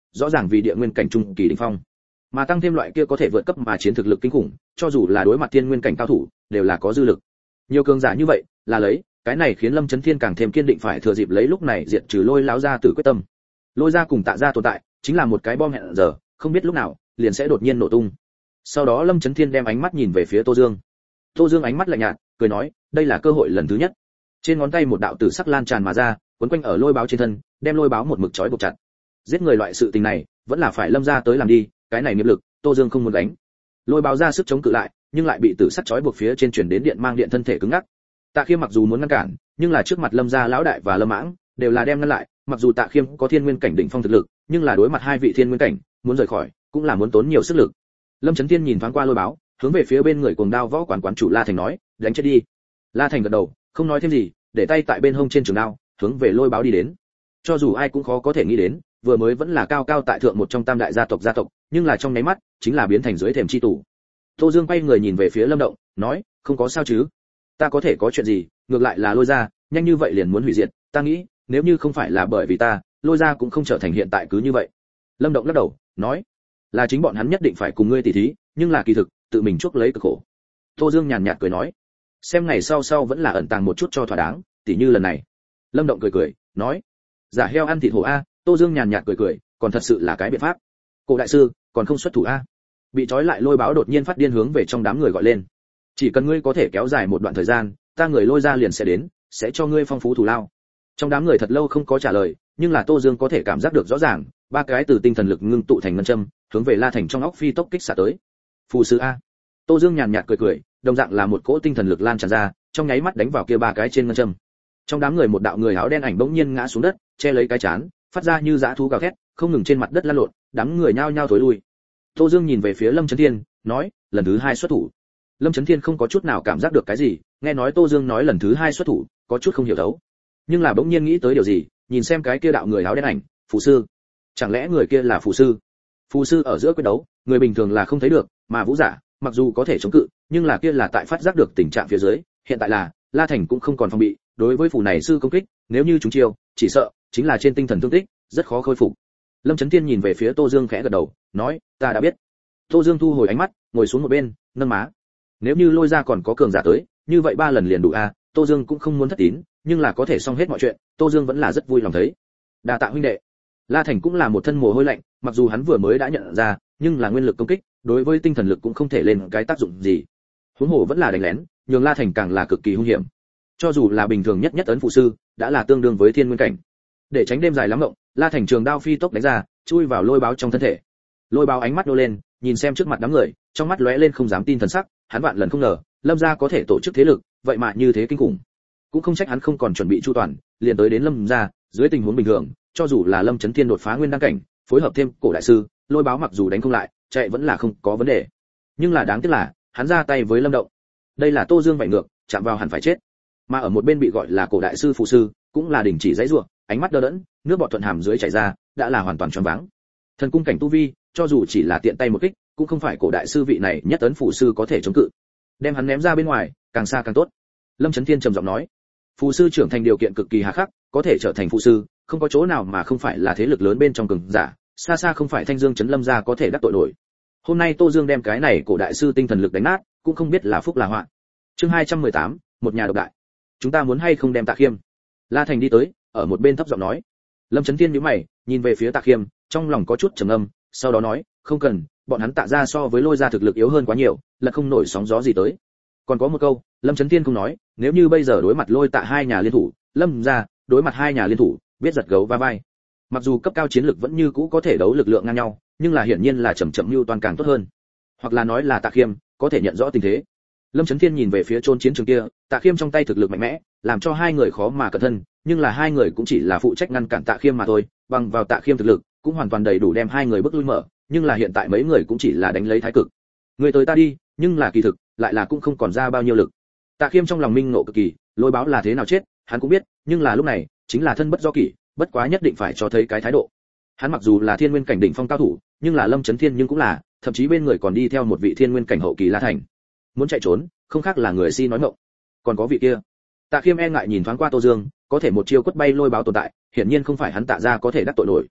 rõ ràng vì địa nguyên cảnh trung kỳ đỉnh phong, mà tăng thêm loại kia có thể vượt cấp mà chiến thực lực kinh khủng, cho dù là đối mặt thiên nguyên cảnh cao thủ, đều là có dư lực. Nhiều cường giả như vậy, là lấy, cái này khiến Lâm Chấn Thiên càng thêm kiên định phải thừa dịp lấy lúc này diệt trừ Lôi lão gia tử quyết tâm. Lôi gia cùng Tạ gia tồn tại, chính là một cái bom hẹn giờ, không biết lúc nào liền sẽ đột nhiên nổ tung. Sau đó Lâm Chấn Thiên đem ánh mắt nhìn về phía Tô Dương. Tô Dương ánh mắt lạnh nhạt, cười nói, đây là cơ hội lần thứ nhất. Trên ngón tay một đạo tử sắc lan tràn mà ra, quấn quanh ở Lôi báo trên thân, đem Lôi báo một mực trói buộc chặt. Giết người loại sự tình này, vẫn là phải Lâm gia tới làm đi, cái này nghiệp lực, Tô Dương không muốn đánh. Lôi báo ra sức chống cự lại, nhưng lại bị tử sắc trói buộc phía trên truyền đến điện mang điện thân thể cứng ngắc. Tạ Khiêm mặc dù muốn ngăn cản, nhưng là trước mặt Lâm gia lão đại và Lâm Mãng, đều là đem ngăn lại, mặc dù Tạ Khiêm có thiên nguyên cảnh đỉnh phong thực lực, nhưng là đối mặt hai vị thiên nguyên cảnh, muốn rời khỏi, cũng là muốn tốn nhiều sức lực. Lâm Chấn Thiên nhìn thoáng qua Lôi báo, hướng về phía bên người cuồng đao võ quán quán chủ La Thành nói, đánh chết đi. La Thành gật đầu, không nói thêm gì, để tay tại bên hông trên trường đao, hướng về Lôi báo đi đến. Cho dù ai cũng khó có thể nghĩ đến, vừa mới vẫn là cao cao tại thượng một trong tam đại gia tộc gia tộc, nhưng là trong nháy mắt, chính là biến thành dưới thềm chi tủ. Tô Dương quay người nhìn về phía Lâm Động, nói, không có sao chứ? Ta có thể có chuyện gì, ngược lại là Lôi gia, nhanh như vậy liền muốn hủy diệt, ta nghĩ, nếu như không phải là bởi vì ta, Lôi gia cũng không trở thành hiện tại cứ như vậy. Lâm Động lắc đầu, nói, là chính bọn hắn nhất định phải cùng ngươi tỉ thí, nhưng là kỳ thực, tự mình chuốc lấy cực khổ. Tô Dương nhàn nhạt cười nói, xem ngày sau sau vẫn là ẩn tàng một chút cho thỏa đáng, tỉ như lần này. Lâm Động cười cười, nói, giả heo ăn thịt hổ a. Tô Dương nhàn nhạt cười cười, còn thật sự là cái biện pháp. Cổ đại sư, còn không xuất thủ a? Bị trói lại Lôi báo đột nhiên phát điên hướng về trong đám người gọi lên. Chỉ cần ngươi có thể kéo dài một đoạn thời gian, ta người Lôi gia liền sẽ đến, sẽ cho ngươi phong phú thù lao. Trong đám người thật lâu không có trả lời, nhưng là Tô Dương có thể cảm giác được rõ ràng, ba cái từ tinh thần lực ngưng tụ thành ngân châm, hướng về La Thành trong óc phi tốc kích xạ tới. Phù sư a. Tô Dương nhàn nhạt cười cười, đồng dạng là một cỗ tinh thần lực lan tràn ra, trong nháy mắt đánh vào kia ba cái trên ngân châm. Trong đám người một đạo người áo đen ảnh bỗng nhiên ngã xuống đất, che lấy cái chán, phát ra như dã thú gào thét, không ngừng trên mặt đất lăn lộn, đám người nhao nhao thối lui. Tô Dương nhìn về phía Lâm Chấn Thiên, nói, lần thứ hai xuất thủ. Lâm Chấn Thiên không có chút nào cảm giác được cái gì, nghe nói Tô Dương nói lần thứ hai xuất thủ, có chút không hiểu thấu. Nhưng là bỗng nhiên nghĩ tới điều gì, nhìn xem cái kia đạo người áo đen ảnh, phù sư. Chẳng lẽ người kia là phù sư? Phù sư ở giữa quyết đấu, người bình thường là không thấy được, mà vũ giả, mặc dù có thể chống cự, nhưng là kia là tại phát giác được tình trạng phía dưới, hiện tại là, La Thành cũng không còn phòng bị, đối với phù này sư công kích, nếu như chúng chiêu, chỉ sợ chính là trên tinh thần thương tích, rất khó khôi phục. Lâm Chấn Thiên nhìn về phía Tô Dương khẽ gật đầu, nói, ta đã biết. Tô Dương thu hồi ánh mắt, ngồi xuống một bên, nâng má. Nếu như Lôi ra còn có cường giả tới, như vậy ba lần liền đủ a. Tô Dương cũng không muốn thất tín, nhưng là có thể xong hết mọi chuyện, Tô Dương vẫn là rất vui lòng thấy. Đa tạ huynh đệ. La Thành cũng là một thân mồ hôi lạnh, mặc dù hắn vừa mới đã nhận ra, nhưng là nguyên lực công kích, đối với tinh thần lực cũng không thể lên cái tác dụng gì. Huống hồ vẫn là đánh lén, nhường La Thành càng là cực kỳ hung hiểm. Cho dù là bình thường nhất nhất ấn phụ sư, đã là tương đương với thiên nguyên cảnh. Để tránh đêm dài lắm mộng, La Thành trường đao phi tốc đánh ra, chui vào Lôi báo trong thân thể. Lôi báo ánh mắt nô lên, nhìn xem trước mặt đám người, trong mắt lóe lên không dám tin thần sắc, hắn vạn lần không ngờ, Lâm gia có thể tổ chức thế lực, vậy mà như thế kinh khủng. Cũng không trách hắn không còn chuẩn bị chu toàn, liền tới đến Lâm gia, dưới tình huống bình thường, cho dù là Lâm Chấn Thiên đột phá nguyên đăng cảnh, phối hợp thêm cổ đại sư, Lôi báo mặc dù đánh không lại, chạy vẫn là không có vấn đề. Nhưng là đáng tiếc là, hắn ra tay với Lâm Động. Đây là Tô Dương vậy ngược, chạm vào hẳn phải chết. Mà ở một bên bị gọi là cổ đại sư phụ sư, cũng là đình chỉ giãy giụa, ánh mắt đờ đẫn, nước bọt thuận hàm dưới chảy ra, đã là hoàn toàn choáng váng. Thần cung cảnh tu vi, cho dù chỉ là tiện tay một kích, cũng không phải cổ đại sư vị này nhất ấn phụ sư có thể chống cự. Đem hắn ném ra bên ngoài, càng xa càng tốt. Lâm Chấn Thiên trầm giọng nói, phụ sư trưởng thành điều kiện cực kỳ hà khắc, có thể trở thành phụ sư, không có chỗ nào mà không phải là thế lực lớn bên trong cường giả, xa xa không phải Thanh Dương trấn Lâm gia có thể đắc tội nổi. Hôm nay Tô Dương đem cái này cổ đại sư tinh thần lực đánh nát, cũng không biết là phúc là họa. Chương hai trăm mười tám, một nhà độc đại. Chúng ta muốn hay không đem Tạ Khiêm? La Thành đi tới, ở một bên thấp giọng nói. Lâm Chấn Thiên nhíu mày, nhìn về phía Tạ Khiêm, trong lòng có chút trầm ngâm, sau đó nói, không cần, bọn hắn Tạ gia so với Lôi gia thực lực yếu hơn quá nhiều, là không nổi sóng gió gì tới. Còn có một câu, Lâm Chấn Thiên không nói, nếu như bây giờ đối mặt Lôi Tạ hai nhà liên thủ, Lâm gia đối mặt hai nhà liên thủ, biết giật gấu va vai. Mặc dù cấp cao chiến lực vẫn như cũ có thể đấu lực lượng ngang nhau, nhưng là hiển nhiên là chậm chậm lưu toàn càng tốt hơn. Hoặc là nói là Tạ Khiêm có thể nhận rõ tình thế. Lâm Chấn Thiên nhìn về phía chôn chiến trường kia, Tạ Khiêm trong tay thực lực mạnh mẽ, làm cho hai người khó mà cẩn thân, nhưng là hai người cũng chỉ là phụ trách ngăn cản Tạ Khiêm mà thôi, bằng vào Tạ Khiêm thực lực, cũng hoàn toàn đầy đủ đem hai người bước lui mở, nhưng là hiện tại mấy người cũng chỉ là đánh lấy thái cực. Người tới ta đi, nhưng là kỳ thực, lại là cũng không còn ra bao nhiêu lực. Tạ Khiêm trong lòng minh ngộ cực kỳ, Lôi báo là thế nào chết, hắn cũng biết, nhưng là lúc này, chính là thân bất do kỷ, bất quá nhất định phải cho thấy cái thái độ. Hắn mặc dù là thiên nguyên cảnh đỉnh phong cao thủ, nhưng là Lâm Chấn Thiên nhưng cũng là, thậm chí bên người còn đi theo một vị thiên nguyên cảnh hậu kỳ La Thành. Muốn chạy trốn, không khác là người si nói ngọng. Còn có vị kia, Tạ Khiêm e ngại nhìn thoáng qua Tô Dương, có thể một chiêu quất bay Lôi báo tồn tại, hiển nhiên không phải hắn Tạ gia có thể đắc tội nổi.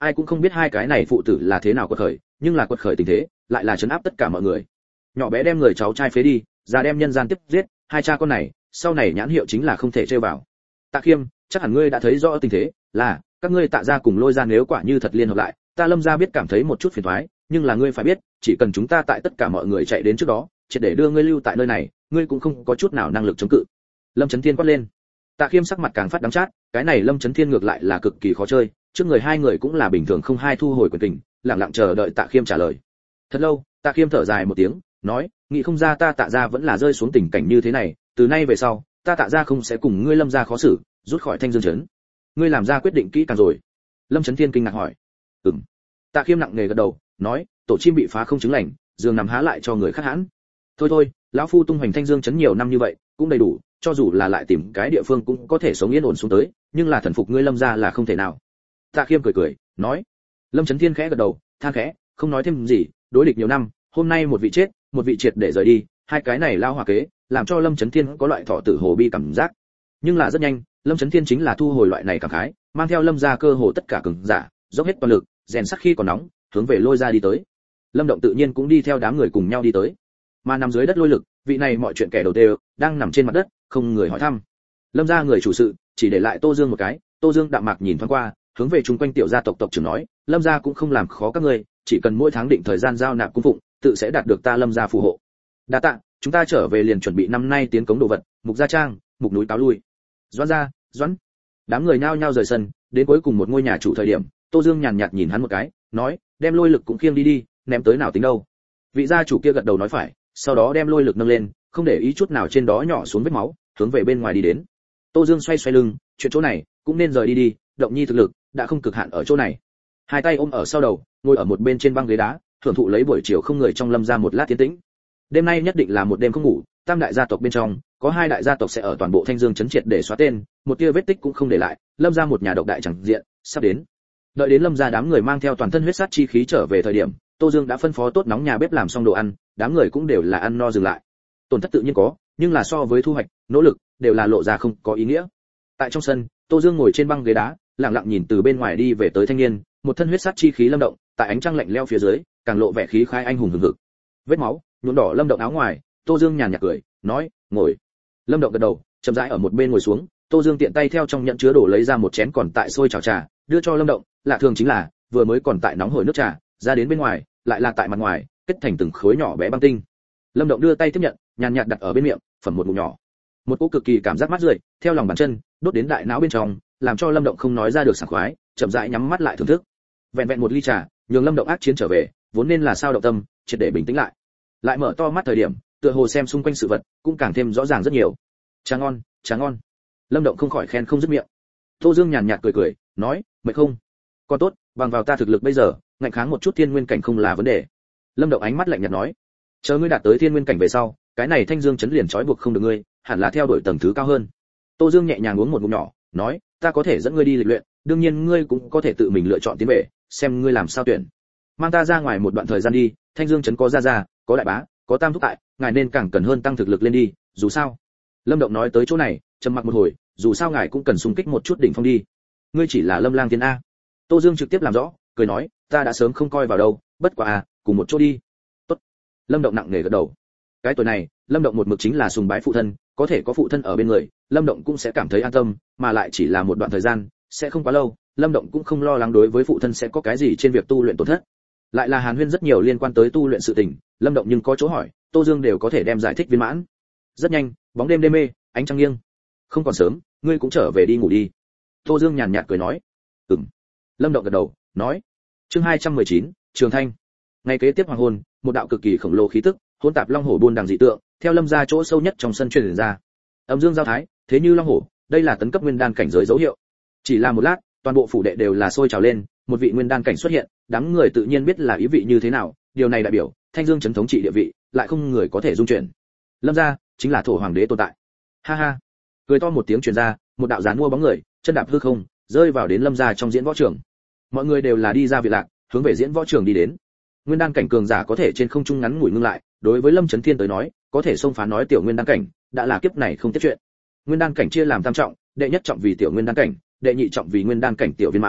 ai cũng không biết hai cái này phụ tử là thế nào quật khởi, nhưng là quật khởi tình thế lại là trấn áp tất cả mọi người. Nhỏ bé đem người cháu trai phế đi, già đem nhân gian tiếp giết, hai cha con này sau này nhãn hiệu chính là không thể trêu vào. Tạ Khiêm, chắc hẳn ngươi đã thấy rõ tình thế, là các ngươi Tạ gia cùng Lôi gia nếu quả như thật liên hợp lại, ta Lâm gia biết cảm thấy một chút phiền toái, nhưng là ngươi phải biết, chỉ cần chúng ta tại tất cả mọi người chạy đến trước đó, triệt để đưa ngươi lưu tại nơi này, ngươi cũng không có chút nào năng lực chống cự. Lâm Chấn Thiên quát lên. Tạ Khiêm sắc mặt càng phát đắng chát, cái này Lâm Chấn Thiên ngược lại là cực kỳ khó chơi, trước người hai người cũng là bình thường không hai thu hồi quyền tình, lặng lặng chờ đợi Tạ Khiêm trả lời. Thật lâu, Tạ Khiêm thở dài một tiếng, nói, nghĩ không ra ta Tạ gia vẫn là rơi xuống tình cảnh như thế này, từ nay về sau, ta Tạ gia không sẽ cùng ngươi Lâm gia khó xử, rút khỏi Thanh Dương trấn. Ngươi làm ra quyết định kỹ càng rồi? Lâm Chấn Thiên kinh ngạc hỏi. Ừm. Tạ Khiêm nặng nề gật đầu, nói, tổ chim bị phá không chứng lành, giường nằm há lại cho người khác hãn. Thôi thôi, lão phu tung hoành Thanh Dương trấn nhiều năm như vậy, cũng đầy đủ, cho dù là lại tìm cái địa phương cũng có thể sống yên ổn xuống tới, nhưng là thần phục ngươi Lâm gia là không thể nào. Tạ Khiêm cười cười, nói. Lâm Chấn Thiên khẽ gật đầu, than khẽ, không nói thêm gì, đối địch nhiều năm, hôm nay một vị chết, một vị triệt để rời đi, hai cái này lao hòa kế, làm cho Lâm Chấn Thiên có loại thọ tử hồ bi cảm giác. Nhưng là rất nhanh, Lâm Chấn Thiên chính là thu hồi loại này cảm khái, mang theo Lâm gia cơ hồ tất cả cường giả, dốc hết toàn lực, rèn sắt khi còn nóng, hướng về Lôi gia đi tới. Lâm Động tự nhiên cũng đi theo đám người cùng nhau đi tới. Mà nằm dưới đất Lôi Lực, vị này mọi chuyện kẻ đầu tiên, đang nằm trên mặt đất, không người hỏi thăm. Lâm gia người chủ sự, chỉ để lại Tô Dương một cái, Tô Dương đạm mạc nhìn thoáng qua, hướng về chung quanh tiểu gia tộc tộc trưởng nói, Lâm gia cũng không làm khó các ngươi, chỉ cần mỗi tháng định thời gian giao nạp cung phụng, tự sẽ đạt được ta Lâm gia phù hộ. Đa tạ, chúng ta trở về liền chuẩn bị năm nay tiến cống đồ vật, mục gia trang, mục núi cáo lui. Doãn gia, Doãn. Đám người nhao nhao rời sân, đến cuối cùng một ngôi nhà chủ thời điểm, Tô Dương nhàn nhạt nhìn hắn một cái, nói, đem Lôi Lực cũng khiêng đi đi, ném tới nào tính đâu. Vị gia chủ kia gật đầu nói phải, sau đó đem Lôi Lực nâng lên, không để ý chút nào trên đó nhỏ xuống vết máu, hướng về bên ngoài đi đến. Tô Dương xoay xoay lưng, chuyện chỗ này cũng nên rời đi đi, Động Nhi thực lực đã không cực hạn ở chỗ này. Hai tay ôm ở sau đầu, ngồi ở một bên trên băng ghế đá, thưởng thụ lấy buổi chiều không người trong Lâm gia một lát tiến tĩnh. Đêm nay nhất định là một đêm không ngủ, tam đại gia tộc bên trong, có hai đại gia tộc sẽ ở toàn bộ Thanh Dương trấn triệt để xóa tên, một tia vết tích cũng không để lại, Lâm gia một nhà độc đại chẳng diện, sắp đến. Đợi đến Lâm gia đám người mang theo toàn thân huyết sát chi khí trở về thời điểm, Tô Dương đã phân phó tốt nóng nhà bếp làm xong đồ ăn, đám người cũng đều là ăn no dừng lại. Tổn thất tự nhiên có, nhưng là so với thu hoạch, nỗ lực đều là lộ ra không có ý nghĩa. Tại trong sân, Tô Dương ngồi trên băng ghế đá, lặng lặng nhìn từ bên ngoài đi về tới thanh niên, một thân huyết sát chi khí Lâm Động, tại ánh trăng lạnh lẽo phía dưới, càng lộ vẻ khí khái anh hùng hừng hực. Vết máu nhuộm đỏ Lâm Động áo ngoài, Tô Dương nhàn nhạt cười, nói, ngồi. Lâm Động gật đầu, chậm rãi ở một bên ngồi xuống, Tô Dương tiện tay theo trong nhận chứa đổ lấy ra một chén còn tại sôi chảo trà, đưa cho Lâm Động, lạ thường chính là, vừa mới còn tại nóng hổi nước trà, ra đến bên ngoài, lại là tại mặt ngoài, kết thành từng khối nhỏ bé băng tinh. Lâm Động đưa tay tiếp nhận, nhàn nhạt đặt ở bên miệng, phẩm một ngụm nhỏ. Một cỗ cực kỳ cảm giác mát rượi, theo lòng bàn chân, đốt đến đại não bên trong, làm cho Lâm Động không nói ra được sảng khoái, chậm rãi nhắm mắt lại thưởng thức. Vẹn vẹn một ly trà, nhường Lâm Động ác chiến trở về, vốn nên là sao động tâm, triệt để bình tĩnh lại. Lại mở to mắt thời điểm, tựa hồ xem xung quanh sự vật, cũng càng thêm rõ ràng rất nhiều. Trà ngon, trà ngon. Lâm Động không khỏi khen không dứt miệng. Tô Dương nhàn nhạt cười cười, nói, mệt không? Còn tốt, bằng vào ta thực lực bây giờ, ngạnh kháng một chút thiên nguyên cảnh không là vấn đề. Lâm Động ánh mắt lạnh nhạt nói, chờ ngươi đạt tới thiên nguyên cảnh về sau, cái này Thanh Dương trấn liền trói buộc không được ngươi, hẳn là theo đuổi tầng thứ cao hơn. Tô Dương nhẹ nhàng uống một ngụm nhỏ, nói, ta có thể dẫn ngươi đi lịch luyện, đương nhiên ngươi cũng có thể tự mình lựa chọn tiến về, xem ngươi làm sao tuyển. Mang ta ra ngoài một đoạn thời gian đi, Thanh Dương trấn có gia gia, có đại bá, có tam thúc tại, ngài nên càng cần hơn tăng thực lực lên đi, dù sao. Lâm Động nói tới chỗ này, trầm mặc một hồi, dù sao ngài cũng cần xung kích một chút đỉnh phong đi. Ngươi chỉ là Lâm Lang Thiên a. Tô Dương trực tiếp làm rõ, cười nói, ta đã sớm không coi vào đâu, bất quá à, cùng một chỗ đi. Tốt. Lâm Động nặng nề gật đầu. Cái tuổi này, Lâm Động một mực chính là sùng bái phụ thân, có thể có phụ thân ở bên người, Lâm Động cũng sẽ cảm thấy an tâm, mà lại chỉ là một đoạn thời gian, sẽ không quá lâu, Lâm Động cũng không lo lắng đối với phụ thân sẽ có cái gì trên việc tu luyện tổn thất. Lại là Hàn Huyên rất nhiều liên quan tới tu luyện sự tình, Lâm Động nhưng có chỗ hỏi, Tô Dương đều có thể đem giải thích viên mãn. Rất nhanh, bóng đêm đêm mê, ánh trăng nghiêng. Không còn sớm, ngươi cũng trở về đi ngủ đi. Tô Dương nhàn nhạt cười nói. Ừm. Lâm Động gật đầu, nói. Chương hai trăm mười chín, Trường Thanh. Ngày kế tiếp hoàng hôn, một đạo cực kỳ khổng lồ khí tức, hỗn tạp long hổ buôn đằng dị tượng, theo Lâm gia chỗ sâu nhất trong sân truyền ra. Âm dương giao thái, thế như long hổ, đây là tấn cấp nguyên đan cảnh giới dấu hiệu. Chỉ là một lát, toàn bộ phủ đệ đều là sôi trào lên, một vị nguyên đan cảnh xuất hiện, đám người tự nhiên biết là ý vị như thế nào, điều này đại biểu Thanh Dương trấn thống trị địa vị, lại không người có thể dung chuyển. Lâm gia chính là thổ hoàng đế tồn tại. Ha ha. Cười to một tiếng truyền ra, một đạo giàn mua bóng người, chân đạp hư không, rơi vào đến Lâm gia trong diễn võ trường. Mọi người đều là đi ra viện lạc, hướng về diễn võ trường đi đến. Nguyên đan cảnh cường giả có thể trên không trung ngắn ngủi ngưng lại, đối với Lâm Chấn Thiên tới nói, có thể xông phá nói tiểu nguyên đan cảnh, đã là kiếp này không tiếp chuyện. Nguyên đan cảnh chia làm tam trọng, đệ nhất trọng vì tiểu nguyên đan cảnh, đệ nhị trọng vì nguyên đan cảnh tiểu viên mãn,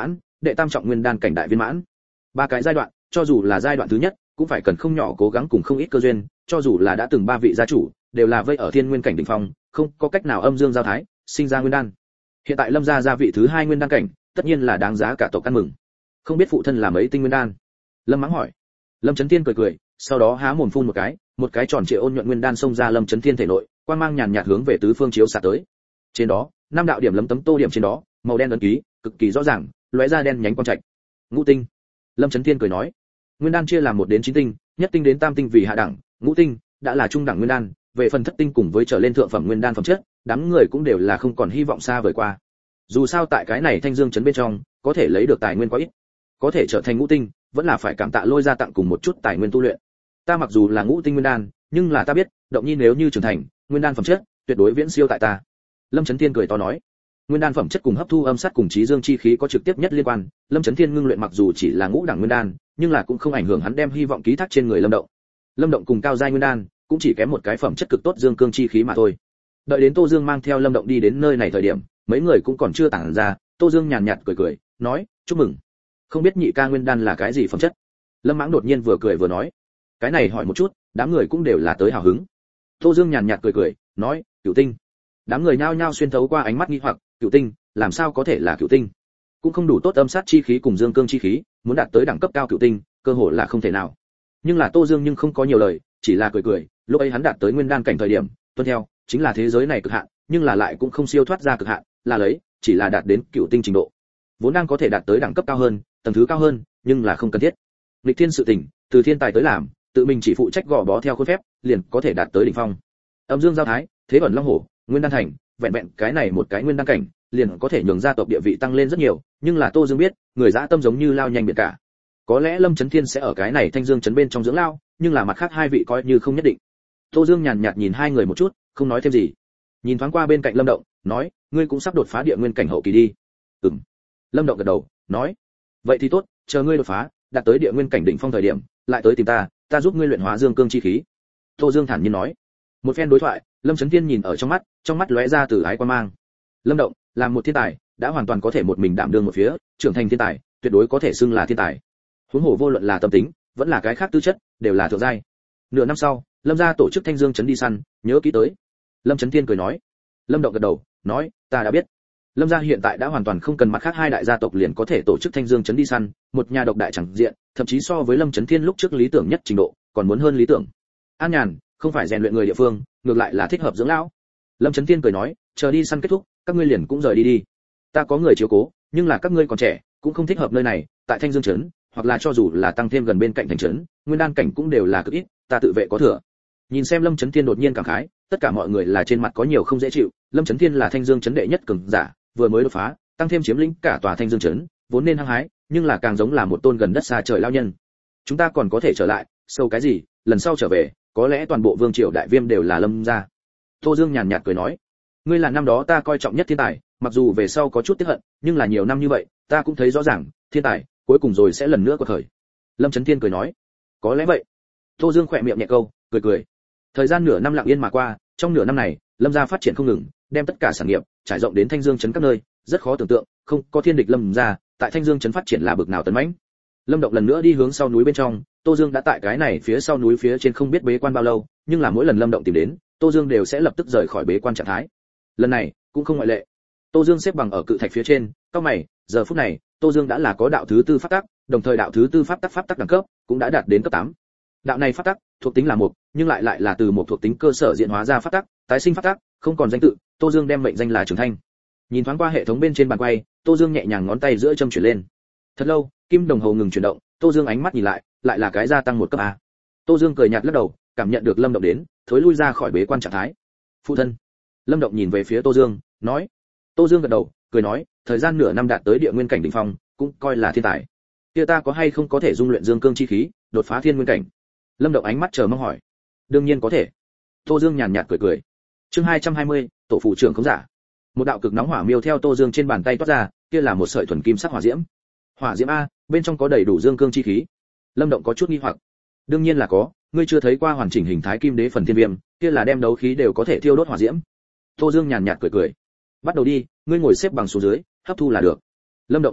đệ tam trọng nguyên đan cảnh đại viên mãn. Ba cái giai đoạn, cho dù là giai đoạn thứ nhất, cũng phải cần không nhỏ cố gắng cùng không ít cơ duyên, cho dù là đã từng ba vị gia chủ, đều là vây ở thiên nguyên cảnh đỉnh phong, không có cách nào âm dương giao thái, sinh ra nguyên đan. Hiện tại Lâm gia gia vị thứ hai nguyên đan cảnh, tất nhiên là đáng giá cả tộc ăn mừng. Không biết phụ thân là mấy tinh nguyên đan? Lâm Mãng hỏi. Lâm Chấn Thiên cười cười, sau đó há mồm phun một cái, một cái tròn trịa ôn nhuận nguyên đan xông ra Lâm Chấn Thiên thể nội, quang mang nhàn nhạt hướng về tứ phương chiếu xạ tới. Trên đó, năm đạo điểm lấm tấm tô điểm trên đó, màu đen ấn ký, cực kỳ rõ ràng, lóe ra đen nhánh quang trạch. Ngũ tinh. Lâm Chấn Thiên cười nói, nguyên đan chia làm một đến chín tinh, nhất tinh đến tam tinh vì hạ đẳng, ngũ tinh đã là trung đẳng nguyên đan, về phần thất tinh cùng với trở lên thượng phẩm nguyên đan phẩm chất, đám người cũng đều là không còn hy vọng xa vời qua. Dù sao tại cái này Thanh Dương trấn bên trong, có thể lấy được tài nguyên quá ít, có thể trở thành ngũ tinh, vẫn là phải cảm tạ Lôi gia tặng cùng một chút tài nguyên tu luyện. Ta mặc dù là ngũ tinh nguyên đan, nhưng là ta biết, Động Nhi nếu như trưởng thành, nguyên đan phẩm chất tuyệt đối viễn siêu tại ta. Lâm Chấn Thiên cười to nói, nguyên đan phẩm chất cùng hấp thu âm sát cùng trí dương chi khí có trực tiếp nhất liên quan. Lâm Chấn Thiên ngưng luyện mặc dù chỉ là ngũ đẳng nguyên đan, nhưng là cũng không ảnh hưởng hắn đem hy vọng ký thác trên người Lâm Động. Lâm Động cùng cao giai nguyên đan, cũng chỉ kém một cái phẩm chất cực tốt dương cương chi khí mà thôi. Đợi đến Tô Dương mang theo Lâm Động đi đến nơi này thời điểm, mấy người cũng còn chưa tản ra, Tô Dương nhàn nhạt cười cười, nói, chúc mừng. Không biết nhị ca nguyên đan là cái gì phẩm chất? Lâm Mãng đột nhiên vừa cười vừa nói, cái này hỏi một chút, đám người cũng đều là tới hào hứng. Tô Dương nhàn nhạt cười cười, nói, cửu tinh. Đám người nhao nhao xuyên thấu qua ánh mắt nghi hoặc, cửu tinh, làm sao có thể là cửu tinh? Cũng không đủ tốt âm sát chi khí cùng dương cương chi khí, muốn đạt tới đẳng cấp cao cửu tinh, cơ hội là không thể nào. Nhưng là Tô Dương nhưng không có nhiều lời, chỉ là cười cười, lúc ấy hắn đạt tới nguyên đan cảnh thời điểm, tuân theo, chính là thế giới này cực hạn, nhưng là lại cũng không siêu thoát ra cực hạn, là lấy, chỉ là đạt đến cửu tinh trình độ. Vốn đang có thể đạt tới đẳng cấp cao hơn, tầng thứ cao hơn, nhưng là không cần thiết. Lịch thiên sự tình, từ thiên tài tới làm, tự mình chỉ phụ trách gò bó theo khuôn phép, liền có thể đạt tới đỉnh phong. Âm dương giao thái, thế ẩn long hổ, nguyên đan thành, vẹn vẹn cái này một cái nguyên đan cảnh, liền có thể nhường gia tộc địa vị tăng lên rất nhiều, nhưng là Tô Dương biết, người dã tâm giống như lao nhanh biển cả. Có lẽ Lâm Chấn Thiên sẽ ở cái này Thanh Dương trấn bên trong dưỡng lao, nhưng là mặt khác hai vị coi như không nhất định. Tô Dương nhàn nhạt nhìn hai người một chút, không nói thêm gì. Nhìn thoáng qua bên cạnh Lâm Động, nói, ngươi cũng sắp đột phá địa nguyên cảnh hậu kỳ đi. Ừm. Lâm Động gật đầu, nói, vậy thì tốt, chờ ngươi đột phá, đạt tới địa nguyên cảnh đỉnh phong thời điểm, lại tới tìm ta, ta giúp ngươi luyện hóa dương cương chi khí. Tô Dương thản nhiên nói. Một phen đối thoại, Lâm Chấn Thiên nhìn ở trong mắt, trong mắt lóe ra từ ái quan mang. Lâm Động, làm một thiên tài, đã hoàn toàn có thể một mình đảm đương một phía, trưởng thành thiên tài, tuyệt đối có thể xưng là thiên tài. Huống hồ vô luận là tâm tính, vẫn là cái khác tư chất, đều là thượng giai. Nửa năm sau, Lâm gia tổ chức Thanh Dương trấn đi săn, nhớ kỹ tới. Lâm Chấn Thiên cười nói. Lâm Động gật đầu, nói, ta đã biết. Lâm gia hiện tại đã hoàn toàn không cần mặt khác hai đại gia tộc liền có thể tổ chức Thanh Dương trấn đi săn, một nhà độc đại chẳng diện, thậm chí so với Lâm Chấn Thiên lúc trước lý tưởng nhất trình độ, còn muốn hơn lý tưởng. An nhàn, không phải rèn luyện người địa phương, ngược lại là thích hợp dưỡng lão. Lâm Chấn Thiên cười nói, chờ đi săn kết thúc, các ngươi liền cũng rời đi đi. Ta có người chiếu cố, nhưng là các ngươi còn trẻ, cũng không thích hợp nơi này, tại Thanh Dương trấn, hoặc là cho dù là tăng thêm gần bên cạnh thành trấn, nguyên đan cảnh cũng đều là cực ít, ta tự vệ có thừa. Nhìn xem Lâm Chấn Thiên đột nhiên cảm khái, tất cả mọi người là trên mặt có nhiều không dễ chịu. Lâm Chấn Thiên là Thanh Dương trấn đệ nhất cường giả, vừa mới đột phá, tăng thêm chiếm lĩnh cả tòa Thanh Dương trấn, vốn nên hăng hái, nhưng là càng giống là một tôn gần đất xa trời lao nhân. Chúng ta còn có thể trở lại, sâu cái gì, lần sau trở về, có lẽ toàn bộ vương triều đại viêm đều là Lâm gia. Tô Dương nhàn nhạt cười nói, ngươi là năm đó ta coi trọng nhất thiên tài, mặc dù về sau có chút tiếc hận, nhưng là nhiều năm như vậy, ta cũng thấy rõ ràng, thiên tài cuối cùng rồi sẽ lần nữa quật khởi. Lâm Chấn Thiên cười nói, có lẽ vậy. Tô Dương khỏe miệng nhẹ câu, cười cười. Thời gian nửa năm lặng yên mà qua, trong nửa năm này, Lâm gia phát triển không ngừng, đem tất cả sản nghiệp trải rộng đến Thanh Dương trấn các nơi, rất khó tưởng tượng, không có thiên địch Lâm gia, tại Thanh Dương trấn phát triển là bực nào tấn mãnh. Lâm Động lần nữa đi hướng sau núi bên trong, Tô Dương đã tại cái này phía sau núi phía trên không biết bế quan bao lâu, nhưng là mỗi lần Lâm Động tìm đến, Tô Dương đều sẽ lập tức rời khỏi bế quan trạng thái. Lần này cũng không ngoại lệ. Tô Dương xếp bằng ở cự thạch phía trên, cao mày, giờ phút này, Tô Dương đã là có đạo thứ tư pháp tắc, đồng thời đạo thứ tư pháp tắc pháp tắc đẳng cấp cũng đã đạt đến cấp tám. Đạo này pháp tắc thuộc tính là một, nhưng lại lại là từ một thuộc tính cơ sở diễn hóa ra pháp tắc, tái sinh pháp tắc, không còn danh tự, Tô Dương đem mệnh danh là Trường Thanh. Nhìn thoáng qua hệ thống bên trên bàn quay, Tô Dương nhẹ nhàng ngón tay giữa châm chuyển lên. Thật lâu, kim đồng hồ ngừng chuyển động, Tô Dương ánh mắt nhìn lại, lại là cái gia tăng một cấp a. Tô Dương cười nhạt lắc đầu, cảm nhận được Lâm Động đến, thối lui ra khỏi bế quan trạng thái. Phụ thân. Lâm Động nhìn về phía Tô Dương, nói. Tô Dương gật đầu, cười nói, thời gian nửa năm đạt tới địa nguyên cảnh đỉnh phong, cũng coi là thiên tài. Kia ta có hay không có thể dung luyện dương cương chi khí, đột phá thiên nguyên cảnh? Lâm Động ánh mắt chờ mong hỏi. Đương nhiên có thể. Tô Dương nhàn nhạt cười cười. Chương hai trăm hai mươi, tổ phụ trưởng không giả. Một đạo cực nóng hỏa miêu theo Tô Dương trên bàn tay toát ra, kia là một sợi thuần kim sắc hỏa diễm. Hỏa diễm a, bên trong có đầy đủ dương cương chi khí. Lâm Động có chút nghi hoặc. Đương nhiên là có, ngươi chưa thấy qua hoàn chỉnh hình thái kim đế phần thiên viêm, kia là đem đấu khí đều có thể thiêu đốt hỏa diễm. Tô Dương nhàn nhạt cười cười. Bắt đầu đi, ngươi ngồi xếp bằng xuống dưới, hấp thu là được. Lâm Động gật đầu,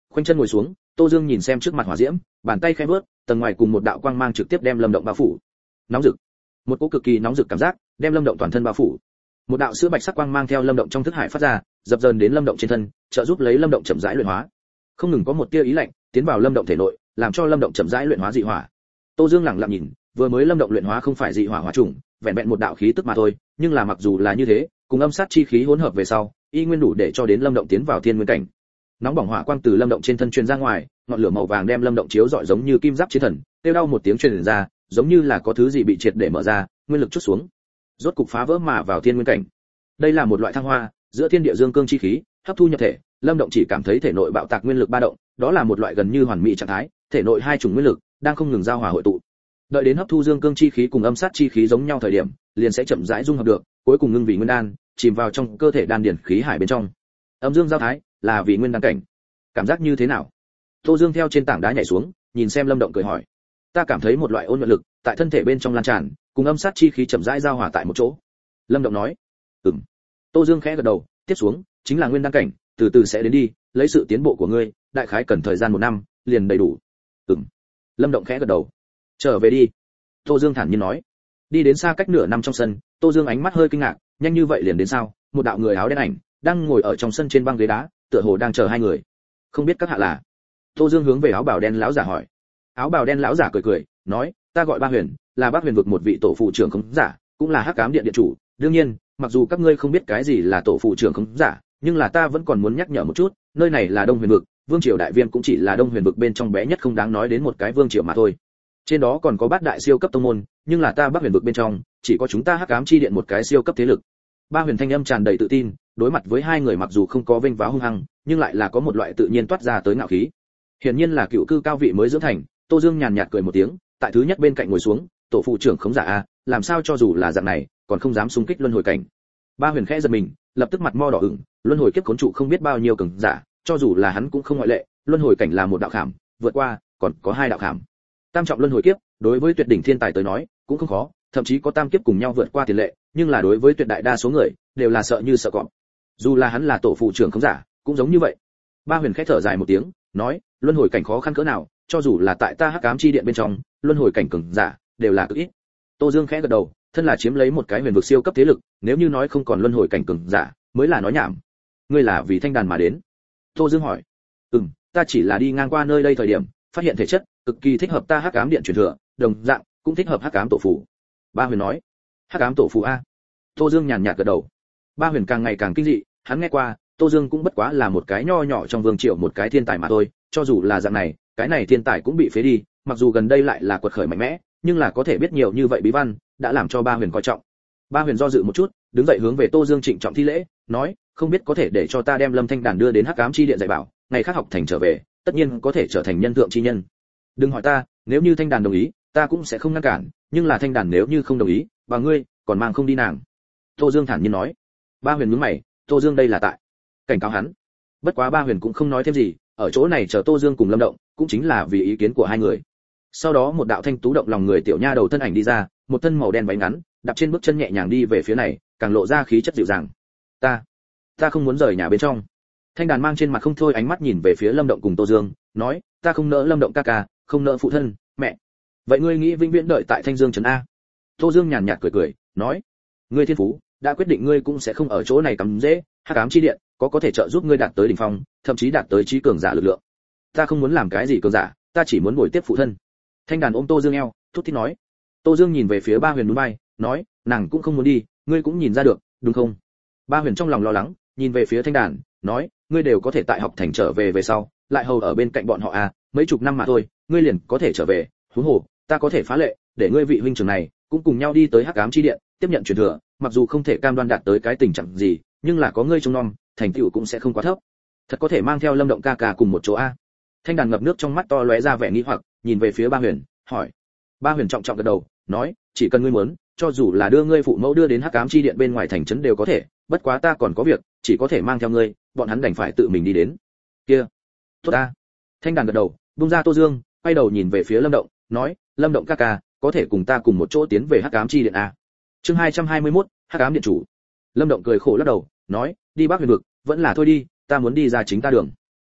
khoanh chân ngồi xuống, Tô Dương nhìn xem trước mặt hỏa diễm, bàn tay khẽ vớt, tầng ngoài cùng một đạo quang mang trực tiếp đem Lâm Động bao phủ. Nóng rực, một cỗ cực kỳ nóng rực cảm giác đem Lâm Động toàn thân bao phủ. Một đạo sữa bạch sắc quang mang theo Lâm Động trong thức hải phát ra, dập dờn đến Lâm Động trên thân, trợ giúp lấy Lâm Động chậm rãi luyện hóa. Không ngừng có một tia ý lạnh tiến vào Lâm Động thể nội, làm cho Lâm Động chậm rãi luyện hóa dị hỏa. Tô Dương lặng lặng nhìn, vừa mới Lâm Động luyện hóa không phải dị hỏa hỏa trùng, vẹn vẹn một đạo khí tức mà thôi, nhưng là mặc dù là như thế, cùng âm sát chi khí hỗn hợp về sau, y nguyên đủ để cho đến Lâm Động tiến vào thiên nguyên cảnh. Nóng bỏng hỏa quang từ Lâm Động trên thân truyền ra ngoài, ngọn lửa màu vàng đem Lâm Động chiếu rọi giống như kim giáp chiến thần, tiêu đau một tiếng truyền ra, giống như là có thứ gì bị triệt để mở ra, nguyên lực chút xuống, rốt cục phá vỡ mà vào thiên nguyên cảnh. Đây là một loại thăng hoa, giữa thiên địa dương cương chi khí, hấp thu nhập thể, Lâm Động chỉ cảm thấy thể nội bạo tạc nguyên lực ba động, đó là một loại gần như hoàn mỹ trạng thái, thể nội hai chủng nguyên lực đang không ngừng giao hòa hội tụ. Đợi đến hấp thu dương cương chi khí cùng âm sát chi khí giống nhau thời điểm, liền sẽ chậm rãi dung hợp được, cuối cùng ngưng vì nguyên đan, chìm vào trong cơ thể đan điển khí hải bên trong. Âm dương giao thái, là vì nguyên đan cảnh. Cảm giác như thế nào? Tô Dương theo trên tảng đá nhảy xuống, nhìn xem Lâm Động cười hỏi. Ta cảm thấy một loại ôn nhuận lực tại thân thể bên trong lan tràn, cùng âm sát chi khí chậm rãi giao hòa tại một chỗ. Lâm Động nói. Ừm. Tô Dương khẽ gật đầu, tiếp xuống chính là nguyên đan cảnh, từ từ sẽ đến đi, lấy sự tiến bộ của ngươi, đại khái cần thời gian một năm, liền đầy đủ. Ừm. Lâm Động khẽ gật đầu. Trở về đi. Tô Dương thản nhiên nói. Đi đến xa cách nửa năm trong sân, Tô Dương ánh mắt hơi kinh ngạc, nhanh như vậy liền đến sao? Một đạo người áo đen ảnh đang ngồi ở trong sân trên băng ghế đá, tựa hồ đang chờ hai người. Không biết các hạ là? Tô Dương hướng về áo bào đen lão giả hỏi. Áo bào đen lão giả cười cười, nói, ta gọi Ba Huyền, là Bắc Huyền vực một vị tổ phụ trưởng khống giả, cũng là Hắc Ám Điện điện chủ. Đương nhiên, mặc dù các ngươi không biết cái gì là tổ phụ trưởng khống giả, nhưng là ta vẫn còn muốn nhắc nhở một chút, nơi này là Đông Huyền vực, vương triều đại viên cũng chỉ là Đông Huyền vực bên trong bé nhất không đáng nói đến một cái vương triều mà thôi. Trên đó còn có bát đại siêu cấp tông môn, nhưng là ta Bắc Huyền vực bên trong, chỉ có chúng ta Hắc Ám chi điện một cái siêu cấp thế lực. Ba Huyền thanh âm tràn đầy tự tin, đối mặt với hai người mặc dù không có vênh váo hung hăng, nhưng lại là có một loại tự nhiên toát ra tới ngạo khí. Hiển nhiên là cựu cư cao vị mới dưỡng thành. Tô Dương nhàn nhạt cười một tiếng, tại thứ nhất bên cạnh ngồi xuống, tổ phụ trưởng khống giả a, làm sao cho dù là dạng này, còn không dám xung kích luân hồi cảnh. Ba Huyền khẽ giật mình, lập tức mặt mo đỏ ửng, luân hồi kiếp khốn trụ không biết bao nhiêu cường giả, cho dù là hắn cũng không ngoại lệ, luân hồi cảnh là một đạo khảm, vượt qua, còn có hai đạo khảm. Tam trọng luân hồi kiếp, đối với tuyệt đỉnh thiên tài tới nói, cũng không khó, thậm chí có tam kiếp cùng nhau vượt qua tiền lệ, nhưng là đối với tuyệt đại đa số người, đều là sợ như sợ cọp. Dù là hắn là tổ phụ trưởng khống giả, cũng giống như vậy. Ba Huyền khẽ thở dài một tiếng, nói, luân hồi cảnh khó khăn cỡ nào, cho dù là tại ta Hắc Ám chi điện bên trong, luân hồi cảnh cường giả đều là cực ít. Tô Dương khẽ gật đầu, thân là chiếm lấy một cái huyền vực siêu cấp thế lực, nếu như nói không còn luân hồi cảnh cường giả, mới là nói nhảm. Ngươi là vì thanh đàn mà đến? Tô Dương hỏi. Ừm, ta chỉ là đi ngang qua nơi đây thời điểm, phát hiện thể chất cực kỳ thích hợp ta Hắc Ám điện truyền thừa, đồng dạng cũng thích hợp Hắc Ám tổ phù. Ba Huyền nói. Hắc Ám tổ phù a? Tô Dương nhàn nhạt gật đầu. Ba Huyền càng ngày càng kinh dị, hắn nghe qua, Tô Dương cũng bất quá là một cái nho nhỏ trong vương triều một cái thiên tài mà thôi, cho dù là dạng này, cái này thiên tài cũng bị phế đi, mặc dù gần đây lại là quật khởi mạnh mẽ, nhưng là có thể biết nhiều như vậy bí văn, đã làm cho Ba Huyền coi trọng. Ba Huyền do dự một chút, đứng dậy hướng về Tô Dương trịnh trọng thi lễ, nói, không biết có thể để cho ta đem Lâm Thanh đàn đưa đến Hắc Ám chi điện dạy bảo, ngày khác học thành trở về, tất nhiên có thể trở thành nhân thượng chi nhân. Đừng hỏi ta, nếu như Thanh đàn đồng ý, ta cũng sẽ không ngăn cản, nhưng là Thanh đàn nếu như không đồng ý, và ngươi còn mang không đi nàng. Tô Dương thản nhiên nói. Ba Huyền nhướng mày, Tô Dương đây là tại cảnh cáo hắn. Bất quá Ba Huyền cũng không nói thêm gì, ở chỗ này chờ Tô Dương cùng Lâm Động, cũng chính là vì ý kiến của hai người. Sau đó một đạo thanh tú động lòng người tiểu nha đầu thân ảnh đi ra, một thân màu đen váy ngắn, đạp trên bước chân nhẹ nhàng đi về phía này, càng lộ ra khí chất dịu dàng. Ta, ta không muốn rời nhà bên trong. Thanh đàn mang trên mặt không thôi ánh mắt nhìn về phía Lâm Động cùng Tô Dương, nói, ta không nỡ Lâm Động ca ca, không nỡ phụ thân, mẹ. Vậy ngươi nghĩ vĩnh viễn đợi tại Thanh Dương trấn a? Tô Dương nhàn nhạt cười cười, nói, ngươi thiên phú đã quyết định ngươi cũng sẽ không ở chỗ này cắm dễ, Hắc Ám chi điện có có thể trợ giúp ngươi đạt tới đỉnh phong, thậm chí đạt tới trí cường giả lực lượng. Ta không muốn làm cái gì cường giả, ta chỉ muốn bồi tiếp phụ thân. Thanh đàn ôm Tô Dương eo, thút thít nói. Tô Dương nhìn về phía Ba Huyền núi bay, nói, nàng cũng không muốn đi, ngươi cũng nhìn ra được, đúng không? Ba Huyền trong lòng lo lắng, nhìn về phía Thanh đàn, nói, ngươi đều có thể tại học thành trở về về sau, lại hầu ở bên cạnh bọn họ à, mấy chục năm mà thôi, ngươi liền có thể trở về, huống hồ, ta có thể phá lệ, để ngươi vị huynh trưởng này cũng cùng nhau đi tới Hắc Ám chi điện, tiếp nhận truyền thừa, mặc dù không thể cam đoan đạt tới cái tình trạng gì, nhưng là có ngươi trông nom, thành tựu cũng sẽ không quá thấp. Thật có thể mang theo Lâm Động ca ca cùng một chỗ a. Thanh đàn ngập nước trong mắt to lóe ra vẻ nghi hoặc, nhìn về phía Ba Huyền, hỏi. Ba Huyền trọng trọng gật đầu, nói, chỉ cần ngươi muốn, cho dù là đưa ngươi phụ mẫu đưa đến Hắc Ám chi điện bên ngoài thành trấn đều có thể, bất quá ta còn có việc, chỉ có thể mang theo ngươi, bọn hắn đành phải tự mình đi đến. Kia, tốt ta. Thanh đàn gật đầu, buông ra Tô Dương, quay đầu nhìn về phía Lâm Động, nói, Lâm Động ca ca, có thể cùng ta cùng một chỗ tiến về Hắc Ám chi điện a. Chương hai trăm hai mươi mốt, Hắc Ám điện chủ. Lâm Động cười khổ lắc đầu, nói, đi Bắc Huyền vực, vẫn là thôi đi, ta muốn đi ra chính ta đường.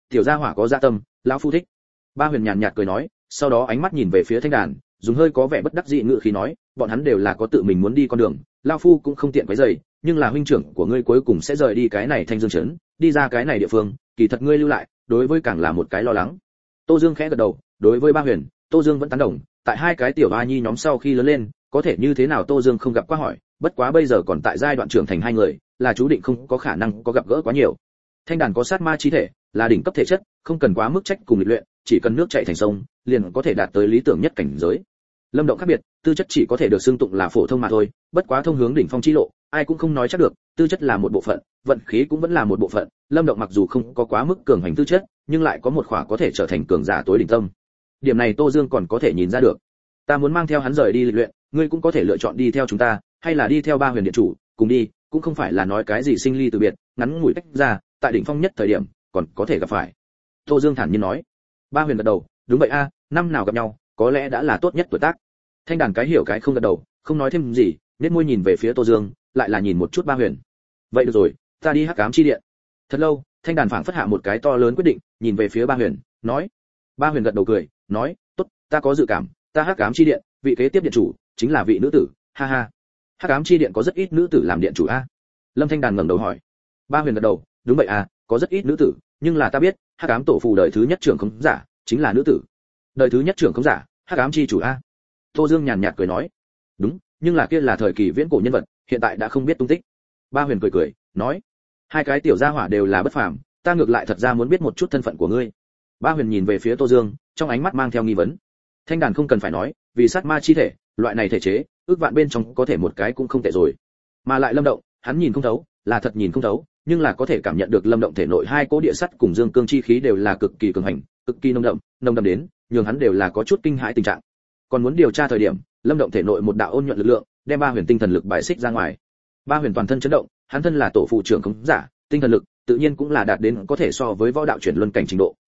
tiểu gia hỏa có dạ tâm, lão phu thích. Ba Huyền nhàn nhạt cười nói, sau đó ánh mắt nhìn về phía Thanh Đàn, dùng hơi có vẻ bất đắc dĩ ngữ khí nói, bọn hắn đều là có tự mình muốn đi con đường, lão phu cũng không tiện quấy rầy, nhưng là huynh trưởng của ngươi cuối cùng sẽ rời đi cái này Thanh Dương trấn, đi ra cái này địa phương, kỳ thật ngươi lưu lại, đối với càng là một cái lo lắng. Tô Dương khẽ gật đầu, đối với Ba Huyền, Tô Dương vẫn tán đồng, tại hai cái tiểu a nhi nhóm sau khi lớn lên, có thể như thế nào Tô Dương không gặp qua hỏi, bất quá bây giờ còn tại giai đoạn trưởng thành hai người, là chú định không có khả năng có gặp gỡ quá nhiều. Thanh Đàn có sát ma chi thể, là đỉnh cấp thể chất, không cần quá mức trách cùng lịch luyện, chỉ cần nước chảy thành sông, liền có thể đạt tới lý tưởng nhất cảnh giới. Lâm Động khác biệt, tư chất chỉ có thể được xưng tụng là phổ thông mà thôi, bất quá thông hướng đỉnh phong chi lộ, ai cũng không nói chắc được, tư chất là một bộ phận, vận khí cũng vẫn là một bộ phận. Lâm Động mặc dù không có quá mức cường hành tư chất, nhưng lại có một khỏa có thể trở thành cường giả tối đỉnh tâm. Điểm này Tô Dương còn có thể nhìn ra được. Ta muốn mang theo hắn rời đi lịch luyện, ngươi cũng có thể lựa chọn đi theo chúng ta, hay là đi theo Ba Huyền điện chủ, cùng đi, cũng không phải là nói cái gì sinh ly từ biệt, ngắn ngủi tách ra, tại đỉnh phong nhất thời điểm, còn có thể gặp phải. Tô Dương thản nhiên nói. Ba Huyền gật đầu, đúng vậy a, năm nào gặp nhau, có lẽ đã là tốt nhất tuổi tác. Thanh Đàn cái hiểu cái không gật đầu, không nói thêm gì, nét môi nhìn về phía Tô Dương, lại là nhìn một chút Ba Huyền. Vậy được rồi, ta đi Hắc Ám chi điện. Thật lâu, Thanh Đàn phảng phất hạ một cái to lớn quyết định, nhìn về phía Ba Huyền, nói. Ba Huyền gật đầu cười, nói, tốt, ta có dự cảm, ta Hắc Ám chi điện, vị kế tiếp điện chủ chính là vị nữ tử, ha ha. Hắc Ám chi điện có rất ít nữ tử làm điện chủ a. Lâm Thanh Đàn ngẩng đầu hỏi. Ba Huyền gật đầu, đúng vậy à, có rất ít nữ tử, nhưng là ta biết, Hắc Ám tổ phù đời thứ nhất trưởng khống giả chính là nữ tử. Đời thứ nhất trưởng khống giả, Hắc Ám chi chủ a. Tô Dương nhàn nhạt cười nói. Đúng, nhưng là kia là thời kỳ viễn cổ nhân vật, hiện tại đã không biết tung tích. Ba Huyền cười cười, nói, hai cái tiểu gia hỏa đều là bất phàm, ta ngược lại thật ra muốn biết một chút thân phận của ngươi. Ba Huyền nhìn về phía Tô Dương, trong ánh mắt mang theo nghi vấn. Thanh Đàn không cần phải nói, vì sát ma chi thể, loại này thể chế, ước vạn bên trong có thể một cái cũng không tệ rồi. Mà lại Lâm Động, hắn nhìn không thấu, là thật nhìn không thấu, nhưng là có thể cảm nhận được Lâm Động thể nội hai cỗ địa sắt cùng dương cương chi khí đều là cực kỳ cường hành, cực kỳ nồng đậm, nồng đậm đến, nhường hắn đều là có chút kinh hãi tình trạng. Còn muốn điều tra thời điểm, Lâm Động thể nội một đạo ôn nhuận lực lượng, đem Ba Huyền tinh thần lực bài xích ra ngoài. Ba Huyền toàn thân chấn động, hắn thân là tổ phụ trưởng khống giả, tinh thần lực tự nhiên cũng là đạt đến có thể so với võ đạo chuyển luân cảnh trình độ,